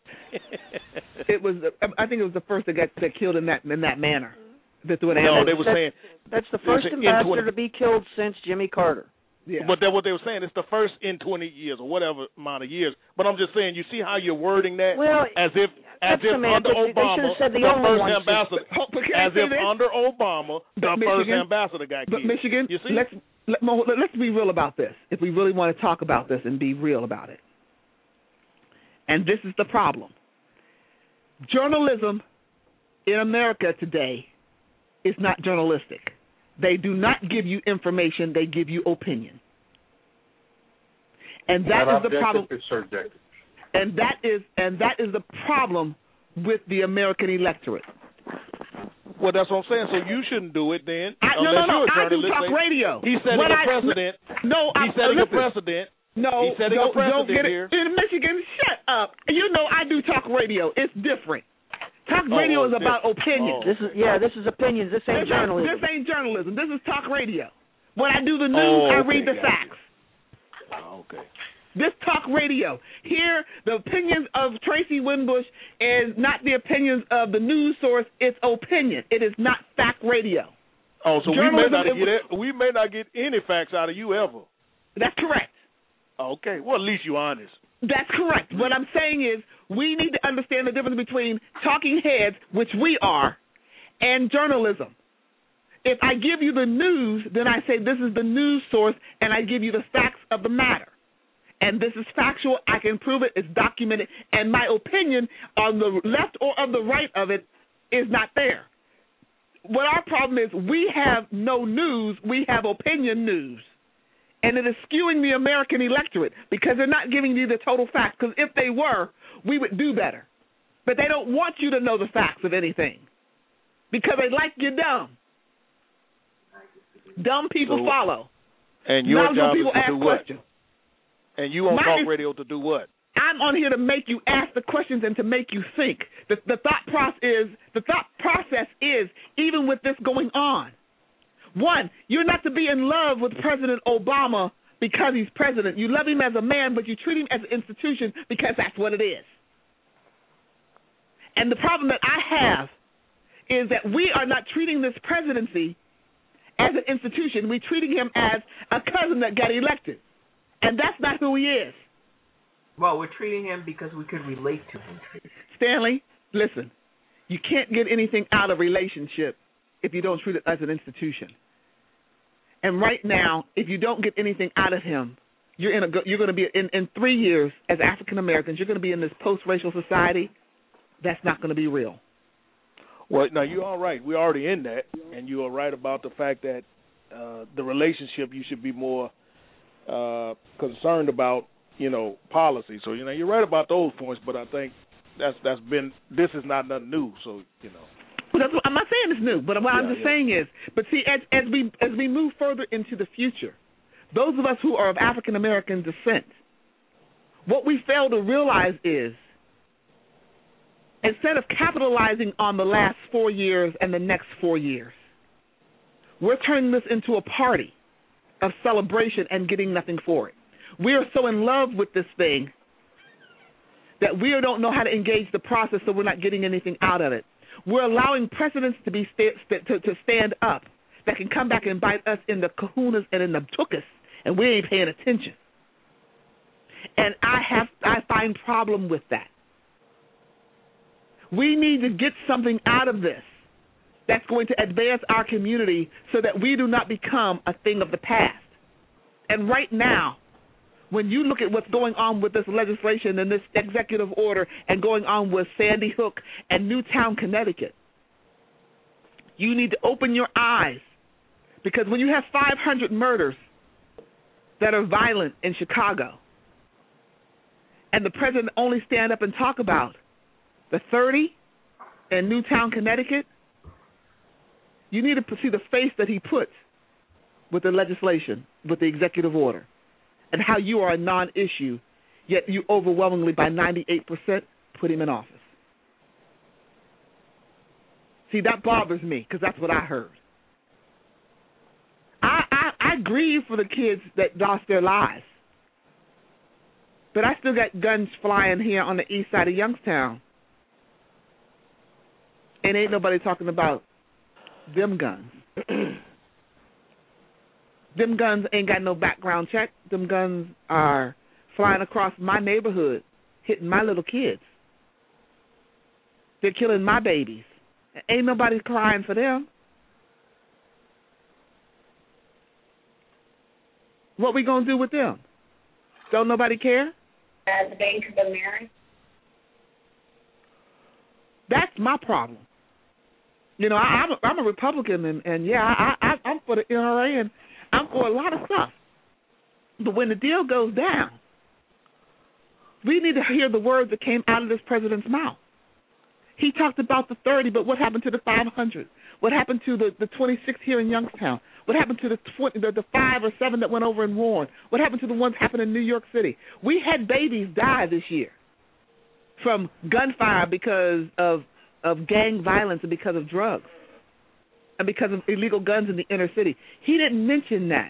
Speaker 7: It was. I think it was the first that got that killed in that in that manner. That's what
Speaker 19: No,
Speaker 7: happened.
Speaker 19: they were saying
Speaker 8: That's the
Speaker 19: it's
Speaker 8: first
Speaker 19: in
Speaker 8: ambassador
Speaker 19: twenty
Speaker 8: to be killed since Jimmy Carter.
Speaker 7: Yeah.
Speaker 19: But that's what they were saying. It's the first in twenty years or whatever amount of years. But I'm just saying, you see how you're wording that?
Speaker 8: Well,
Speaker 19: as if as
Speaker 8: that's
Speaker 19: if
Speaker 8: semantics.
Speaker 19: under
Speaker 8: They should have
Speaker 19: Obama,
Speaker 8: said the
Speaker 19: the
Speaker 8: only
Speaker 19: first
Speaker 8: one should-
Speaker 19: ambassador,
Speaker 7: But- but can I
Speaker 19: as
Speaker 7: say
Speaker 19: if
Speaker 7: this?
Speaker 19: under Obama, the
Speaker 7: But
Speaker 19: first
Speaker 7: Michigan-
Speaker 19: ambassador got
Speaker 7: But
Speaker 19: killed.
Speaker 7: Michigan,
Speaker 19: you see?
Speaker 7: let's let, Mo, let's be real about this. If we really want to talk about this and be real about it, and this is the problem: journalism in America today is not journalistic. They do not give you information; they give you opinion, and that
Speaker 3: Not
Speaker 7: is the problem.
Speaker 3: objective, it's subjective.
Speaker 7: And that is and that is the problem with the American electorate.
Speaker 19: Well, that's what I'm saying. So you shouldn't do it then.
Speaker 7: I, no,
Speaker 19: unless
Speaker 7: no, no.
Speaker 19: you're a
Speaker 7: I do
Speaker 19: journalist.
Speaker 7: talk radio.
Speaker 19: He's setting
Speaker 7: What
Speaker 19: a
Speaker 7: I-
Speaker 19: precedent.
Speaker 7: No, I,
Speaker 19: He's setting
Speaker 7: listen,
Speaker 19: a precedent.
Speaker 7: No,
Speaker 19: He's setting
Speaker 7: don't,
Speaker 19: a precedent
Speaker 7: don't get it.
Speaker 19: here.
Speaker 7: In Michigan, shut up. You know I do talk radio. It's different. Talk
Speaker 19: Oh,
Speaker 7: radio
Speaker 19: oh,
Speaker 7: is about
Speaker 19: different.
Speaker 7: opinion.
Speaker 19: Oh.
Speaker 8: This is yeah. This is opinions. This ain't
Speaker 7: this,
Speaker 8: journalism.
Speaker 7: This ain't journalism. This is talk radio. When I do the news,
Speaker 19: Oh,
Speaker 7: I
Speaker 19: okay,
Speaker 7: read the
Speaker 19: gotcha.
Speaker 7: facts.
Speaker 19: Oh, okay.
Speaker 7: This talk radio. Here, the opinions of Tracy Winbush is not the opinions of the news source. It's opinion. It is not fact radio.
Speaker 19: Oh, so we may
Speaker 7: Journalism,
Speaker 19: not
Speaker 7: it
Speaker 19: get it, we may not get any facts out of you ever.
Speaker 7: That's correct.
Speaker 19: Okay. Well, at least you're honest.
Speaker 7: That's correct. What I'm saying is we need to understand the difference between talking heads, which we are, and journalism. If I give you the news, then I say this is the news source, and I give you the facts of the matter. And this is factual. I can prove it. It's documented. And my opinion on the left or on the right of it is not there. What our problem is, we have no news. We have opinion news. And it is skewing the American electorate because they're not giving you the total facts. Because if they were, we would do better. But they don't want you to know the facts of anything because they like you dumb. Dumb people
Speaker 19: so,
Speaker 7: follow.
Speaker 19: And your
Speaker 7: Knowledgeable
Speaker 19: job
Speaker 7: people
Speaker 19: is to
Speaker 7: ask
Speaker 19: do what?
Speaker 7: questions.
Speaker 19: And you on
Speaker 7: My
Speaker 19: talk
Speaker 7: is,
Speaker 19: radio to do what?
Speaker 7: I'm on here to make you ask the questions and to make you think. The, the thought process is the thought process is even with this going on. One, you're not to be in love with President Obama because he's president. You love him as a man, but you treat him as an institution because that's what it is. And the problem that I have is that we are not treating this presidency as an institution. We're treating him as a cousin that got elected. And that's not who he is.
Speaker 9: Well, we're treating him because we could relate to him.
Speaker 7: Stanley, listen, you can't get anything out of relationship if you don't treat it as an institution. And right now, if you don't get anything out of him, you're in a you're going to be in, in three years as African Americans, you're going to be in this post-racial society. That's not going to be real.
Speaker 19: Well, now you're all right. We're already in that, and you are right about the fact that uh, the relationship you should be more uh, concerned about, you know, policy. So you know you're right about those points, but I think that's that's been this is not nothing new. So you know.
Speaker 7: Well, that's what, I'm not saying it's new, but what yeah, I'm just yeah. saying is, but see, as, as we as we move further into the future, those of us who are of African American descent, what we fail to realize is, instead of capitalizing on the last four years and the next four years, we're turning this into a party of celebration and getting nothing for it. We are so in love with this thing that we don't know how to engage the process, so we're not getting anything out of it. We're allowing precedents to be st- st- to, to stand up that can come back and bite us in the kahunas and in the tuchus, and we ain't paying attention. And I have I find problem with that. We need to get something out of this that's going to advance our community so that we do not become a thing of the past. And right now, when you look at what's going on with this legislation and this executive order and going on with Sandy Hook and Newtown, Connecticut, you need to open your eyes, because when you have five hundred murders that are violent in Chicago and the president only stand up and talk about the thirty in Newtown, Connecticut, you need to see the face that he puts with the legislation, with the executive order, and how you are a non-issue, yet you overwhelmingly, by ninety-eight percent, put him in office. See, that bothers me, because that's what I heard. I, I, I grieve for the kids that lost their lives, but I still got guns flying here on the east side of Youngstown, and ain't nobody talking about them guns. Them guns ain't got no background check. Them guns are flying across my neighborhood, hitting my little kids. They're killing my babies. Ain't nobody crying for them. What we gonna do with them? Don't nobody care?
Speaker 16: Uh, the Bank of America.
Speaker 7: That's my problem. You know, I, I'm, a, I'm a Republican, and, and yeah, I, I, I'm for the N R A, and I'm for a lot of stuff. But when the deal goes down, we need to hear the words that came out of this president's mouth. He talked about the thirty, but what happened to the five hundred? What happened to the, the twenty-six here in Youngstown? What happened to the, twenty, the the five or seven that went over in Warren? What happened to the ones happening in New York City? We had babies die this year from gunfire because of of gang violence and because of drugs and because of illegal guns in the inner city. He didn't mention that.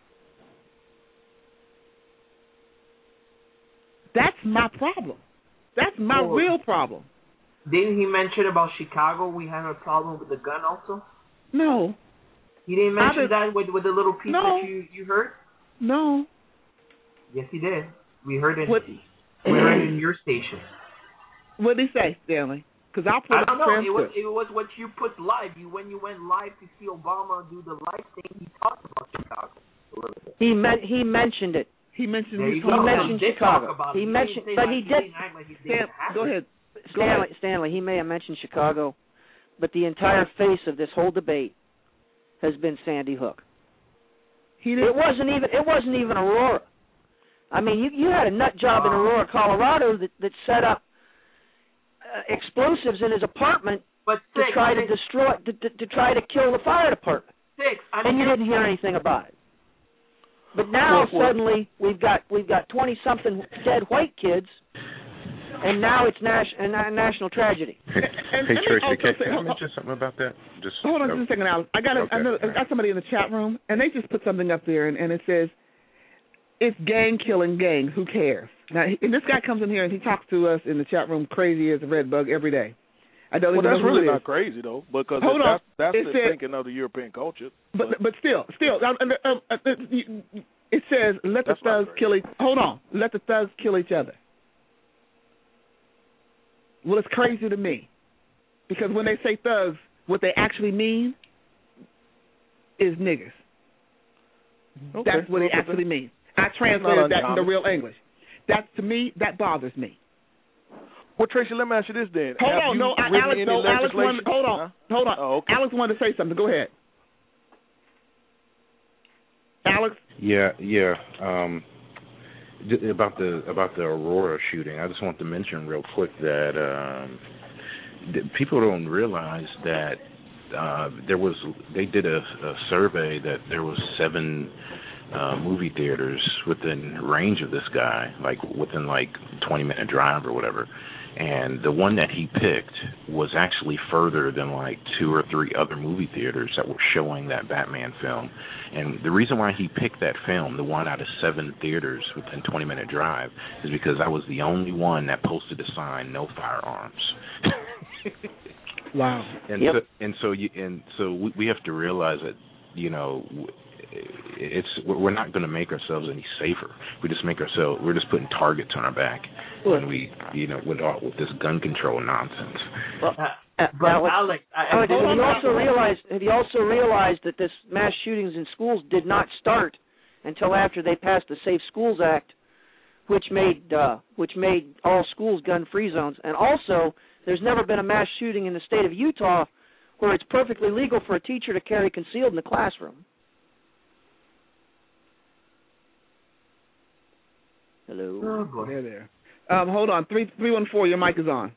Speaker 7: That's my problem. That's my
Speaker 9: oh.
Speaker 7: real problem.
Speaker 9: Didn't he mention about Chicago? We have a problem with the gun also?
Speaker 7: No.
Speaker 9: He didn't mention
Speaker 7: did,
Speaker 9: that with, with the little piece
Speaker 7: no.
Speaker 9: that you, you heard?
Speaker 7: No.
Speaker 9: Yes, he did. We heard it.
Speaker 7: What?
Speaker 9: We heard it in your station.
Speaker 7: What did he say, Stanley? Because I'll put
Speaker 9: I don't know. It was,
Speaker 7: transcript.
Speaker 9: it was what you put live. You when you went live to see Obama do the live thing, he talked about Chicago a little bit.
Speaker 8: He meant he mentioned it.
Speaker 7: He mentioned
Speaker 9: There
Speaker 7: he,
Speaker 9: you
Speaker 8: he
Speaker 9: go.
Speaker 8: mentioned
Speaker 9: He did
Speaker 8: Chicago.
Speaker 9: talk about
Speaker 8: He
Speaker 9: it. He
Speaker 8: mentioned,
Speaker 9: didn't say
Speaker 8: but
Speaker 9: like
Speaker 8: he
Speaker 9: he
Speaker 8: did.
Speaker 9: didn't act like he
Speaker 7: Stan,
Speaker 9: didn't have
Speaker 7: go
Speaker 9: it.
Speaker 7: ahead. Go
Speaker 8: Stanley,
Speaker 7: ahead.
Speaker 8: Stanley, he may have mentioned Chicago, but the entire face of this whole debate has been Sandy Hook.
Speaker 7: He didn't.
Speaker 8: It wasn't even. It wasn't even Aurora. I mean, you you had a nut job in Aurora, Colorado, that that set up uh, explosives in his apartment
Speaker 9: but
Speaker 8: to
Speaker 9: six,
Speaker 8: try to
Speaker 9: six,
Speaker 8: destroy, to, to, to try to kill the fire department.
Speaker 9: Six. I
Speaker 8: and
Speaker 9: mean,
Speaker 8: you didn't hear anything about it. But now
Speaker 19: Well, well,
Speaker 8: suddenly we've got we've got twenty something dead white kids, and now it's nas- a na- national tragedy.
Speaker 7: And,
Speaker 4: Hey
Speaker 7: and
Speaker 4: Tracy,
Speaker 7: also
Speaker 4: can,
Speaker 7: say-
Speaker 4: can I mention something about that? Just
Speaker 7: Hold on
Speaker 4: uh,
Speaker 7: just a second, Alex. I got a,
Speaker 4: okay.
Speaker 7: I, know, I got somebody in the chat room, and they just put something up there, and, and it says, "It's gang killing gangs. Who cares?" Now, he, and this guy comes in here and he talks to us in the chat room crazy as a red bug every day. I don't
Speaker 19: well,
Speaker 7: even
Speaker 19: that's
Speaker 7: know who
Speaker 19: really
Speaker 7: it
Speaker 19: not
Speaker 7: is.
Speaker 19: crazy though, because
Speaker 7: Hold
Speaker 19: it,
Speaker 7: on.
Speaker 19: that's, that's
Speaker 7: It
Speaker 19: the
Speaker 7: said-
Speaker 19: thinking of the European culture.
Speaker 7: But but still, still, uh, uh, uh, uh, it says let the
Speaker 19: That's not
Speaker 7: thugs kill each. Hold on, let the thugs kill each other. Well, it's crazy to me, because when they say thugs, what they actually mean is niggers.
Speaker 19: Okay.
Speaker 7: That's what it
Speaker 19: Well,
Speaker 7: actually
Speaker 19: that-
Speaker 7: means. I
Speaker 19: not
Speaker 7: translated that
Speaker 19: uncommon.
Speaker 7: into real English. That to me, that bothers me.
Speaker 19: Well, Tracy, let me ask you this then.
Speaker 7: Hold
Speaker 19: Have
Speaker 7: on,
Speaker 19: you
Speaker 7: no, I-
Speaker 19: written
Speaker 7: Alex,
Speaker 19: any
Speaker 7: no, Alex,
Speaker 19: legislation?
Speaker 7: wanted, hold on,
Speaker 19: Huh?
Speaker 7: hold on.
Speaker 19: Oh, okay.
Speaker 7: Alex wanted to say something. Go ahead, Alex.
Speaker 4: Yeah, yeah. Um, j- about the about the Aurora shooting, I just want to mention real quick that um, that people don't realize that uh, there was they did a, a survey that there was seven uh, movie theaters within range of this guy, like within like twenty minute drive or whatever. And the one that he picked was actually further than like two or three other movie theaters that were showing that Batman film. And the reason why he picked that film, the one out of seven theaters within twenty minute drive, is because I was the only one that posted a sign, no firearms.
Speaker 7: Wow.
Speaker 4: And
Speaker 7: Yep.
Speaker 4: so and so you and so we, we have to realize that, you know, it's we're not going to make ourselves any safer. We just make ourselves we're just putting targets on our back when we, you know, with all with this gun control nonsense.
Speaker 8: Well,
Speaker 9: uh, but
Speaker 8: Alex,
Speaker 9: Alex, I, I,
Speaker 8: Alex, have you also realized? Have you also realized that this mass shootings in schools did not start until after they passed the Safe Schools Act, which made uh, which made all schools gun-free zones, and also there's never been a mass shooting in the state of Utah where it's perfectly legal for a teacher to carry concealed in the classroom. Hello.
Speaker 9: Oh, boy.
Speaker 7: There, there. Um, hold on, three three one four. Your mic is on.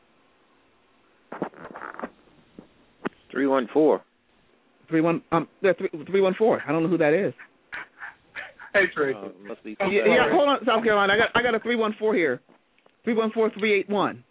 Speaker 15: Three one four.
Speaker 7: Three one um yeah, three three one four. I don't know who that is.
Speaker 3: Hey Tracy.
Speaker 15: Uh, must be.
Speaker 7: Yeah, yeah, hold on, South Carolina. I got I got a three one four here. Three one four three eight one.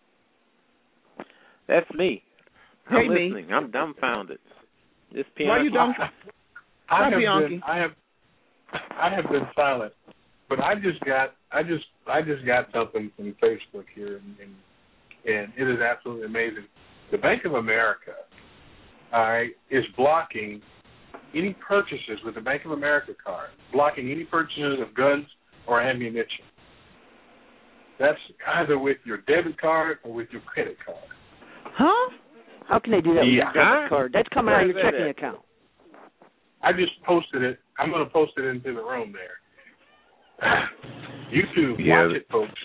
Speaker 15: That's me. I'm
Speaker 7: Hey, me.
Speaker 15: listening. I'm dumbfounded. This
Speaker 7: Why are you dumb?
Speaker 3: I
Speaker 7: Not
Speaker 3: have
Speaker 7: Bianchi.
Speaker 3: been, I have I have been silent, but I just got I just I just got something from Facebook here, and and, and it is absolutely amazing. The Bank of America, all right, is blocking any purchases with the Bank of America card, blocking any purchases of guns or ammunition. That's either with your debit card or with your credit card.
Speaker 8: Huh? How can they do that with
Speaker 3: Yeah.
Speaker 8: your debit card? That's coming out of your
Speaker 3: Where is
Speaker 8: checking
Speaker 3: that?
Speaker 8: account.
Speaker 3: I just posted it. I'm going to post it into the room there. YouTube,
Speaker 4: Yeah.
Speaker 3: watch it, folks.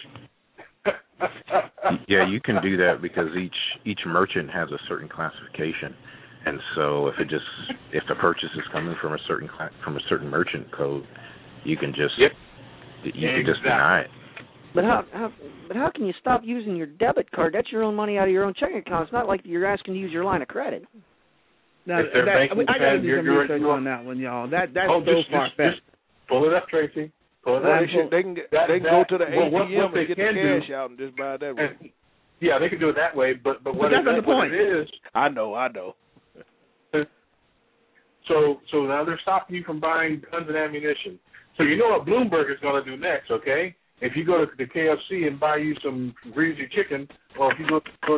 Speaker 4: Yeah, you can do that because each each merchant has a certain classification, and so if it just if the purchase is coming from a certain cla- from a certain merchant code, you can just
Speaker 3: yep.
Speaker 4: you can just deny it.
Speaker 8: But how, how but how can you stop using your debit card? That's your own money out of your own checking account. It's not like you're asking to use your line of credit.
Speaker 7: Now,
Speaker 3: If they're
Speaker 7: that,
Speaker 3: banking
Speaker 7: I got to
Speaker 3: with
Speaker 7: do
Speaker 3: your-
Speaker 7: some
Speaker 3: your-
Speaker 7: research
Speaker 3: your-
Speaker 7: on that one, y'all. That that's
Speaker 3: Oh,
Speaker 7: so
Speaker 3: just-
Speaker 7: far
Speaker 3: just-
Speaker 7: fetched.
Speaker 3: just pull it up, Tracy. Pull it
Speaker 19: Well,
Speaker 3: up.
Speaker 19: they, should, they can get,
Speaker 3: That-
Speaker 19: they can
Speaker 3: that-
Speaker 19: go to the
Speaker 3: well, what-
Speaker 19: A T M
Speaker 3: what they
Speaker 19: and get the
Speaker 3: can do-
Speaker 19: cash out and just buy that way.
Speaker 3: And, yeah, they can do it that way, but but
Speaker 7: But
Speaker 3: what,
Speaker 7: that's
Speaker 3: it,
Speaker 7: not the
Speaker 3: what
Speaker 7: point.
Speaker 3: it is.
Speaker 19: I know, I know.
Speaker 3: So so now they're stopping you from buying guns and ammunition. So you know what Bloomberg is going to do next, okay? If you go to the K F C and buy you some greasy chicken, or if you go go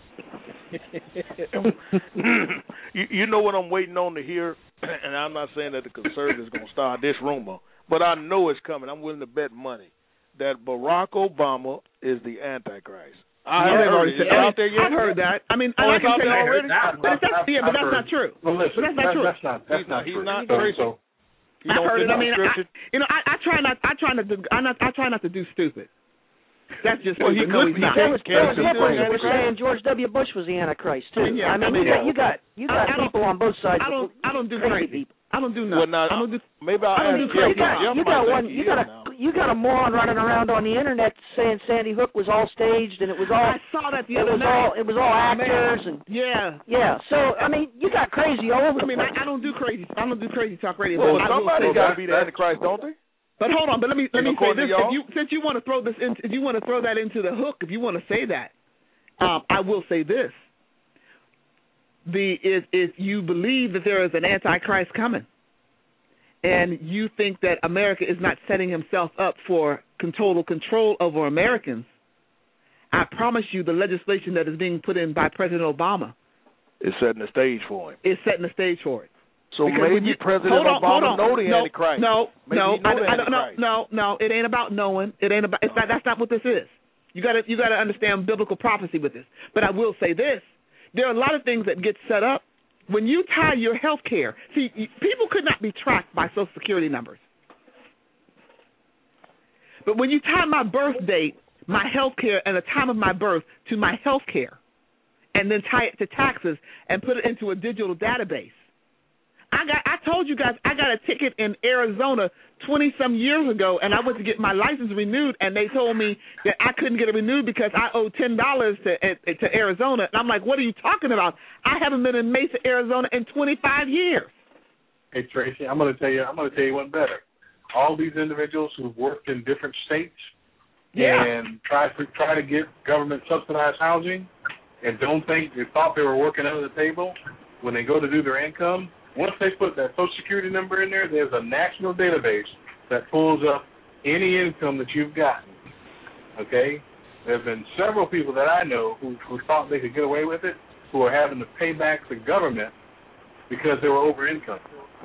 Speaker 19: you, you know what I'm waiting on to hear, and I'm not saying that the conservatives are going to start this rumor, but I know it's coming. I'm willing to bet money that Barack Obama is the Antichrist. I
Speaker 7: Yeah,
Speaker 19: have
Speaker 7: they've
Speaker 19: heard
Speaker 7: already
Speaker 19: it.
Speaker 7: said-
Speaker 19: Is it out there yet?
Speaker 7: I've heard that. I mean,
Speaker 19: Oh,
Speaker 7: I
Speaker 19: it's
Speaker 7: can
Speaker 19: out
Speaker 7: tell
Speaker 19: there
Speaker 7: you
Speaker 19: already?
Speaker 7: But it's not, yeah, but that's not true.
Speaker 3: Well, listen,
Speaker 7: but that's not true.
Speaker 3: That's not that's
Speaker 19: He's
Speaker 3: not
Speaker 19: not- he's
Speaker 3: true.
Speaker 19: not
Speaker 3: so,
Speaker 19: Tracy.
Speaker 3: so
Speaker 19: You
Speaker 7: I've
Speaker 19: don't
Speaker 7: heard
Speaker 19: think
Speaker 7: it. I
Speaker 19: it's
Speaker 7: mean, I,
Speaker 19: scripted?
Speaker 7: you know, I, I try not. I try not to. I not. I try not to do stupid. That's just
Speaker 19: Well, he
Speaker 7: no,
Speaker 19: could
Speaker 7: he's
Speaker 19: be.
Speaker 7: not.
Speaker 8: There was, there was
Speaker 19: Can't
Speaker 8: people
Speaker 19: say
Speaker 8: that were saying George W. Bush was the Antichrist too.
Speaker 7: Yeah,
Speaker 8: I mean,
Speaker 7: I mean,
Speaker 8: you got you got you got
Speaker 7: I, I
Speaker 8: people on both sides.
Speaker 7: I don't. I don't do
Speaker 8: crazy
Speaker 7: crazy.
Speaker 8: people.
Speaker 7: I don't do
Speaker 19: Well,
Speaker 7: nothing.
Speaker 19: now,
Speaker 7: I don't do.
Speaker 19: maybe I'll
Speaker 7: I don't
Speaker 19: ask
Speaker 7: do crazy.
Speaker 8: You got,
Speaker 19: Jeff
Speaker 8: you
Speaker 19: might
Speaker 8: got
Speaker 19: think
Speaker 8: one.
Speaker 19: he
Speaker 8: You
Speaker 19: is
Speaker 8: got a
Speaker 19: now.
Speaker 8: you got a moron running around on the internet saying Sandy Hook was all staged and it was all.
Speaker 7: I saw that the
Speaker 8: it
Speaker 7: other
Speaker 8: was
Speaker 7: night.
Speaker 8: all it was all
Speaker 7: Oh,
Speaker 8: actors
Speaker 7: man.
Speaker 8: and
Speaker 7: Yeah.
Speaker 8: yeah. So I mean, you got crazy all over
Speaker 7: I
Speaker 8: the
Speaker 7: mean,
Speaker 8: place.
Speaker 7: I, I don't do crazy. I don't do crazy talk radio.
Speaker 19: Well,
Speaker 7: but I will
Speaker 19: somebody
Speaker 7: say
Speaker 19: got to
Speaker 7: that-
Speaker 19: be the Antichrist, don't they?
Speaker 7: But hold on. But let me let me say
Speaker 19: According to
Speaker 7: this.
Speaker 19: y'all?
Speaker 7: If you, since you want to throw this in, if you want to throw that into the hook, if you want to say that, um, I will say this. The if if you believe that there is an Antichrist coming, and you think that America is not setting himself up for total control over Americans, I promise you the legislation that is being put in by President Obama
Speaker 19: It's setting the stage for him.
Speaker 7: is setting the stage for it.
Speaker 19: So
Speaker 7: Because
Speaker 19: maybe
Speaker 7: when you-
Speaker 19: President
Speaker 7: hold on, hold
Speaker 19: Obama
Speaker 7: on.
Speaker 19: know the
Speaker 7: no,
Speaker 19: Antichrist.
Speaker 7: No,
Speaker 19: Maybe
Speaker 7: no,
Speaker 19: he know
Speaker 7: I,
Speaker 19: the
Speaker 7: I don't, no,
Speaker 19: Antichrist.
Speaker 7: no, no. It ain't about knowing. It ain't about. It's not, that's not what this is. You got to you got to understand biblical prophecy with this. But I will say this: there are a lot of things that get set up when you tie your health care. See, you, people could not be tracked by Social Security numbers. But when you tie my birth date, my health care, and the time of my birth to my health care, and then tie it to taxes and put it into a digital database. I got I told you guys I got a ticket in Arizona twenty some years ago, and I went to get my license renewed, and they told me that I couldn't get it renewed because I owed ten dollars to to Arizona. And I'm like, what are you talking about? I haven't been in Mesa, Arizona in twenty-five years.
Speaker 3: Hey Tracy, I'm going to tell you. I'm going to tell you one better. All these individuals who've worked in different states
Speaker 7: Yeah.
Speaker 3: and try to try to get government subsidized housing, and don't think they thought they were working under the table. When they go to do their income, once they put that Social Security number in there, there's a national database that pulls up any income that you've gotten. Okay? There have been several people that I know who, who thought they could get away with it, who are having to pay back the government because they were over income.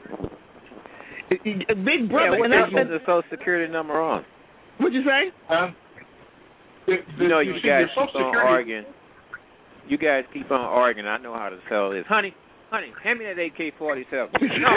Speaker 7: Big brother,
Speaker 15: Yeah, what
Speaker 7: and
Speaker 15: they
Speaker 7: that's
Speaker 15: use the Social Security number on?
Speaker 7: What'd you say?
Speaker 3: Huh? The, the,
Speaker 15: You know,
Speaker 3: you
Speaker 15: you
Speaker 3: see,
Speaker 15: guys
Speaker 3: the Social
Speaker 15: keep on
Speaker 3: Security-
Speaker 15: arguing. You guys keep on arguing. I know how to sell this. Honey, honey, hand me that A K forty-seven. No,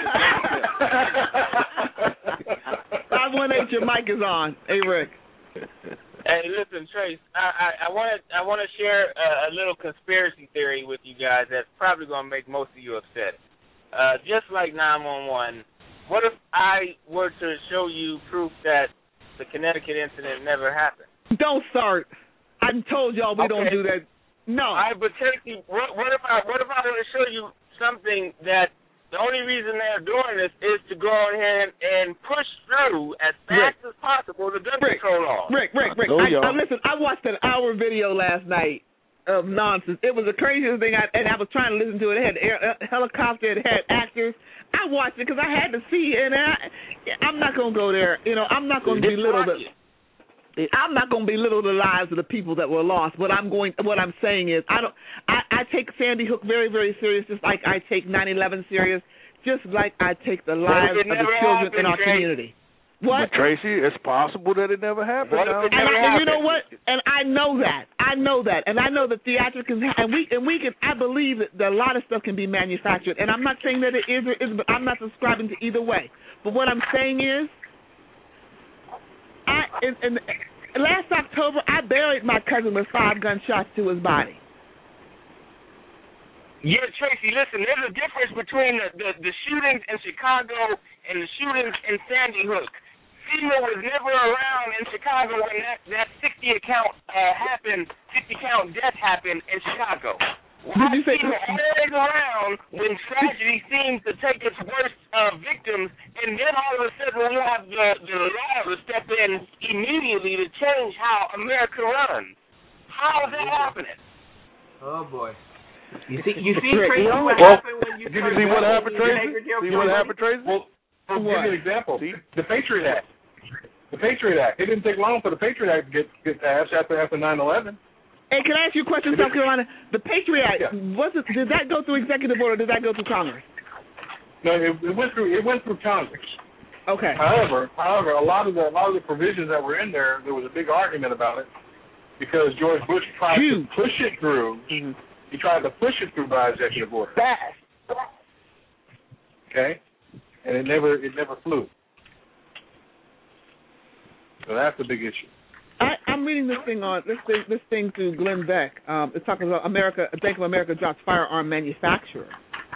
Speaker 7: five one eight, your mic is on. Hey, Rick.
Speaker 18: Hey, listen, Trace. I I want to I want to share a, a little conspiracy theory with you guys that's probably going to make most of you upset. Uh, just like nine one one, what if I were to show you proof that the Connecticut incident never happened?
Speaker 7: Don't start. I told y'all we
Speaker 18: Okay.
Speaker 7: don't do that. No.
Speaker 18: I but Tracy, what, what if I what if I were to show you something that the only reason they're doing this is to go ahead and push through as fast
Speaker 7: Rick.
Speaker 18: as possible the gun
Speaker 7: Rick.
Speaker 18: control law?
Speaker 7: Rick, Rick, Rick.
Speaker 19: know
Speaker 7: I,
Speaker 19: y'all.
Speaker 7: I, listen, I watched an hour video last night of nonsense. It was the craziest thing, I, and I was trying to listen to it. It had air, uh, helicopter, it had actors. I watched it because I had to see it, and I, I'm not going to go there. You know, I'm not going to belittle the... I'm not going to belittle the lives of the people that were lost. What I'm going, what I'm saying is, I don't. I, I take Sandy Hook very, very serious, just like I take nine eleven serious, just like I take the lives
Speaker 18: it
Speaker 7: of the
Speaker 18: never
Speaker 7: children in
Speaker 18: happened,
Speaker 7: our
Speaker 18: Tracy.
Speaker 7: community. What?
Speaker 19: But Tracy, it's possible that it never happened.
Speaker 18: What if
Speaker 19: now.
Speaker 18: it
Speaker 7: And,
Speaker 18: never
Speaker 7: I, and you know
Speaker 18: happened?
Speaker 7: what? And I know that. I know that. And I know that theatrics can, and we and we can. I believe that a lot of stuff can be manufactured. And I'm not saying that it is or isn't, but I'm not subscribing to either way. But what I'm saying is, I in, in, last October I buried my cousin with five gunshots to his body.
Speaker 18: Yeah, Tracy, listen, there's a difference between the, the, the shootings in Chicago and the shootings in Sandy Hook. FEMA was never around in Chicago when that, that sixty account uh, happened, sixty count death happened in Chicago. Why
Speaker 7: Did you say-
Speaker 18: FEMA always around when tragedy seems to take its worst uh, victims, and then all of a sudden we have the, the law to step in immediately to change how America runs? How is that happening?
Speaker 9: Oh boy. You see, you see,
Speaker 7: Rick,
Speaker 9: Tracy,
Speaker 7: you know
Speaker 9: what
Speaker 19: what-
Speaker 9: happened when you
Speaker 19: Did you
Speaker 9: turn
Speaker 19: see what
Speaker 9: down
Speaker 19: happened,
Speaker 9: the
Speaker 19: Tracy?
Speaker 9: integrity of
Speaker 19: See
Speaker 9: your
Speaker 19: what
Speaker 9: money?
Speaker 19: happened, Tracy?
Speaker 3: Well, I'll give you an example.
Speaker 19: See?
Speaker 3: The Patriot Act. The Patriot Act. It didn't take long for the Patriot Act to get, get passed after after nine eleven.
Speaker 7: Hey, can I ask you a question, South Carolina? The Patriot Act,
Speaker 3: Yeah.
Speaker 7: was it, did that go through executive order or did that go through Congress?
Speaker 3: No, it, it went through it went through Congress.
Speaker 7: Okay.
Speaker 3: However, however, a lot of the a lot of the provisions that were in there, there was a big argument about it because George Bush tried
Speaker 7: Huge.
Speaker 3: to push it through.
Speaker 7: Mm-hmm.
Speaker 3: He tried to push it through by executive order.
Speaker 7: Fast.
Speaker 3: Okay, and it never it never flew. So that's the big issue.
Speaker 7: I, I'm reading this thing on this thing this thing through Glenn Beck. Um, it's talking about America. Bank of America drops firearm manufacturer.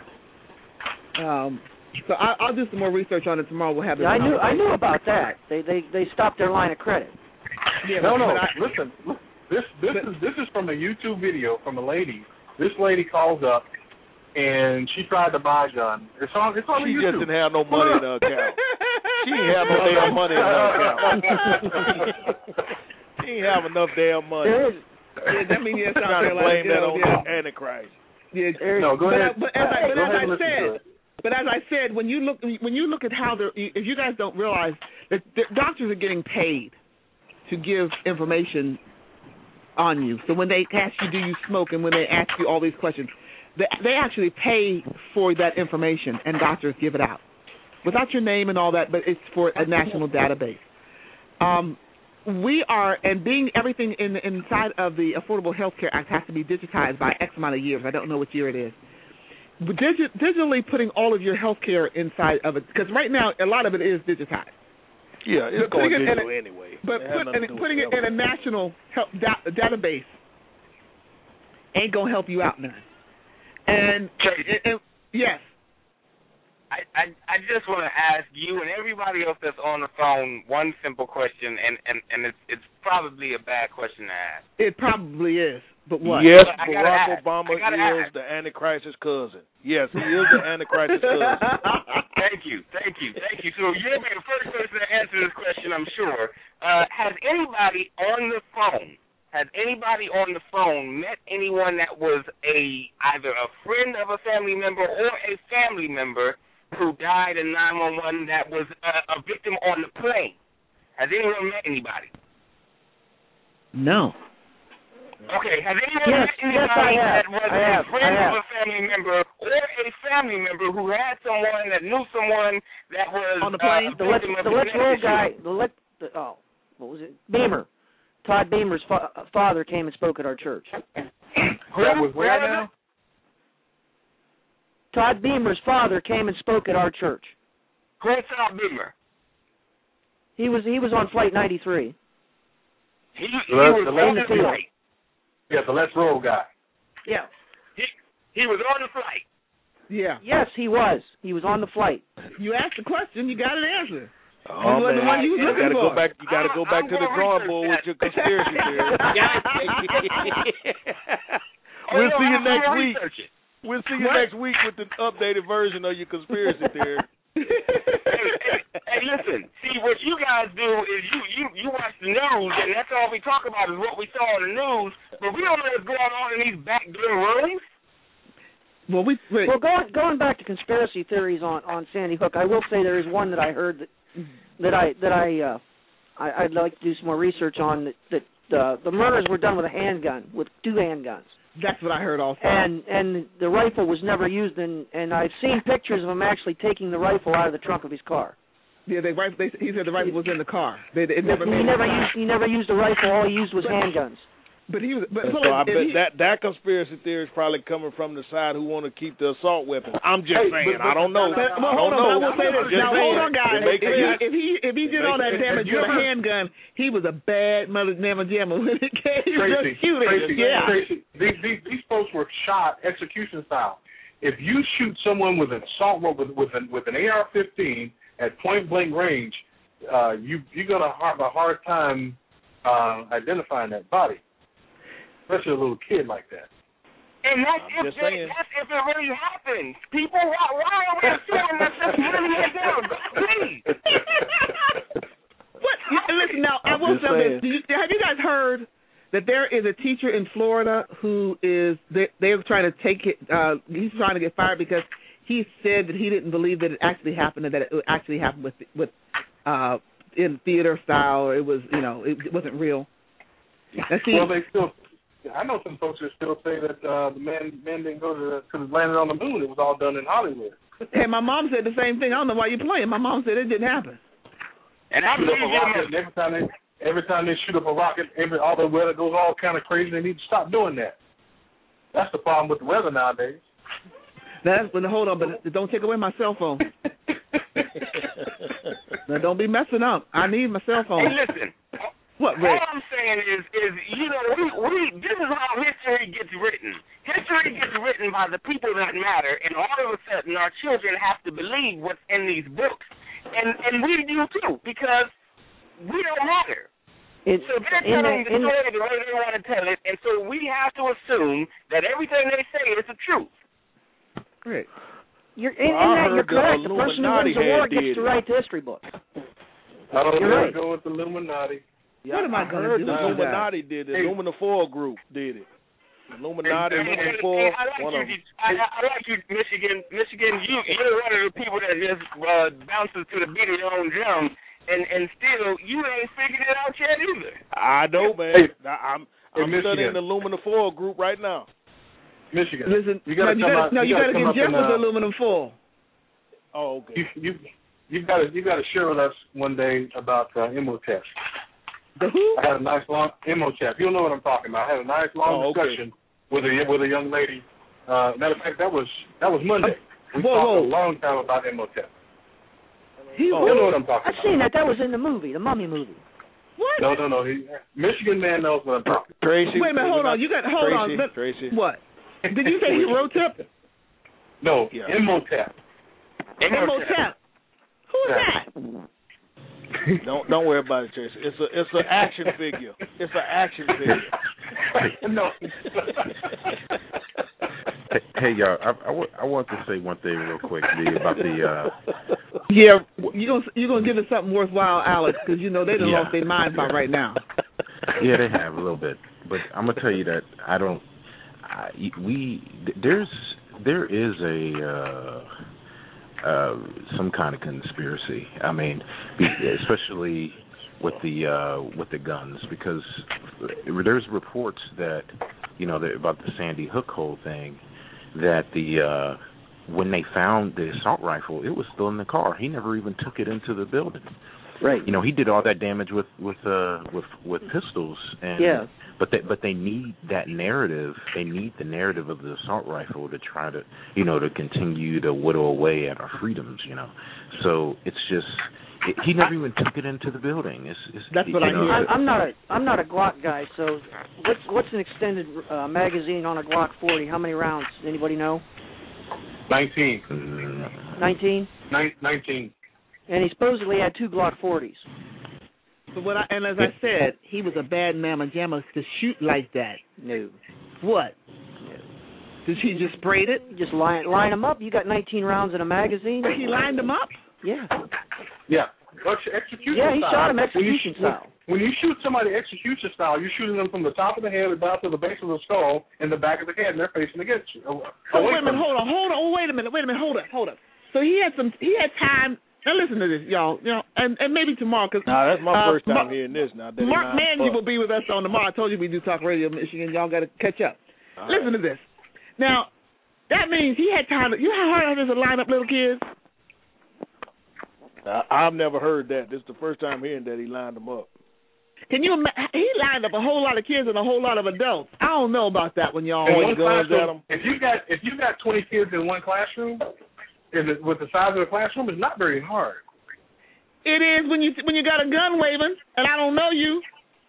Speaker 7: Um, so I, I'll do some more research on it tomorrow. We'll have it.
Speaker 8: Yeah, I knew I knew about that. They they they stopped their line of credit.
Speaker 7: Yeah,
Speaker 3: no,
Speaker 7: but,
Speaker 3: no.
Speaker 7: but I,
Speaker 3: listen, this this is this is from a YouTube video from a lady. This lady calls up and she tried to buy a gun. It's on it's on
Speaker 19: She
Speaker 3: YouTube.
Speaker 19: just didn't have no money in her account. She ain't have no damn money in her account. She ain't have enough damn money.
Speaker 7: Yeah, that means yes,
Speaker 19: trying to blame that on
Speaker 7: yeah.
Speaker 19: the Antichrist.
Speaker 7: Yeah,
Speaker 3: no, go
Speaker 7: but,
Speaker 3: ahead.
Speaker 7: But as I, but
Speaker 3: go
Speaker 7: as
Speaker 3: ahead
Speaker 7: I
Speaker 3: and listen
Speaker 7: said,
Speaker 3: to it.
Speaker 7: but as I said, when you look when you look at how they're, if you guys don't realize that the doctors are getting paid to give information on you. So when they ask you, do you smoke, and when they ask you all these questions, they, they actually pay for that information, and doctors give it out without your name and all that. But it's for a national database. Um, we are, and being everything in inside of the Affordable Health Care Act has to be digitized by X amount of years. I don't know what year it is. Digi- digitally putting all of your health care inside of it, because right now a lot of it is digitized.
Speaker 19: Yeah, it's
Speaker 7: But
Speaker 19: going
Speaker 7: putting it in
Speaker 19: digital
Speaker 7: a-
Speaker 19: anyway.
Speaker 7: But
Speaker 19: It has
Speaker 7: put,
Speaker 19: nothing
Speaker 7: and
Speaker 19: to do
Speaker 7: putting
Speaker 19: with
Speaker 7: it in a national health da- database ain't gonna help you out none. And, and, and yes,
Speaker 18: I, I I just want to ask you and everybody else that's on the phone one simple question, and, and, and it's it's probably a bad question to ask.
Speaker 7: it probably is. But what?
Speaker 19: Yes,
Speaker 18: But I gotta
Speaker 19: Barack
Speaker 18: ask.
Speaker 19: Obama
Speaker 18: I gotta
Speaker 19: is
Speaker 18: ask.
Speaker 19: the Antichrist's cousin. Yes, he is the Antichrist's cousin.
Speaker 18: Thank you, thank you, thank you. So you'll be the first person to answer this question, I'm sure. Uh, has anybody on the phone, has anybody on the phone met anyone that was a either a friend of a family member or a family member who died in nine one one that was a, a victim on the plane? Has anyone met anybody?
Speaker 7: No.
Speaker 18: Okay, has anyone
Speaker 8: Yes,
Speaker 18: met anybody
Speaker 8: yes, I have.
Speaker 18: that was
Speaker 8: I
Speaker 18: a
Speaker 8: have.
Speaker 18: friend
Speaker 8: I have.
Speaker 18: of a family member or a family member who had someone that knew someone that was
Speaker 7: On the plane?
Speaker 18: uh, a
Speaker 8: The let's
Speaker 18: victim of
Speaker 8: the let's roll
Speaker 18: domestic
Speaker 8: guy.
Speaker 18: abuse?
Speaker 8: The let the, oh what was it? Beamer. Todd Beamer's fa- father came and spoke at our church.
Speaker 3: That was where now?
Speaker 8: Todd Beamer's father came and spoke at our church.
Speaker 18: Who's Todd Beamer?
Speaker 8: He was he was on flight ninety-three.
Speaker 18: He, he
Speaker 3: The let's-
Speaker 18: was
Speaker 3: the
Speaker 18: on
Speaker 3: let's
Speaker 18: the
Speaker 3: roll.
Speaker 18: flight.
Speaker 3: Yeah, the Let's Roll guy.
Speaker 8: Yeah.
Speaker 18: He he was on the flight.
Speaker 7: Yeah.
Speaker 8: Yes, he was. He was on the flight.
Speaker 7: You asked the question, you got an answer.
Speaker 19: Oh
Speaker 7: You wasn't
Speaker 19: man,
Speaker 7: the one you was
Speaker 19: you
Speaker 7: looking
Speaker 19: gotta
Speaker 7: for.
Speaker 19: go back. You gotta go back
Speaker 18: I'm
Speaker 19: to the
Speaker 18: gonna
Speaker 19: drawing
Speaker 18: research
Speaker 19: board with
Speaker 18: that.
Speaker 19: your conspiracy theory.
Speaker 18: Oh,
Speaker 19: We'll
Speaker 18: no,
Speaker 19: see you
Speaker 18: I'm
Speaker 19: next
Speaker 18: gonna
Speaker 19: week.
Speaker 18: research it.
Speaker 19: We'll see you
Speaker 7: What?
Speaker 19: next week with the updated version of your conspiracy theory.
Speaker 18: hey, hey, hey, listen. See, what you guys do is you, you, you watch the news, and that's all we talk about is what we saw on the news, but we don't know what's going on in these back door rooms.
Speaker 7: Well, we wait.
Speaker 8: Well, going going back to conspiracy theories on, on Sandy Hook, I will say there is one that I heard that that I that I uh, I, I'd like to do some more research on. That, that uh, the murders were done with a handgun, with two handguns.
Speaker 7: That's what I heard also.
Speaker 8: And and the rifle was never used, and and I've seen pictures of him actually taking the rifle out of the trunk of his car.
Speaker 7: Yeah, they, they he said the rifle was in the car. They, it never
Speaker 8: he
Speaker 7: made
Speaker 8: never
Speaker 7: it.
Speaker 8: used he never used a rifle. All he used was handguns.
Speaker 7: But he was. But
Speaker 19: And
Speaker 7: hold
Speaker 19: so
Speaker 7: on,
Speaker 19: I
Speaker 7: if
Speaker 19: bet
Speaker 7: he-
Speaker 19: that that conspiracy theory is probably coming from the side who want to keep the assault weapons. I'm just
Speaker 3: Hey,
Speaker 19: saying.
Speaker 3: but- but-
Speaker 19: I don't know.
Speaker 7: But,
Speaker 19: I
Speaker 7: well, hold
Speaker 19: don't
Speaker 7: on,
Speaker 19: know.
Speaker 7: but I will say
Speaker 19: I'm
Speaker 7: this.
Speaker 19: just
Speaker 7: Now,
Speaker 19: saying.
Speaker 7: hold on, guys.
Speaker 19: It makes
Speaker 7: If
Speaker 19: sense.
Speaker 7: he, if he if he did
Speaker 19: It
Speaker 7: all that
Speaker 19: makes sense.
Speaker 7: damage
Speaker 3: Have you
Speaker 7: with a
Speaker 3: ever-
Speaker 7: handgun, he was a bad mother jamma jamma when it came
Speaker 3: Tracy,
Speaker 7: to shooting.
Speaker 3: Tracy,
Speaker 7: Yeah.
Speaker 3: Tracy, these, these these folks were shot execution style. If you shoot someone with an assault with with an with an A R fifteen at point blank range, uh, you you're gonna have a hard time uh, identifying that body, especially a little kid like that.
Speaker 18: And that's
Speaker 19: I'm
Speaker 18: if
Speaker 19: just
Speaker 18: they,
Speaker 19: saying.
Speaker 18: that's if it really happens. People, why, why are we assuming that this really is down? Please.
Speaker 7: What? Yeah, listen, now I
Speaker 19: I'm
Speaker 7: will
Speaker 19: just
Speaker 7: say this.
Speaker 19: saying.
Speaker 7: Do you, have you guys heard that there is a teacher in Florida who is they, they're trying to take it? Uh, he's trying to get fired because he said that he didn't believe that it actually happened and that it actually happened with with uh, in theater style. It was you know it, it wasn't real. Now, see,
Speaker 3: Well, they still. I know some folks that still say that uh, the man man didn't go to the, to the landing on the moon. It was all done in Hollywood.
Speaker 7: hey, my mom said the same thing. I don't know why you're playing. My mom said it didn't happen.
Speaker 18: And I
Speaker 3: Shoot up a
Speaker 18: believe
Speaker 3: rocket,
Speaker 18: you.
Speaker 3: and every time they every time they shoot up a rocket, every all the weather goes all kind of crazy. They need to stop doing that. That's the problem with the weather nowadays.
Speaker 7: That's when hold on, but don't take away my cell phone. Now, don't be messing up. I need my cell phone.
Speaker 18: Hey, listen.
Speaker 7: What,
Speaker 18: Rick? All I'm saying is, is you know, we, we this is how history gets written. History gets written by the people that matter, and all of a sudden our children have to believe what's in these books, and and we do too, because we don't matter.
Speaker 8: It's,
Speaker 18: so they're telling the, the story the way they want to tell it, and so we have to assume that everything they say is the truth.
Speaker 7: Rick.
Speaker 8: You're, in, in that you're correct. The, the person who wins the war gets to write the history book.
Speaker 3: I don't
Speaker 8: You're
Speaker 3: want
Speaker 8: right.
Speaker 3: to go with the Illuminati.
Speaker 19: Yeah,
Speaker 7: what am I,
Speaker 19: I
Speaker 7: going
Speaker 19: heard
Speaker 7: to do?
Speaker 19: the
Speaker 7: about
Speaker 19: Illuminati
Speaker 7: that?
Speaker 19: did it.
Speaker 3: Hey.
Speaker 19: Illumina four group did it. Illuminati,
Speaker 18: And, and,
Speaker 19: Illumina
Speaker 18: and,
Speaker 19: four,
Speaker 18: and I like
Speaker 19: one
Speaker 18: you,
Speaker 19: of them.
Speaker 18: I, I like you, Michigan. Michigan, you you're one of the people that just uh, bounces to the beat of your own drum, and and still you ain't figured it out yet either.
Speaker 19: I know, man.
Speaker 3: Hey.
Speaker 19: I'm
Speaker 3: Hey,
Speaker 19: I'm
Speaker 3: Michigan.
Speaker 19: studying the Illumina four group right now.
Speaker 3: Michigan.
Speaker 7: Listen,
Speaker 3: you gotta
Speaker 7: no, you
Speaker 3: come
Speaker 7: gotta,
Speaker 3: out,
Speaker 7: no, you,
Speaker 3: you
Speaker 7: gotta,
Speaker 3: gotta
Speaker 7: get Jeff
Speaker 3: come
Speaker 7: with
Speaker 3: up
Speaker 7: the
Speaker 3: in, uh,
Speaker 7: aluminum foil.
Speaker 19: Oh, okay.
Speaker 3: You you you've got to you got to share with us one day about uh, Imhotep.
Speaker 7: The who?
Speaker 3: I had a nice long Imhotep. You'll know what I'm talking about. I had a nice long
Speaker 19: Oh, okay.
Speaker 3: discussion with a with a young lady. Uh, matter of fact, that was that was Monday. We
Speaker 7: Whoa,
Speaker 3: talked
Speaker 7: whoa.
Speaker 3: a long time about Imhotep.
Speaker 7: He,
Speaker 3: Oh, you know what I'm talking
Speaker 8: I've
Speaker 3: about.
Speaker 8: seen that. That was in the movie, the Mummy movie.
Speaker 7: What?
Speaker 3: No, no, no. He, Michigan man knows what I'm talking about.
Speaker 19: Tracy.
Speaker 7: Wait a minute, hold on. You got hold
Speaker 19: Tracy,
Speaker 7: on. Let-
Speaker 19: Tracy.
Speaker 7: What? Did you say he wrote up?
Speaker 3: No,
Speaker 19: Yeah.
Speaker 3: Imhotep.
Speaker 7: Imhotep. Who is that?
Speaker 19: Don't don't worry about it, Tracy. It's a it's an action figure. It's an action figure.
Speaker 3: No.
Speaker 4: Hey, hey y'all, I, I, w- I want to say one thing real quick B, about the. Uh,
Speaker 7: Yeah, you gonna you gonna give us something worthwhile, Alex, because you know they done
Speaker 4: Yeah.
Speaker 7: lost their mind by right now.
Speaker 4: Yeah, they have a little bit, but I'm gonna tell you that I don't. I, we there's there is a uh, uh, some kind of conspiracy. I mean, especially with the uh, with the guns, because there's reports that you know that about the Sandy Hook whole thing, that the uh, when they found the assault rifle, it was still in the car. He never even took it into the building.
Speaker 8: Right.
Speaker 4: You know, he did all that damage with with uh, with with pistols, and
Speaker 8: Yeah.
Speaker 4: but they but they need that narrative. They need the narrative of the assault rifle to try to you know to continue to whittle away at our freedoms. You know, so it's just it, he never even took it into the building. It's, it's
Speaker 7: That's what
Speaker 4: you
Speaker 7: I
Speaker 4: know,
Speaker 7: hear.
Speaker 8: I'm, I'm not a I'm not a Glock guy, so what's what's an extended uh, magazine on a Glock forty? How many rounds? Anybody know?
Speaker 3: Nineteen.
Speaker 8: Nineteen.
Speaker 3: Nin- Nineteen.
Speaker 8: And he supposedly had two Glock forties.
Speaker 7: But what I, and as I said, he was a bad mamma jamma to shoot like that.
Speaker 8: No.
Speaker 7: What? Did he just sprayed it?
Speaker 8: You just line line them up. You got nineteen rounds in a magazine.
Speaker 7: He lined them up?
Speaker 8: Yeah.
Speaker 3: Yeah. Ex- Execution
Speaker 8: Yeah, he
Speaker 3: style.
Speaker 8: shot him
Speaker 3: When you
Speaker 8: execution
Speaker 3: shoot-
Speaker 8: style.
Speaker 3: When you shoot somebody execution style, you're shooting them from the top of the head down to the base of the skull and the back of the head, and they're facing against you.
Speaker 7: Oh, wait a minute, hold on, hold on, oh, wait a minute, wait a minute, hold up, hold up. So he had some, he had time. Now listen to this, y'all, you know, and, and maybe tomorrow, because
Speaker 19: Nah, that's my
Speaker 7: uh,
Speaker 19: first time
Speaker 7: Mark,
Speaker 19: hearing this. Now, that
Speaker 7: Mark
Speaker 19: is not
Speaker 7: Mangy
Speaker 19: fuck.
Speaker 7: will be with us on tomorrow. I told you we do talk radio, Michigan. Y'all got to catch up.
Speaker 19: All
Speaker 7: listen
Speaker 19: right.
Speaker 7: to this. Now, that means he had time. To, you know how hard it is to line up little kids?
Speaker 19: Now, I've never heard that. This is the first time hearing that he lined them up.
Speaker 7: Can you? ima- He lined up a whole lot of kids and a whole lot of adults. I don't know about that when y'all
Speaker 3: In
Speaker 7: point
Speaker 3: one
Speaker 7: guns at
Speaker 3: classroom,
Speaker 7: them.
Speaker 3: if you got if you got twenty kids in one classroom, and it, with the size of the classroom, it's not very hard.
Speaker 7: It is when you when you got a gun waving and I don't know you.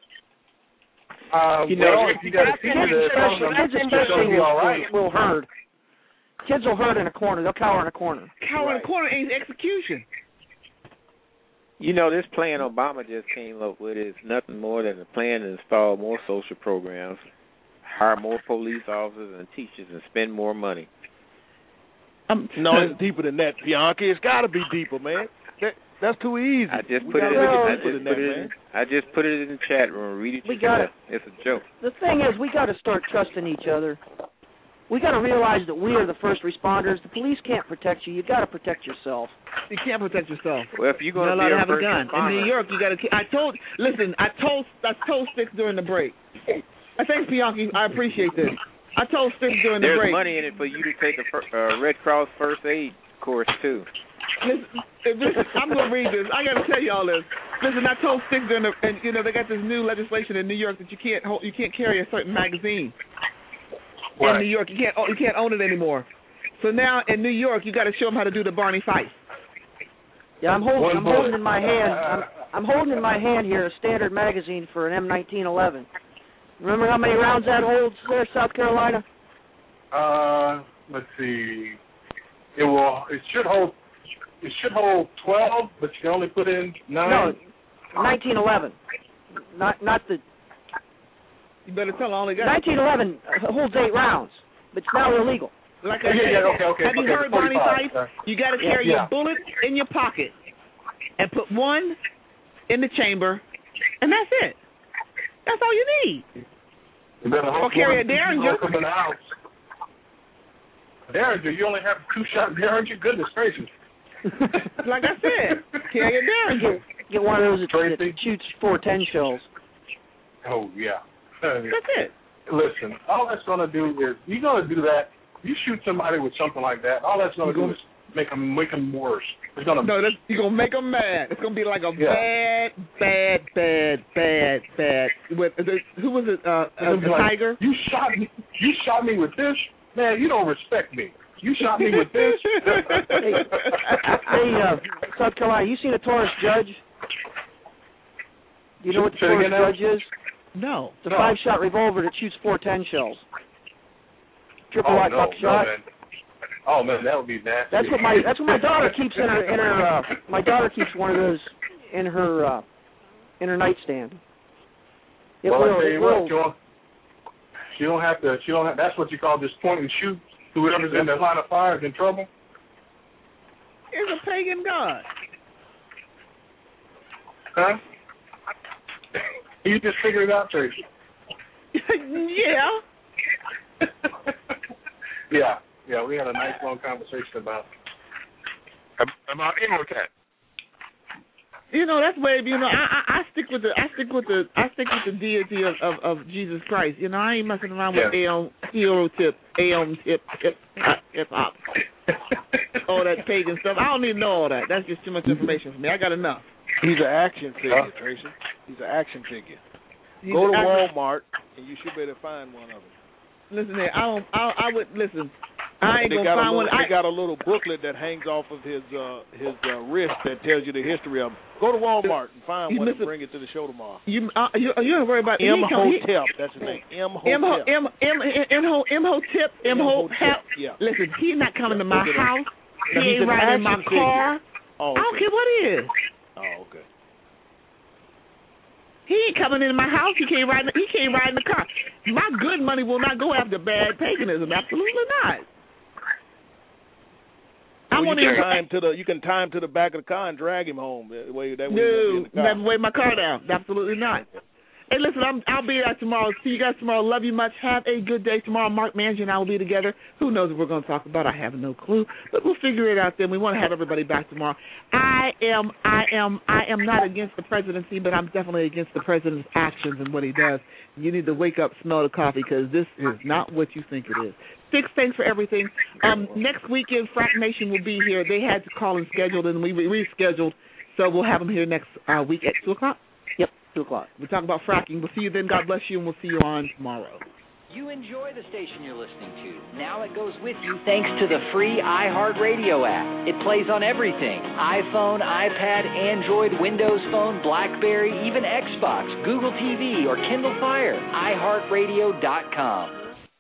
Speaker 3: Um,
Speaker 8: You know,
Speaker 3: well, if you got a
Speaker 8: kids
Speaker 3: teacher that's on
Speaker 8: especially,
Speaker 3: them,
Speaker 8: kids
Speaker 3: it's
Speaker 8: especially
Speaker 3: gonna be all right.
Speaker 8: will, will herd. Kids will herd in a corner. They'll cower in a corner.
Speaker 7: Cower in a corner ain't execution.
Speaker 15: You know, this plan Obama just came up with is nothing more than a plan to install more social programs, hire more police officers and teachers, and spend more money.
Speaker 7: Um,
Speaker 19: No, it's deeper than that, Bianchi. It's got to be deeper, man. That, that's too easy.
Speaker 15: I just
Speaker 19: We
Speaker 15: put it.
Speaker 19: gotta
Speaker 15: In,
Speaker 19: make
Speaker 15: I
Speaker 19: deeper
Speaker 15: just
Speaker 19: than
Speaker 15: put
Speaker 19: that,
Speaker 15: it.
Speaker 19: man.
Speaker 15: In, I just put it in the chat room. Read it
Speaker 8: We
Speaker 15: yourself.
Speaker 8: got
Speaker 15: It's a joke.
Speaker 8: The thing is, we got to start trusting each other. We got to realize that we are the first responders. The police can't protect you. You got to protect yourself.
Speaker 7: You can't protect yourself.
Speaker 15: Well, if you're
Speaker 7: You're
Speaker 15: going
Speaker 7: not
Speaker 15: to
Speaker 7: allowed
Speaker 15: be
Speaker 7: to
Speaker 15: a
Speaker 7: have a
Speaker 15: first
Speaker 7: gun. In
Speaker 15: responder,
Speaker 7: New York, you got to. I told. Listen, I told. I told Sticks during the break. I think Bianchi. I appreciate this. I told Sticks during the
Speaker 15: there's
Speaker 7: break.
Speaker 15: money in it for you to take a fir- uh, Red Cross first aid course too.
Speaker 7: Listen, listen, I'm gonna read this. I gotta tell y'all this. Listen, I told Sticks during the, and you know they got this new legislation in New York that you can't hold, you can't carry a certain magazine.
Speaker 3: Right.
Speaker 7: In New York, you can't you can't own it anymore. So now in New York, you got to show them how to do the Barney Fife.
Speaker 8: Yeah, I'm holding.
Speaker 3: One
Speaker 8: I'm
Speaker 3: bullet.
Speaker 8: holding in my hand. I'm, I'm holding in my hand here a standard magazine for an M nineteen eleven. Remember how many rounds that holds there, South Carolina?
Speaker 3: Uh, let's see. It will. It should hold. It should hold twelve, but you can only put in nine.
Speaker 8: No, nineteen eleven. Not not the.
Speaker 7: You better tell. I only got
Speaker 8: nineteen eleven holds eight rounds, but it's now illegal.
Speaker 7: Like I
Speaker 3: yeah,
Speaker 7: said,
Speaker 3: yeah, okay, okay.
Speaker 7: have you
Speaker 3: okay,
Speaker 7: heard Barney Fife?
Speaker 3: Uh,
Speaker 7: You got to carry
Speaker 3: yeah.
Speaker 7: your bullet in your pocket and put one in the chamber, and that's it. That's all you need.
Speaker 3: You better
Speaker 7: or carry a Derringer.
Speaker 3: Come in the house. Derringer, you only have two shot Derringer. Goodness gracious.
Speaker 7: Like I said, carry a Derringer.
Speaker 8: Get, get one of those that, that shoots four ten shells.
Speaker 3: Oh yeah.
Speaker 7: That's it.
Speaker 3: Listen, all that's going to do is you're going to do that. You shoot somebody with something like that. All that's going to do is make them make them worse. It's going to
Speaker 7: no. That's, you're going to make them mad. It's going to be like a
Speaker 3: yeah.
Speaker 7: bad, bad, bad, bad, bad. With the, who was it? Uh, uh, the
Speaker 3: like,
Speaker 7: tiger.
Speaker 3: You shot me. You shot me with this. Man, you don't respect me. You shot me with this.
Speaker 8: hey, hey uh, South Carolina, you seen a Taurus Judge? Do you know what the Taurus Judge is?
Speaker 7: No.
Speaker 8: It's a
Speaker 3: no.
Speaker 8: five-shot revolver that shoots four ten shells. Triple
Speaker 3: oh,
Speaker 8: white
Speaker 3: no,
Speaker 8: buckshot.
Speaker 3: No, man. Oh man, that would be nasty.
Speaker 8: That's what my that's what my daughter keeps in her in her. Uh, my daughter keeps one of those in her uh, in her nightstand. It
Speaker 3: well,
Speaker 8: will,
Speaker 3: I tell you
Speaker 8: it
Speaker 3: what,
Speaker 8: will.
Speaker 3: you don't, she don't have to. She don't. Have, that's what you call just point and shoot. Whoever's in the line of fire is in trouble.
Speaker 7: It's a pagan god.
Speaker 3: Huh? You just figured it out, Tracy.
Speaker 7: yeah.
Speaker 3: yeah, yeah. We had a nice long conversation about
Speaker 1: about Imhotep.
Speaker 7: You know, that's where you know I, I I stick with the I stick with the I stick with the deity of, of, of Jesus Christ. You know, I ain't messing around with
Speaker 3: yeah.
Speaker 7: Aeon hero tip, Aeon tip, hip hip hop, all that pagan stuff. I don't need to know all that. That's just too much information for me. I got enough.
Speaker 19: He's an action figure, Tracy. He's an action figure.
Speaker 7: He's
Speaker 19: Go to
Speaker 7: action-
Speaker 19: Walmart and you should be able to find one of them.
Speaker 7: Listen, here, I don't. I, I would listen. I ain't
Speaker 19: they
Speaker 7: gonna
Speaker 19: got
Speaker 7: find
Speaker 19: a little,
Speaker 7: one.
Speaker 19: They
Speaker 7: I,
Speaker 19: got a little booklet that hangs off of his uh, his uh, wrist that tells you the history of him. Go to Walmart and find
Speaker 7: You
Speaker 19: one and
Speaker 7: missing-
Speaker 19: bring it to the show tomorrow.
Speaker 7: you, uh, you, you don't worry about he ain't come- he-
Speaker 19: Imhotep, that's his name.
Speaker 7: M
Speaker 19: Imhotep.
Speaker 7: M M M Ho M Ho Tip M Ho Tip.
Speaker 19: Yeah.
Speaker 7: Listen, he's not coming to my
Speaker 19: Look at him.
Speaker 7: house. He
Speaker 19: Now, he's
Speaker 7: ain't
Speaker 19: an
Speaker 7: riding in my
Speaker 19: action figure.
Speaker 7: car.
Speaker 19: Oh,
Speaker 7: I don't
Speaker 19: okay.
Speaker 7: care what it is.
Speaker 19: Oh, okay.
Speaker 7: He ain't coming into my house. He can't ride. He can't ride in the car. My good money will not go after bad paganism. Absolutely not. I
Speaker 19: Well,
Speaker 7: want
Speaker 19: you can
Speaker 7: to.
Speaker 19: tie him to the you can tie him to the back of the car and drag him home. That way, that way he won't be
Speaker 7: No,
Speaker 19: in the car.
Speaker 7: never weigh my car down. Absolutely not. Hey, listen, I'm, I'll be there tomorrow. See you guys tomorrow. Love you much. Have a good day tomorrow. Mark Manager and I will be together. Who knows what we're going to talk about? I have no clue, but we'll figure it out then. We want to have everybody back tomorrow. I am, I am, I am not against the presidency, but I'm definitely against the president's actions and what he does. You need to wake up, smell the coffee, because this is not what you think it is. Six, thanks for everything. Um, next weekend, Frack Nation will be here. They had to call and schedule, and we re- rescheduled, so we'll have them here next uh, week at two o'clock.
Speaker 8: Yep, two o'clock.
Speaker 7: We'll talk about fracking. We'll see you then. God bless you, and we'll see you on tomorrow.
Speaker 21: You enjoy the station you're listening to. Now it goes with you thanks to the free iHeartRadio app. It plays on everything: iPhone, iPad, Android, Windows Phone, BlackBerry, even Xbox, Google T V, or Kindle Fire. i heart radio dot com.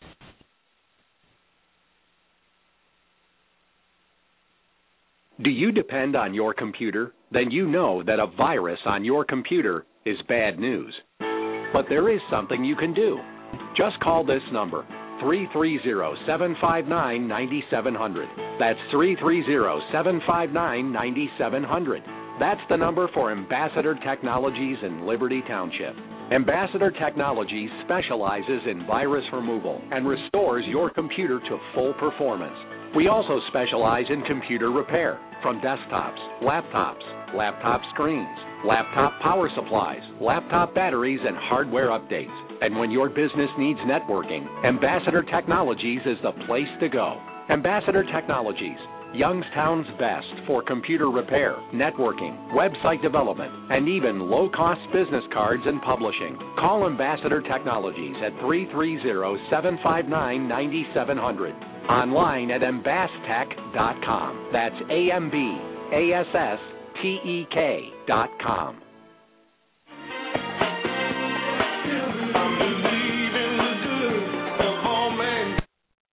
Speaker 5: Do you depend on your computer? Then you know that a virus on your computer is bad news. But there is something you can do. Just call this number, three three zero, seven five nine, nine seven zero zero. That's three three zero, seven five nine, nine seven zero zero. That's the number for Ambassador Technologies in Liberty Township. Ambassador Technologies specializes in virus removal and restores your computer to full performance. We also specialize in computer repair, from desktops, laptops, laptop screens, laptop power supplies, laptop batteries, and hardware updates. And when your business needs networking, Ambassador Technologies is the place to go. Ambassador Technologies, Youngstown's best for computer repair, networking, website development, and even low-cost business cards and publishing. Call Ambassador Technologies at three three zero, seven five nine, nine seven zero zero. Online at ambastech dot com. That's A M B A S S T E K dot com.